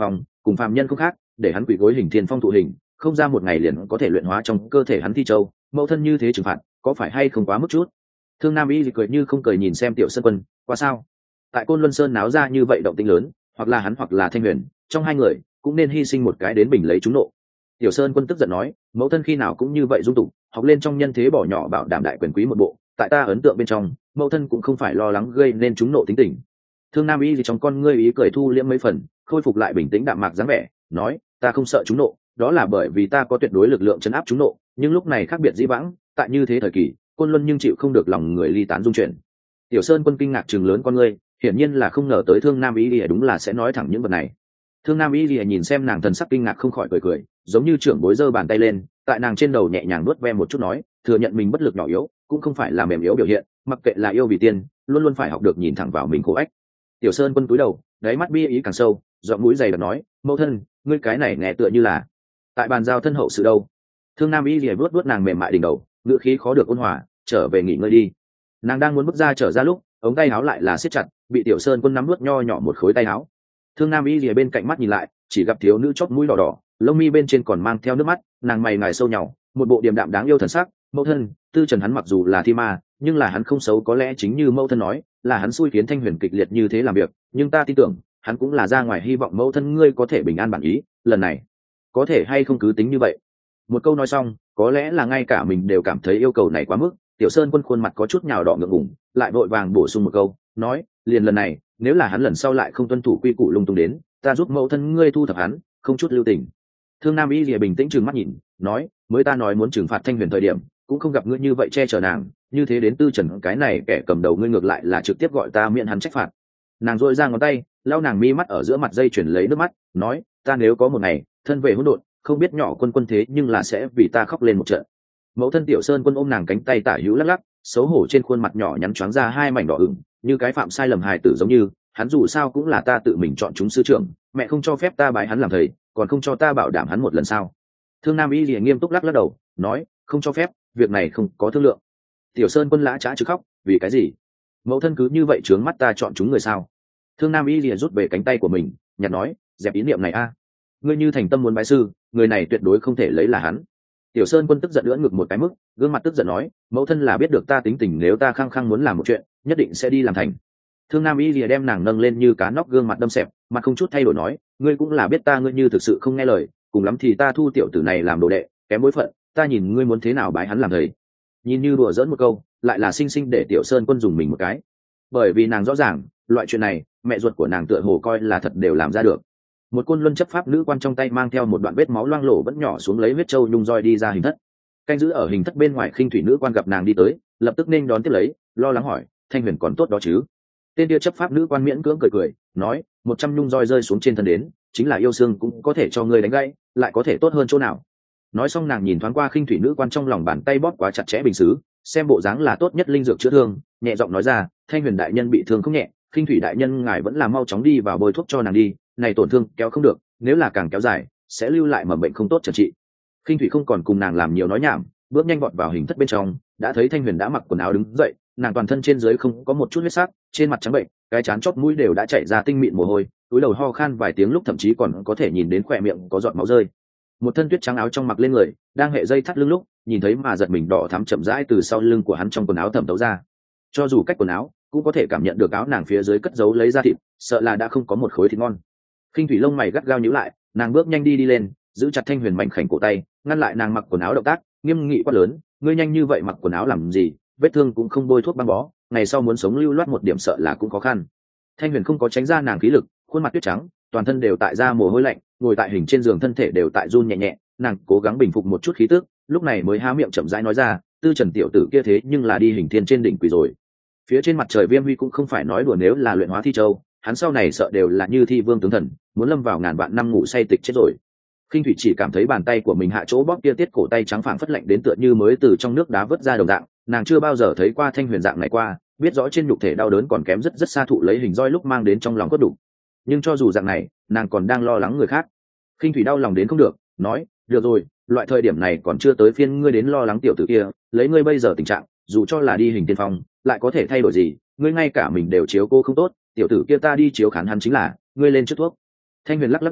cùng phàm nhân không khác, để hắn quỳ gối hình thiên phong thụ hình, không ra một ngày liền có thể luyện hóa trong cơ thể hắn thi châu, mẫu thân như thế trừng phạt có phải hay không quá mức chút? Thương Nam Y thì cười như không cười nhìn xem Tiểu Sơn Quân, qua sao? Tại Côn Luân Sơn náo ra như vậy động tĩnh lớn, hoặc là hắn hoặc là Thanh Huyền, trong hai người cũng nên hy sinh một cái đến bình lấy chúng nộ. Tiểu Sơn Quân tức giận nói, mẫu thân khi nào cũng như vậy dung tục, học lên trong nhân thế bỏ nhỏ bảo đảm đại quyền quý một bộ, tại ta ấn tượng bên trong, mẫu thân cũng không phải lo lắng gây nên chúng nộ tính tình. Thương Nam Y thì trong con ngươi ý cười thu liễm mấy phần, khôi phục lại bình tĩnh đạm mạc dáng vẻ, nói, ta không sợ chúng nộ, đó là bởi vì ta có tuyệt đối lực lượng chấn áp chúng nộ, nhưng lúc này khác biệt dĩ vãng, tại như thế thời kỳ, Côn Luân nhưng chịu không được lòng người ly tán dung chuyển. Tiểu Sơn Quân kinh ngạc trừng lớn con ngươi, hiển nhiên là không ngờ tới Thương Nam Y Lìa đúng là sẽ nói thẳng những vật này. Thương Nam Y Lìa nhìn xem nàng thần sắc kinh ngạc không khỏi cười cười, giống như trưởng bối giơ bàn tay lên, tại nàng trên đầu nhẹ nhàng nuốt ve một chút nói, thừa nhận mình bất lực nhỏ yếu, cũng không phải là mềm yếu biểu hiện, mặc kệ là yêu vì tiên, luôn luôn phải học được nhìn thẳng vào mình khổ ách. Tiểu Sơn Quân cúi đầu, đáy mắt bi ý càng sâu, giọng mũi dày đặc nói, mẫu thân, ngươi cái này nghe tựa như là tại bàn giao thân hậu sự đâu. Thương Nam Y Lìa vuốt vuốt nàng mềm mại đỉnh đầu, ngữ khí khó được ôn hòa, trở về nghỉ ngơi đi. Nàng đang muốn bước ra trở ra lúc, ống tay áo lại là siết chặt, bị Tiểu Sơn Quân nắm nuốt nho nhỏ một khối tay áo. Thương Nam Y Lìa bên cạnh mắt nhìn lại, chỉ gặp thiếu nữ chót mũi đỏ đỏ, lông mi bên trên còn mang theo nước mắt, nàng mày ngài sâu nhàu, một bộ điềm đạm đáng yêu thần sắc. Mẫu thân, Tư Trần hắn mặc dù là thi ma, nhưng là hắn không xấu, có lẽ chính như mẫu thân nói, là hắn xui khiến Thanh Huyền kịch liệt như thế làm việc, nhưng ta tin tưởng, hắn cũng là ra ngoài hy vọng mẫu thân ngươi có thể bình an bản ý, lần này có thể hay không cứ tính như vậy. Một câu nói xong, có lẽ là ngay cả mình đều cảm thấy yêu cầu này quá mức, Tiểu Sơn Quân khuôn mặt có chút nhào đỏ ngượng ngùng, lại vội vàng bổ sung một câu, nói, liền lần này, nếu là hắn lần sau lại không tuân thủ quy củ lung tung đến, ta giúp mẫu thân ngươi thu thập hắn, không chút lưu tình. Thương Nam Y Lìa bình tĩnh trừng mắt nhìn, nói, mới ta nói muốn trừng phạt Thanh Huyền thời điểm, cũng không gặp ngươi như vậy che chở nàng, như thế đến Tư Trần cái này kẻ cầm đầu ngươi ngược lại là trực tiếp gọi ta miễn hắn trách phạt. Nàng dội ra ngón tay, lau nàng mi mắt ở giữa mặt dây chuyển lấy nước mắt, nói, ta nếu có một ngày thân về hỗn độn, không biết nhỏ quân quân thế nhưng là sẽ vì ta khóc lên một trận. Mẫu thân Tiểu Sơn Quân ôm nàng cánh tay tả hữu lắc lắc, xấu hổ trên khuôn mặt nhỏ nhắn choáng ra hai mảnh đỏ ửng, như cái phạm sai lầm hài tử giống như, hắn dù sao cũng là ta tự mình chọn chúng sư trưởng, mẹ không cho phép ta bái hắn làm thầy, còn không cho ta bảo đảm hắn một lần sao? Thương Nam Y Lìa nghiêm túc lắc lắc đầu, nói, không cho phép, việc này không có thương lượng. Tiểu Sơn Quân lã chã chứ khóc, vì cái gì? Mẫu thân cứ như vậy trướng mắt ta chọn chúng người sao? Thương Nam Y Lìa rút về cánh tay của mình, nhặt nói, dẹp ý niệm này a, ngươi như thành tâm muốn bái sư, người này tuyệt đối không thể lấy là hắn. Tiểu Sơn Quân tức giận lưỡn ngực một cái mức, gương mặt tức giận nói, mẫu thân là biết được ta tính tình, nếu ta khăng khăng muốn làm một chuyện, nhất định sẽ đi làm thành. Thương Nam Y Lìa đem nàng nâng lên như cá nóc, gương mặt đâm xẹp, mặt không chút thay đổi nói, ngươi cũng là biết ta, ngươi như thực sự không nghe lời, cùng lắm thì ta thu tiểu tử này làm đồ đệ, kém bối phận, ta nhìn ngươi muốn thế nào bái hắn làm thầy. Nhìn như đùa giỡn một câu, lại là xinh xinh để Tiểu Sơn Quân dùng mình một cái, bởi vì nàng rõ ràng, loại chuyện này, mẹ ruột của nàng tựa hồ coi là thật đều làm ra được. Một côn luân chấp pháp nữ quan trong tay mang theo một đoạn vết máu loang lổ vẫn nhỏ xuống lấy huyết châu nhung roi đi ra hình thất. Canh giữ ở hình thất bên ngoài khinh thủy nữ quan gặp nàng đi tới, lập tức nên đón tiếp lấy, lo lắng hỏi, Thanh Huyền còn tốt đó chứ? Tên kia chấp pháp nữ quan miễn cưỡng cười cười, nói, một trăm nhung roi rơi xuống trên thân đến, chính là yêu xương cũng có thể cho ngươi đánh gãy, lại có thể tốt hơn chỗ nào? Nói xong nàng nhìn thoáng qua khinh thủy nữ quan trong lòng bàn tay bóp quá chặt chẽ bình sứ, xem bộ dáng là tốt nhất linh dược chữa thương, nhẹ giọng nói ra, Thanh Huyền đại nhân bị thương không nhẹ, khinh thủy đại nhân ngài vẫn là mau chóng đi vào bôi thuốc cho nàng đi, này tổn thương kéo không được, nếu là càng kéo dài sẽ lưu lại mầm bệnh không tốt trần trị. Khinh thủy không còn cùng nàng làm nhiều nói nhảm, bước nhanh vọt vào hình thất bên trong, đã thấy Thanh Huyền đã mặc quần áo đứng dậy, nàng toàn thân trên dưới không có một chút huyết sắc, trên mặt trắng bệnh, cái trán chót mũi đều đã chảy ra tinh mịn mồ hôi, túi đầu ho khan vài tiếng lúc thậm chí còn có thể nhìn đến khỏe miệng có giọt máu rơi. Một thân tuyết trắng áo trong mặc lên người, đang hệ dây thắt lưng lúc nhìn thấy mà giật mình đỏ thắm chậm rãi từ sau lưng của hắn trong quần áo thẩm thấu ra. Cho dù cách quần áo cũng có thể cảm nhận được áo nàng phía dưới cất giấu lấy da thịt, sợ là đã không có một khối thịt ngon. Khinh thủy lông mày gắt gao nhíu lại, nàng bước nhanh đi đi lên, giữ chặt Thanh Huyền mảnh khảnh cổ tay, ngăn lại nàng mặc quần áo động tác, nghiêm nghị quát lớn, ngươi nhanh như vậy mặc quần áo làm gì, vết thương cũng không bôi thuốc băng bó, ngày sau muốn sống lưu loát một điểm sợ là cũng khó khăn. Thanh Huyền không có tránh ra nàng khí lực, khuôn mặt tuyết trắng, toàn thân đều tại ra mồ hôi lạnh, ngồi tại hình trên giường thân thể đều tại run nhẹ nhẹ, nàng cố gắng bình phục một chút khí tức, lúc này mới há miệng chậm rãi nói ra, Tư Trần tiểu tử kia thế nhưng là đi hình thiên trên đỉnh quỷ rồi. Phía trên mặt trời Viêm Huy cũng không phải nói đùa, nếu là luyện hóa thi châu, hắn sau này sợ đều là như thi vương tướng thần, muốn lâm vào ngàn vạn năm ngủ say tịch chết rồi. Khinh thủy chỉ cảm thấy bàn tay của mình hạ chỗ bóp kia tiết cổ tay trắng phảng phất lạnh đến tựa như mới từ trong nước đá vớt ra đồng dạng, nàng chưa bao giờ thấy qua Thanh Huyền dạng này qua, biết rõ trên nhục thể đau đớn còn kém rất rất xa thụ lấy hình roi lúc mang đến trong lòng cốt đủ. Nhưng cho dù dạng này, nàng còn đang lo lắng người khác. Khinh thủy đau lòng đến không được, nói, được rồi, loại thời điểm này còn chưa tới phiên ngươi đến lo lắng tiểu tử kia, lấy ngươi bây giờ tình trạng, dù cho là đi hình tiên phong, lại có thể thay đổi gì, ngươi ngay cả mình đều chiếu cô không tốt, tiểu tử kia ta đi chiếu khán hắn chính là, ngươi lên trước thuốc. Thanh Huyền lắc lắc đầu,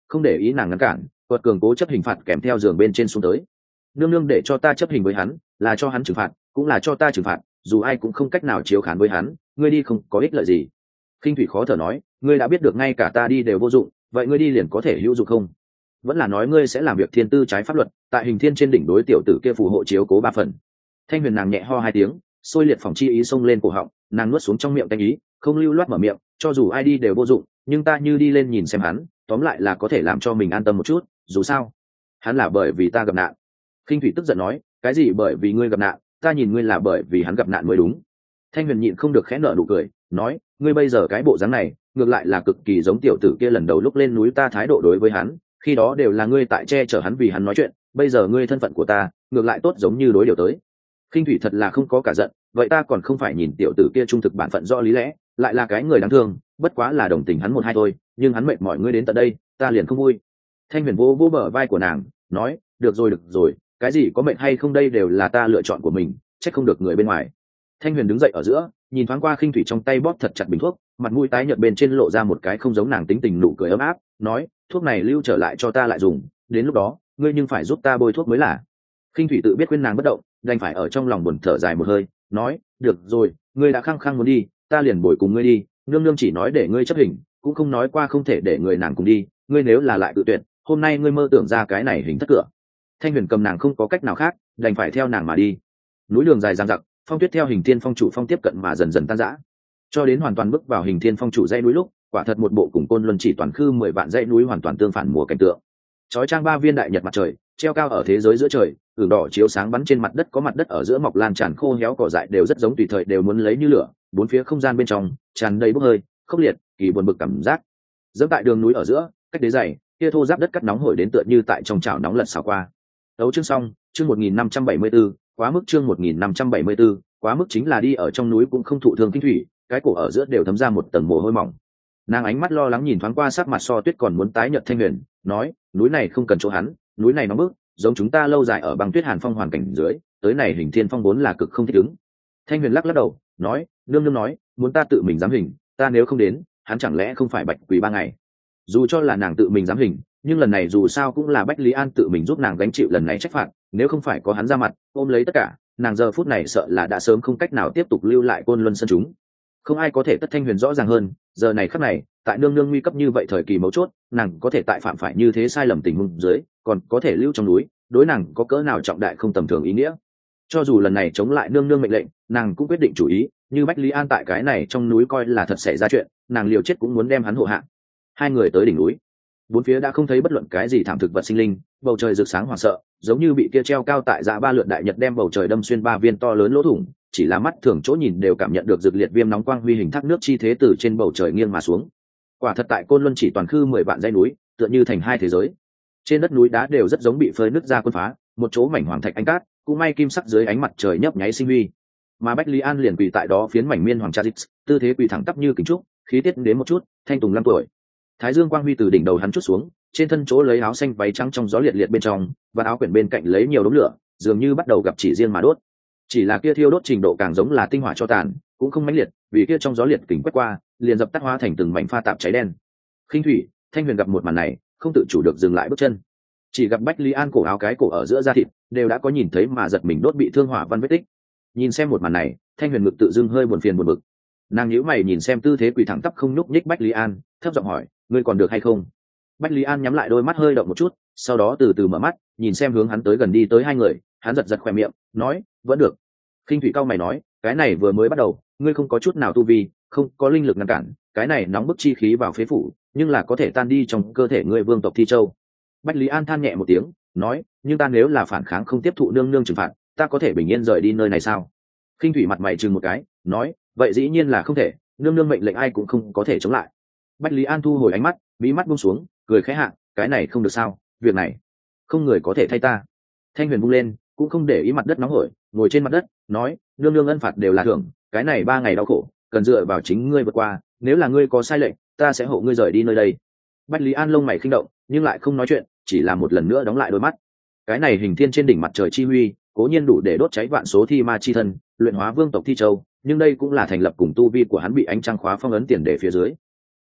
không để ý nàng ngăn cản, quật cường cố chấp hình phạt kèm theo giường bên trên xuống tới. Nương nương để cho ta chấp hình với hắn, là cho hắn trừng phạt, cũng là cho ta trừng phạt, dù ai cũng không cách nào chiếu khán với hắn, ngươi đi không có ích lợi gì. Khinh Thủy khó thở nói, ngươi đã biết được ngay cả ta đi đều vô dụng, vậy ngươi đi liền có thể hữu dụng không? Vẫn là nói ngươi sẽ làm việc thiên tư trái pháp luật, tại hình thiên trên đỉnh đối tiểu tử kia phù hộ chiếu cố ba phần. Thanh Huyền nàng nhẹ ho hai tiếng, sôi liệt phòng chi ý xông lên cổ họng, nàng nuốt xuống trong miệng tanh ý, không lưu loát mở miệng, cho dù ai đi đều vô dụng, nhưng ta như đi lên nhìn xem hắn, tóm lại là có thể làm cho mình an tâm một chút, dù sao hắn là bởi vì ta gặp nạn. Khinh Thủy tức giận nói, cái gì bởi vì ngươi gặp nạn, ta nhìn ngươi là bởi vì hắn gặp nạn mới đúng. Thanh Huyền nhịn không được khẽ nở nụ cười, nói, ngươi bây giờ cái bộ dáng này ngược lại là cực kỳ giống tiểu tử kia lần đầu lúc lên núi ta thái độ đối với hắn, khi đó đều là ngươi tại che chở hắn vì hắn nói chuyện, bây giờ ngươi thân phận của ta ngược lại tốt giống như đối điều tới. Khinh Thủy thật là không có cả giận, vậy ta còn không phải nhìn tiểu tử kia trung thực bản phận rõ lý lẽ, lại là cái người đáng thương, bất quá là đồng tình hắn một hai thôi, nhưng hắn mệt mỏi ngươi đến tận đây, ta liền không vui. Thanh Huyền vô vô bờ vai của nàng, nói, được rồi được rồi, cái gì có mệt hay không đây đều là ta lựa chọn của mình, trách không được người bên ngoài. Thanh Huyền đứng dậy ở giữa, nhìn thoáng qua Khinh Thủy trong tay bóp thật chặt bình thuốc, mặt mũi tái nhợt bên trên lộ ra một cái không giống nàng tính tình nụ cười ấm áp, nói, thuốc này lưu trở lại cho ta lại dùng, đến lúc đó ngươi nhưng phải giúp ta bôi thuốc mới là. Khinh Thủy tự biết khuyên nàng bất động, đành phải ở trong lòng buồn thở dài một hơi, nói, được rồi, ngươi đã khăng khăng muốn đi, ta liền bồi cùng ngươi đi, nương nương chỉ nói để ngươi chấp hình, cũng không nói qua không thể để người nàng cùng đi, ngươi nếu là lại tự tuyệt, hôm nay ngươi mơ tưởng ra cái này hình thất cửa. Thanh Huyền cầm nàng không có cách nào khác, đành phải theo nàng mà đi. Núi đường dài dằng dặc, phong tuyết theo hình thiên phong chủ phong tiếp cận mà dần dần tan rã, cho đến hoàn toàn bước vào hình thiên phong chủ dãy núi lúc, quả thật một bộ cùng Côn Luân chỉ toàn khư mười vạn dãy núi hoàn toàn tương phản mùa cảnh tượng. Chói trang ba viên đại nhật mặt trời treo cao ở thế giới giữa trời, ửng đỏ chiếu sáng bắn trên mặt đất, có mặt đất ở giữa mọc lan tràn khô héo cỏ dại đều rất giống tùy thời đều muốn lấy như lửa, bốn phía không gian bên trong tràn đầy bốc hơi khốc liệt kỳ buồn bực cảm giác. Dẫm tại đường núi ở giữa, cách đế dày kia thô giáp đất cắt nóng hổi đến tựa như tại trong chảo nóng lật xào qua. Đấu chương xong, chương một nghìn năm trăm bảy mươi 1 quá mức chương một nghìn năm trăm bảy mươi 1 quá mức chính là đi ở trong núi cũng không thụ thương Khinh Thủy, cái cổ ở giữa đều thấm ra một tầng mồ hôi mỏng. Nàng ánh mắt lo lắng nhìn thoáng qua sắc mặt so tuyết còn muốn tái nhợt Thanh Huyền, nói, núi này không cần chỗ hắn, núi này nóng bức, giống chúng ta lâu dài ở băng tuyết hàn phong hoàn cảnh dưới, tới này hình thiên phong vốn là cực không thích ứng. Thanh Huyền lắc lắc đầu, nói, nương nương nói, muốn ta tự mình giám hình, ta nếu không đến, hắn chẳng lẽ không phải bạch quỷ ba ngày. Dù cho là nàng tự mình giám hình, nhưng lần này dù sao cũng là Bách Lý An tự mình giúp nàng gánh chịu lần này trách phạt, nếu không phải có hắn ra mặt ôm lấy tất cả, nàng giờ phút này sợ là đã sớm không cách nào tiếp tục lưu lại Côn Luân sân chúng. Không ai có thể tất Thanh Huyền rõ ràng hơn, giờ này khắc này, tại nương nương nguy cấp như vậy thời kỳ mấu chốt, nàng có thể tại phạm phải như thế sai lầm tình huống dưới, còn có thể lưu trong núi, đối nàng có cỡ nào trọng đại không tầm thường ý nghĩa. Cho dù lần này chống lại nương nương mệnh lệnh, nàng cũng quyết định chủ ý, như Bách Lý An tại cái này trong núi coi là thật xảy ra chuyện, nàng liều chết cũng muốn đem hắn hộ hạ. Hai người tới đỉnh núi, bốn phía đã không thấy bất luận cái gì thảm thực vật sinh linh, bầu trời rực sáng hoảng sợ, giống như bị kia treo cao tại dạ ba lượn đại nhật đem bầu trời đâm xuyên ba viên to lớn lỗ thủng, chỉ là mắt thường chỗ nhìn đều cảm nhận được rực liệt viêm nóng quang huy hình thác nước chi thế từ trên bầu trời nghiêng mà xuống. Quả thật tại Côn Luân chỉ toàn khư mười vạn dãy núi, tựa như thành hai thế giới. Trên đất núi đá đều rất giống bị phơi nứt ra quân phá, một chỗ mảnh hoàng thạch anh cát, cũng may kim sắc dưới ánh mặt trời nhấp nháy sinh huy. Mà Bách Lý An liền quỳ tại đó phiến mảnh miên hoàng cha dịch, tư thế quỳ thẳng tắp như kính trúc, khí tiết đến một chút, thanh tùng năm tuổi. Thái dương quang huy từ đỉnh đầu hắn chút xuống, trên thân chỗ lấy áo xanh váy trắng trong gió liệt liệt bên trong, và áo quyển bên cạnh lấy nhiều đống lửa, dường như bắt đầu gặp chỉ riêng mà đốt. Chỉ là kia thiêu đốt trình độ càng giống là tinh hỏa cho tàn, cũng không mãnh liệt, vì kia trong gió liệt kình quét qua, liền dập tắt hóa thành từng mảnh pha tạp cháy đen. Khinh Thủy, Thanh Huyền gặp một màn này, không tự chủ được dừng lại bước chân. Chỉ gặp Bách Lý An cổ áo cái cổ ở giữa da thịt, đều đã có nhìn thấy mà giật mình đốt bị thương hỏa văn vết tích. Nhìn xem một màn này, Thanh Huyền ngực tự dưng hơi buồn phiền buồn bực. Nàng nhíu mày nhìn xem tư thế quỳ thẳng tắp không nhúc nhích Bách Lý An, thấp giọng hỏi, ngươi còn được hay không? Bách Lý An nhắm lại đôi mắt hơi động một chút, sau đó từ từ mở mắt, nhìn xem hướng hắn tới gần đi tới hai người, hắn giật giật khóe miệng, nói, vẫn được. Khinh Thủy cao mày nói, cái này vừa mới bắt đầu, ngươi không có chút nào tu vi, không có linh lực ngăn cản, cái này nóng bức chi khí vào phế phủ, nhưng là có thể tan đi trong cơ thể ngươi vương tộc Thi Châu. Bách Lý An than nhẹ một tiếng, nói, nhưng ta nếu là phản kháng không tiếp thụ nương nương trừng phạt, ta có thể bình yên rời đi nơi này sao? Khinh Thủy mặt mày chừng một cái, nói, vậy dĩ nhiên là không thể, nương nương mệnh lệnh ai cũng không có thể chống lại. Bách Lý An thu hồi ánh mắt, mí mắt buông xuống, cười khẽ hạ, cái này không được sao, việc này không người có thể thay ta. Thanh Huyền buông lên, cũng không để ý mặt đất nóng hổi, ngồi trên mặt đất, nói, nương nương ân phạt đều là thưởng, cái này ba ngày đau khổ, cần dựa vào chính ngươi vượt qua, nếu là ngươi có sai lệnh, ta sẽ hộ ngươi rời đi nơi đây. Bách Lý An lông mày khinh động, nhưng lại không nói chuyện, chỉ là một lần nữa đóng lại đôi mắt. Cái này hình thiên trên đỉnh mặt trời chi huy, cố nhiên đủ để đốt cháy vạn số thi ma chi thân, luyện hóa vương tộc Thi Châu, nhưng đây cũng là thành lập cùng tu vi của hắn bị ánh trăng khóa phong ấn tiền để phía dưới.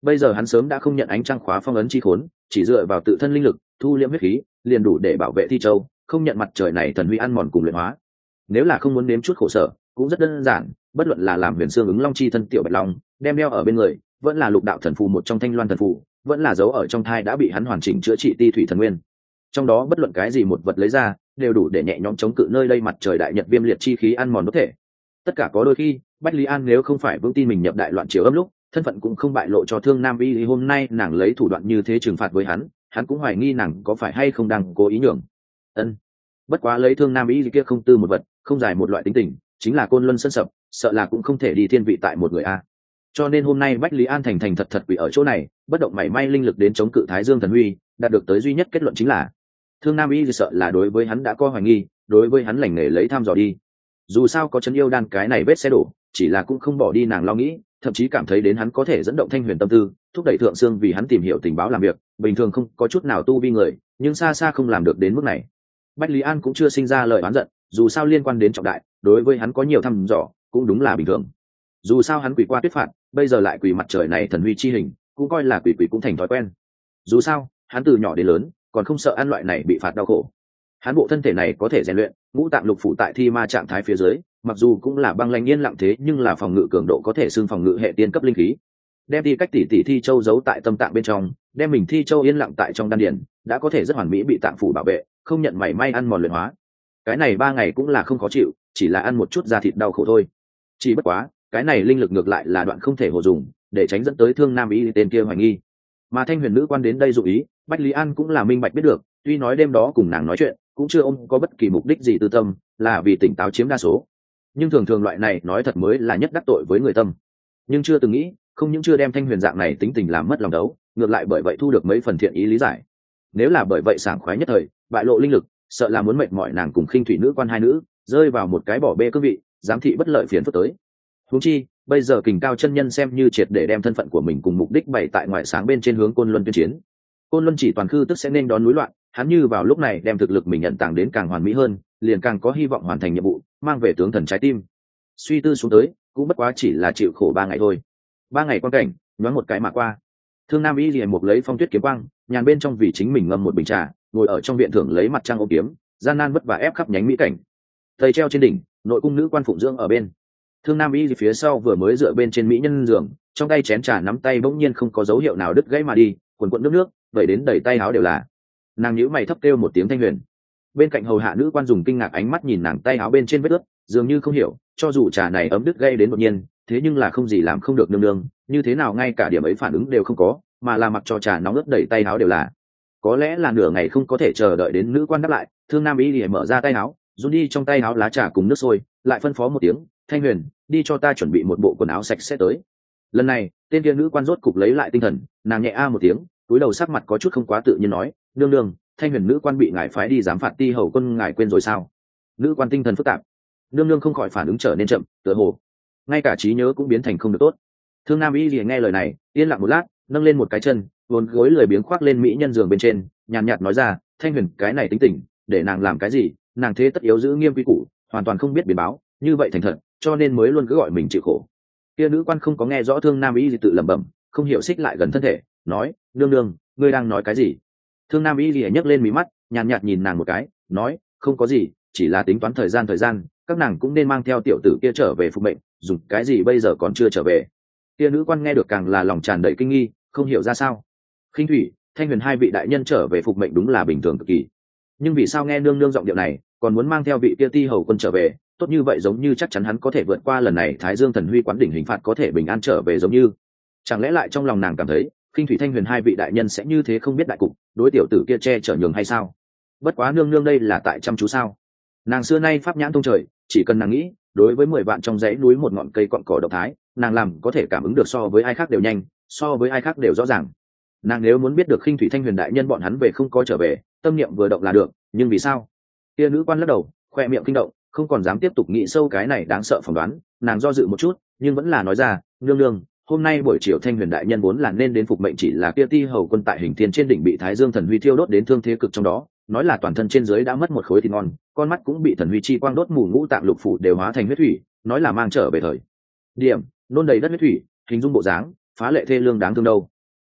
Bây giờ hắn sớm đã không nhận ánh trăng khóa phong ấn chi khốn, chỉ dựa vào tự thân linh lực thu liễm huyết khí liền đủ để bảo vệ Thi Châu, không nhận mặt trời này thần huy ăn mòn cùng luyện hóa. Nếu là không muốn nếm chút khổ sở cũng rất đơn giản, bất luận là làm huyền xương ứng long chi thân tiểu bạch long đem đeo ở bên người, vẫn là lục đạo thần phù một trong thanh loan thần phù, vẫn là dấu ở trong thai đã bị hắn hoàn chỉnh chữa trị ti thủy thần nguyên, trong đó bất luận cái gì một vật lấy ra đều đủ để nhẹ nhõm chống cự nơi đây mặt trời đại nhật viêm liệt chi khí ăn mòn đốt thể. Tất cả có đôi khi Bách Lý An nếu không phải vững tin mình nhập đại loạn triều âm lúc thân phận cũng không bại lộ cho Thương Nam Y, hôm nay nàng lấy thủ đoạn như thế trừng phạt với hắn, hắn cũng hoài nghi nàng có phải hay không đang cố ý nhường. Ân, bất quá lấy Thương Nam Y kia không tư một vật, không giải một loại tính tình, chính là côn luân sân sập, sợ là cũng không thể đi thiên vị tại một người a. Cho nên hôm nay Bách Lý An thành thành thật thật quỷ ở chỗ này, bất động mảy may linh lực đến chống cự Thái Dương thần huy, đạt được tới duy nhất kết luận chính là Thương Nam Y sợ là đối với hắn đã có hoài nghi, đối với hắn lành nghề lấy tham dò đi. Dù sao có chân yêu đan cái này vết xe đổ, chỉ là cũng không bỏ đi nàng lo nghĩ, thậm chí cảm thấy đến hắn có thể dẫn động Thanh Huyền tâm tư, thúc đẩy Thượng Sương vì hắn tìm hiểu tình báo làm việc, bình thường không có chút nào tu vi người, nhưng xa xa không làm được đến mức này. Bách Lý An cũng chưa sinh ra lời oán giận, dù sao liên quan đến trọng đại, đối với hắn có nhiều thăm dò, cũng đúng là bình thường. Dù sao hắn quỷ qua tuyết phạt, bây giờ lại quỷ mặt trời này thần huy chi hình, cũng coi là quỷ quỷ cũng thành thói quen. Dù sao, hắn từ nhỏ đến lớn, còn không sợ ăn loại này bị phạt đau khổ. Hắn bộ thân thể này có thể rèn luyện, ngũ tạng lục phủ tại thi ma trạng thái phía dưới, mặc dù cũng là băng lãnh yên lặng thế nhưng là phòng ngự cường độ có thể xưng phòng ngự hệ tiên cấp linh khí. Đem đi cách tỷ tỷ thi châu giấu tại tâm tạng bên trong, đem mình thi châu yên lặng tại trong đan điền, đã có thể rất hoàn mỹ bị tạng phủ bảo vệ, không nhận mảy may ăn mòn luyện hóa. Cái này ba ngày cũng là không khó chịu, chỉ là ăn một chút da thịt đau khổ thôi. Chỉ bất quá, cái này linh lực ngược lại là đoạn không thể hồ dùng, để tránh dẫn tới Thương Nam Y tên kia hoài nghi. Mà Thanh Huyền nữ quan đến đây dụ ý, Bách Lý An cũng là minh bạch biết được, tuy nói đêm đó cùng nàng nói chuyện cũng chưa ôm có bất kỳ mục đích gì tư tâm, là vì tỉnh táo chiếm đa số. Nhưng thường thường loại này nói thật mới là nhất đắc tội với người tâm. Nhưng chưa từng nghĩ, không những chưa đem Thanh Huyền dạng này tính tình làm mất lòng đấu, ngược lại bởi vậy thu được mấy phần thiện ý lý giải. Nếu là bởi vậy sảng khoái nhất thời, bại lộ linh lực, sợ là muốn mệt mỏi nàng cùng Khinh Thủy nữ quan hai nữ, rơi vào một cái bỏ bê cương vị, giám thị bất lợi phiền phức tới. Huống chi, bây giờ Kình Cao chân nhân xem như triệt để đem thân phận của mình cùng mục đích bày tại ngoài sáng bên trên hướng Côn Luân tuyên chiến. Côn Luân chỉ toàn khư tức sẽ nên đón núi loạn, hắn như vào lúc này đem thực lực mình nhận tàng đến càng hoàn mỹ hơn, liền càng có hy vọng hoàn thành nhiệm vụ, mang về tướng thần trái tim. Suy tư xuống tới, cũng bất quá chỉ là chịu khổ ba ngày thôi. Ba ngày quan cảnh, nhoáng một cái mà qua. Thương Nam Y liền một lấy phong tuyết kiếm quang, nhàn bên trong vì chính mình ngâm một bình trà, ngồi ở trong viện thưởng lấy mặt trăng ôm kiếm, gian nan vất vả ép khắp nhánh mỹ cảnh. Thầy treo trên đỉnh, nội cung nữ quan phụng dưỡng ở bên. Thương Nam Y phía sau vừa mới dựa bên trên mỹ nhân giường, trong tay chén trà nắm tay bỗng nhiên không có dấu hiệu nào đứt gãy mà đi, quần quần nước nước, vậy đến đầy tay áo đều là. Nàng nhíu mày thấp kêu một tiếng Thanh Huyền. Bên cạnh hầu hạ nữ quan dùng kinh ngạc ánh mắt nhìn nàng tay áo bên trên vết ướt, dường như không hiểu, cho dù trà này ấm đứt gây đến đột nhiên, thế nhưng là không gì làm không được nương nương, như thế nào ngay cả điểm ấy phản ứng đều không có, mà là mặc cho trà nóng ướt đầy tay áo đều là. Có lẽ là nửa ngày không có thể chờ đợi đến nữ quan đáp lại, Thương Nam Y liền mở ra tay áo, run đi trong tay áo lá trà cùng nước sôi, lại phân phó một tiếng, Thanh Huyền, đi cho ta chuẩn bị một bộ quần áo sạch sẽ tới. Lần này, tên kia nữ quan rốt cục lấy lại tinh thần, nàng nhẹ a một tiếng, túi đầu sắc mặt có chút không quá tự nhiên nói, nương nương, Thanh Huyền nữ quan bị ngài phái đi giám phạt ti hầu quân, ngài quên rồi sao? Nữ quan tinh thần phức tạp, nương nương không khỏi phản ứng trở nên chậm, tựa hồ ngay cả trí nhớ cũng biến thành không được tốt. Thương Nam Y liền nghe lời này, yên lặng một lát, nâng lên một cái chân, vốn gối lười biếng khoác lên mỹ nhân giường bên trên, nhàn nhạt nói ra, Thanh Huyền cái này tính tình, để nàng làm cái gì, nàng thế tất yếu giữ nghiêm quy củ, hoàn toàn không biết biến báo, như vậy thành thật, cho nên mới luôn cứ gọi mình chịu khổ. Kia nữ quan không có nghe rõ Thương Nam Y gì tự lẩm bẩm, không hiểu xích lại gần thân thể, nói, nương nương, ngươi đang nói cái gì? Thương Nam Y lìa nhấc lên mí mắt, nhàn nhạt nhìn nàng một cái, nói, không có gì, chỉ là tính toán thời gian thời gian, các nàng cũng nên mang theo tiểu tử kia trở về phục mệnh, dùng cái gì bây giờ còn chưa trở về. Kia nữ quan nghe được càng là lòng tràn đầy kinh nghi, không hiểu ra sao. Khinh Thủy, Thanh Huyền hai vị đại nhân trở về phục mệnh đúng là bình thường cực kỳ, nhưng vì sao nghe nương nương giọng điệu này, còn muốn mang theo vị kia ti hầu quân trở về, tốt như vậy giống như chắc chắn hắn có thể vượt qua lần này Thái Dương thần huy quán đỉnh hình phạt có thể bình an trở về giống như. Chẳng lẽ lại trong lòng nàng cảm thấy, Khinh Thủy Thanh Huyền hai vị đại nhân sẽ như thế không biết đại cục, đối tiểu tử kia che chở nhường hay sao? Bất quá nương nương đây là tại chăm chú sao? Nàng xưa nay pháp nhãn thông trời, chỉ cần nàng nghĩ, đối với mười vạn trong dãy núi một ngọn cây cọn cỏ độc thái, nàng làm có thể cảm ứng được so với ai khác đều nhanh, so với ai khác đều rõ ràng. Nàng nếu muốn biết được Khinh Thủy Thanh Huyền đại nhân bọn hắn về không có trở về, tâm niệm vừa động là được, nhưng vì sao? Kia nữ quan lắc đầu, khoe miệng kinh động, không còn dám tiếp tục nghĩ sâu cái này đáng sợ phỏng đoán, nàng do dự một chút, nhưng vẫn là nói ra, nương nương, hôm nay buổi chiều Thanh Huyền đại nhân vốn là nên đến phục mệnh, chỉ là kia ti hầu quân tại hình thiên trên đỉnh bị Thái Dương thần huy thiêu đốt đến thương thế cực trong đó, nói là toàn thân trên dưới đã mất một khối thịt ngon, con mắt cũng bị thần huy chi quang đốt mù, ngũ tạng lục phủ đều hóa thành huyết thủy, nói là mang trở về thời điểm nôn đầy đất huyết thủy, hình dung bộ dáng phá lệ thê lương đáng thương đâu.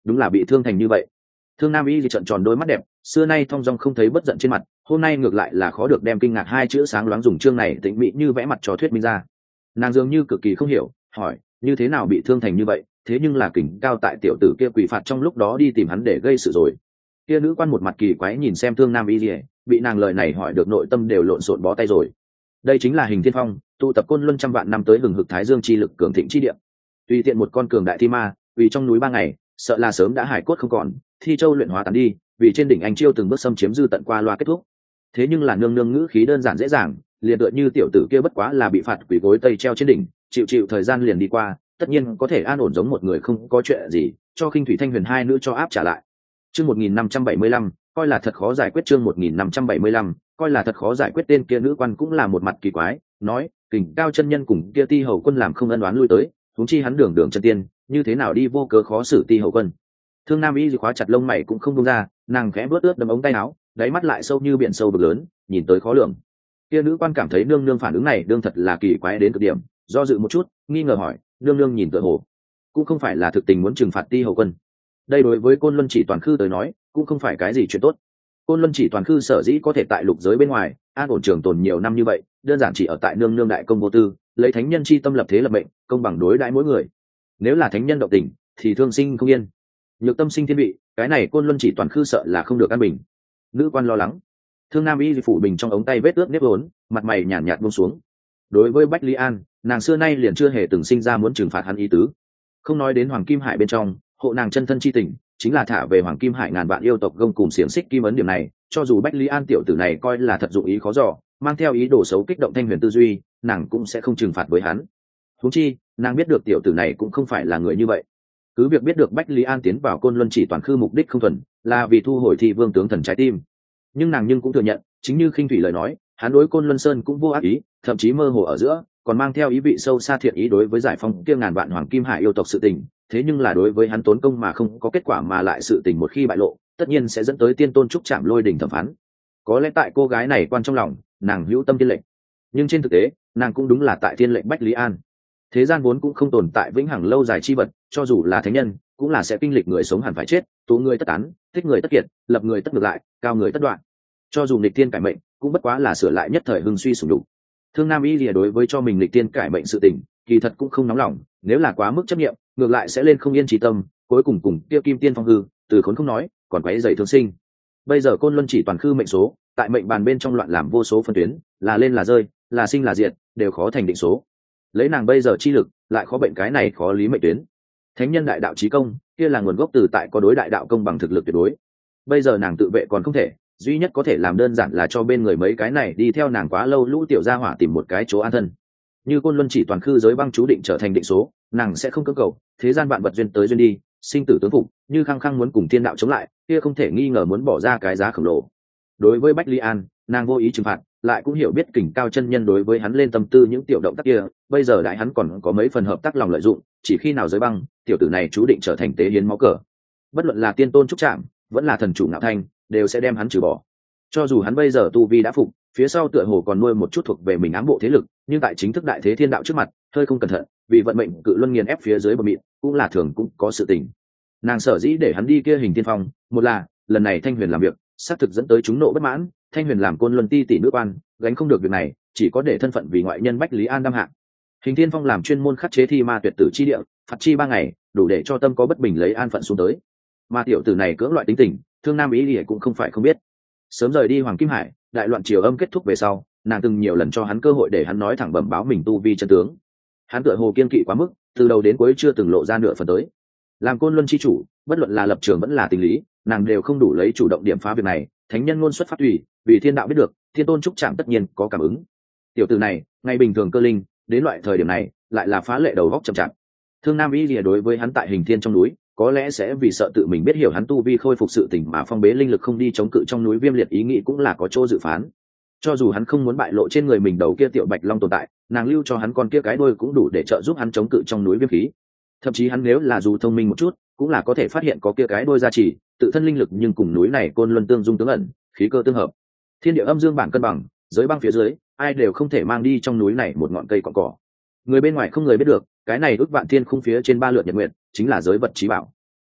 đúng là bị thương thành như vậy. Thương Nam Y thì trợn tròn đôi mắt đẹp, xưa nay thong dong không thấy bất giận trên mặt, hôm nay ngược lại là khó được đem kinh ngạc hai chữ sáng loáng dùng chương này tĩnh mị như vẽ mặt cho thuyết minh ra. Nàng dường như cực kỳ không hiểu, hỏi như thế nào bị thương thành như vậy, thế nhưng là kình cao tại tiểu tử kia quỷ phạt trong lúc đó đi tìm hắn để gây sự rồi. Kia nữ quan một mặt kỳ quái nhìn xem Thương Nam Y Lìa, bị nàng lời này hỏi được nội tâm đều lộn xộn bó tay rồi. Đây chính là Hình Thiên Phong, tụ tập côn luân trăm vạn năm tới hừng hực thái dương chi lực cường thịnh chi địa. Tùy tiện một con cường đại thi ma, vì trong núi ba ngày, sợ là sớm đã hải cốt không còn, thi châu luyện hóa tán đi, vì trên đỉnh anh chiêu từng bước xâm chiếm dư tận qua loa kết thúc. Thế nhưng là nương nương ngữ khí đơn giản dễ dàng, liền tựa như tiểu tử kia bất quá là bị phạt quỷ gối tây treo trên đỉnh, chịu chịu thời gian liền đi qua, tất nhiên có thể an ổn giống một người không có chuyện gì, cho Khinh Thủy Thanh Huyền hai nữ cho áp trả lại. Chương một nghìn năm trăm bảy mươi lăm, coi là thật khó giải quyết. Chương một nghìn năm trăm bảy mươi lăm, coi là thật khó giải quyết. Tên kia nữ quan cũng là một mặt kỳ quái, nói, Kình Cao chân nhân cùng kia Ti Hầu quân làm không ân oán lui tới, huống chi hắn đường đường chân tiên, như thế nào đi vô cớ khó xử Ti Hầu quân. Thương Nam Y khóa chặt lông mày cũng không buông ra, nàng khẽ bước ướt đấm ống tay áo, đáy mắt lại sâu như biển sâu vực lớn, nhìn tới khó lường. Kia nữ quan cảm thấy nương nương phản ứng này đương thật là kỳ quái đến cực điểm, do dự một chút, nghi ngờ hỏi, nương nương nhìn tựa hồ cũng không phải là thực tình muốn trừng phạt Ti Hầu quân. Đây đối với Côn Luân Chỉ Toàn Khư tới nói, cũng không phải cái gì chuyện tốt. Côn Luân Chỉ Toàn Khư sở dĩ có thể tại lục giới bên ngoài an ổn trường tồn nhiều năm như vậy, đơn giản chỉ ở tại nương nương đại công vô tư, lấy thánh nhân chi tâm lập thế lập mệnh, công bằng đối đãi mỗi người. Nếu là thánh nhân động tình, thì thương sinh không yên, nhược tâm sinh thiên vị, cái này Côn Luân Chỉ Toàn Khư sợ là không được an bình. Nữ quan lo lắng. Thương Nam Y phủ bình trong ống tay vết ướt nếp vốn, mặt mày nhàn nhạt buông xuống. Đối với Bách Lý An, nàng xưa nay liền chưa hề từng sinh ra muốn trừng phạt hắn ý tứ. Không nói đến Hoàng Kim Hải bên trong, hộ nàng chân thân chi tình, chính là thả về Hoàng Kim Hải ngàn vạn yêu tộc gông cùng xiềng xích kim ấn điểm này, cho dù Bách Lý An tiểu tử này coi là thật dụng ý khó dò, mang theo ý đồ xấu kích động Thanh Huyền tư duy, nàng cũng sẽ không trừng phạt với hắn. Huống chi, nàng biết được tiểu tử này cũng không phải là người như vậy. Cứ việc biết được Bách Lý An tiến vào Côn Luân Chỉ Toàn Khư mục đích không thuần, là vì thu hồi Thi Vương tướng thần trái tim, nhưng nàng nhưng cũng thừa nhận, chính như Khinh Thủy lời nói, hắn đối Côn Luân Sơn cũng vô ác ý, thậm chí mơ hồ ở giữa còn mang theo ý vị sâu xa thiện ý đối với giải phóng kia ngàn vạn Hoàng Kim Hải yêu tộc sự tình. Thế nhưng là đối với hắn tốn công mà không có kết quả mà lại sự tình một khi bại lộ, tất nhiên sẽ dẫn tới tiên tôn trúc chạm lôi đỉnh thẩm phán. Có lẽ tại cô gái này quan trong lòng, nàng hữu tâm thiên lệnh, nhưng trên thực tế, nàng cũng đúng là tại thiên lệnh Bách Lý An. Thế gian vốn cũng không tồn tại vĩnh hằng lâu dài chi vật, cho dù là thánh nhân, cũng là sẽ kinh lịch người sống hẳn phải chết, tụ người tất tán, thích người tất kiệt, lập người tất ngược lại, cao người tất đoạn. Cho dù nghịch tiên cải mệnh, cũng bất quá là sửa lại nhất thời hưng suy sụp đổ. Thương Nam Y lìa đối với cho mình nghịch tiên cải mệnh sự tình, kỳ thật cũng không nóng lòng, nếu là quá mức chấp niệm, ngược lại sẽ lên không yên trí tâm, cuối cùng cùng tiêu kim tiên phong hư, từ khốn không nói, còn quấy rầy thương sinh. Bây giờ Côn Luân Chỉ Toàn Khư mệnh số, tại mệnh bàn bên trong loạn làm vô số phân tuyến, là lên là rơi, là sinh là diệt, đều khó thành định số. Lấy nàng bây giờ chi lực, lại khó bệnh cái này khó lý mệnh tuyến. Thánh nhân đại đạo chí công, kia là nguồn gốc từ tại có đối đại đạo công bằng thực lực tuyệt đối. Bây giờ nàng tự vệ còn không thể, duy nhất có thể làm đơn giản là cho bên người mấy cái này đi theo nàng quá lâu lũ tiểu gia hỏa tìm một cái chỗ an thân. Như Côn Luân Chỉ Toàn Khư giới băng chú định trở thành định số, nàng sẽ không cưỡng cầu, thế gian vạn vật duyên tới duyên đi, sinh tử tướng phục, như khăng khăng muốn cùng thiên đạo chống lại, kia không thể nghi ngờ muốn bỏ ra cái giá khổng lồ. Đối với Bách Lý An, nàng vô ý trừng phạt, lại cũng hiểu biết Kình Cao chân nhân đối với hắn lên tâm tư những tiểu động tác kia, bây giờ đại hắn còn có mấy phần hợp tác lòng lợi dụng, chỉ khi nào giới băng, tiểu tử này chú định trở thành tế hiến máu cờ. Bất luận là tiên tôn trúc trạm, vẫn là thần chủ ngạo thanh, đều sẽ đem hắn trừ bỏ. Cho dù hắn bây giờ tu vi đã phục, phía sau tựa hồ còn nuôi một chút thuộc về mình ám bộ thế lực, nhưng tại chính thức đại thế thiên đạo trước mặt, hơi không cẩn thận, vì vận mệnh cự luân nghiền ép phía dưới bờ mịn, cũng là thường cũng có sự tình. Nàng sở dĩ để hắn đi kia Hình Tiên Phong, một là lần này Thanh Huyền làm việc, xác thực dẫn tới chúng nộ bất mãn, Thanh Huyền làm Côn Luân ti tỷ nữ quan, gánh không được việc này, chỉ có để thân phận vì ngoại nhân Bách Lý An đam hạ. Hình Tiên Phong làm chuyên môn khắc chế thi ma tuyệt tử chi địa, phạt chi ba ngày, đủ để cho tâm có bất bình lấy an phận xuống tới. Mà tiểu tử này cưỡng loại tính tình, Thương Nam ý thì cũng không phải không biết. Sớm rời đi Hoàng Kim Hải, đại loạn triều âm kết thúc về sau, nàng từng nhiều lần cho hắn cơ hội để hắn nói thẳng bẩm báo mình tu vi chân tướng. Hắn tựa hồ kiên kỵ quá mức, từ đầu đến cuối chưa từng lộ ra nửa phần tới. Làm Côn Luân chi chủ, bất luận là lập trường vẫn là tình lý, nàng đều không đủ lấy chủ động điểm phá việc này. Thánh nhân ngôn xuất phát tùy, vì thiên đạo biết được, thiên tôn trúc trạm tất nhiên có cảm ứng. Tiểu tử này, ngày bình thường cơ linh, đến loại thời điểm này, lại là phá lệ đầu góc chậm chạp. Thương Nam ý lìa đối với hắn tại Hình Thiên trong núi, có lẽ sẽ vì sợ tự mình biết hiểu hắn tu vi khôi phục sự tình mà phong bế linh lực không đi chống cự trong núi viêm liệt ý nghĩ cũng là có chỗ dự phán. Cho dù hắn không muốn bại lộ trên người mình đầu kia tiểu bạch long tồn tại, nàng lưu cho hắn con kia cái đuôi cũng đủ để trợ giúp hắn chống cự trong núi viêm khí. Thậm chí hắn nếu là dù thông minh một chút, cũng là có thể phát hiện có kia cái đuôi gia trì, tự thân linh lực nhưng cùng núi này Côn Luân tương dung tương ẩn, khí cơ tương hợp. Thiên địa âm dương bản cân bằng, giới băng phía dưới, ai đều không thể mang đi trong núi này một ngọn cây cọn cỏ. Người bên ngoài không người biết được, cái này ước vạn thiên khung phía trên ba lượt nhật nguyện, chính là giới vật trí bảo.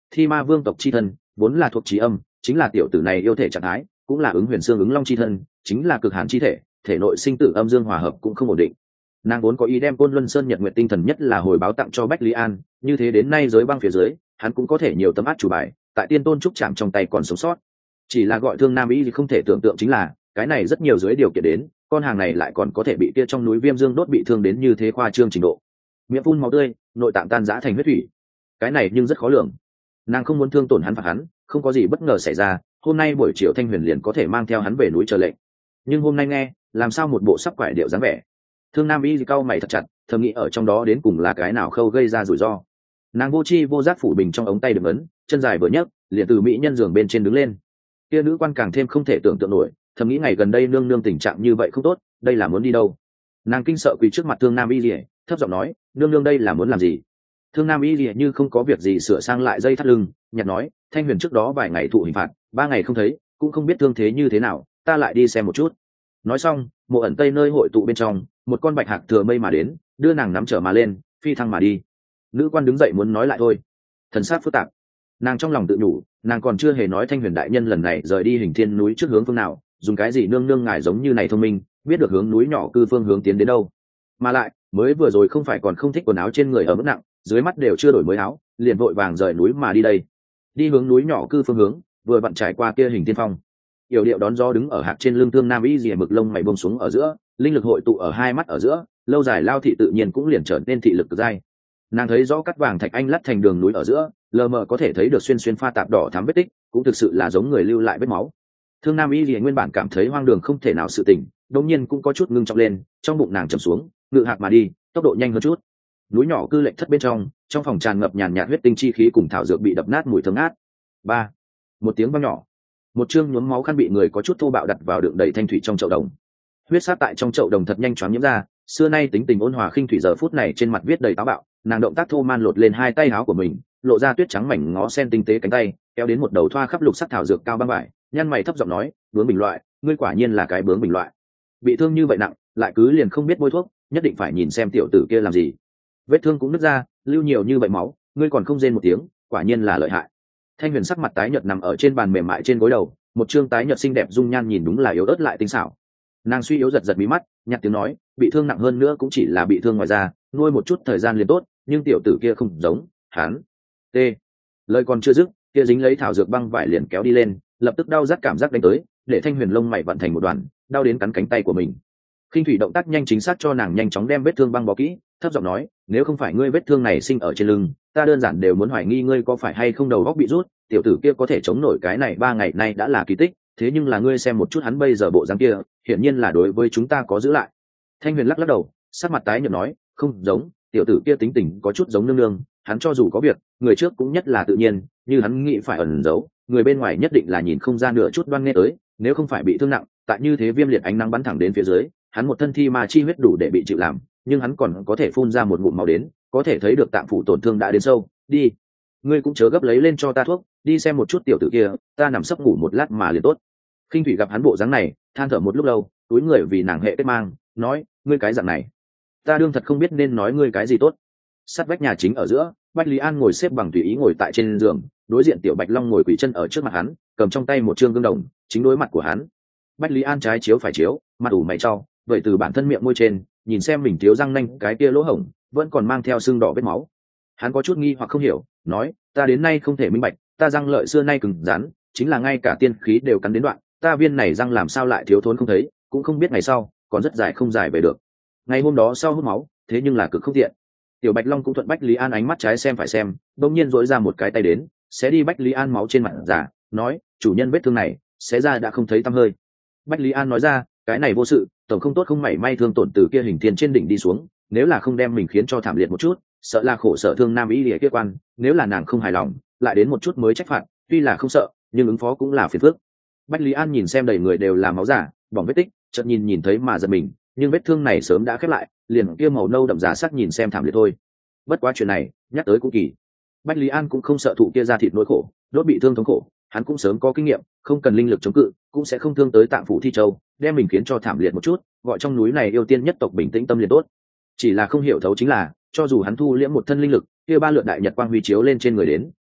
thi ma vương tộc chi thân vốn là thuộc trí âm, chính là tiểu tử này yêu thể trạng thái, cũng là ứng huyền xương ứng long chi thân, chính là cực hàn chi thể, thể nội sinh tử âm dương hòa hợp cũng không ổn định. Nàng vốn có ý đem côn luân sơn nhật nguyện tinh thần nhất là hồi báo tặng cho Bách Lý An, như thế đến nay giới băng phía dưới hắn cũng có thể nhiều tấm át chủ bài, tại tiên tôn trúc chạm trong tay còn sống sót. Chỉ là gọi thương nam ý thì không thể tưởng tượng chính là cái này rất nhiều dưới điều kiện đến, con hàng này lại còn có thể bị kia trong núi viêm dương đốt bị thương đến như thế khoa trương trình độ, miệng phun máu tươi, nội tạng tan rã thành huyết thủy. Cái này nhưng rất khó lường. Nàng không muốn thương tổn hắn, phạt hắn, không có gì bất ngờ xảy ra, hôm nay buổi chiều Thanh Huyền liền có thể mang theo hắn về núi chờ lệnh. Nhưng hôm nay nghe, làm sao một bộ sắp quải điệu dáng vẻ. Thương nam y cau mày thật chặt, thầm nghĩ ở trong đó đến cùng là cái nào khâu gây ra rủi ro. Nàng vô chi vô giác phủ bình trong ống tay được ấn, chân dài vừa nhấc, liền từ mỹ nhân giường bên trên đứng lên. Kia nữ quan càng thêm không thể tưởng tượng nổi, thầm nghĩ ngày gần đây nương nương tình trạng như vậy không tốt, đây là muốn đi đâu. Nàng kinh sợ quỳ trước mặt thương nam y lìa, thấp giọng nói, nương nương đây là muốn làm gì. Thương nam y lìa như không có việc gì sửa sang lại dây thắt lưng, nhặt nói, Thanh Huyền trước đó vài ngày thụ hình phạt, ba ngày không thấy, cũng không biết thương thế như thế nào, ta lại đi xem một chút. Nói xong, mộ ẩn tây nơi hội tụ bên trong, một con bạch hạc thừa mây mà đến, đưa nàng nắm trở mà lên, phi thăng mà đi. Nữ quan đứng dậy muốn nói lại thôi, thần sắc phức tạp. Nàng trong lòng tự nhủ, nàng còn chưa hề nói Thanh Huyền đại nhân lần này rời đi hình thiên núi trước hướng phương nào, dùng cái gì nương nương ngài giống như này thông minh, biết được hướng núi nhỏ cư phương hướng tiến đến đâu. Mà lại mới vừa rồi không phải còn không thích quần áo trên người ở mức nặng, dưới mắt đều chưa đổi mới áo, liền vội vàng rời núi mà đi đây. Đi hướng núi nhỏ cư phương hướng, vừa vặn trải qua kia hình thiên phong. Yểu điệu đón gió đứng ở hạc trên lưng thương nam y rìa mực lông mày buông xuống ở giữa, linh lực hội tụ ở hai mắt ở giữa, lâu dài lao thị tự nhiên cũng liền trở nên thị lực cực dai. Nàng thấy rõ cắt vàng thạch anh lắt thành đường núi ở giữa, lờ mờ có thể thấy được xuyên xuyên pha tạp đỏ thắm vết tích, cũng thực sự là giống người lưu lại vết máu. Thương nam y rìa nguyên bản cảm thấy hoang đường không thể nào sự tỉnh, đột nhiên cũng có chút ngưng trọng lên, trong bụng nàng trầm xuống, ngự hạc mà đi, tốc độ nhanh hơn chút. Núi nhỏ cư lệnh thất bên trong, trong phòng tràn ngập nhàn nhạt huyết tinh chi khí cùng thảo dược bị đập nát mùi thơm ngát. Ba, một tiếng vang nhỏ, một chương nhuốm máu khăn bị người có chút thô bạo đặt vào đựng đầy thanh thủy trong chậu đồng. Huyết sát tại trong chậu đồng thật nhanh choáng nhiễm ra, xưa nay tính tình ôn hòa khinh thủy giờ phút này trên mặt viết đầy táo bạo, nàng động tác thô man lột lên hai tay áo của mình, lộ ra tuyết trắng mảnh ngó sen tinh tế cánh tay, kéo đến một đầu thoa khắp lục sắc thảo dược cao băng vải, nhăn mày thấp giọng nói, bướm bình loại, ngươi quả nhiên là cái bướm bình loại. Bị thương như vậy nặng, lại cứ liền không biết bôi thuốc, nhất định phải nhìn xem tiểu tử kia làm gì. Vết thương cũng nứt ra, lưu nhiều như vậy máu, ngươi còn không rên một tiếng, quả nhiên là lợi hại. Thanh Huyền sắc mặt tái nhợt nằm ở trên bàn mềm mại trên gối đầu, một trương tái nhợt xinh đẹp dung nhan nhìn đúng là yếu ớt lại tinh xảo. Nàng suy yếu giật giật mí mắt, nhặt tiếng nói, bị thương nặng hơn nữa cũng chỉ là bị thương ngoài da, nuôi một chút thời gian liền tốt, nhưng tiểu tử kia không giống, hắn. T. Lời còn chưa dứt, kia dính lấy thảo dược băng vải liền kéo đi lên, lập tức đau rát cảm giác đánh tới, để Thanh Huyền lông mày vặn thành một đoàn, đau đến cắn cánh tay của mình. Khinh thủy động tác nhanh chính xác cho nàng nhanh chóng đem vết thương băng bó kỹ, thấp giọng nói, nếu không phải ngươi vết thương này sinh ở trên lưng, ta đơn giản đều muốn hoài nghi ngươi có phải hay không đầu óc bị rút, tiểu tử kia có thể chống nổi cái này ba ngày nay đã là kỳ tích, thế nhưng là ngươi xem một chút hắn bây giờ bộ dáng kia, hiển nhiên là đối với chúng ta có giữ lại. Thanh Huyền lắc lắc đầu, sắc mặt tái nhợt nói, không giống, tiểu tử kia tính tình có chút giống nương nương, hắn cho dù có việc, người trước cũng nhất là tự nhiên, như hắn nghĩ phải ẩn giấu, người bên ngoài nhất định là nhìn không ra nửa chút đoan nghe tới, nếu không phải bị thương nặng, tại như thế viêm liệt ánh nắng bắn thẳng đến phía dưới, hắn một thân thi ma chi huyết đủ để bị chịu làm, nhưng hắn còn có thể phun ra một ngụm máu đến, có thể thấy được tạng phủ tổn thương đã đến sâu. Đi, ngươi cũng chớ gấp lấy lên cho ta thuốc, đi xem một chút tiểu tử kia, ta nằm sấp ngủ một lát mà liền tốt. Khinh thủy gặp hắn bộ dáng này, than thở một lúc lâu, túi người vì nàng hệ kết mang, nói, ngươi cái dạng này, ta đương thật không biết nên nói ngươi cái gì tốt. Sát vách nhà chính ở giữa, Bách Lý An ngồi xếp bằng tùy ý ngồi tại trên giường, đối diện tiểu Bạch Long ngồi quỳ chân ở trước mặt hắn, cầm trong tay một trương gương đồng, chính đối mặt của hắn. Bách Lý An trái chiếu phải chiếu, mặt ủ mày trao, vậy từ bản thân miệng môi trên, nhìn xem mình thiếu răng nanh cái kia lỗ hổng, vẫn còn mang theo sưng đỏ vết máu. Hắn có chút nghi hoặc không hiểu, nói, ta đến nay không thể minh bạch, ta răng lợi xưa nay cứng rắn, chính là ngay cả tiên khí đều cắn đến đoạn, ta viên này răng làm sao lại thiếu thốn không thấy, cũng không biết ngày sau, còn rất dài không dài về được. Ngày hôm đó sau hút máu, thế nhưng là cực không tiện. Tiểu Bạch Long cũng thuận Bách Lý An ánh mắt trái xem phải xem, đột nhiên dỗi ra một cái tay đến, xé đi Bách Lý An máu trên mặt giả, nói, chủ nhân vết thương này, xé ra đã không thấy tăm hơi. Bách Lý An nói ra, cái này vô sự, tổng không tốt không mảy may thương tổn từ kia hình thiên trên đỉnh đi xuống, nếu là không đem mình khiến cho thảm liệt một chút, sợ là khổ sở thương nam ý địa kia quan, nếu là nàng không hài lòng, lại đến một chút mới trách phạt, tuy là không sợ, nhưng ứng phó cũng là phiền phức. Bách Lý An nhìn xem đầy người đều là máu giả, bỏng vết tích, chợt nhìn nhìn thấy mà giật mình, nhưng vết thương này sớm đã khép lại, liền kia màu nâu đậm giá sắc nhìn xem thảm liệt thôi. Bất quá chuyện này, nhắc tới cũng kỳ. Bách Lý An cũng không sợ thụ kia ra thịt nỗi khổ, đốt bị thương thống khổ, hắn cũng sớm có kinh nghiệm, không cần linh lực chống cự, cũng sẽ không thương tới tạng phủ thi châu, đem mình khiến cho thảm liệt một chút, gọi trong núi này yêu tiên nhất tộc bình tĩnh tâm liền tốt. Chỉ là không hiểu thấu chính là, cho dù hắn thu liễm một thân linh lực, kia ba lượt đại nhật quang huy chiếu lên trên người đến,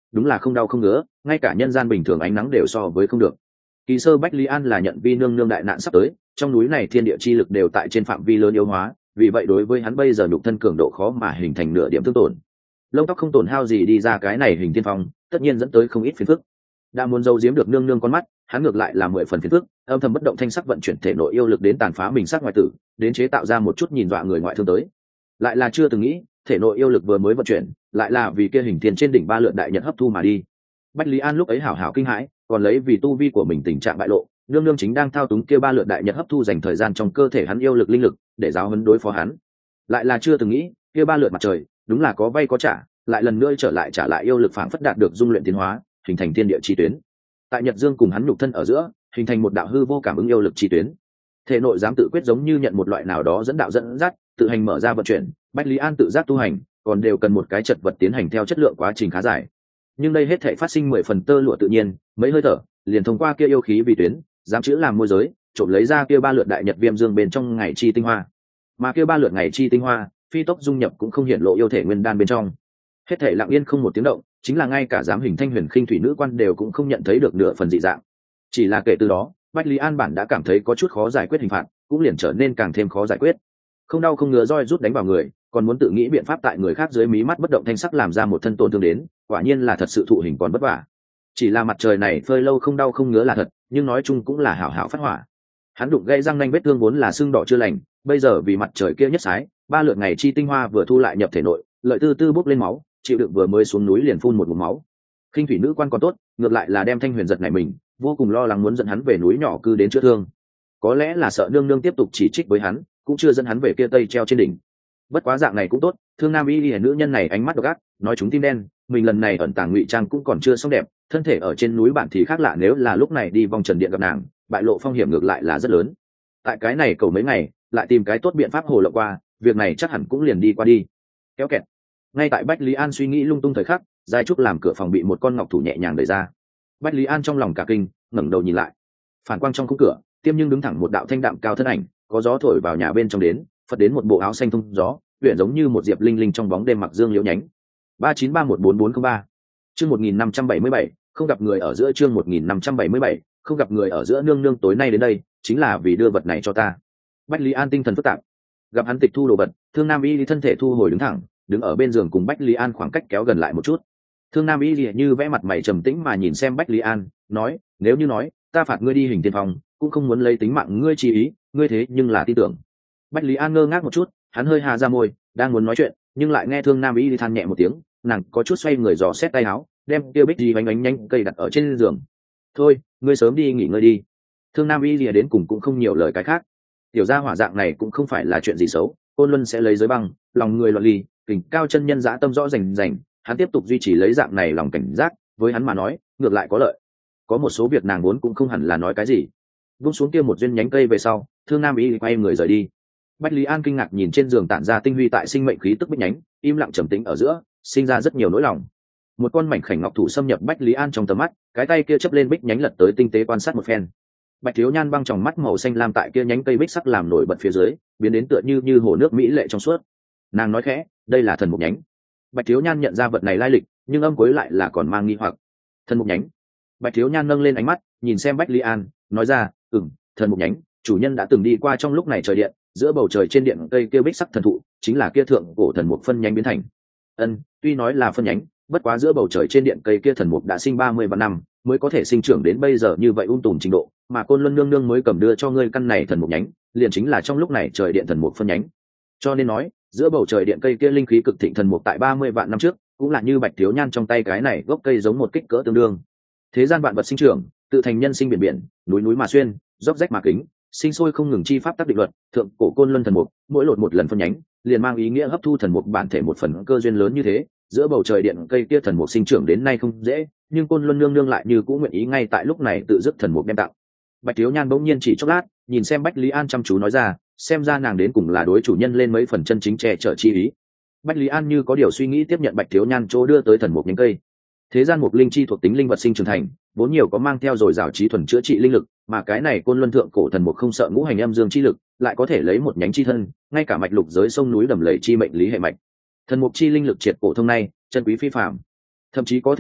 đúng là không đau không ngứa, ngay cả nhân gian bình thường ánh nắng đều so với không được. Kỳ sơ Bách Lý An là nhận vi nương nương đại nạn sắp tới, trong núi này thiên địa chi lực đều tại trên phạm vi lớn yếu hóa, vì vậy đối với hắn bây giờ nhục thân cường độ khó mà hình thành nửa điểm thương tổn. Lông tóc không tổn hao gì đi ra cái này hình tiên phong, tất nhiên dẫn tới không ít phiền phức. Đã muốn giấu giếm được nương nương con mắt, hắn ngược lại là mười phần phiền phức, âm thầm bất động thanh sắc vận chuyển thể nội yêu lực đến tàn phá mình sắc ngoại tử, đến chế tạo ra một chút nhìn dọa người ngoại thương tới. Lại là chưa từng nghĩ, thể nội yêu lực vừa mới vận chuyển, lại là vì kia hình thiên trên đỉnh ba lượn đại nhật hấp thu mà đi. Bách Lý An lúc ấy hảo hảo kinh hãi, còn lấy vì tu vi của mình tình trạng bại lộ, nương nương chính đang thao túng kia ba lượn đại nhật hấp thu dành thời gian trong cơ thể hắn yêu lực linh lực để giáo huấn đối phó hắn. Lại là chưa từng nghĩ, kia ba lượn mặt trời, đúng là có vay có trả, lại lần nữa trở lại trả lại yêu lực phảng phất đạt được dung luyện tiến hóa, hình thành thiên địa chi tuyến. Tại Nhật Dương cùng hắn nhục thân ở giữa, hình thành một đạo hư vô cảm ứng yêu lực chi tuyến. Thể nội dám tự quyết giống như nhận một loại nào đó dẫn đạo dẫn dắt, tự hành mở ra vận chuyển, Bách Lý An tự giác tu hành, còn đều cần một cái chật vật tiến hành theo chất lượng quá trình khá dài. Nhưng đây hết thảy phát sinh mười phần tơ lụa tự nhiên, mấy hơi thở, liền thông qua kia yêu khí vì tuyến, dám chữ làm môi giới, trộm lấy ra kia ba lượt đại nhật viêm dương bên trong ngày chi tinh hoa. Mà kia ba lượt ngày chi tinh hoa, phi tốc dung nhập cũng không hiện lộ yêu thể nguyên đan bên trong. Hết thảy lặng yên không một tiếng động, chính là ngay cả giám hình thanh huyền khinh thủy nữ quan đều cũng không nhận thấy được nửa phần dị dạng. Chỉ là kể từ đó, Bách Lý An bản đã cảm thấy có chút khó giải quyết hình phạt, cũng liền trở nên càng thêm khó giải quyết. Không đau không ngứa roi rút đánh vào người, còn muốn tự nghĩ biện pháp tại người khác dưới mí mắt bất động thanh sắc làm ra một thân tổn thương đến, quả nhiên là thật sự thụ hình còn vất vả. Chỉ là mặt trời này phơi lâu không đau không ngứa là thật, nhưng nói chung cũng là hảo hảo phát hỏa. Hắn đụng gãy răng nanh vết thương vốn là sưng đỏ chưa lành, bây giờ vì mặt trời kia nhất sái, ba lượt ngày chi tinh hoa vừa thu lại nhập thể nội, lợi tư tư bốc lên máu, chịu đựng vừa mới xuống núi liền phun một ngụm máu. Khinh thủy nữ quan còn tốt, ngược lại là đem Thanh Huyền giật này mình, vô cùng lo lắng muốn dẫn hắn về núi nhỏ cư đến chữa thương. Có lẽ là sợ nương nương tiếp tục chỉ trích với hắn, cũng chưa dẫn hắn về kia tây treo trên đỉnh. Bất quá dạng này cũng tốt, thương nam y y nữ nhân này ánh mắt độc ác, nói chúng tim đen, mình lần này ẩn tàng ngụy trang cũng còn chưa xong đẹp, thân thể ở trên núi bản thì khác lạ, nếu là lúc này đi vòng trần điện gặp nàng, bại lộ phong hiểm ngược lại là rất lớn. Tại cái này cầu mấy ngày, lại tìm cái tốt biện pháp hồ lộ qua, việc này chắc hẳn cũng liền đi qua đi. Kéo kẹt. Ngay tại Bách Lý An suy nghĩ lung tung thời khắc, Giai Trúc làm cửa phòng bị một con ngọc thủ nhẹ nhàng đẩy ra. Bách Lý An trong lòng cả kinh, ngẩng đầu nhìn lại. Phản quang trong khung cửa, tiêm nhưng đứng thẳng một đạo thanh đạm cao thân ảnh, có gió thổi vào nhà bên trong đến, phật đến một bộ áo xanh thông gió, uyển giống như một diệp linh linh trong bóng đêm mặc dương liễu nhánh. ba chín ba một bốn bốn không ba chương một nghìn năm trăm bảy mươi bảy, không gặp người ở giữa chương một nghìn năm trăm bảy mươi bảy, không gặp người ở giữa nương nương tối nay đến đây, chính là vì đưa vật này cho ta. Bách Lý An tinh thần phức tạp, gặp hắn tịch thu đồ vật, Thương Nam Y thân thể thu hồi đứng thẳng, đứng ở bên giường cùng Bách Lý An khoảng cách kéo gần lại một chút. Thương Nam Y như vẽ mặt mày trầm tĩnh mà nhìn xem Bách Lý An, nói, nếu như nói, ta phạt ngươi đi hình tiên phong, cũng không muốn lấy tính mạng ngươi chi ý, ngươi thế nhưng là tin tưởng. Bách Lý An ngơ ngác một chút, hắn hơi hà ra môi, đang muốn nói chuyện, nhưng lại nghe Thương Nam Y than nhẹ một tiếng, nàng có chút xoay người dò xét tay áo, đem tiêu bích đi bánh bánh nhanh cây đặt ở trên giường. Thôi, ngươi sớm đi nghỉ ngơi đi. Thương Nam Y lìa đến cùng cũng không nhiều lời cái khác. Tiểu gia hỏa dạng này cũng không phải là chuyện gì xấu, Côn Luân sẽ lấy giới băng, lòng người loạn ly, kình cao chân nhân dã tâm rõ rành rành, hắn tiếp tục duy trì lấy dạng này lòng cảnh giác, với hắn mà nói, ngược lại có lợi. Có một số việc nàng vốn cũng không hẳn là nói cái gì. Vung xuống kia một duyên nhánh cây về sau, Thương Nam Y quay người rời đi. Bách Lý An kinh ngạc nhìn trên giường tản ra tinh huy tại sinh mệnh khí tức bích nhánh, im lặng trầm tĩnh ở giữa, sinh ra rất nhiều nỗi lòng. Một con mảnh khảnh ngọc thủ xâm nhập Bách Lý An trong tầm mắt, cái tay kia chấp lên bích nhánh lật tới tinh tế quan sát một phen. Bạch Thiếu Nhan băng tròng mắt màu xanh lam tại kia nhánh cây bích sắc làm nổi bật phía dưới, biến đến tựa như như hồ nước mỹ lệ trong suốt. Nàng nói khẽ, đây là thần mục nhánh. Bạch Thiếu Nhan nhận ra vật này lai lịch, nhưng âm cuối lại là còn mang nghi hoặc. Thần mục nhánh. Bạch Thiếu Nhan nâng lên ánh mắt, nhìn xem Bách Lý An, nói ra, ừm, thần mục nhánh, chủ nhân đã từng đi qua trong lúc này trời điện, giữa bầu trời trên điện cây kia bích sắc thần thụ, chính là kia thượng cổ thần mục phân nhánh biến thành. Ân, tuy nói là phân nhánh, bất quá giữa bầu trời trên điện cây kia thần mục đã sinh ba mươi vạn năm, mới có thể sinh trưởng đến bây giờ như vậy um tùm trình độ, mà Côn Luân nương nương mới cầm đưa cho ngươi căn này thần mục nhánh, liền chính là trong lúc này trời điện thần mục phân nhánh. Cho nên nói, giữa bầu trời điện cây kia linh khí cực thịnh thần mục tại ba mươi vạn năm trước, cũng là như Bạch Thiếu Nhan trong tay cái này gốc cây giống một kích cỡ tương đương. Thế gian vạn vật sinh trưởng, tự thành nhân sinh biển biển, núi núi mà xuyên, róc rách mà kính, sinh sôi không ngừng chi pháp tác định luật, thượng cổ Côn Luân thần mục, mỗi lột một lần phân nhánh, liền mang ý nghĩa hấp thu thần mục bản thể một phần cơ duyên lớn như thế. Giữa bầu trời điện cây kia thần mục sinh trưởng đến nay không dễ, nhưng Côn Luân nương nương lại như cũ nguyện ý ngay tại lúc này tự dứt thần mục đem tặng. Bạch Thiếu Nhan bỗng nhiên chỉ chốc lát, nhìn xem Bách Lý An chăm chú nói ra, xem ra nàng đến cùng là đối chủ nhân lên mấy phần chân chính che chở chi ý. Bách Lý An như có điều suy nghĩ tiếp nhận Bạch Thiếu Nhan chỗ đưa tới thần mục nhánh cây. Thế gian mục linh chi thuộc tính linh vật sinh trưởng thành, vốn nhiều có mang theo dồi dào trí thuần chữa trị linh lực, mà cái này Côn Luân thượng cổ thần mục không sợ ngũ hành âm dương chi lực, lại có thể lấy một nhánh chi thân, ngay cả mạch lục giới sông núi đầm lầy chi mệnh lý hệ mạch. Thần mục chi linh lực triệt cổ thông này, chân quý phi phàm. Thậm chí có thể nói,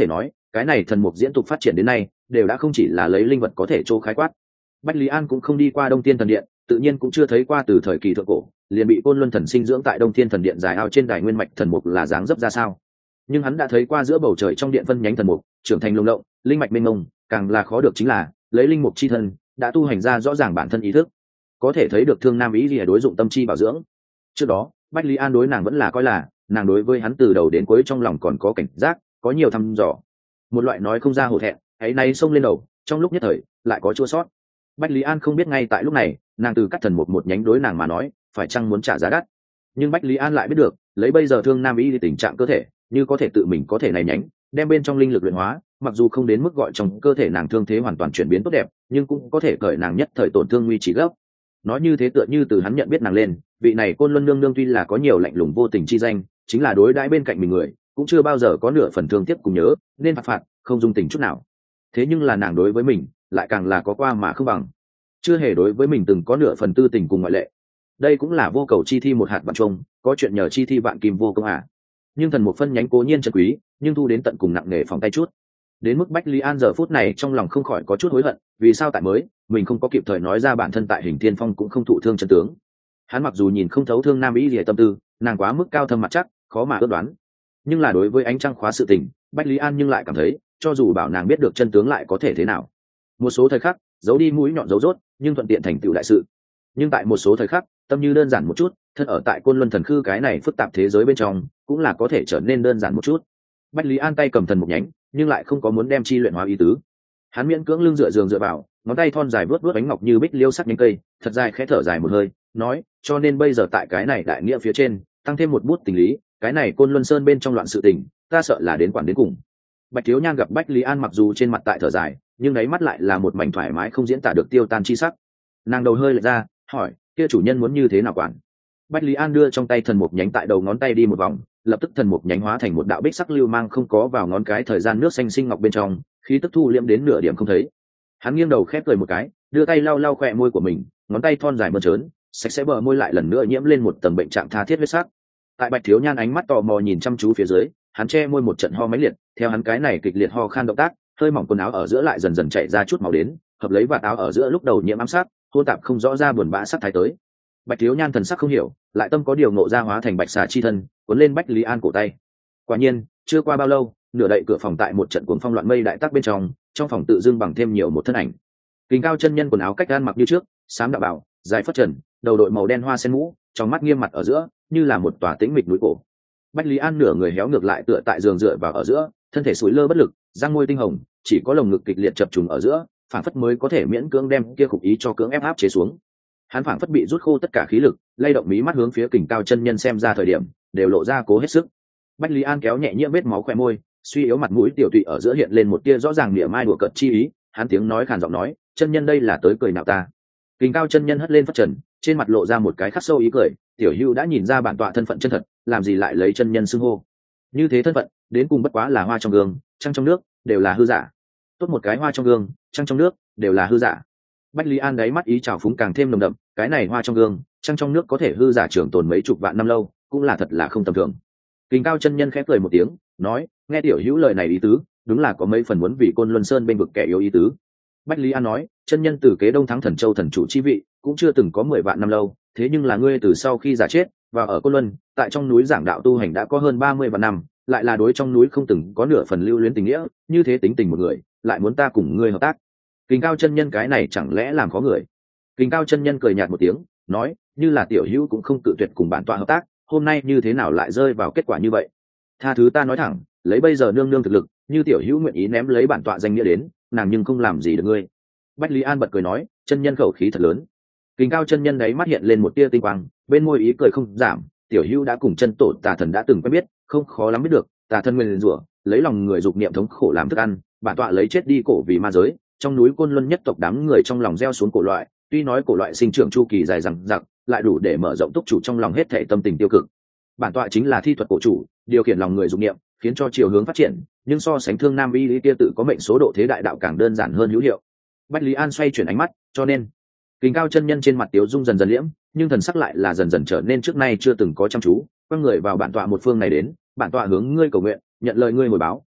cái này thần mục diễn tục phát triển đến nay đều đã không chỉ là lấy linh vật có thể chỗ khái quát. Bách Lý An cũng không đi qua Đông Thiên Thần Điện, tự nhiên cũng chưa thấy qua từ thời kỳ thượng cổ liền bị Côn Luân Thần sinh dưỡng tại Đông Thiên Thần Điện dài ao trên đài nguyên mạch thần mục là dáng dấp ra sao. Nhưng hắn đã thấy qua giữa bầu trời trong điện phân nhánh thần mục trưởng thành lồng lộng, linh mạch mênh mông, càng là khó được chính là lấy linh mục chi thân đã tu hành ra rõ ràng bản thân ý thức, có thể thấy được Thương Nam ý gì đối dụng tâm chi bảo dưỡng. Trước đó Bách Lý An đối nàng vẫn là coi là nàng đối với hắn từ đầu đến cuối trong lòng còn có cảnh giác, có nhiều thăm dò, một loại nói không ra hổ thẹn ấy nay xông lên đầu, trong lúc nhất thời lại có chua sót. Bách Lý An không biết ngay tại lúc này nàng từ cắt thần một một nhánh đối nàng mà nói phải chăng muốn trả giá đắt, nhưng Bách Lý An lại biết được lấy bây giờ Thương Nam ý thì tình trạng cơ thể như có thể tự mình có thể này nhánh đem bên trong linh lực luyện hóa, mặc dù không đến mức gọi trong cơ thể nàng thương thế hoàn toàn chuyển biến tốt đẹp, nhưng cũng có thể cởi nàng nhất thời tổn thương nguy chỉ gấp. Nói như thế tựa như từ hắn nhận biết nàng lên, vị này Côn Luân nương nương tuy là có nhiều lạnh lùng vô tình chi danh, chính là đối đãi bên cạnh mình người cũng chưa bao giờ có nửa phần thương tiếc cùng nhớ nên phạt phạt không dung tình chút nào. Thế nhưng là nàng đối với mình lại càng là có qua mà không bằng, chưa hề đối với mình từng có nửa phần tư tình cùng ngoại lệ. Đây cũng là vô cầu chi thi một hạt vạn trông, có chuyện nhờ chi thi vạn kim vô công à. Nhưng thần một phân nhánh cố nhiên chân quý, nhưng thu đến tận cùng nặng nề phòng tay chút. Đến mức Bách Lý An giờ phút này trong lòng không khỏi có chút hối hận, vì sao tại mới mình không có kịp thời nói ra bản thân tại Hình Thiên Phong cũng không thụ thương chân tướng. Hắn mặc dù nhìn không thấu Thương Nam ý gì tâm tư, nàng quá mức cao thâm mặt chắc, khó mà ước đoán. Nhưng là đối với ánh trăng khóa sự tình, Bách Lý An nhưng lại cảm thấy, cho dù bảo nàng biết được chân tướng lại có thể thế nào. Một số thời khắc, giấu đi mũi nhọn dấu rốt, nhưng thuận tiện thành tựu đại sự. Nhưng tại một số thời khắc, tâm như đơn giản một chút, thân ở tại Côn Luân Thần Khư cái này phức tạp thế giới bên trong, cũng là có thể trở nên đơn giản một chút. Bách Lý An tay cầm thần một nhánh, nhưng lại không có muốn đem chi luyện hóa ý tứ. Hắn miễn cưỡng lưng dựa giường dựa vào, ngón tay thon dài vuốt vuốt bánh ngọc như bích liêu sắc nhánh cây, thật dài khẽ thở dài một hơi, nói, cho nên bây giờ tại cái này đại nghĩa phía trên, tăng thêm một bút tình lý, cái này Côn Luân Sơn bên trong loạn sự tình, ta sợ là đến quản đến cùng. Bạch Thiếu Nhan gặp Bách Lý An mặc dù trên mặt tại thở dài, nhưng đáy mắt lại là một mảnh thoải mái không diễn tả được tiêu tan chi sắc. Nàng đầu hơi lệch ra, hỏi, kia chủ nhân muốn như thế nào quản? Bách Lý An đưa trong tay thần mục nhánh tại đầu ngón tay đi một vòng, lập tức thần mục nhánh hóa thành một đạo bích sắc lưu mang không có vào ngón cái thời gian nước xanh sinh ngọc bên trong, khí tức thu liễm đến nửa điểm không thấy. Hắn nghiêng đầu khép cười một cái, đưa tay lau lau khóe môi của mình, ngón tay thon dài mơn trớn, sạch sẽ bờ môi lại lần nữa nhiễm lên một tầng bệnh trạng tha thiết huyết sắc. Tại Bạch Thiếu Nhan ánh mắt tò mò nhìn chăm chú phía dưới, hắn che môi một trận ho máy liệt, theo hắn cái này kịch liệt ho khan động tác, hơi mỏng quần áo ở giữa lại dần dần chảy ra chút máu đến, hợp lấy vạt áo ở giữa lúc đầu nhiễm ám sát, hôn tạp không rõ ra buồn bã sắc thái tới. Bạch Thiếu Nhan thần sắc không hiểu, lại tâm có điều ngộ ra hóa thành bạch xà chi thân, cuốn lên Bách Lý An cổ tay. Quả nhiên, chưa qua bao lâu, nửa đậy cửa phòng tại một trận cuồng phong loạn mây đại tác bên trong, trong phòng tự dưng bằng thêm nhiều một thân ảnh. Kình Cao chân nhân quần áo cách gan mặc như trước, xám đạo bảo, dài phất trần, đầu đội màu đen hoa sen mũ, trong mắt nghiêm mặt ở giữa, như là một tòa tĩnh mịch núi cổ. Bách Lý An nửa người héo ngược lại tựa tại giường dựa vào ở giữa, thân thể sủi lơ bất lực, răng môi tinh hồng, chỉ có lồng ngực kịch liệt chập trùng ở giữa, phản phất mới có thể miễn cưỡng đem kia khục ý cho cưỡng ép áp chế xuống. Hắn phản phất bị rút khô tất cả khí lực, lay động mí mắt hướng phía Kình Cao chân nhân xem ra thời điểm, đều lộ ra cố hết sức. Bách Lý An kéo nhẹ nhiễm vết máu khóe môi, suy yếu mặt mũi tiểu tụy ở giữa hiện lên một tia rõ ràng mỉa mai đùa cợt chi ý, hắn tiếng nói khàn giọng nói, chân nhân đây là tới cười nào ta? Kình Cao chân nhân hất lên phất trần, trên mặt lộ ra một cái khắc sâu ý cười, tiểu hữu đã nhìn ra bản tọa thân phận chân thật, làm gì lại lấy chân nhân xưng hô? Như thế thân phận, đến cùng bất quá là hoa trong gương, trăng trong nước, đều là hư giả. Tốt một cái hoa trong gương, trăng trong nước, đều là hư giả. Bách Lý An đáy mắt ý trào phúng càng thêm nồng đậm, cái này hoa trong gương, trăng trong nước có thể hư giả trường tồn mấy chục vạn năm lâu, cũng là thật là không tầm thường. Kình Cao chân nhân khẽ cười một tiếng, nói, nghe tiểu hữu lời này ý tứ, đúng là có mấy phần muốn vì Côn Luân Sơn bên vực kẻ yếu ý tứ. Bách Lý An nói, chân nhân từ kế Đông thắng Thần Châu thần chủ chi vị, cũng chưa từng có mười vạn năm lâu, thế nhưng là ngươi từ sau khi giả chết, và ở Côn Luân, tại trong núi giảng đạo tu hành đã có hơn ba mươi vạn năm, lại là đối trong núi không từng có nửa phần lưu luyến tình nghĩa, như thế tính tình một người, lại muốn ta cùng ngươi hợp tác. Kình Cao chân nhân cái này chẳng lẽ làm khó người? Kình Cao chân nhân cười nhạt một tiếng, nói, như là tiểu hữu cũng không tự tuyệt cùng bản tọa hợp tác, hôm nay như thế nào lại rơi vào kết quả như vậy? Tha thứ ta nói thẳng, lấy bây giờ nương nương thực lực, như tiểu hữu nguyện ý ném lấy bản tọa danh nghĩa đến, nàng nhưng không làm gì được ngươi. Bách Lý An bật cười nói, chân nhân khẩu khí thật lớn. Kình Cao chân nhân đấy mắt hiện lên một tia tinh quang, bên môi ý cười không giảm, tiểu hữu đã cùng chân tổ tà thần đã từng quen biết, không khó lắm biết được, tà thần nguyên rủa, lấy lòng người dục niệm thống khổ làm thức ăn, bản tọa lấy chết đi cổ vì ma giới, trong núi Côn Luân nhất tộc đám người trong lòng gieo xuống cổ loại, tuy nói cổ loại sinh trưởng chu kỳ dài dằng dặc, lại đủ để mở rộng túc chủ trong lòng hết thảy tâm tình tiêu cực. Bản tọa chính là thi thuật cổ chủ, điều khiển lòng người dục niệm, khiến cho chiều hướng phát triển, nhưng so sánh Thương Nam y lý kia tự có mệnh số độ thế đại đạo càng đơn giản hơn hữu hiệu. Bách Lý An xoay chuyển ánh mắt, cho nên Kình Cao chân nhân trên mặt tiếu dung dần dần liễm, nhưng thần sắc lại là dần dần trở nên trước nay chưa từng có chăm chú, quăng người vào bản tọa một phương này đến, bản tọa hướng ngươi cầu nguyện, nhận lời ngươi hồi báo,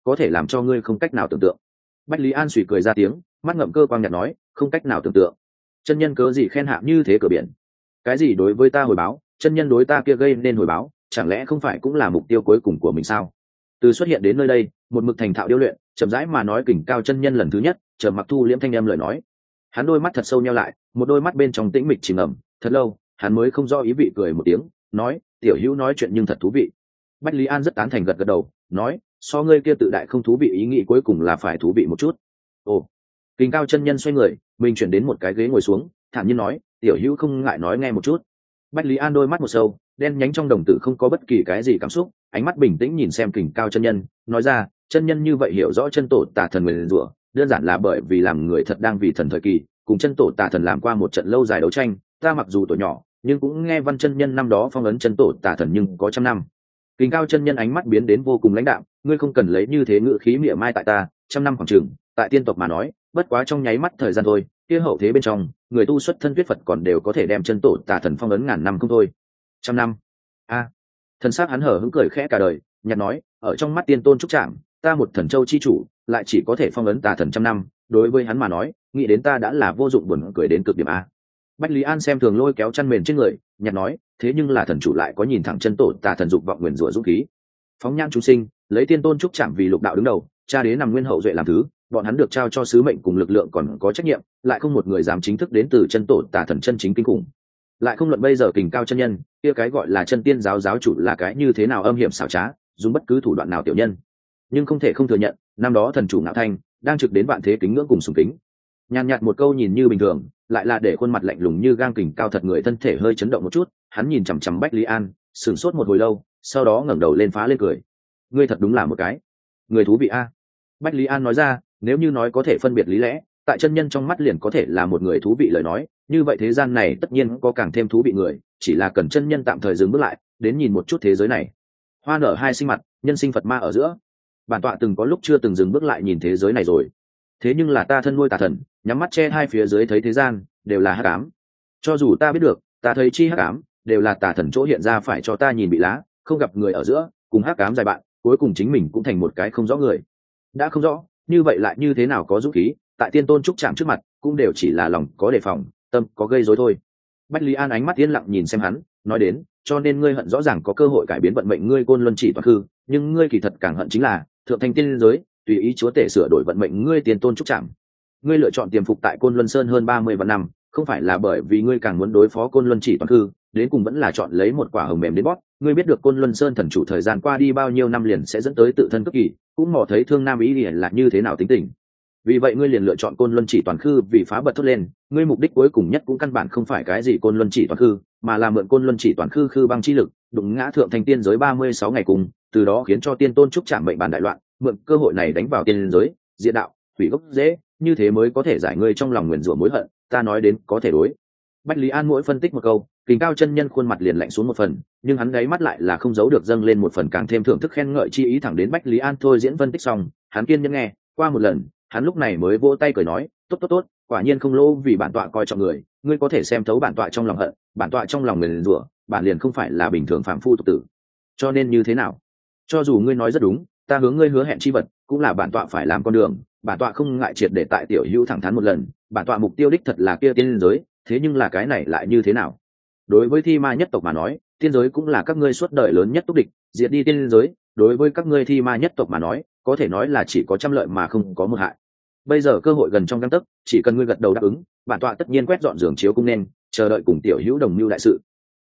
có thể làm cho ngươi không cách nào tưởng tượng. Bách Lý An suy cười ra tiếng, mắt ngậm cơ quang nhạt nói, không cách nào tưởng tượng. Chân nhân cớ gì khen hạ như thế cửa biển? Cái gì đối với ta hồi báo, chân nhân đối ta kia gây nên hồi báo, chẳng lẽ không phải cũng là mục tiêu cuối cùng của mình sao? Từ xuất hiện đến nơi đây, một mực thành thạo điêu luyện, chậm rãi mà nói kình cao chân nhân lần thứ nhất, chờ mặc thu liễm thanh em lời nói. Hắn đôi mắt thật sâu nheo lại, một đôi mắt bên trong tĩnh mịch chìm ngầm, thật lâu, hắn mới không rõ ý vị cười một tiếng, nói, tiểu hữu nói chuyện nhưng thật thú vị. Bách Lý An rất tán thành gật gật đầu, nói, so ngươi kia tự đại không thú vị ý nghĩ cuối cùng là phải thú vị một chút. Ồ, kình cao chân nhân xoay người, mình chuyển đến một cái ghế ngồi xuống, thản nhiên nói, tiểu hữu không ngại nói nghe một chút. Bách Lý An đôi mắt một sâu, đen nhánh trong đồng tử không có bất kỳ cái gì cảm xúc, ánh mắt bình tĩnh nhìn xem kình cao chân nhân, nói ra, chân nhân như vậy hiểu rõ chân tổ tà thần nguyền rủa, đơn giản là bởi vì làm người thật đang vì thần thời kỳ, cùng chân tổ tà thần làm qua một trận lâu dài đấu tranh. Ta mặc dù tuổi nhỏ, nhưng cũng nghe văn chân nhân năm đó phong ấn chân tổ tà thần nhưng có trăm năm. Kình cao chân nhân ánh mắt biến đến vô cùng lãnh đạm, ngươi không cần lấy như thế ngữ khí mỉa mai tại ta, trăm năm khoảng trường, tại tiên tộc mà nói, bất quá trong nháy mắt thời gian thôi, kia hậu thế bên trong, người tu xuất thân tuyết Phật còn đều có thể đem chân tổ tà thần phong ấn ngàn năm không thôi. Trăm năm. A. À, thần sắc hắn hở hững cười khẽ cả đời, nhạt nói, ở trong mắt tiên tôn trúc trạm, ta một thần châu chi chủ, lại chỉ có thể phong ấn tà thần trăm năm, đối với hắn mà nói, nghĩ đến ta đã là vô dụng buồn cười đến cực điểm a. Bách Lý An xem thường lôi kéo chăn mền trên người, nhạt nói, thế nhưng là thần chủ lại có nhìn thẳng chân tổ tà thần dục vọng nguyền rủa dũng khí. Phóng nhan chúng sinh, lấy tiên tôn trúc trạm vì lục đạo đứng đầu, cha đế nằm nguyên hậu duệ làm thứ, bọn hắn được trao cho sứ mệnh cùng lực lượng còn có trách nhiệm, lại không một người dám chính thức đến từ chân tổ tà thần chân chính kinh khủng. Lại không luận bây giờ kình cao chân nhân, kia cái gọi là chân tiên giáo giáo chủ là cái như thế nào âm hiểm xảo trá, dùng bất cứ thủ đoạn nào tiểu nhân. Nhưng không thể không thừa nhận, năm đó thần chủ Ngạo Thanh đang trực đến vạn thế kính ngưỡng cùng sùng kính. Nhàn nhạt một câu nhìn như bình thường, lại là để khuôn mặt lạnh lùng như gang kình cao thật người thân thể hơi chấn động một chút, hắn nhìn chằm chằm Bách Lý An, sửng sốt một hồi lâu, sau đó ngẩng đầu lên phá lên cười. Ngươi thật đúng là một cái người thú vị a. Bách Lý An nói ra, nếu như nói có thể phân biệt lý lẽ, tại chân nhân trong mắt liền có thể là một người thú vị lời nói, như vậy thế gian này tất nhiên có càng thêm thú vị người, chỉ là cần chân nhân tạm thời dừng bước lại, đến nhìn một chút thế giới này. Hoa nở hai sinh mặt, nhân sinh Phật ma ở giữa. Bản tọa từng có lúc chưa từng dừng bước lại nhìn thế giới này rồi. Thế nhưng là ta thân nuôi tà thần, nhắm mắt che hai phía dưới thấy thế gian đều là hắc ám. Cho dù ta biết được, ta thấy chi hắc ám, đều là tà thần chỗ hiện ra phải cho ta nhìn bị lá, không gặp người ở giữa, cùng hắc ám dài bạn, cuối cùng chính mình cũng thành một cái không rõ người. Đã không rõ, như vậy lại như thế nào có dũng khí, tại tiên tôn trúc chạm trước mặt, cũng đều chỉ là lòng có đề phòng, tâm có gây rối thôi. Bách Lý An ánh mắt yên lặng nhìn xem hắn, nói đến, cho nên ngươi hận rõ ràng có cơ hội cải biến vận mệnh ngươi côn luân chỉ toàn hư, nhưng ngươi kỳ thật càng hận chính là thượng thành tiên giới, tùy ý chúa tể sửa đổi vận mệnh ngươi tiên tôn trúc chạm. Ngươi lựa chọn tiềm phục tại côn luân sơn hơn ba mươi vạn năm, không phải là bởi vì ngươi càng muốn đối phó côn luân chỉ toàn hư, đến cùng vẫn là chọn lấy một quả hồng mềm đến bóp. Ngươi biết được côn luân sơn thần chủ thời gian qua đi bao nhiêu năm liền sẽ dẫn tới tự thân cấp kỳ, cũng mò thấy thương nam ý liền là như thế nào tính tình. Vì vậy ngươi liền lựa chọn côn luân chỉ toàn khư vì phá bật thốt lên, ngươi mục đích cuối cùng nhất cũng căn bản không phải cái gì côn luân chỉ toàn khư, mà là mượn côn luân chỉ toàn khư khư băng chi lực, đụng ngã thượng thành tiên giới ba mươi sáu ngày cùng, từ đó khiến cho tiên tôn trúc chạm mệnh bản đại loạn, mượn cơ hội này đánh vào tiên giới, diệt đạo, hủy gốc dễ, như thế mới có thể giải ngươi trong lòng nguyền rủa mối hận, ta nói đến có thể đối. Bách Lý An mỗi phân tích một câu, Kình cao chân nhân khuôn mặt liền lạnh xuống một phần, nhưng hắn gáy mắt lại là không giấu được dâng lên một phần càng thêm thưởng thức khen ngợi chi ý thẳng đến Bách Lý An thôi diễn phân tích xong, hắn kiên nhẫn nghe, qua một lần, hắn lúc này mới vỗ tay cười nói, tốt tốt tốt, quả nhiên không lỗ vì bản tọa coi trọng người, ngươi có thể xem thấu bản tọa trong lòng hận, bản tọa trong lòng nguyền rủa, bản liền không phải là bình thường phạm phu tục tử. Cho nên như thế nào? Cho dù ngươi nói rất đúng, ta hướng ngươi hứa hẹn chi vật, cũng là bản tọa phải làm con đường, bản tọa không ngại triệt để tại tiểu hữu thẳng thắn một lần, bản tọa mục tiêu đích thật là kia tiên giới, thế nhưng là cái này lại như thế nào? Đối với thi ma nhất tộc mà nói, tiên giới cũng là các ngươi suốt đời lớn nhất túc địch, diệt đi tiên giới, đối với các ngươi thi ma nhất tộc mà nói, có thể nói là chỉ có trăm lợi mà không có một hại. Bây giờ cơ hội gần trong gang tấc, chỉ cần ngươi gật đầu đáp ứng, bản tọa tất nhiên quét dọn giường chiếu cung nên chờ đợi cùng tiểu hữu đồng mưu đại sự,